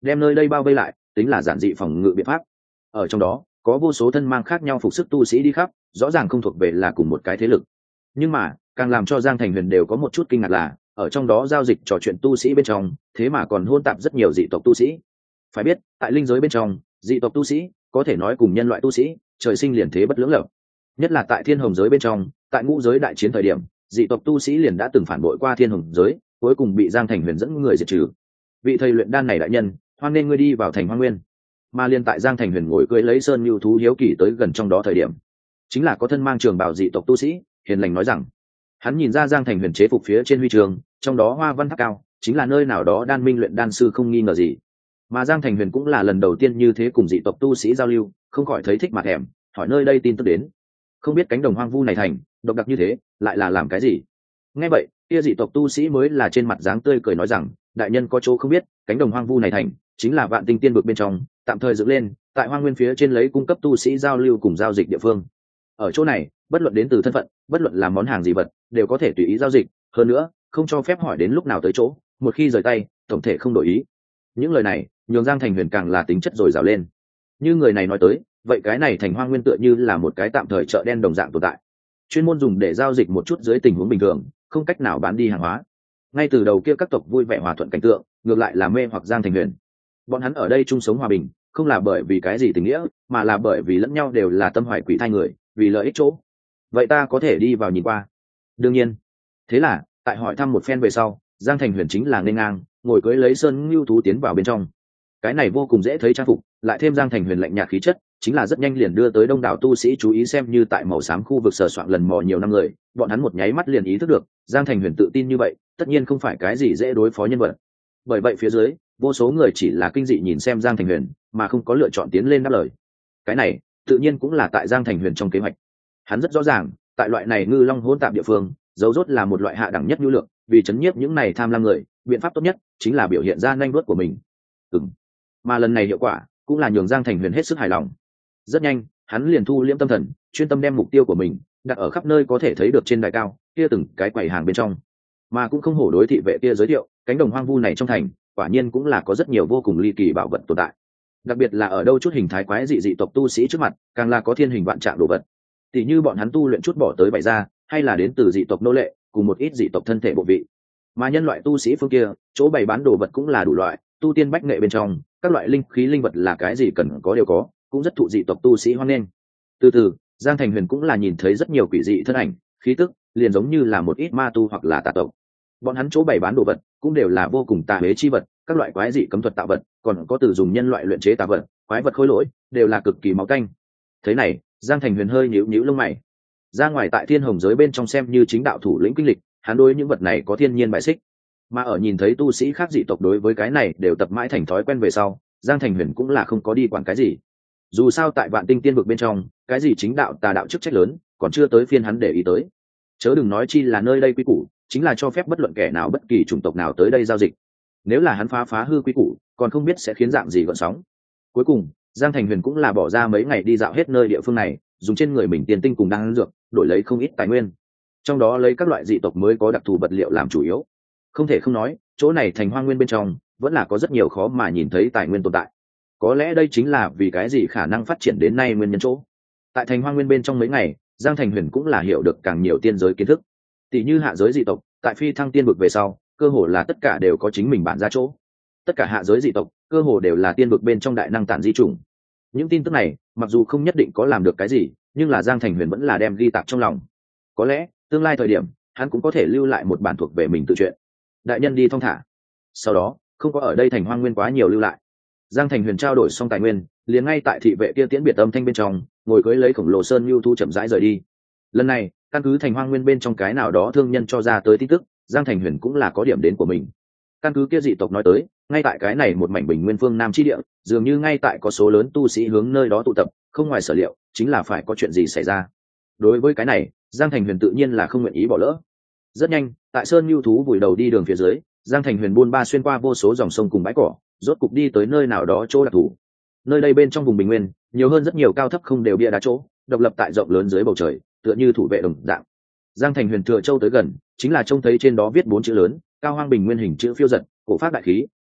đem nơi đây bao vây lại, tính là giản dị phòng ngự biện pháp. Ở trong đó có vô số thân mang khác nhau phục sức tu sĩ đi khắp, rõ ràng không thuộc về là cùng một cái thế lực. Nhưng mà càng làm cho Giang Thành Huyền đều có một chút kinh ngạc là, ở trong đó giao dịch trò chuyện tu sĩ bên trong thế mà còn hôn tạp rất nhiều dị tộc tu sĩ. Phải biết tại linh giới bên trong, dị tộc tu sĩ có thể nói cùng nhân loại tu sĩ trời sinh liền thế bất lưỡng lập. Nhất là tại thiên hồng giới bên trong, tại ngũ giới đại chiến thời điểm, dị tộc tu sĩ liền đã từng phản bội qua thiên hồng giới, cuối cùng bị Giang Thành Huyền dẫn người diệt trừ. Vị thầy luyện đan này đại nhân, hoan nên ngươi đi vào thành Hoang Nguyên. Mà liên tại Giang Thành Huyền ngồi cưỡi lấy sơn nhu thú hiếu kỳ tới gần trong đó thời điểm, chính là có thân mang trường bào dị tộc tu sĩ hiền lành nói rằng, hắn nhìn ra Giang Thành Huyền chế phục phía trên huy trường, trong đó hoa văn tháp cao, chính là nơi nào đó đan minh luyện đan sư không nghi ngờ gì. Mà Giang Thành Huyền cũng là lần đầu tiên như thế cùng dị tộc tu sĩ giao lưu, không khỏi thấy thích mặt thèm, hỏi nơi đây tin tức đến. Không biết cánh đồng hoang vu này thành độc đặc như thế, lại là làm cái gì? Nghe vậy, kia dị tộc tu sĩ mới là trên mặt dáng tươi cười nói rằng, đại nhân có chỗ không biết, cánh đồng hoang vu này thành chính là Vạn Tinh Tiên vực bên trong tạm thời dựng lên, tại Hoang Nguyên phía trên lấy cung cấp tu sĩ giao lưu cùng giao dịch địa phương. Ở chỗ này, bất luận đến từ thân phận, bất luận là món hàng gì vật, đều có thể tùy ý giao dịch, hơn nữa, không cho phép hỏi đến lúc nào tới chỗ, một khi rời tay, tổng thể không đổi ý. Những lời này, nhường Giang Thành Huyền càng là tính chất rồi rào lên. Như người này nói tới, vậy cái này thành Hoang Nguyên tựa như là một cái tạm thời chợ đen đồng dạng tồn tại, chuyên môn dùng để giao dịch một chút dưới tình huống bình thường, không cách nào bán đi hàng hóa. Ngay từ đầu kia các tộc vui vẻ hòa thuận cảnh tượng, ngược lại là mê hoặc Giang Thành Huyền. Bọn hắn ở đây chung sống hòa bình, không là bởi vì cái gì tình nghĩa, mà là bởi vì lẫn nhau đều là tâm hoài quỷ thai người, vì lợi ích chỗ. Vậy ta có thể đi vào nhìn qua? Đương nhiên. Thế là, tại hỏi thăm một phen về sau, Giang Thành Huyền chính là nên ngang, ngồi cưỡi lấy sơn ngưu thú tiến vào bên trong. Cái này vô cùng dễ thấy trang phục, lại thêm Giang Thành Huyền lạnh nhạt khí chất, chính là rất nhanh liền đưa tới đông đảo tu sĩ chú ý, xem như tại màu xám khu vực sờ soạn lần mò nhiều năm người, bọn hắn một nháy mắt liền ý thức được, Giang Thành Huyền tự tin như vậy, tất nhiên không phải cái gì dễ đối phó nhân vật. Bởi vậy phía dưới, vô số người chỉ là kinh dị nhìn xem Giang Thành Huyền, mà không có lựa chọn tiến lên đáp lời. Cái này, tự nhiên cũng là tại Giang Thành Huyền trong kế hoạch. Hắn rất rõ ràng, tại loại này ngư long hỗn tạp địa phương, dấu rốt là một loại hạ đẳng nhất nhu lượng, vì chấn nhiếp những này tham lam người, biện pháp tốt nhất chính là biểu hiện ra nhanh đuốt của mình. Ừm. Mà lần này hiệu quả cũng là nhường Giang Thành Huyền hết sức hài lòng. Rất nhanh, hắn liền thu liễm tâm thần, chuyên tâm đem mục tiêu của mình đặt ở khắp nơi có thể thấy được trên đài cao, kia từng cái quầy hàng bên trong. Mà cũng không hổ đối thị vệ kia giới thiệu, cánh đồng hoang vu này trong thành, quả nhiên cũng là có rất nhiều vô cùng ly kỳ bảo vật tồn tại. Đặc biệt là ở đâu chút hình thái quái dị dị tộc tu sĩ trước mặt, càng là có thiên hình vạn trạng đồ vật. Tỷ như bọn hắn tu luyện chút bỏ tới bày ra, hay là đến từ dị tộc nô lệ, cùng một ít dị tộc thân thể bộ vị. Mà nhân loại tu sĩ phương kia, chỗ bày bán đồ vật cũng là đủ loại, tu tiên bách nghệ bên trong, các loại linh khí linh vật là cái gì cần có đều có, cũng rất thụ dị tộc tu sĩ hoan nghênh. Từ từ, Giang Thành Huyền cũng là nhìn thấy rất nhiều quỷ dị thân ảnh, khí tức liền giống như là một ít ma tu hoặc là tà tộc. Bọn hắn chỗ bày bán đồ vật cũng đều là vô cùng tà huế chi vật, các loại quái dị cấm thuật tạo vật, còn có từ dùng nhân loại luyện chế tà vật, quái vật khôi lỗi, đều là cực kỳ máu tanh. Thế này, Giang Thành Huyền hơi nhíu nhíu lông mày. Ra ngoài tại thiên hồng giới bên trong xem như chính đạo thủ lĩnh kinh lịch, hắn đối những vật này có thiên nhiên bại xích. Mà ở nhìn thấy tu sĩ khác dị tộc đối với cái này đều tập mãi thành thói quen về sau, Giang Thành Huyền cũng là không có đi quản cái gì. Dù sao tại Vạn Tinh Tiên vực bên trong, cái gì chính đạo tà đạo chức trách lớn, còn chưa tới phiên hắn để ý tới. Chớ đừng nói chi là nơi đây quy củ, chính là cho phép bất luận kẻ nào bất kỳ chủng tộc nào tới đây giao dịch. Nếu là hắn phá phá hư quy củ, còn không biết sẽ khiến dạng gì gợn sóng. Cuối cùng, Giang Thành Huyền cũng là bỏ ra mấy ngày đi dạo hết nơi địa phương này, dùng trên người mình tiền tinh cùng đan dược, đổi lấy không ít tài nguyên. Trong đó lấy các loại dị tộc mới có đặc thù vật liệu làm chủ yếu. Không thể không nói, chỗ này thành Hoang Nguyên bên trong, vẫn là có rất nhiều khó mà nhìn thấy tài nguyên tồn tại. Có lẽ đây chính là vì cái gì khả năng phát triển đến nay nguyên nhân chỗ. Tại thành Hoang Nguyên bên trong mấy ngày, Giang Thành Huyền cũng là hiểu được càng nhiều tiên giới kiến thức. Tỷ như hạ giới dị tộc, tại phi thăng tiên vực về sau, cơ hồ là tất cả đều có chính mình bản ra chỗ. Tất cả hạ giới dị tộc, cơ hồ đều là tiên vực bên trong đại năng tản di chủng. Những tin tức này, mặc dù không nhất định có làm được cái gì, nhưng là Giang Thành Huyền vẫn là đem ghi tạc trong lòng. Có lẽ, tương lai thời điểm, hắn cũng có thể lưu lại một bản thuộc về mình tự truyện. Đại nhân đi thong thả. Sau đó, không có ở đây thành Hoang Nguyên quá nhiều lưu lại. Giang Thành Huyền trao đổi xong tài nguyên, liền ngay tại thị vệ kia tiễn biệt âm thanh bên trong, ngồi cưỡi lấy khổng lồ sơn lưu thu chậm rãi rời đi. Lần này, căn cứ thành Hoang Nguyên bên trong cái nào đó thương nhân cho ra tới tin tức, Giang Thành Huyền cũng là có điểm đến của mình. Căn cứ kia dị tộc nói tới, ngay tại cái này một mảnh bình nguyên phương nam chi địa, dường như ngay tại có số lớn tu sĩ hướng nơi đó tụ tập, không ngoài sở liệu, chính là phải có chuyện gì xảy ra. Đối với cái này, Giang Thành Huyền tự nhiên là không nguyện ý bỏ lỡ. Rất nhanh, tại sơn lưu thú vùi đầu đi đường phía dưới, Giang Thành Huyền buôn ba xuyên qua vô số dòng sông cùng bãi cỏ, rốt cục đi tới nơi nào đó chỗ đặc thù. Nơi đây bên trong vùng bình nguyên, nhiều hơn rất nhiều cao thấp không đều bia đá chỗ, độc lập tại rộng lớn dưới bầu trời, tựa như thủ vệ đồng dạng. Giang Thành Huyền thừa châu tới gần, chính là trông thấy trên đó viết bốn chữ lớn, cao hoang bình nguyên hình chữ phiêu giật, cổ phát đại khí,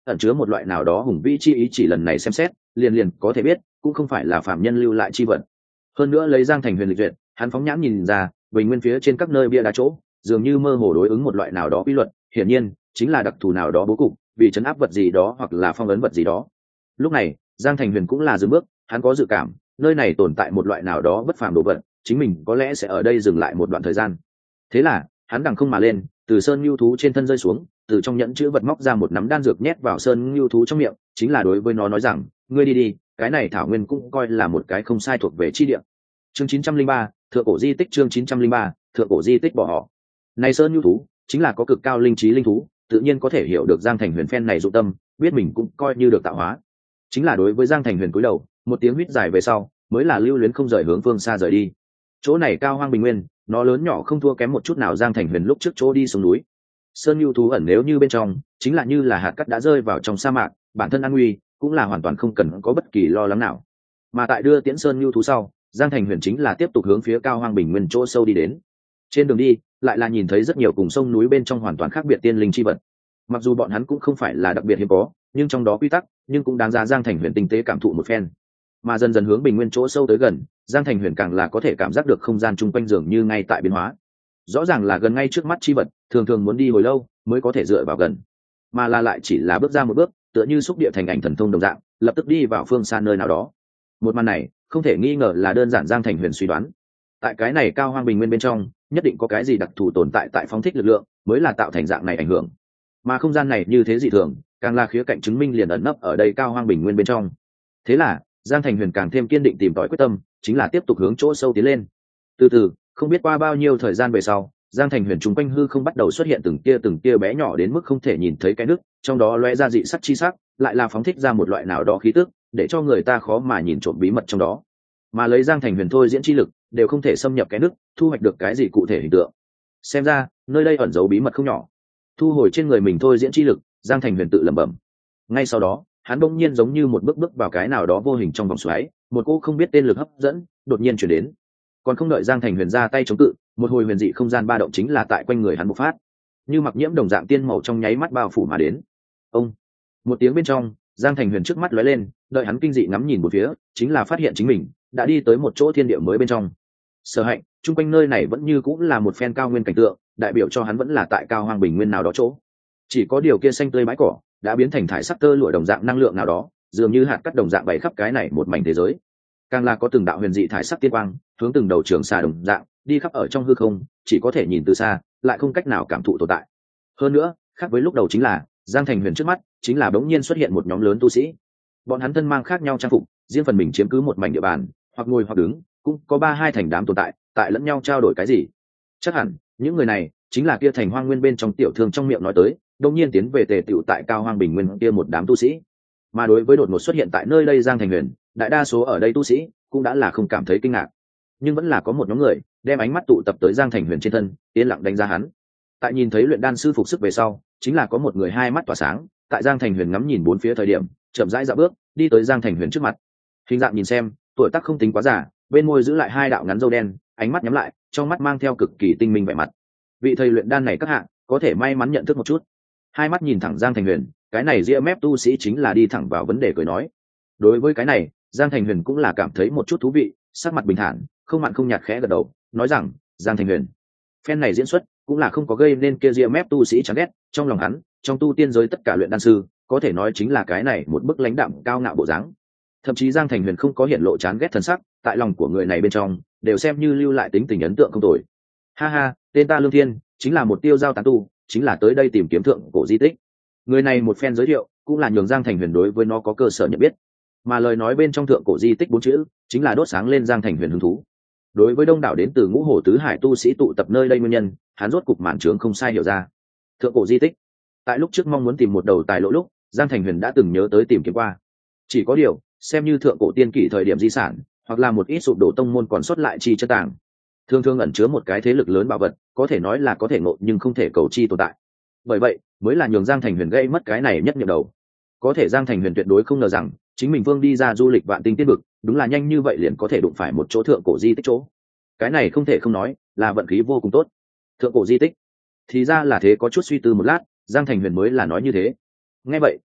ẩn chứa một loại nào đó hùng vĩ chi ý, chỉ lần này xem xét liền liền có thể biết cũng không phải là phạm nhân lưu lại chi vật. Hơn nữa lấy Giang Thành Huyền lịch duyệt, hắn phóng nhãn nhìn ra bình nguyên phía trên các nơi bia đá chỗ dường như mơ hồ đối ứng một loại nào đó quy luật, hiển nhiên chính là đặc thù nào đó bố cục vì chấn áp vật gì đó hoặc là phong ấn vật gì đó. Lúc này Giang Thành Huyền cũng là dừng bước, hắn có dự cảm nơi này tồn tại một loại nào đó bất phàm đồ vật, chính mình có lẽ sẽ ở đây dừng lại một đoạn thời gian. Thế là hắn đằng không mà lên, từ sơn lưu thú trên thân rơi xuống, từ trong nhẫn chữ vật móc ra một nắm đan dược nhét vào sơn lưu thú trong miệng, chính là đối với nó nói rằng ngươi đi đi, cái này thảo nguyên cũng coi là một cái không sai thuộc về chi địa. Chương chín trăm linh ba, thượng cổ di tích. Chương chín trăm linh ba, thượng cổ di tích bỏ họ. Này sơn lưu thú chính là có cực cao linh trí linh thú, tự nhiên có thể hiểu được Giang Thành Huyền phen này dụng tâm, biết mình cũng coi như được tạo hóa. Chính là đối với Giang Thành Huyền cúi đầu, một tiếng huýt dài về sau, mới là lưu luyến không rời hướng phương xa rời đi. Chỗ này cao hoang bình nguyên, nó lớn nhỏ không thua kém một chút nào Giang Thành Huyền lúc trước chỗ đi xuống núi. Sơn lưu thú ẩn nếu như bên trong, chính là như là hạt cát đã rơi vào trong sa mạc, bản thân an nguy cũng là hoàn toàn không cần có bất kỳ lo lắng nào. Mà tại đưa tiễn sơn lưu thú sau, Giang Thành Huyền chính là tiếp tục hướng phía cao hoang bình nguyên chỗ sâu đi đến. Trên đường đi, lại là nhìn thấy rất nhiều cùng sông núi bên trong hoàn toàn khác biệt tiên linh chi vật. Mặc dù bọn hắn cũng không phải là đặc biệt hiếm có, nhưng trong đó quy tắc, nhưng cũng đáng giá Giang Thành Huyền tinh tế cảm thụ một phen. Mà dần dần hướng bình nguyên chỗ sâu tới gần, Giang Thành Huyền càng là có thể cảm giác được không gian chung quanh dường như ngay tại biến hóa. Rõ ràng là gần ngay trước mắt chi vật, thường thường muốn đi hồi lâu mới có thể dựa vào gần, mà là lại chỉ là bước ra một bước, tựa như xúc địa thành ảnh thần thông đồng dạng, lập tức đi vào phương xa nơi nào đó. Một màn này không thể nghi ngờ là đơn giản Giang Thành Huyền suy đoán, tại cái này cao hoang bình nguyên bên trong nhất định có cái gì đặc thù tồn tại tại phóng thích lực lượng mới là tạo thành dạng này ảnh hưởng. Mà không gian này như thế dị thường, càng là khía cạnh chứng minh liền ẩn nấp ở đây cao hoang bình nguyên bên trong. Thế là Giang Thành Huyền càng thêm kiên định tìm tòi quyết tâm, chính là tiếp tục hướng chỗ sâu tiến lên. Từ từ, không biết qua bao nhiêu thời gian về sau, Giang Thành Huyền trung quanh hư không bắt đầu xuất hiện từng tia từng tia bé nhỏ đến mức không thể nhìn thấy cái nước, trong đó lóe ra dị sắc chi sắc, lại là phóng thích ra một loại nào đó khí tức, để cho người ta khó mà nhìn trộm bí mật trong đó. Mà lấy Giang Thành Huyền thôi diễn chi lực, đều không thể xâm nhập cái nước, thu hoạch được cái gì cụ thể hình tượng. Xem ra, nơi đây ẩn giấu bí mật không nhỏ. Thu hồi trên người mình thôi diễn chi lực, Giang Thành Huyền tự lẩm bẩm. Ngay sau đó, hắn bỗng nhiên giống như một bước bước vào cái nào đó vô hình trong vòng xoáy, một cô không biết tên lực hấp dẫn đột nhiên chuyển đến. Còn không đợi Giang Thành Huyền ra tay chống cự, một hồi huyền dị không gian ba động chính là tại quanh người hắn bộc phát, như mặc nhiễm đồng dạng tiên màu trong nháy mắt bao phủ mà đến. Ông, một tiếng bên trong, Giang Thành Huyền trước mắt lóe lên, đợi hắn kinh dị ngắm nhìn một phía, chính là phát hiện chính mình đã đi tới một chỗ thiên địa mới bên trong. Sở Hạnh, chung quanh nơi này vẫn như cũng là một phen cao nguyên cảnh tượng, đại biểu cho hắn vẫn là tại cao hoang bình nguyên nào đó chỗ. Chỉ có điều kia xanh tươi bãi cỏ đã biến thành thải sắc tơ lụa đồng dạng năng lượng nào đó, dường như hạt cát đồng dạng bày khắp cái này một mảnh thế giới. Càng là có từng đạo huyền dị thải sắc tiên quang hướng từng đầu trường xà đồng dạng đi khắp ở trong hư không, chỉ có thể nhìn từ xa, lại không cách nào cảm thụ tồn tại. Hơn nữa, khác với lúc đầu chính là Giang Thành Huyền trước mắt chính là bỗng nhiên xuất hiện một nhóm lớn tu sĩ. Bọn hắn thân mang khác nhau trang phục, riêng phần mình chiếm cứ một mảnh địa bàn, hoặc ngồi hoặc đứng, cũng có ba hai thành đám tồn tại, tại lẫn nhau trao đổi cái gì. Chắc hẳn những người này chính là kia thành hoang nguyên bên trong tiểu thương trong miệng nói tới, đột nhiên tiến về tề tựu tại cao hoang bình nguyên kia một đám tu sĩ. Mà đối với đột ngột xuất hiện tại nơi đây Giang Thành Huyền, đại đa số ở đây tu sĩ cũng đã là không cảm thấy kinh ngạc, nhưng vẫn là có một nhóm người đem ánh mắt tụ tập tới Giang Thành Huyền trên thân, yên lặng đánh giá hắn. Tại nhìn thấy luyện đan sư phục sức về sau, chính là có một người hai mắt tỏa sáng, tại Giang Thành Huyền ngắm nhìn bốn phía thời điểm, chậm rãi dạo bước đi tới Giang Thành Huyền trước mặt. Hình dạng nhìn xem, tuổi tác không tính quá già, bên môi giữ lại hai đạo ngắn râu đen, ánh mắt nhắm lại, trong mắt mang theo cực kỳ tinh minh vẻ mặt. Vị thầy luyện đan này các hạng có thể may mắn nhận thức một chút. Hai mắt nhìn thẳng Giang Thành Huyền, cái này ria mép tu sĩ chính là đi thẳng vào vấn đề cười nói. Đối với cái này, Giang Thành Huyền cũng là cảm thấy một chút thú vị, sắc mặt bình thản, không mặn không nhạt khẽ gật đầu, nói rằng, Giang Thành Huyền, phen này diễn xuất cũng là không có gây nên kia ria mép tu sĩ chán ghét, trong lòng hắn, trong tu tiên giới tất cả luyện đan sư, có thể nói chính là cái này một bức lãnh đạm cao ngạo bộ dáng. Thậm chí Giang Thành Huyền không có hiện lộ chán ghét thần sắc, tại lòng của người này bên trong, đều xem như lưu lại tính tình ấn tượng không tồi. Ha ha, tên ta Lương Thiên, chính là một tiêu giao tán tu, chính là tới đây tìm kiếm thượng cổ di tích. Người này một phen giới thiệu, cũng là nhường Giang Thành Huyền đối với nó có cơ sở nhận biết. Mà lời nói bên trong thượng cổ di tích bốn chữ, chính là đốt sáng lên Giang Thành Huyền hứng thú. Đối với đông đảo đến từ ngũ hồ tứ hải tu sĩ tụ tập nơi đây nguyên nhân, hắn rốt cục màn trướng không sai hiểu ra. Thượng cổ di tích, tại lúc trước mong muốn tìm một đầu tài lộ lúc, Giang Thành Huyền đã từng nhớ tới tìm kiếm qua. Chỉ có điều, xem như thượng cổ tiên kỷ thời điểm di sản, hoặc là một ít sụp đổ tông môn còn sót lại chi chất tàng, thường thường ẩn chứa một cái thế lực lớn bảo vật, có thể nói là có thể ngộ nhưng không thể cầu chi tồn tại. Bởi vậy, mới là nhường Giang Thành Huyền gây mất cái này nhất nhiệm đầu. Có thể Giang Thành Huyền tuyệt đối không ngờ rằng, chính mình vương đi ra du lịch vạn tinh tiên vực, đúng là nhanh như vậy liền có thể đụng phải một chỗ thượng cổ di tích chỗ. Cái này không thể không nói, là vận khí vô cùng tốt. Thượng cổ di tích, thì ra là thế. Có chút suy tư một lát, Giang Thành Huyền mới là nói như thế. Nghe vậy,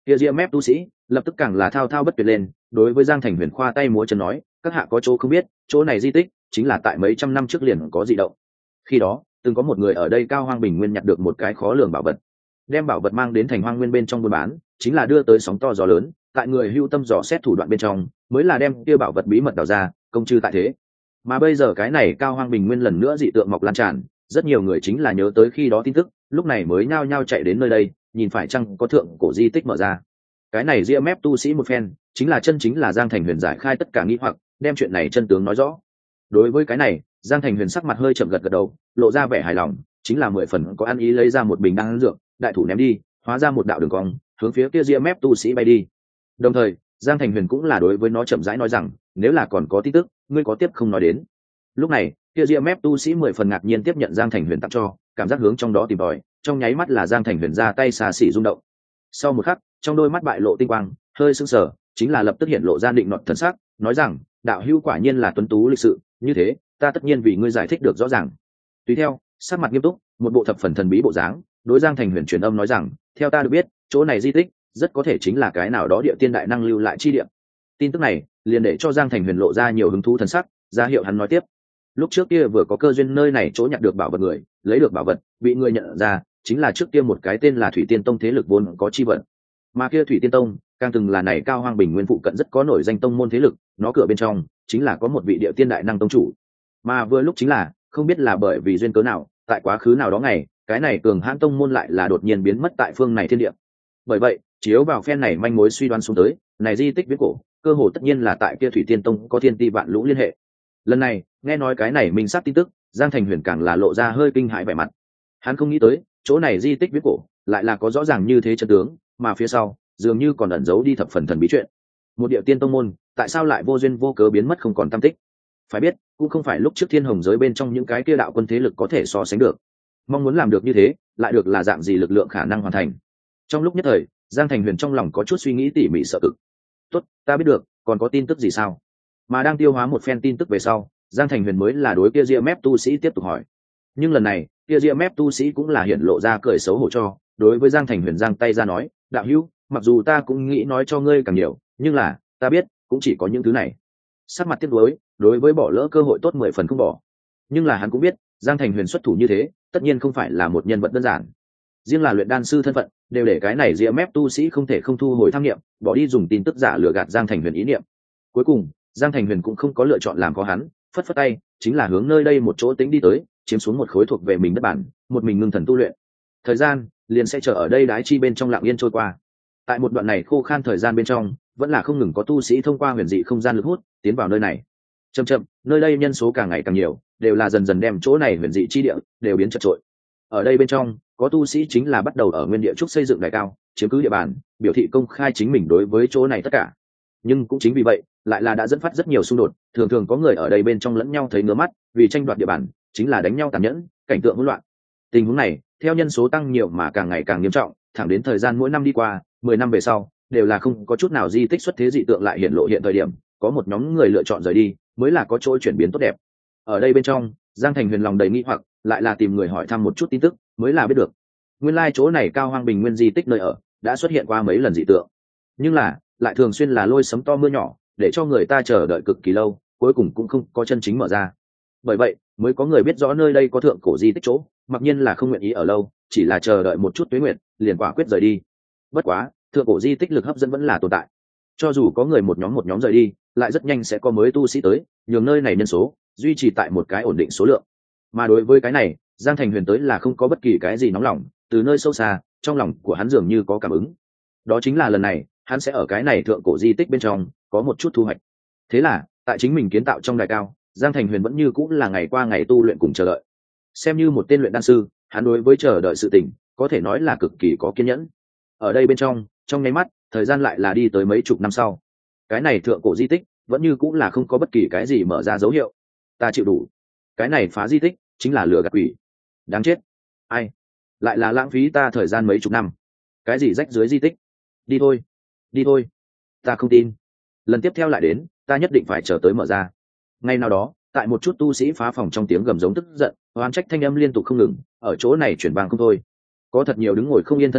Kia ria mép tu sĩ lập tức càng là thao thao bất tuyệt lên, đối với Giang Thành Huyền khoa tay múa chân nói, các hạ có chỗ không biết, chỗ này di tích chính là tại mấy trăm năm trước liền có dị động. Khi đó từng có một người ở đây Cao Hoang Bình Nguyên nhặt được một cái khó lường bảo vật, đem bảo vật mang đến thành Hoang Nguyên bên trong buôn bán, chính là đưa tới sóng to gió lớn, tại người hưu tâm dò xét thủ đoạn bên trong mới là đem kia bảo vật bí mật đào ra, công chư tại thế. Mà bây giờ cái này Cao Hoang Bình Nguyên lần nữa dị tượng mọc lan tràn, rất nhiều người chính là nhớ tới khi đó tin tức, lúc này mới nhao nhao chạy đến nơi đây, nhìn phải chăng có thượng cổ di tích mở ra. Cái này ria mép tu sĩ một phen chính là chân chính là Giang Thành Huyền giải khai tất cả nghi hoặc, đem chuyện này chân tướng nói rõ. Đối với cái này, Giang Thành Huyền sắc mặt hơi chậm gật gật đầu, lộ ra vẻ hài lòng, chính là mười phần có ăn ý, lấy ra một bình đan dược, đại thủ ném đi, hóa ra một đạo đường cong, hướng phía kia ria mép tu sĩ bay đi. Đồng thời, Giang Thành Huyền cũng là đối với nó chậm rãi nói rằng, nếu là còn có tin tức, ngươi có tiếp không nói đến. Lúc này, kia ria mép tu sĩ mười phần ngạc nhiên tiếp nhận Giang Thành Huyền tặng cho, cảm giác hướng trong đó tìm tòi, trong nháy mắt là Giang Thành Huyền ra tay xà xỉ rung động. Sau một khắc, trong đôi mắt bại lộ tinh quang, hơi sưng sờ, chính là lập tức hiện lộ ra định nọt thần sắc, nói rằng, đạo hữu quả nhiên là tuấn tú lịch sự, như thế, ta tất nhiên vì ngươi giải thích được rõ ràng. Tùy theo, sắc mặt nghiêm túc, một bộ thập phần thần bí bộ dáng, đối Giang Thành Huyền truyền âm nói rằng, theo ta được biết, chỗ này di tích rất có thể chính là cái nào đó địa tiên đại năng lưu lại chi địa. Tin tức này liền để cho Giang Thành Huyền lộ ra nhiều hứng thú thần sắc, ra hiệu hắn nói tiếp. Lúc trước kia vừa có cơ duyên nơi này chỗ nhặt được bảo vật người, lấy được bảo vật, bị người nhận ra, chính là trước kia một cái tên là Thủy Tiên Tông thế lực vốn có chi vật. Mà kia Thủy Tiên Tông, càng từng là này Cao Hoang Bình Nguyên phụ cận rất có nổi danh tông môn thế lực, nó cửa bên trong chính là có một vị địa tiên đại năng tông chủ. Mà vừa lúc chính là, không biết là bởi vì duyên cớ nào, tại quá khứ nào đó ngày, cái này cường hãn tông môn lại là đột nhiên biến mất tại phương này thiên địa. Bởi vậy, chiếu vào phen này manh mối suy đoán xuống tới, này di tích viễn cổ, cơ hồ tất nhiên là tại kia Thủy Tiên Tông có thiên ti vạn lũ liên hệ. Lần này, nghe nói cái này minh xác tin tức, Giang Thành Huyền càng là lộ ra hơi kinh hãi vẻ mặt. Hắn không nghĩ tới, chỗ này di tích viễn cổ, lại là có rõ ràng như thế chân tướng, mà phía sau, dường như còn ẩn giấu đi thập phần thần bí chuyện. Một địa tiên tông môn, tại sao lại vô duyên vô cớ biến mất không còn tăm tích? Phải biết, cũng không phải lúc trước Thiên Hồng giới bên trong những cái kia đạo quân thế lực có thể so sánh được. Mong muốn làm được như thế, lại được là dạng gì lực lượng khả năng hoàn thành? Trong lúc nhất thời, Giang Thành Huyền trong lòng có chút suy nghĩ tỉ mỉ sợ cực. Tốt, ta biết được, còn có tin tức gì sao? Mà đang tiêu hóa một phen tin tức về sau, Giang Thành Huyền mới là đối kia ria mép tu sĩ tiếp tục hỏi. Nhưng lần này, kia ria mép tu sĩ cũng là hiện lộ ra cười xấu hổ cho, đối với Giang Thành Huyền giang tay ra nói, đạo hữu, mặc dù ta cũng nghĩ nói cho ngươi càng nhiều, nhưng là, ta biết, cũng chỉ có những thứ này. Sắc mặt tiếc nuối, đối với bỏ lỡ cơ hội tốt mười phần không bỏ. Nhưng là hắn cũng biết, Giang Thành Huyền xuất thủ như thế, tất nhiên không phải là một nhân vật đơn giản. Riêng là luyện đan sư thân phận, đều để cái này ria mép tu sĩ không thể không thu hồi tham nghiệm, bỏ đi dùng tin tức giả lừa gạt Giang Thành Huyền ý niệm. Cuối cùng, Giang Thành Huyền cũng không có lựa chọn làm khó hắn, phất phất tay, chính là hướng nơi đây một chỗ tính đi tới, chiếm xuống một khối thuộc về mình đất bản, một mình ngưng thần tu luyện. Thời gian liền sẽ chờ ở đây đái chi bên trong lặng yên trôi qua. Tại một đoạn này khô khan thời gian bên trong, vẫn là không ngừng có tu sĩ thông qua huyền dị không gian lực hút tiến vào nơi này. Chậm chậm, nơi đây nhân số càng ngày càng nhiều, đều là dần dần đem chỗ này huyền dị chi địa đều biến chật trội. Ở đây bên trong, có tu sĩ chính là bắt đầu ở nguyên địa trúc xây dựng đài cao, chiếm cứ địa bàn, biểu thị công khai chính mình đối với chỗ này tất cả. Nhưng cũng chính vì vậy, lại là đã dẫn phát rất nhiều xung đột, thường thường có người ở đây bên trong lẫn nhau thấy ngứa mắt, vì tranh đoạt địa bàn, chính là đánh nhau tàn nhẫn, cảnh tượng hỗn loạn. Tình huống này, theo nhân số tăng nhiều mà càng ngày càng nghiêm trọng, thẳng đến thời gian mỗi năm đi qua, mười năm về sau, đều là không có chút nào di tích xuất thế dị tượng lại hiện lộ hiện thời điểm, có một nhóm người lựa chọn rời đi, mới là có chỗ chuyển biến tốt đẹp. Ở đây bên trong, Giang Thành Huyền lòng đầy nghi hoặc, lại là tìm người hỏi thăm một chút tin tức, mới là biết được. Nguyên lai like chỗ này Cao Hoang Bình Nguyên di tích nơi ở, đã xuất hiện qua mấy lần dị tượng. Nhưng là, lại thường xuyên là lôi sấm to mưa nhỏ, để cho người ta chờ đợi cực kỳ lâu, cuối cùng cũng không có chân chính mở ra. Bởi vậy, mới có người biết rõ nơi đây có thượng cổ di tích chỗ, mặc nhiên là không nguyện ý ở lâu, chỉ là chờ đợi một chút tuế nguyệt, liền quả quyết rời đi. Bất quá, thượng cổ di tích lực hấp dẫn vẫn là tồn tại. Cho dù có người một nhóm một nhóm rời đi, lại rất nhanh sẽ có mới tu sĩ tới, nhường nơi này nhân số duy trì tại một cái ổn định số lượng. Mà đối với cái này, Giang Thành Huyền tới là không có bất kỳ cái gì nóng lòng, từ nơi sâu xa, trong lòng của hắn dường như có cảm ứng. Đó chính là lần này, hắn sẽ ở cái này thượng cổ di tích bên trong có một chút thu hoạch. Thế là, tại chính mình kiến tạo trong đài cao, Giang Thành Huyền vẫn như cũng là ngày qua ngày tu luyện cùng chờ đợi. Xem như một tên luyện đan sư, hắn đối với chờ đợi sự tình, có thể nói là cực kỳ có kiên nhẫn. Ở đây bên trong, trong nháy mắt, thời gian lại là đi tới mấy chục năm sau. Cái này thượng cổ di tích vẫn như cũng là không có bất kỳ cái gì mở ra dấu hiệu. Ta chịu đủ. Cái này phá di tích chính là lừa gạt quỷ. Đáng chết. Ai? Lại là lãng phí ta thời gian mấy chục năm. Cái gì rách dưới di tích? Đi thôi. Đi thôi. Ta không tin. Lần tiếp theo lại đến, ta nhất định phải chờ tới mở ra. Ngay nào đó, tại một chút tu sĩ phá phòng trong tiếng gầm giống tức giận, oán trách thanh âm liên tục không ngừng, ở chỗ này chuyển vang không thôi. Có thật nhiều đứng ngồi không yên thân ảnh,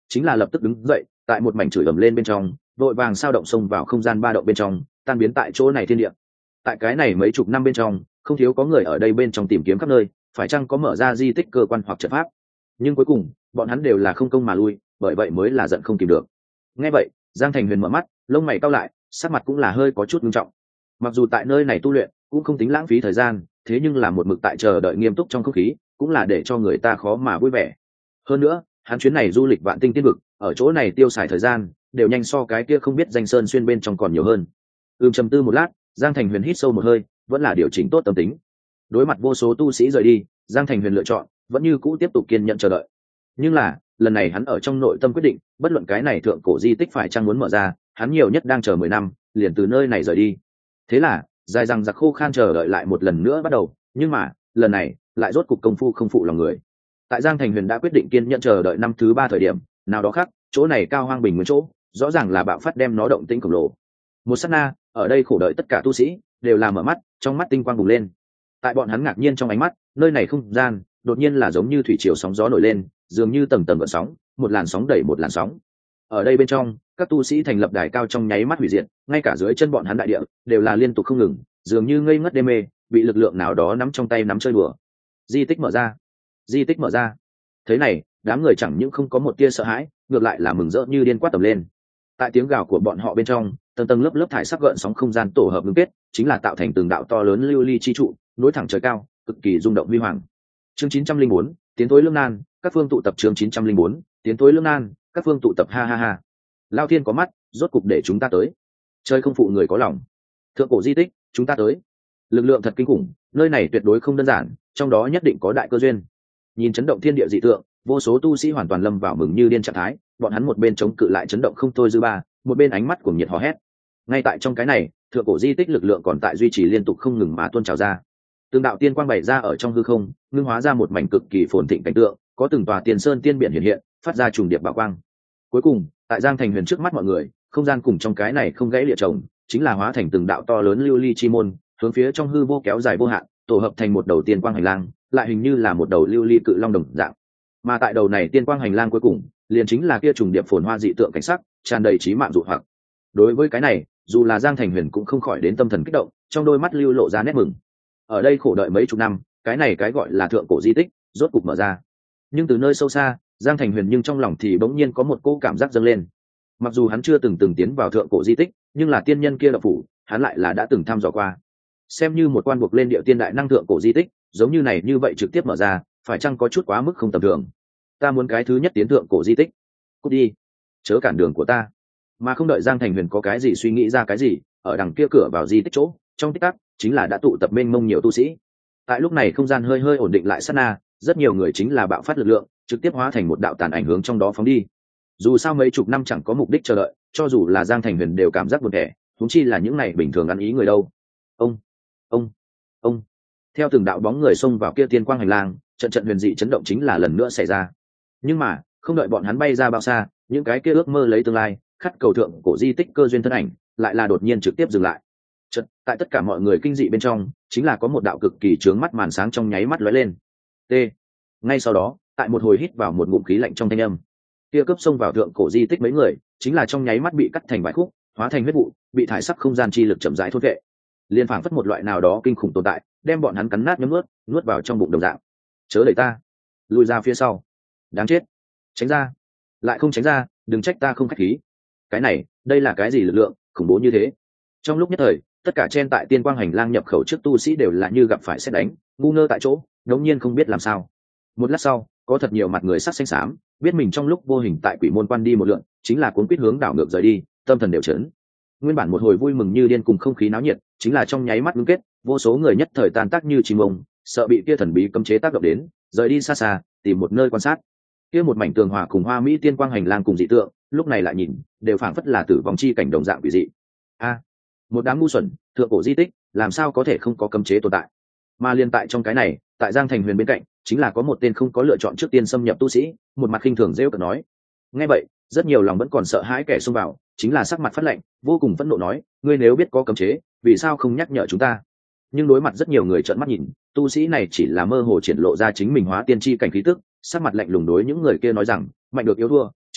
chính là lập tức đứng dậy, tại một mảnh chửi ầm lên bên trong vội vàng sao động xông vào không gian ba động bên trong, tan biến tại chỗ này thiên địa. Tại cái này mấy chục năm bên trong, không thiếu có người ở đây bên trong tìm kiếm khắp nơi, phải chăng có mở ra di tích cơ quan hoặc trận pháp, nhưng cuối cùng bọn hắn đều là không công mà lui, bởi vậy mới là giận không kìm được. Nghe vậy, Giang Thành Huyền mở mắt, lông mày cau lại, sắc mặt cũng là hơi có chút nghiêm trọng. Mặc dù tại nơi này tu luyện cũng không tính lãng phí thời gian, thế nhưng là một mực tại chờ đợi nghiêm túc trong không khí, cũng là để cho người ta khó mà vui vẻ. Hơn nữa, hắn chuyến này du lịch vạn tinh tiên vực, ở chỗ này tiêu xài thời gian đều nhanh so cái kia không biết danh sơn xuyên bên trong còn nhiều hơn. Ừm trầm tư một lát, Giang Thành Huyền hít sâu một hơi, vẫn là điều chỉnh tốt tâm tính. Đối mặt vô số tu sĩ rời đi, Giang Thành Huyền lựa chọn vẫn như cũ tiếp tục kiên nhẫn chờ đợi. Nhưng là lần này hắn ở trong nội tâm quyết định, bất luận cái này thượng cổ di tích phải chăng muốn mở ra, hắn nhiều nhất đang chờ mười năm, liền từ nơi này rời đi. Thế là dài rằng giặc khô khan chờ đợi lại một lần nữa bắt đầu, nhưng mà lần này lại rốt cục công phu không phụ lòng người. Tại Giang Thành Huyền đã quyết định kiên nhẫn chờ đợi năm thứ ba thời điểm nào đó khác, chỗ này cao hoang bình nguyên chỗ rõ ràng là bạo phát đem nó động tĩnh khổng lồ. Một sát na, ở đây khổ đợi tất cả tu sĩ đều là mở mắt, trong mắt tinh quang bùng lên. Tại bọn hắn ngạc nhiên trong ánh mắt, nơi này không gian đột nhiên là giống như thủy triều sóng gió nổi lên, dường như tầng tầng gợn sóng, một làn sóng đẩy một làn sóng. Ở đây bên trong, các tu sĩ thành lập đài cao trong nháy mắt hủy diệt, ngay cả dưới chân bọn hắn đại địa đều là liên tục không ngừng, dường như ngây ngất đê mê, bị lực lượng nào đó nắm trong tay nắm chơi đùa. Di tích mở ra, di tích mở ra. Thế này, đám người chẳng những không có một tia sợ hãi, ngược lại là mừng rỡ như điên quát tầm lên. Tại tiếng gào của bọn họ bên trong, tầng tầng lớp lớp thải sắc gợn sóng không gian tổ hợp ngưng kết, chính là tạo thành từng đạo to lớn lưu ly chi trụ, nối thẳng trời cao, cực kỳ rung động huy hoàng. Chương chín trăm linh bốn, tiến thối lưỡng nan, các phương tụ tập. Chương chín trăm linh bốn, tiến thối lưỡng nan, các phương tụ tập. Ha ha ha. Lao Thiên có mắt, rốt cục để chúng ta tới. Chơi không phụ người có lòng. Thượng cổ di tích, chúng ta tới. Lực lượng thật kinh khủng, nơi này tuyệt đối không đơn giản, trong đó nhất định có đại cơ duyên. Nhìn chấn động thiên địa dị tượng, vô số tu sĩ hoàn toàn lâm vào mừng như điên trạng thái, bọn hắn một bên chống cự lại chấn động không thôi dư ba, một bên ánh mắt cuồng nhiệt hò hét. Ngay tại trong cái này, thượng cổ di tích lực lượng còn tại duy trì liên tục không ngừng mà tuôn trào ra. Từng đạo tiên quang bày ra ở trong hư không, ngưng hóa ra một mảnh cực kỳ phồn thịnh cảnh tượng, có từng tòa tiền sơn tiên biển hiện hiện, phát ra trùng điệp bảo quang. Cuối cùng, tại Giang Thành Huyền trước mắt mọi người, không gian cùng trong cái này không gãy lịa chồng, chính là hóa thành từng đạo to lớn lưu ly chi môn, hướng phía trong hư vô kéo dài vô hạn, tổ hợp thành một đầu tiên quang hành lang, lại hình như là một đầu lưu ly cự long đồng dạng. Mà tại đầu này tiên quang hành lang cuối cùng, liền chính là kia trùng điệp phồn hoa dị tượng cảnh sắc, tràn đầy trí mạng dụ hoặc. Đối với cái này, dù là Giang Thành Huyền cũng không khỏi đến tâm thần kích động, trong đôi mắt lưu lộ ra nét mừng. Ở đây khổ đợi mấy chục năm, cái này cái gọi là thượng cổ di tích rốt cục mở ra. Nhưng từ nơi sâu xa, Giang Thành Huyền nhưng trong lòng thì bỗng nhiên có một cô cảm giác dâng lên. Mặc dù hắn chưa từng từng tiến vào thượng cổ di tích, nhưng là tiên nhân kia độc phủ, hắn lại là đã từng thăm dò qua. Xem như một quan buộc lên địa tiên đại năng thượng cổ di tích, giống như này như vậy trực tiếp mở ra, phải chăng có chút quá mức không tầm thường. Ta muốn cái thứ nhất tiến thượng cổ di tích. Cút đi, chớ cản đường của ta. Mà không đợi Giang Thành Huyền có cái gì suy nghĩ ra cái gì, ở đằng kia cửa vào di tích chỗ, trong tích tắc chính là đã tụ tập mênh mông nhiều tu sĩ. Tại lúc này không gian hơi hơi ổn định lại sát na, rất nhiều người chính là bạo phát lực lượng, trực tiếp hóa thành một đạo tàn ảnh hướng trong đó phóng đi. Dù sao mấy chục năm chẳng có mục đích chờ đợi, cho dù là Giang Thành Huyền đều cảm giác buồn tẻ, huống chi là những này bình thường ăn ý người đâu. Ông, ông, ông. Theo từng đạo bóng người xông vào kia tiên quang hành lang, trận trận huyền dị chấn động chính là lần nữa xảy ra. Nhưng mà, không đợi bọn hắn bay ra bao xa, những cái kia ước mơ lấy tương lai, khát cầu thượng cổ di tích cơ duyên thân ảnh, lại là đột nhiên trực tiếp dừng lại. Chợt, tại tất cả mọi người kinh dị bên trong, chính là có một đạo cực kỳ chướng mắt màn sáng trong nháy mắt lóe lên. T. Ngay sau đó, tại một hồi hít vào một ngụm khí lạnh trong thanh âm, kia cấp xông vào thượng cổ di tích mấy người, chính là trong nháy mắt bị cắt thành vài khúc, hóa thành huyết vụ, bị thải sắc không gian chi lực chậm rãi thôn vệ. Liên phảng phất một loại nào đó kinh khủng tồn tại, đem bọn hắn cắn nát nhấm nuốt, nuốt vào trong bụng đồng dạng. Chớ đẩy ta, lùi ra phía sau. Đáng chết, tránh ra, lại không tránh ra, đừng trách ta không khách khí. Cái này, đây là cái gì lực lượng khủng bố như thế? Trong lúc nhất thời, tất cả trên tại tiên quang hành lang nhập khẩu trước tu sĩ đều là như gặp phải sét đánh, ngu ngơ tại chỗ, đống nhiên không biết làm sao. Một lát sau, có thật nhiều mặt người sắc xanh xám, biết mình trong lúc vô hình tại quỷ môn quan đi một lượn, chính là cuốn quýt hướng đảo ngược rời đi, tâm thần đều chấn. Nguyên bản một hồi vui mừng như điên cùng không khí náo nhiệt, chính là trong nháy mắt ngưng kết, vô số người nhất thời tan tác như chim ông, sợ bị kia thần bí cấm chế tác động đến, rời đi xa xa, tìm một nơi quan sát. Kia một mảnh tường hòa cùng hoa mỹ tiên quang hành lang cùng dị tượng, lúc này lại nhìn, đều phảng phất là tử vong chi cảnh đồng dạng quỷ dị. A, một đám ngu xuẩn, thượng cổ di tích, làm sao có thể không có cấm chế tồn tại? Mà liên tại trong cái này, tại Giang Thành Huyền bên cạnh, chính là có một tên không có lựa chọn trước tiên xâm nhập tu sĩ, một mặt khinh thường rêu cợt nói. Nghe vậy, rất nhiều lòng vẫn còn sợ hãi kẻ xông vào, chính là sắc mặt phát lạnh, vô cùng phẫn nộ nói, ngươi nếu biết có cấm chế, vì sao không nhắc nhở chúng ta? Nhưng đối mặt rất nhiều người trợn mắt nhìn, tu sĩ này chỉ là mơ hồ triển lộ ra chính mình hóa tiên chi cảnh khí tức, sắc mặt lạnh lùng đối những người kia nói rằng, mạnh được yếu thua,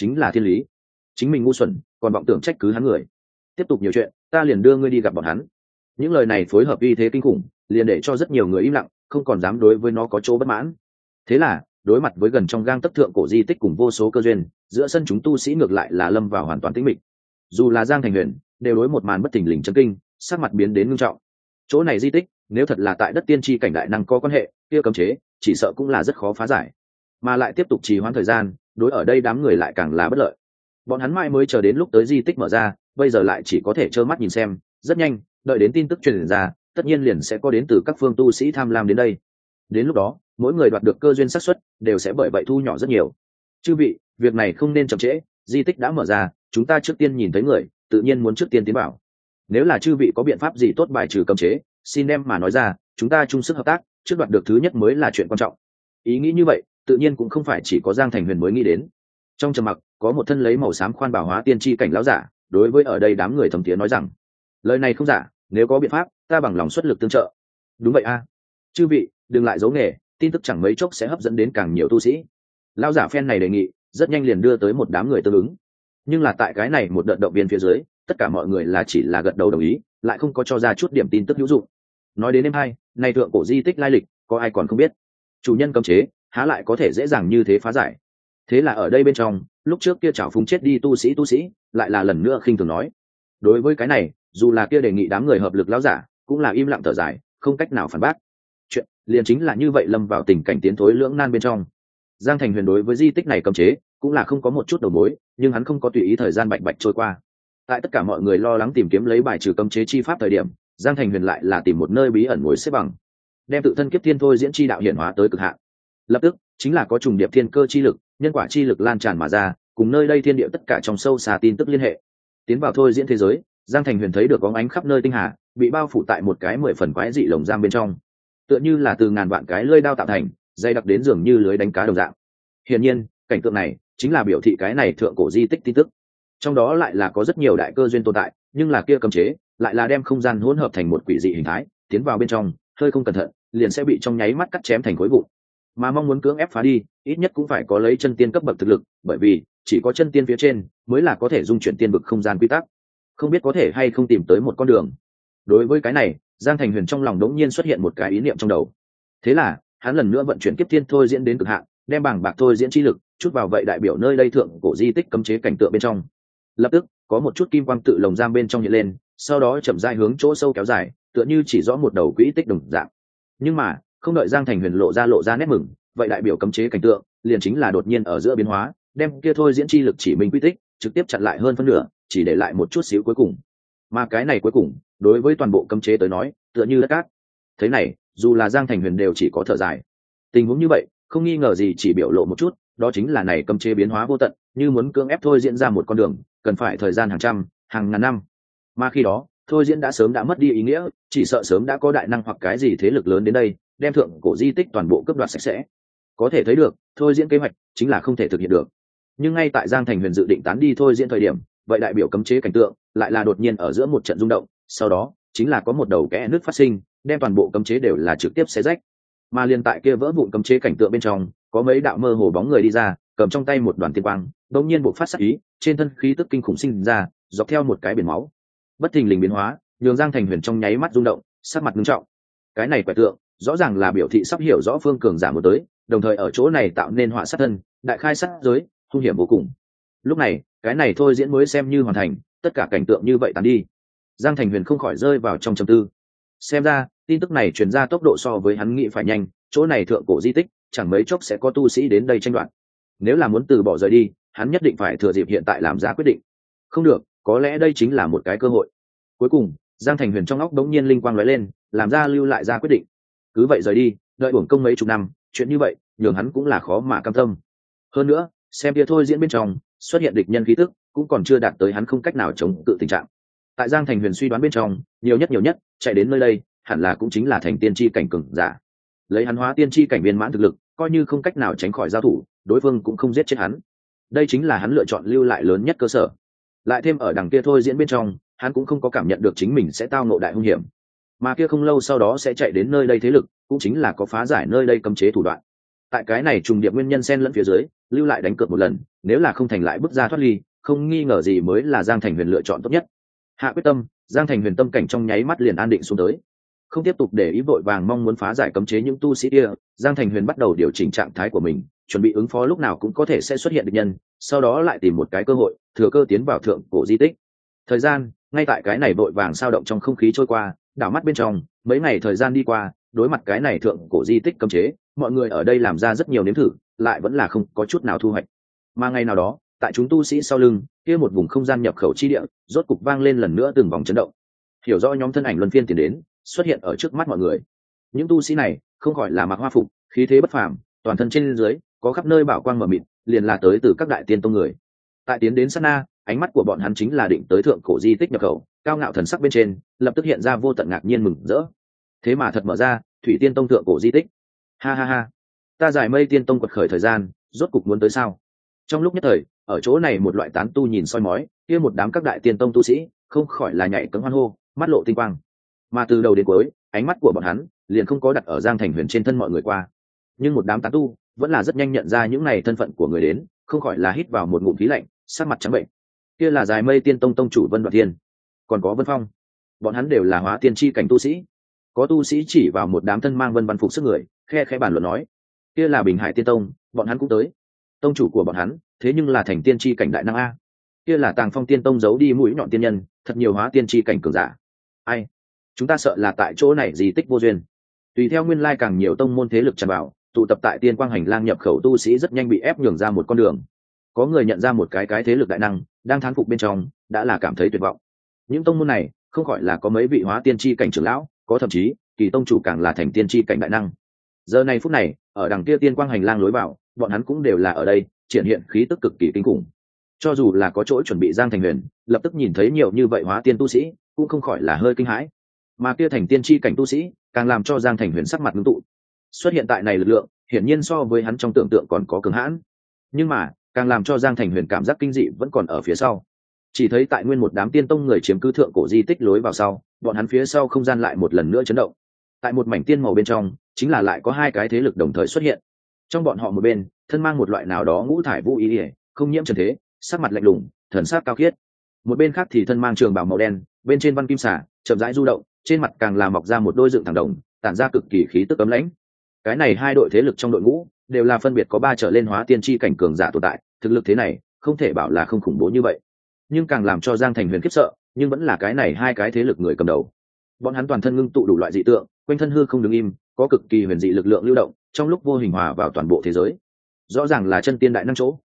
chính là thiên lý. Chính mình ngu xuẩn còn vọng tưởng trách cứ hắn người. Tiếp tục nhiều chuyện, ta liền đưa ngươi đi gặp bọn hắn. Những lời này phối hợp uy thế kinh khủng, liền để cho rất nhiều người im lặng, không còn dám đối với nó có chỗ bất mãn. Thế là đối mặt với gần trong gang tấc thượng cổ di tích cùng vô số cơ duyên, giữa sân chúng tu sĩ ngược lại là lâm vào hoàn toàn tĩnh mịch. Dù là Giang Thành Huyền đều đối một màn bất thình lình chấn kinh, sắc mặt biến đến ngưng trọng. Chỗ này di tích nếu thật là tại đất tiên tri cảnh đại năng có quan hệ, kia cấm chế chỉ sợ cũng là rất khó phá giải, mà lại tiếp tục trì hoãn thời gian, đối ở đây đám người lại càng là bất lợi. Bọn hắn mãi mới chờ đến lúc tới di tích mở ra, bây giờ lại chỉ có thể trơ mắt nhìn xem. Rất nhanh, đợi đến tin tức truyền ra, tất nhiên liền sẽ có đến từ các phương tu sĩ tham lam đến đây. Đến lúc đó, mỗi người đoạt được cơ duyên xác suất đều sẽ bởi vậy thu nhỏ rất nhiều. Chư vị, việc này không nên chậm trễ, di tích đã mở ra, chúng ta trước tiên nhìn thấy người, tự nhiên muốn trước tiên tiến vào. Nếu là chư vị có biện pháp gì tốt bài trừ cấm chế, xin đem mà nói ra, chúng ta chung sức hợp tác, trước đoạt được thứ nhất mới là chuyện quan trọng. Ý nghĩ như vậy, tự nhiên cũng không phải chỉ có Giang Thành Huyền mới nghĩ đến. Trong trầm mặc, có một thân lấy màu xám khoan bảo hóa tiên tri cảnh lão giả, đối với ở đây đám người thầm tiếng nói rằng, lời này không giả, nếu có biện pháp, ta bằng lòng xuất lực tương trợ. Đúng vậy a, chư vị, đừng lại giấu nghề, tin tức chẳng mấy chốc sẽ hấp dẫn đến càng nhiều tu sĩ. Lão giả phen này đề nghị, rất nhanh liền đưa tới một đám người tương ứng. Nhưng là tại cái này một đợt động viên phía dưới, tất cả mọi người là chỉ là gật đầu đồng ý, lại không có cho ra chút điểm tin tức hữu dụng. Nói đến em hai, này thượng cổ di tích lai lịch, có ai còn không biết? Chủ nhân cấm chế, há lại có thể dễ dàng như thế phá giải? Thế là ở đây bên trong, lúc trước kia chảo phúng chết đi tu sĩ tu sĩ, lại là lần nữa khinh thường nói. Đối với cái này, dù là kia đề nghị đám người hợp lực lão giả, cũng là im lặng thở dài, không cách nào phản bác. Chuyện liền chính là như vậy, lâm vào tình cảnh tiến thối lưỡng nan bên trong. Giang Thành Huyền đối với di tích này cấm chế, cũng là không có một chút đầu mối, nhưng hắn không có tùy ý thời gian bạch bạch trôi qua. Tại tất cả mọi người lo lắng tìm kiếm lấy bài trừ cấm chế chi pháp thời điểm, Giang Thành Huyền lại là tìm một nơi bí ẩn ngồi xếp bằng, đem tự thân kiếp thiên thôi diễn chi đạo hiển hóa tới cực hạn. Lập tức chính là có trùng điệp thiên cơ chi lực, nhân quả chi lực lan tràn mà ra, cùng nơi đây thiên địa tất cả trong sâu xa tin tức liên hệ. Tiến vào thôi diễn thế giới, Giang Thành Huyền thấy được bóng ánh khắp nơi tinh hà, bị bao phủ tại một cái mười phần quái dị lồng giam bên trong, tựa như là từ ngàn vạn cái lưỡi đao tạo thành, dày đặc đến dường như lưới đánh cá đồng dạng. Hiển nhiên, cảnh tượng này chính là biểu thị cái này thượng cổ di tích tin tức. Trong đó lại là có rất nhiều đại cơ duyên tồn tại, nhưng là kia cấm chế lại là đem không gian hỗn hợp thành một quỷ dị hình thái, tiến vào bên trong, hơi không cẩn thận, liền sẽ bị trong nháy mắt cắt chém thành khối vụn. Mà mong muốn cưỡng ép phá đi, ít nhất cũng phải có lấy chân tiên cấp bậc thực lực, bởi vì chỉ có chân tiên phía trên mới là có thể dung chuyển tiên vực không gian quy tắc. Không biết có thể hay không tìm tới một con đường. Đối với cái này, Giang Thành Huyền trong lòng đống nhiên xuất hiện một cái ý niệm trong đầu. Thế là, hắn lần nữa vận chuyển kiếp thiên thôi diễn đến cực hạn, đem bảng bạc thôi diễn chi lực chút vào vậy đại biểu nơi đây thượng cổ di tích cấm chế cảnh tượng bên trong. Lập tức, có một chút kim quang tự lồng giam bên trong hiện lên, sau đó chậm rãi hướng chỗ sâu kéo dài, tựa như chỉ rõ một đầu quỹ tích đồng dạng. Nhưng mà, không đợi Giang Thành Huyền lộ ra lộ ra nét mừng, vậy đại biểu cấm chế cảnh tượng liền chính là đột nhiên ở giữa biến hóa, đem kia thôi diễn chi lực chỉ minh quy tích trực tiếp chặn lại hơn phân nửa, chỉ để lại một chút xíu cuối cùng. Mà cái này cuối cùng, đối với toàn bộ cấm chế tới nói, tựa như đất cát. Thế này, dù là Giang Thành Huyền đều chỉ có thở dài. Tình huống như vậy, không nghi ngờ gì chỉ biểu lộ một chút, đó chính là này cấm chế biến hóa vô tận, như muốn cưỡng ép thôi diễn ra một con đường, cần phải thời gian hàng trăm, hàng ngàn năm. Mà khi đó, thôi diễn đã sớm đã mất đi ý nghĩa, chỉ sợ sớm đã có đại năng hoặc cái gì thế lực lớn đến đây, đem thượng cổ di tích toàn bộ cướp đoạt sạch sẽ. Có thể thấy được, thôi diễn kế hoạch chính là không thể thực hiện được. Nhưng ngay tại Giang Thành Huyền dự định tán đi thôi diễn thời điểm, vậy đại biểu cấm chế cảnh tượng lại là đột nhiên ở giữa một trận rung động, sau đó chính là có một đầu kẽ nước phát sinh, đem toàn bộ cấm chế đều là trực tiếp xé rách. Mà liên tại kia vỡ vụn cấm chế cảnh tượng bên trong, có mấy đạo mơ hồ bóng người đi ra, cầm trong tay một đoàn tiên quang, đột nhiên bộc phát sát ý, trên thân khí tức kinh khủng sinh ra, dọc theo một cái biển máu. Bất thình lình biến hóa, nhường Giang Thành Huyền trong nháy mắt rung động, sắc mặt nghiêm trọng. Cái này quẻ tượng, rõ ràng là biểu thị sắp hiểu rõ phương cường giả một tới, đồng thời ở chỗ này tạo nên họa sát thân, đại khai sát giới, hung hiểm vô cùng. Lúc này, cái này thôi diễn mới xem như hoàn thành, tất cả cảnh tượng như vậy tàn đi. Giang Thành Huyền không khỏi rơi vào trong trầm tư. Xem ra, tin tức này truyền ra tốc độ so với hắn nghĩ phải nhanh, chỗ này thượng cổ di tích, chẳng mấy chốc sẽ có tu sĩ đến đây tranh đoạt. Nếu là muốn từ bỏ rời đi, hắn nhất định phải thừa dịp hiện tại làm ra quyết định. Không được, có lẽ đây chính là một cái cơ hội. Cuối cùng, Giang Thành Huyền trong óc đống nhiên linh quang lóe lên, làm ra lưu lại ra quyết định. Cứ vậy rời đi, đợi uổng công mấy chục năm, chuyện như vậy, nhường hắn cũng là khó mà cam tâm. Hơn nữa, xem kia thôi diễn bên trong xuất hiện địch nhân khí tức, cũng còn chưa đạt tới hắn không cách nào chống cự tình trạng. Tại Giang Thành Huyền suy đoán bên trong, nhiều nhất nhiều nhất, chạy đến nơi đây, hẳn là cũng chính là thành tiên tri cảnh cường giả. Lấy hắn hóa tiên tri cảnh viên mãn thực lực, coi như không cách nào tránh khỏi giao thủ, đối phương cũng không giết chết hắn. Đây chính là hắn lựa chọn lưu lại lớn nhất cơ sở. Lại thêm ở đằng kia thôi diễn bên trong, hắn cũng không có cảm nhận được chính mình sẽ tao ngộ đại hung hiểm, mà kia không lâu sau đó sẽ chạy đến nơi đây thế lực, cũng chính là có phá giải nơi đây cấm chế thủ đoạn. Tại cái này trùng điệp nguyên nhân xen lẫn phía dưới, lưu lại đánh cược một lần, nếu là không thành lại bước ra thoát ly, không nghi ngờ gì mới là Giang Thành Huyền lựa chọn tốt nhất. Hạ quyết tâm, Giang Thành Huyền tâm cảnh trong nháy mắt liền an định xuống tới, không tiếp tục để ý vội vàng mong muốn phá giải cấm chế những tu sĩ kia. Giang Thành Huyền bắt đầu điều chỉnh trạng thái của mình, chuẩn bị ứng phó lúc nào cũng có thể sẽ xuất hiện địch nhân, sau đó lại tìm một cái cơ hội thừa cơ tiến vào thượng cổ di tích. Thời gian ngay tại cái này vội vàng sao động trong không khí trôi qua, đảo mắt bên trong mấy ngày thời gian đi qua, đối mặt cái này thượng cổ di tích cấm chế, mọi người ở đây làm ra rất nhiều nếm thử, lại vẫn là không có chút nào thu hoạch. Mà ngày nào đó, tại chúng tu sĩ sau lưng kia một vùng không gian nhập khẩu chi địa rốt cục vang lên lần nữa từng vòng chấn động. Hiểu rõ nhóm thân ảnh luân phiên tiến đến, xuất hiện ở trước mắt mọi người. Những tu sĩ này không khỏi là mặc hoa phục, khí thế bất phàm, toàn thân trên dưới có khắp nơi bảo quang mờ mịt, liền là tới từ các đại tiên tông người. Tại tiến đến sát na, ánh mắt của bọn hắn chính là định tới thượng cổ di tích nhập khẩu, cao ngạo thần sắc bên trên lập tức hiện ra vô tận ngạc nhiên mừng rỡ. Thế mà thật mở ra, Thủy Tiên Tông thượng cổ di tích. Ha ha ha, ta giải mây tiên tông quật khởi thời gian rốt cục muốn tới sao? Trong lúc nhất thời, ở chỗ này một loại tán tu nhìn soi mói, kia một đám các đại tiên tông tu sĩ không khỏi là nhảy cẫng hoan hô, mắt lộ tinh quang. Mà từ đầu đến cuối, ánh mắt của bọn hắn liền không có đặt ở Giang Thành Huyền trên thân mọi người qua. Nhưng một đám tán tu vẫn là rất nhanh nhận ra những này thân phận của người đến, không khỏi là hít vào một ngụm khí lạnh, sắc mặt trắng bệnh. Kia là Giải Mây Tiên Tông tông chủ Vân Đoạt Thiên, còn có Vân Phong, bọn hắn đều là hóa tiên chi cảnh tu sĩ. Có tu sĩ chỉ vào một đám thân mang vân văn phục sức người, khe khẽ bàn luận nói: kia là Bình Hải Tiên Tông, bọn hắn cũng tới. Tông chủ của bọn hắn thế nhưng là thành tiên chi cảnh đại năng a. Kia là Tàng Phong Tiên Tông giấu đi mũi nhọn tiên nhân, thật nhiều hóa tiên chi cảnh cường giả. Ai, chúng ta sợ là tại chỗ này di tích vô duyên. Tùy theo nguyên lai càng nhiều tông môn thế lực tràn vào, tụ tập tại Tiên Quang Hành Lang nhập khẩu tu sĩ rất nhanh bị ép nhường ra một con đường. Có người nhận ra một cái cái thế lực đại năng đang thán phục bên trong, đã là cảm thấy tuyệt vọng. Những tông môn này không gọi là có mấy vị hóa tiên chi cảnh trưởng lão, có thậm chí kỳ tông chủ càng là thành tiên chi cảnh đại năng. Giờ này phút này, ở đằng kia Tiên Quang Hành Lang lối vào, bọn hắn cũng đều là ở đây, triển hiện khí tức cực kỳ kinh khủng. Cho dù là có chỗ chuẩn bị Giang Thành Huyền, lập tức nhìn thấy nhiều như vậy hóa tiên tu sĩ, cũng không khỏi là hơi kinh hãi. Mà kia thành tiên chi cảnh tu sĩ, càng làm cho Giang Thành Huyền sắc mặt ngưng tụ. Xuất hiện tại này lực lượng, hiển nhiên so với hắn trong tưởng tượng còn có cường hãn. Nhưng mà, càng làm cho Giang Thành Huyền cảm giác kinh dị vẫn còn ở phía sau. Chỉ thấy tại nguyên một đám tiên tông người chiếm cứ thượng cổ di tích lối vào sau, bọn hắn phía sau không gian lại một lần nữa chấn động. Tại một mảnh tiên màu bên trong, chính là lại có hai cái thế lực đồng thời xuất hiện. Trong bọn họ một bên, thân mang một loại nào đó ngũ thải vũ y, không nhiễm trần thế, sắc mặt lạnh lùng, thần sắc cao khiết. Một bên khác thì thân mang trường bào màu đen, bên trên văn kim xà chậm rãi du động, trên mặt càng là mọc ra một đôi dựng thẳng đồng, tản ra cực kỳ khí tức cấm lãnh. Cái này hai đội thế lực trong đội ngũ đều là phân biệt có ba trở lên hóa tiên chi cảnh cường giả tồn tại, thực lực thế này không thể bảo là không khủng bố như vậy. Nhưng càng làm cho Giang Thành Huyền khiếp sợ, nhưng vẫn là cái này hai cái thế lực người cầm đầu. Bọn hắn toàn thân ngưng tụ đủ loại dị tượng, quanh thân hư không đứng im, có cực kỳ huyền dị lực lượng lưu động, trong lúc vô hình hòa vào toàn bộ thế giới. Rõ ràng là chân tiên đại năng chỗ,